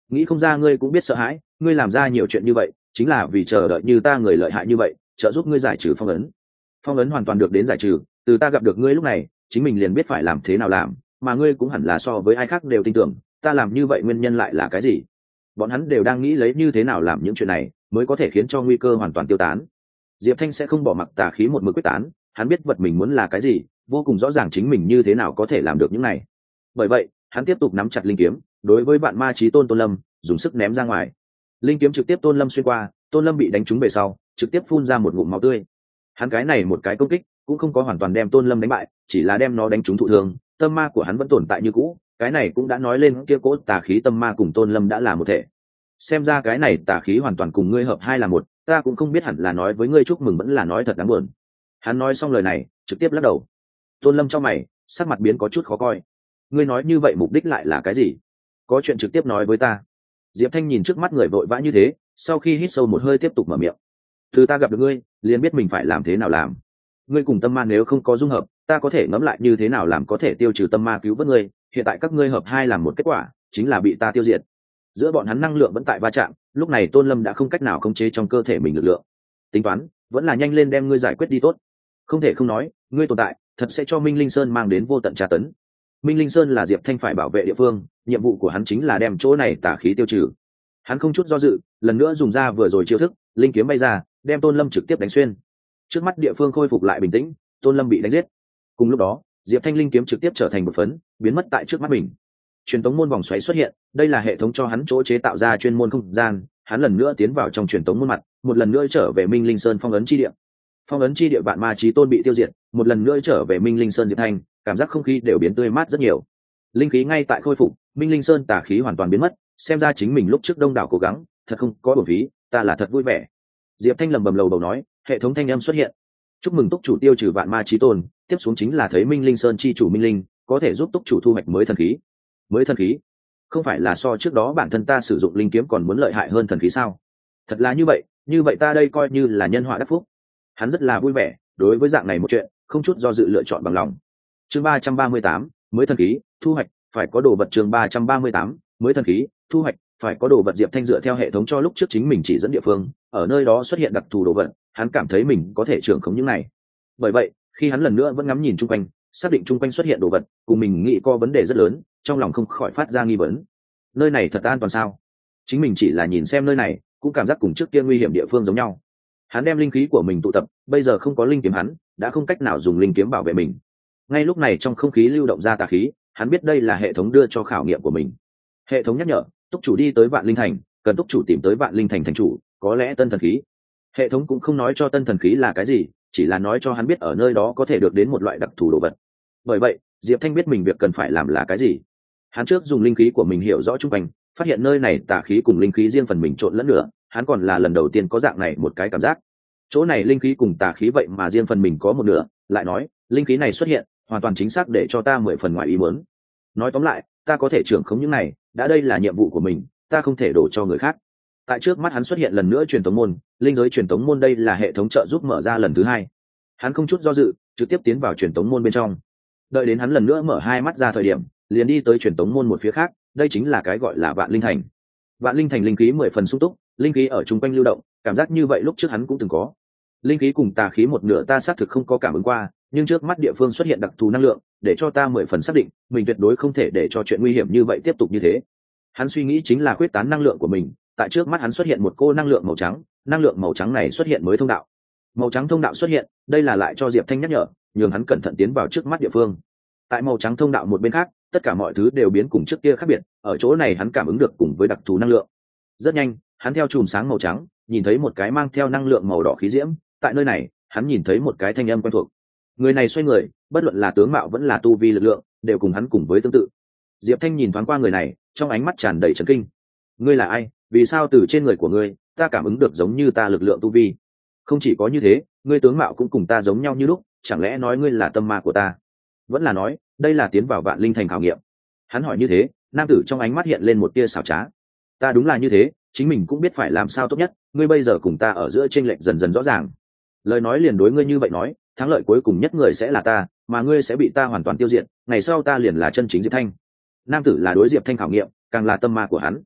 nghĩ không ra ngươi cũng biết sợ hãi, ngươi làm ra nhiều chuyện như vậy chính là vì chờ đợi như ta người lợi hại như vậy trợ giúp ngươi giải trừ phong ấn. Phong ấn hoàn toàn được đến giải trừ, từ ta gặp được ngươi lúc này chính mình liền biết phải làm thế nào làm, mà ngươi cũng hẳn là so với ai khác đều tin tưởng ta làm như vậy nguyên nhân lại là cái gì. Bọn hắn đều đang nghĩ lấy như thế nào làm những chuyện này mới có thể khiến cho nguy cơ hoàn toàn tiêu tán. Diệp Thanh sẽ không bỏ mặc tà khí một mực quyết tán, hắn biết vật mình muốn là cái gì, vô cùng rõ ràng chính mình như thế nào có thể làm được những này. Bởi vậy hắn tiếp tục nắm chặt linh kiếm, đối với vạn ma chí tôn Tôn Lâm dùng sức ném ra ngoài. Linh kiếm trực tiếp Tôn Lâm xuyên qua, Tôn Lâm bị đánh trúng về sau trực tiếp phun ra một ngụm máu tươi. Hắn cái này một cái công kích cũng không có hoàn toàn đem Tôn Lâm đánh bại, chỉ là đem nó đánh trúng thụ thương, tâm ma của hắn vẫn tồn tại như cũ. Cái này cũng đã nói lên kia cỗ tà khí tâm ma cùng Tôn Lâm đã là một thể. Xem ra cái này tà khí hoàn toàn cùng ngươi hợp hai là một, ta cũng không biết hẳn là nói với ngươi chúc mừng vẫn là nói thật đáng buồn. Hắn nói xong lời này trực tiếp lắc đầu. Tôn Lâm trong mày sắc mặt biến có chút khó coi. Ngươi nói như vậy mục đích lại là cái gì? Có chuyện trực tiếp nói với ta. Diệp Thanh nhìn trước mắt người vội vã như thế, sau khi hít sâu một hơi tiếp tục mở miệng. Từ ta gặp được ngươi liền biết mình phải làm thế nào làm. Ngươi cùng tâm ma nếu không có dung hợp, ta có thể ngẫm lại như thế nào làm có thể tiêu trừ tâm ma cứu vớt ngươi, hiện tại các ngươi hợp hai làm một kết quả chính là bị ta tiêu diệt. Giữa bọn hắn năng lượng vẫn tại va chạm, lúc này Tôn Lâm đã không cách nào khống chế trong cơ thể mình lực lượng. Tính toán vẫn là nhanh lên đem ngươi giải quyết đi tốt. Không thể không nói, ngươi tồn tại thật sẽ cho Minh Linh Sơn mang đến vô tận tra tấn. Minh Linh Sơn là Diệp Thanh phải bảo vệ địa phương, nhiệm vụ của hắn chính là đem chỗ này tà khí tiêu trừ. Hắn không chút do dự, lần nữa dùng ra vừa rồi chiêu thức, linh kiếm bay ra, đem Tôn Lâm trực tiếp đánh xuyên. Trước mắt địa phương khôi phục lại bình tĩnh, Tôn Lâm bị đánh giết. Cùng lúc đó, Diệp Thanh linh kiếm trực tiếp trở thành một phấn, biến mất tại trước mắt mình. Truyền tống môn vòng xoáy xuất hiện, đây là hệ thống cho hắn chỗ chế tạo ra chuyên môn không gian, hắn lần nữa tiến vào trong truyền tống môn mặt, một lần nữa trở về Minh Linh Sơn phong ấn chi địa. Phong ấn chi địa vạn ma chí tôn bị tiêu diệt, một lần nữa trở về Minh Linh Sơn Diệp Thanh, cảm giác không khí đều biến tươi mát rất nhiều. Linh khí ngay tại khôi phục, Minh Linh Sơn tà khí hoàn toàn biến mất, xem ra chính mình lúc trước đông đảo cố gắng, thật không có uổng phí, ta là thật vui vẻ. Diệp Thanh lẩm bẩm lầu bầu nói, hệ thống thanh âm xuất hiện. Chúc mừng túc chủ tiêu trừ vạn ma chí tôn, tiếp xuống chính là thấy Minh Linh Sơn chi chủ Minh Linh, có thể giúp túc chủ thu hoạch mới thần khí. Mới thần khí? Không phải là so trước đó bản thân ta sử dụng linh kiếm còn muốn lợi hại hơn thần khí sao? Thật là như vậy, như vậy ta đây coi như là nhân họa đắc phúc. Hắn rất là vui vẻ, đối với dạng này một chuyện, không chút do dự lựa chọn bằng lòng. Chương ba trăm ba mươi tám, mới thần khí, thu hoạch, phải có đồ vật. Chương ba trăm ba mươi tám, mới thần khí, thu hoạch, phải có đồ vật. Diệp Thanh dựa theo hệ thống cho lúc trước chính mình chỉ dẫn địa phương, ở nơi đó xuất hiện đặc thù đồ vật, hắn cảm thấy mình có thể trưởng khống những này. Bởi vậy, khi hắn lần nữa vẫn ngắm nhìn chung quanh, xác định chung quanh xuất hiện đồ vật, cùng mình nghĩ có vấn đề rất lớn, trong lòng không khỏi phát ra nghi vấn. Nơi này thật an toàn sao? Chính mình chỉ là nhìn xem nơi này, cũng cảm giác cùng trước kia nguy hiểm địa phương giống nhau. Hắn đem linh khí của mình tụ tập, bây giờ không có linh kiếm hắn đã không cách nào dùng linh kiếm bảo vệ mình. Ngay lúc này trong không khí lưu động ra tà khí, hắn biết đây là hệ thống đưa cho khảo nghiệm của mình. Hệ thống nhắc nhở, túc chủ đi tới Vạn Linh Thành, cần túc chủ tìm tới Vạn Linh Thành thành chủ, có lẽ tân thần khí. Hệ thống cũng không nói cho tân thần khí là cái gì, chỉ là nói cho hắn biết ở nơi đó có thể được đến một loại đặc thù đồ vật. Bởi vậy Diệp Thanh biết mình việc cần phải làm là cái gì. Hắn trước dùng linh khí của mình hiểu rõ chung quanh, phát hiện nơi này tà khí cùng linh khí riêng phần mình trộn lẫn nữa, hắn còn là lần đầu tiên có dạng này một cái cảm giác. Chỗ này linh khí cùng tà khí vậy mà riêng phần mình có một nửa, lại nói linh khí này xuất hiện hoàn toàn chính xác để cho ta mười phần ngoài ý muốn. Nói tóm lại, ta có thể trưởng khống những này, đã đây là nhiệm vụ của mình, ta không thể đổ cho người khác. Tại trước mắt hắn xuất hiện lần nữa truyền tống môn, linh giới truyền tống môn, đây là hệ thống trợ giúp mở ra lần thứ hai. Hắn không chút do dự, trực tiếp tiến vào truyền tống môn bên trong. Đợi đến hắn lần nữa mở hai mắt ra thời điểm, liền đi tới truyền tống môn một phía khác, đây chính là cái gọi là Vạn Linh Thành. Vạn Linh Thành linh khí mười phần sung túc, linh khí ở chung quanh lưu động, cảm giác như vậy lúc trước hắn cũng từng có. Linh khí cùng tà khí một nửa ta xác thực không có cảm ứng qua, nhưng trước mắt địa phương xuất hiện đặc thù năng lượng, để cho ta mười phần xác định, mình tuyệt đối không thể để cho chuyện nguy hiểm như vậy tiếp tục như thế. Hắn suy nghĩ chính là khuyết tán năng lượng của mình, tại trước mắt hắn xuất hiện một cô năng lượng màu trắng, năng lượng màu trắng này xuất hiện mới thông đạo. Màu trắng thông đạo xuất hiện, đây là lại cho Diệp Thanh nhắc nhở, nhường hắn cẩn thận tiến vào trước mắt địa phương. Tại màu trắng thông đạo một bên khác, tất cả mọi thứ đều biến cùng trước kia khác biệt, ở chỗ này hắn cảm ứng được cùng với đặc thù năng lượng. Rất nhanh, hắn theo chùm sáng màu trắng, nhìn thấy một cái mang theo năng lượng màu đỏ khí diễm, tại nơi này, hắn nhìn thấy một cái thanh âm quen thuộc. Người này xoay người, bất luận là tướng mạo vẫn là tu vi lực lượng, đều cùng hắn cùng với tương tự. Diệp Thanh nhìn thoáng qua người này, trong ánh mắt tràn đầy chấn kinh. Ngươi là ai? Vì sao từ trên người của ngươi, ta cảm ứng được giống như ta lực lượng tu vi? Không chỉ có như thế, ngươi tướng mạo cũng cùng ta giống nhau như lúc, chẳng lẽ nói ngươi là tâm ma của ta? Vẫn là nói, đây là tiến vào Vạn Linh Thành khảo nghiệm? Hắn hỏi như thế, nam tử trong ánh mắt hiện lên một tia xảo trá. Ta đúng là như thế, chính mình cũng biết phải làm sao tốt nhất, ngươi bây giờ cùng ta ở giữa chênh lệch dần dần rõ ràng. Lời nói liền đối ngươi như vậy nói, thắng lợi cuối cùng nhất người sẽ là ta, mà ngươi sẽ bị ta hoàn toàn tiêu diệt, ngày sau ta liền là chân chính Diệp Thanh. Nam tử là đối Diệp Thanh khảo nghiệm, càng là tâm ma của hắn.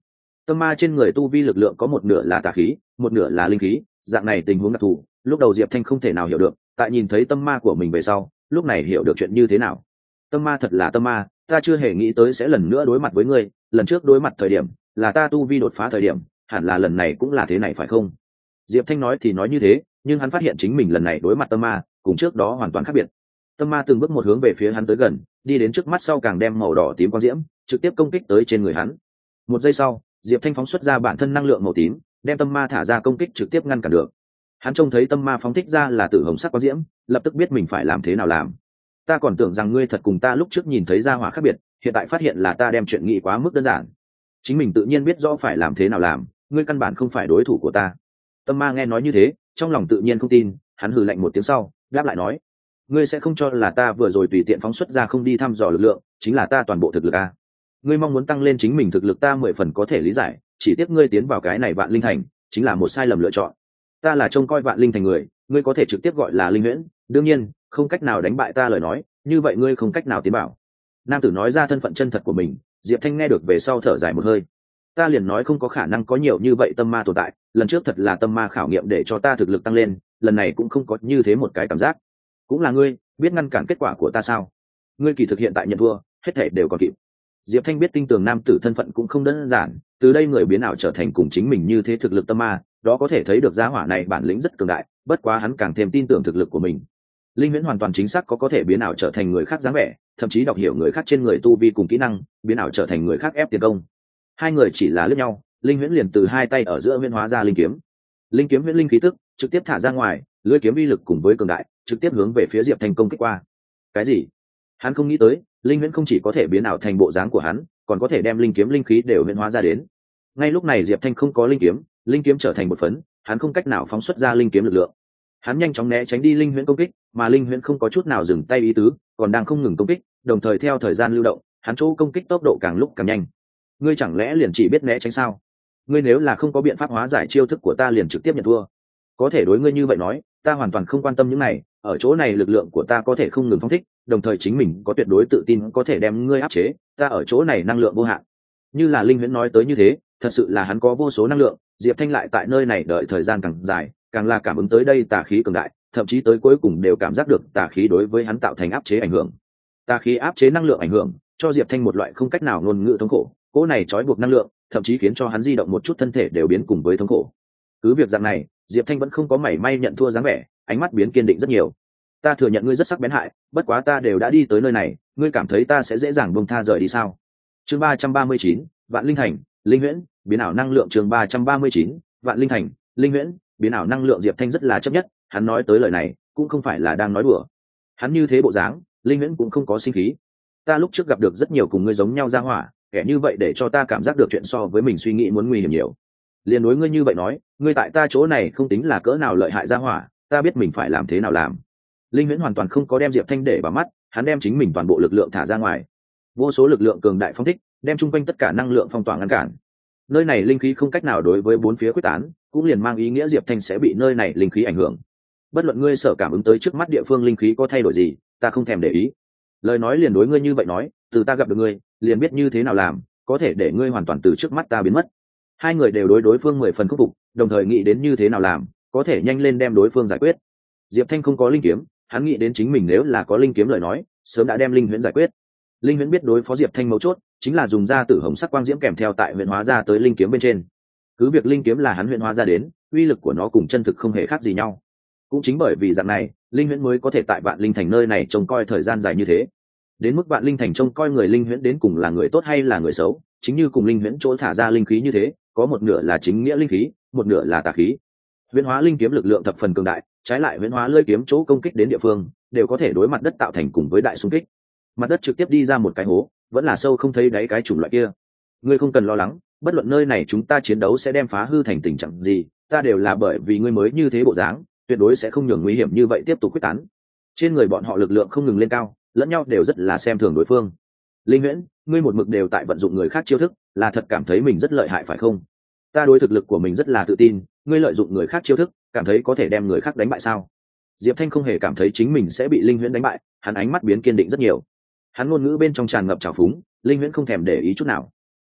tâm ma trên người tu vi lực lượng có một nửa là tà khí, một nửa là linh khí, dạng này tình huống đặc thù lúc đầu Diệp Thanh không thể nào hiểu được, tại nhìn thấy tâm ma của mình về sau lúc này hiểu được chuyện như thế nào. Tâm ma thật là tâm ma, ta chưa hề nghĩ tới sẽ lần nữa đối mặt với ngươi, lần trước đối mặt thời điểm là ta tu vi đột phá thời điểm, hẳn là lần này cũng là thế này phải không? Diệp Thanh nói thì nói như thế, nhưng hắn phát hiện chính mình lần này đối mặt tâm ma cùng trước đó hoàn toàn khác biệt. Tâm ma từng bước một hướng về phía hắn tới gần, đi đến trước mắt sau càng đem màu đỏ tím quang diễm trực tiếp công kích tới trên người hắn. Một giây sau, Diệp Thanh phóng xuất ra bản thân năng lượng màu tím, đem tâm ma thả ra công kích trực tiếp ngăn cản được. Hắn trông thấy tâm ma phóng thích ra là tử hồng sắc quang diễm, lập tức biết mình phải làm thế nào làm. Ta còn tưởng rằng ngươi thật cùng ta lúc trước nhìn thấy ra hỏa khác biệt, hiện tại phát hiện là ta đem chuyện nghĩ quá mức đơn giản. Chính mình tự nhiên biết rõ phải làm thế nào làm, ngươi căn bản không phải đối thủ của ta. Tâm ma nghe nói như thế, trong lòng tự nhiên không tin, hắn hừ lạnh một tiếng sau, đáp lại nói: ngươi sẽ không cho là ta vừa rồi tùy tiện phóng xuất ra không đi thăm dò lực lượng chính là ta toàn bộ thực lực à? Ngươi mong muốn tăng lên chính mình thực lực ta mười phần có thể lý giải, chỉ tiếc ngươi tiến vào cái này Vạn Linh Thành chính là một sai lầm lựa chọn. Ta là trông coi Vạn Linh Thành người, ngươi có thể trực tiếp gọi là Linh Huyễn, đương nhiên không cách nào đánh bại ta lời nói, như vậy ngươi không cách nào tiến bảo. Nam tử nói ra thân phận chân thật của mình. Diệp Thanh nghe được về sau thở dài một hơi. Ta liền nói không có khả năng có nhiều như vậy tâm ma tồn tại, lần trước thật là tâm ma khảo nghiệm để cho ta thực lực tăng lên, lần này cũng không có như thế một cái cảm giác. Cũng là ngươi biết ngăn cản kết quả của ta sao? Ngươi kỳ thực hiện tại nhận thua, hết thể đều còn kịp. Diệp Thanh biết tinh tường nam tử thân phận cũng không đơn giản, từ đây người biến ảo trở thành cùng chính mình như thế thực lực tâm ma, đó có thể thấy được giá hỏa này bản lĩnh rất cường đại, bất quá hắn càng thêm tin tưởng thực lực của mình. Linh Huyễn hoàn toàn chính xác có có thể biến ảo trở thành người khác dáng vẻ, thậm chí đọc hiểu người khác trên người tu vi cùng kỹ năng, biến ảo trở thành người khác ép tiền công. Hai người chỉ là liếc nhau, Linh Huyễn liền từ hai tay ở giữa huyễn hóa ra linh kiếm. Linh kiếm huyễn linh khí tức trực tiếp thả ra ngoài, lưỡi kiếm uy lực cùng với cường đại, trực tiếp hướng về phía Diệp Thanh công kích qua. Cái gì? Hắn không nghĩ tới, Linh Huyễn không chỉ có thể biến ảo thành bộ dáng của hắn, còn có thể đem linh kiếm linh khí đều huyễn hóa ra đến. Ngay lúc này Diệp Thanh không có linh kiếm, linh kiếm trở thành một phấn, hắn không cách nào phóng xuất ra linh kiếm lực lượng. Hắn nhanh chóng né tránh đi Linh Huyễn công kích, mà Linh Huyễn không có chút nào dừng tay ý tứ, còn đang không ngừng công kích, đồng thời theo thời gian lưu động, hắn chỗ công kích tốc độ càng lúc càng nhanh. Ngươi chẳng lẽ liền chỉ biết né tránh sao? Ngươi nếu là không có biện pháp hóa giải chiêu thức của ta liền trực tiếp nhận thua. Có thể đối ngươi như vậy nói, ta hoàn toàn không quan tâm những này, ở chỗ này lực lượng của ta có thể không ngừng phóng thích, đồng thời chính mình có tuyệt đối tự tin có thể đem ngươi áp chế, ta ở chỗ này năng lượng vô hạn. Như là Linh Huyễn nói tới như thế, thật sự là hắn có vô số năng lượng, Diệp Thanh lại tại nơi này đợi thời gian càng dài, càng là cảm ứng tới đây tà khí cường đại, thậm chí tới cuối cùng đều cảm giác được tà khí đối với hắn tạo thành áp chế ảnh hưởng. Tà khí áp chế năng lượng ảnh hưởng, cho Diệp Thanh một loại không cách nào ngôn ngữ thống khổ, cỗ này trói buộc năng lượng, thậm chí khiến cho hắn di động một chút thân thể đều biến cùng với thống khổ. Cứ việc dạng này, Diệp Thanh vẫn không có mảy may nhận thua dáng vẻ, ánh mắt biến kiên định rất nhiều. Ta thừa nhận ngươi rất sắc bén hại, bất quá ta đều đã đi tới nơi này, ngươi cảm thấy ta sẽ dễ dàng buông tha rời đi sao? Chương ba trăm ba mươi chín, Vạn Linh Thành, Linh Huyễn, biến ảo năng lượng. Chương ba trăm ba mươi chín, Vạn Linh Thành, Linh Huyễn, biến ảo năng lượng. Diệp Thanh rất là chấp nhất, hắn nói tới lời này cũng không phải là đang nói đùa. Hắn như thế bộ dáng, Linh Huyễn cũng không có sinh khí. Ta lúc trước gặp được rất nhiều cùng ngươi giống nhau ra hỏa, kẻ như vậy để cho ta cảm giác được chuyện so với mình suy nghĩ muốn nguy hiểm nhiều. Liên đối ngươi như vậy nói, ngươi tại ta chỗ này không tính là cỡ nào lợi hại ra hỏa, ta biết mình phải làm thế nào làm. Linh Huyễn hoàn toàn không có đem Diệp Thanh để vào mắt, hắn đem chính mình toàn bộ lực lượng thả ra ngoài. Vô số lực lượng cường đại phong thích, đem chung quanh tất cả năng lượng phong tỏa ngăn cản. Nơi này linh khí không cách nào đối với bốn phía quyết tán, cũng liền mang ý nghĩa Diệp Thanh sẽ bị nơi này linh khí ảnh hưởng. Bất luận ngươi sở cảm ứng tới trước mắt địa phương linh khí có thay đổi gì, ta không thèm để ý. Lời nói liền đối ngươi như vậy nói, từ ta gặp được ngươi, liền biết như thế nào làm, có thể để ngươi hoàn toàn từ trước mắt ta biến mất. Hai người đều đối đối phương mười phần khắc phục, đồng thời nghĩ đến như thế nào làm, có thể nhanh lên đem đối phương giải quyết. Diệp Thanh không có linh kiếm, hắn nghĩ đến chính mình nếu là có linh kiếm lời nói, sớm đã đem Linh Huyễn giải quyết. Linh Huyễn biết đối phó Diệp Thanh mấu chốt chính là dùng ra tử hồng sắc quang diễm kèm theo tại huyễn hóa ra tới linh kiếm bên trên. Cứ việc linh kiếm là hắn huyễn hóa ra đến, uy lực của nó cùng chân thực không hề khác gì nhau. Cũng chính bởi vì dạng này, Linh Huyễn mới có thể tại Vạn Linh Thành nơi này trông coi thời gian dài như thế. Đến mức Vạn Linh Thành trông coi người Linh Huyễn đến cùng là người tốt hay là người xấu, chính như cùng Linh Huyễn chỗ thả ra linh khí như thế, có một nửa là chính nghĩa linh khí, một nửa là tà khí. Huyễn hóa linh kiếm lực lượng thập phần cường đại, trái lại huyễn hóa lưỡi kiếm chỗ công kích đến địa phương, đều có thể đối mặt đất tạo thành cùng với đại xung kích. Mặt đất trực tiếp đi ra một cái hố, vẫn là sâu không thấy đáy cái chủng loại kia. Ngươi không cần lo lắng, bất luận nơi này chúng ta chiến đấu sẽ đem phá hư thành tình trạng gì, ta đều là bởi vì ngươi mới như thế bộ dáng, tuyệt đối sẽ không nhường nguy hiểm như vậy tiếp tục quyết tán. Trên người bọn họ lực lượng không ngừng lên cao, lẫn nhau đều rất là xem thường đối phương. Linh Huyễn, ngươi một mực đều tại vận dụng người khác chiêu thức, là thật cảm thấy mình rất lợi hại phải không? Ta đối thực lực của mình rất là tự tin, ngươi lợi dụng người khác chiêu thức, cảm thấy có thể đem người khác đánh bại sao? Diệp Thanh không hề cảm thấy chính mình sẽ bị Linh Huyễn đánh bại, hắn ánh mắt biến kiên định rất nhiều. Hắn ngôn ngữ bên trong tràn ngập trào phúng, Linh Huyễn không thèm để ý chút nào.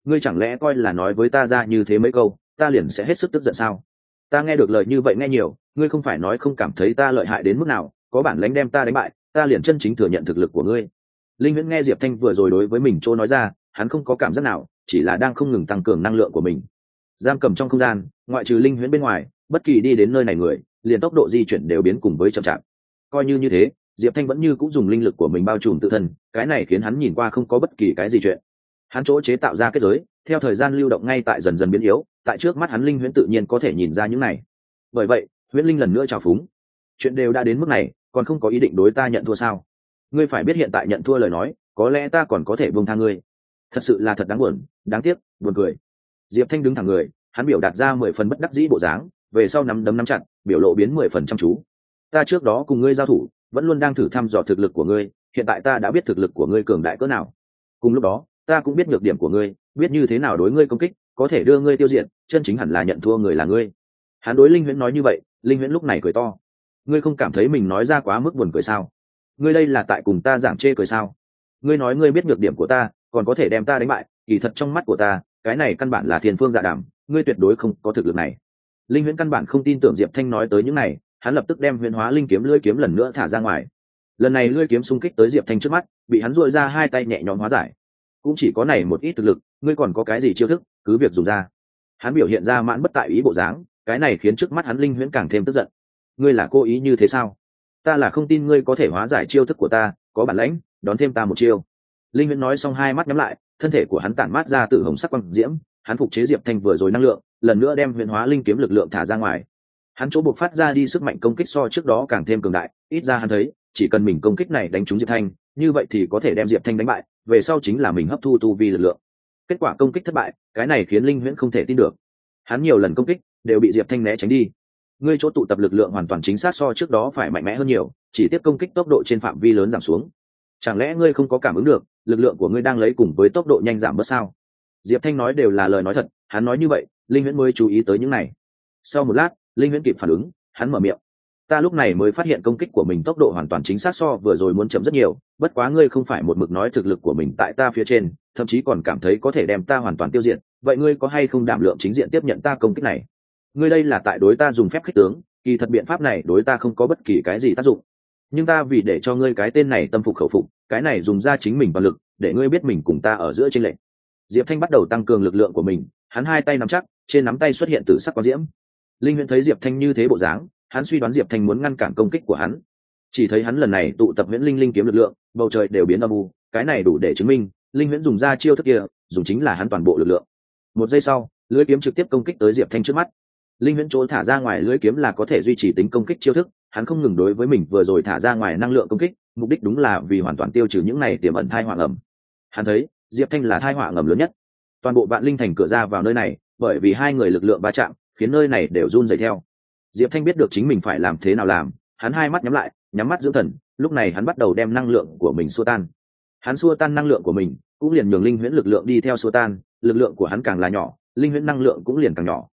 ngươi chẳng lẽ coi là nói với ta ra như thế mấy câu ta liền sẽ hết sức tức giận sao? Ta nghe được lời như vậy nghe nhiều, ngươi không phải nói không cảm thấy ta lợi hại đến mức nào, có bản lãnh đem ta đánh bại, ta liền chân chính thừa nhận thực lực của ngươi. Linh Huyễn nghe Diệp Thanh vừa rồi đối với mình chỗ nói ra, hắn không có cảm giác nào, chỉ là đang không ngừng tăng cường năng lượng của mình. Giam cầm trong không gian, ngoại trừ Linh Huyễn bên ngoài, bất kỳ đi đến nơi này người, liền tốc độ di chuyển đều biến cùng với chậm chạp. Coi như như thế, Diệp Thanh vẫn như cũng dùng linh lực của mình bao trùm tự thân, cái này khiến hắn nhìn qua không có bất kỳ cái gì chuyện. Hắn chỗ chế tạo ra kết giới, theo thời gian lưu động ngay tại dần dần biến yếu, tại trước mắt hắn Linh Huyễn tự nhiên có thể nhìn ra những này. Bởi vậy, Huyễn Linh lần nữa trào phúng. Chuyện đều đã đến mức này, còn không có ý định đối ta nhận thua sao? Ngươi phải biết hiện tại nhận thua lời nói, có lẽ ta còn có thể buông tha ngươi. Thật sự là thật đáng buồn, đáng tiếc, buồn cười. Diệp Thanh đứng thẳng người, hắn biểu đạt ra mười phần bất đắc dĩ bộ dáng, về sau nắm đấm nắm chặt, biểu lộ biến mười phần chăm chú. Ta trước đó cùng ngươi giao thủ, vẫn luôn đang thử thăm dò thực lực của ngươi, hiện tại ta đã biết thực lực của ngươi cường đại cỡ nào. Cùng lúc đó, ta cũng biết nhược điểm của ngươi, biết như thế nào đối ngươi công kích, có thể đưa ngươi tiêu diệt, chân chính hẳn là nhận thua người là ngươi. Hắn đối Linh Huyễn nói như vậy, Linh Huyễn lúc này cười to. Ngươi không cảm thấy mình nói ra quá mức buồn cười sao? Ngươi đây là tại cùng ta giảng chê cười sao? Ngươi nói ngươi biết nhược điểm của ta, còn có thể đem ta đánh bại, kỳ thật trong mắt của ta, cái này căn bản là thiên phương dạ đàm, ngươi tuyệt đối không có thực lực này. Linh Huyễn căn bản không tin tưởng Diệp Thanh nói tới những này, hắn lập tức đem huyền hóa linh kiếm lưỡi kiếm lần nữa thả ra ngoài. Lần này lưỡi kiếm xung kích tới Diệp Thanh trước mắt, bị hắn duỗi ra hai tay nhẹ nhõm hóa giải. Cũng chỉ có này một ít thực lực, ngươi còn có cái gì chiêu thức, cứ việc dùng ra. Hắn biểu hiện ra mãn bất tại ý bộ dáng, cái này khiến trước mắt hắn Linh Huyễn càng thêm tức giận. Ngươi là cố ý như thế sao? Ta là không tin ngươi có thể hóa giải chiêu thức của ta, có bản lãnh, đón thêm ta một chiêu. Linh Huyễn nói xong hai mắt nhắm lại, thân thể của hắn tản mát ra tự hồng sắc quang diễm, hắn phục chế Diệp Thanh vừa rồi năng lượng, lần nữa đem huyền hóa linh kiếm lực lượng thả ra ngoài. Hắn chỗ buộc phát ra đi sức mạnh công kích so trước đó càng thêm cường đại, ít ra hắn thấy, chỉ cần mình công kích này đánh trúng Diệp Thanh, như vậy thì có thể đem Diệp Thanh đánh bại, về sau chính là mình hấp thu tu vi lực lượng. Kết quả công kích thất bại, cái này khiến Linh Huyễn không thể tin được. Hắn nhiều lần công kích đều bị Diệp Thanh né tránh đi. Ngươi chỗ tụ tập lực lượng hoàn toàn chính xác so trước đó phải mạnh mẽ hơn nhiều, chỉ tiếp công kích tốc độ trên phạm vi lớn giảm xuống. Chẳng lẽ ngươi không có cảm ứng được, lực lượng của ngươi đang lấy cùng với tốc độ nhanh giảm bớt sao? Diệp Thanh nói đều là lời nói thật, hắn nói như vậy, Linh Huyễn mới chú ý tới những này. Sau một lát, Linh Huyễn kịp phản ứng, hắn mở miệng. Ta lúc này mới phát hiện công kích của mình tốc độ hoàn toàn chính xác so vừa rồi muốn chậm rất nhiều, bất quá ngươi không phải một mực nói thực lực của mình tại ta phía trên, thậm chí còn cảm thấy có thể đem ta hoàn toàn tiêu diệt, vậy ngươi có hay không đảm lượng chính diện tiếp nhận ta công kích này? Ngươi đây là tại đối ta dùng phép khích tướng, kỳ thật biện pháp này đối ta không có bất kỳ cái gì tác dụng. Nhưng ta vì để cho ngươi cái tên này tâm phục khẩu phục, cái này dùng ra chính mình toàn lực, để ngươi biết mình cùng ta ở giữa chênh lệch. Diệp Thanh bắt đầu tăng cường lực lượng của mình, hắn hai tay nắm chắc, trên nắm tay xuất hiện tử sắc quang diễm. Linh Huyễn thấy Diệp Thanh như thế bộ dáng, hắn suy đoán Diệp Thanh muốn ngăn cản công kích của hắn. Chỉ thấy hắn lần này tụ tập Huyễn Linh linh kiếm lực lượng, bầu trời đều biến âm u, cái này đủ để chứng minh, Linh Huyễn dùng ra chiêu thức kia, dùng chính là hắn toàn bộ lực lượng. Một giây sau, lưỡi kiếm trực tiếp công kích tới Diệp Thanh trước mắt. Linh Huyễn chỗ thả ra ngoài lưỡi kiếm là có thể duy trì tính công kích chiêu thức, hắn không ngừng đối với mình vừa rồi thả ra ngoài năng lượng công kích, mục đích đúng là vì hoàn toàn tiêu trừ những này tiềm ẩn thai họa ngầm. Hắn thấy, Diệp Thanh là thai họa ngầm lớn nhất. Toàn bộ Vạn Linh Thành cửa ra vào nơi này, bởi vì hai người lực lượng va chạm, khiến nơi này đều run rẩy theo. Diệp Thanh biết được chính mình phải làm thế nào làm, hắn hai mắt nhắm lại, nhắm mắt dưỡng thần, lúc này hắn bắt đầu đem năng lượng của mình xua tan. Hắn xua tan năng lượng của mình, cũng liền nhường Linh Huyễn lực lượng đi theo xua tan, lực lượng của hắn càng là nhỏ, Linh Huyễn năng lượng cũng liền càng nhỏ.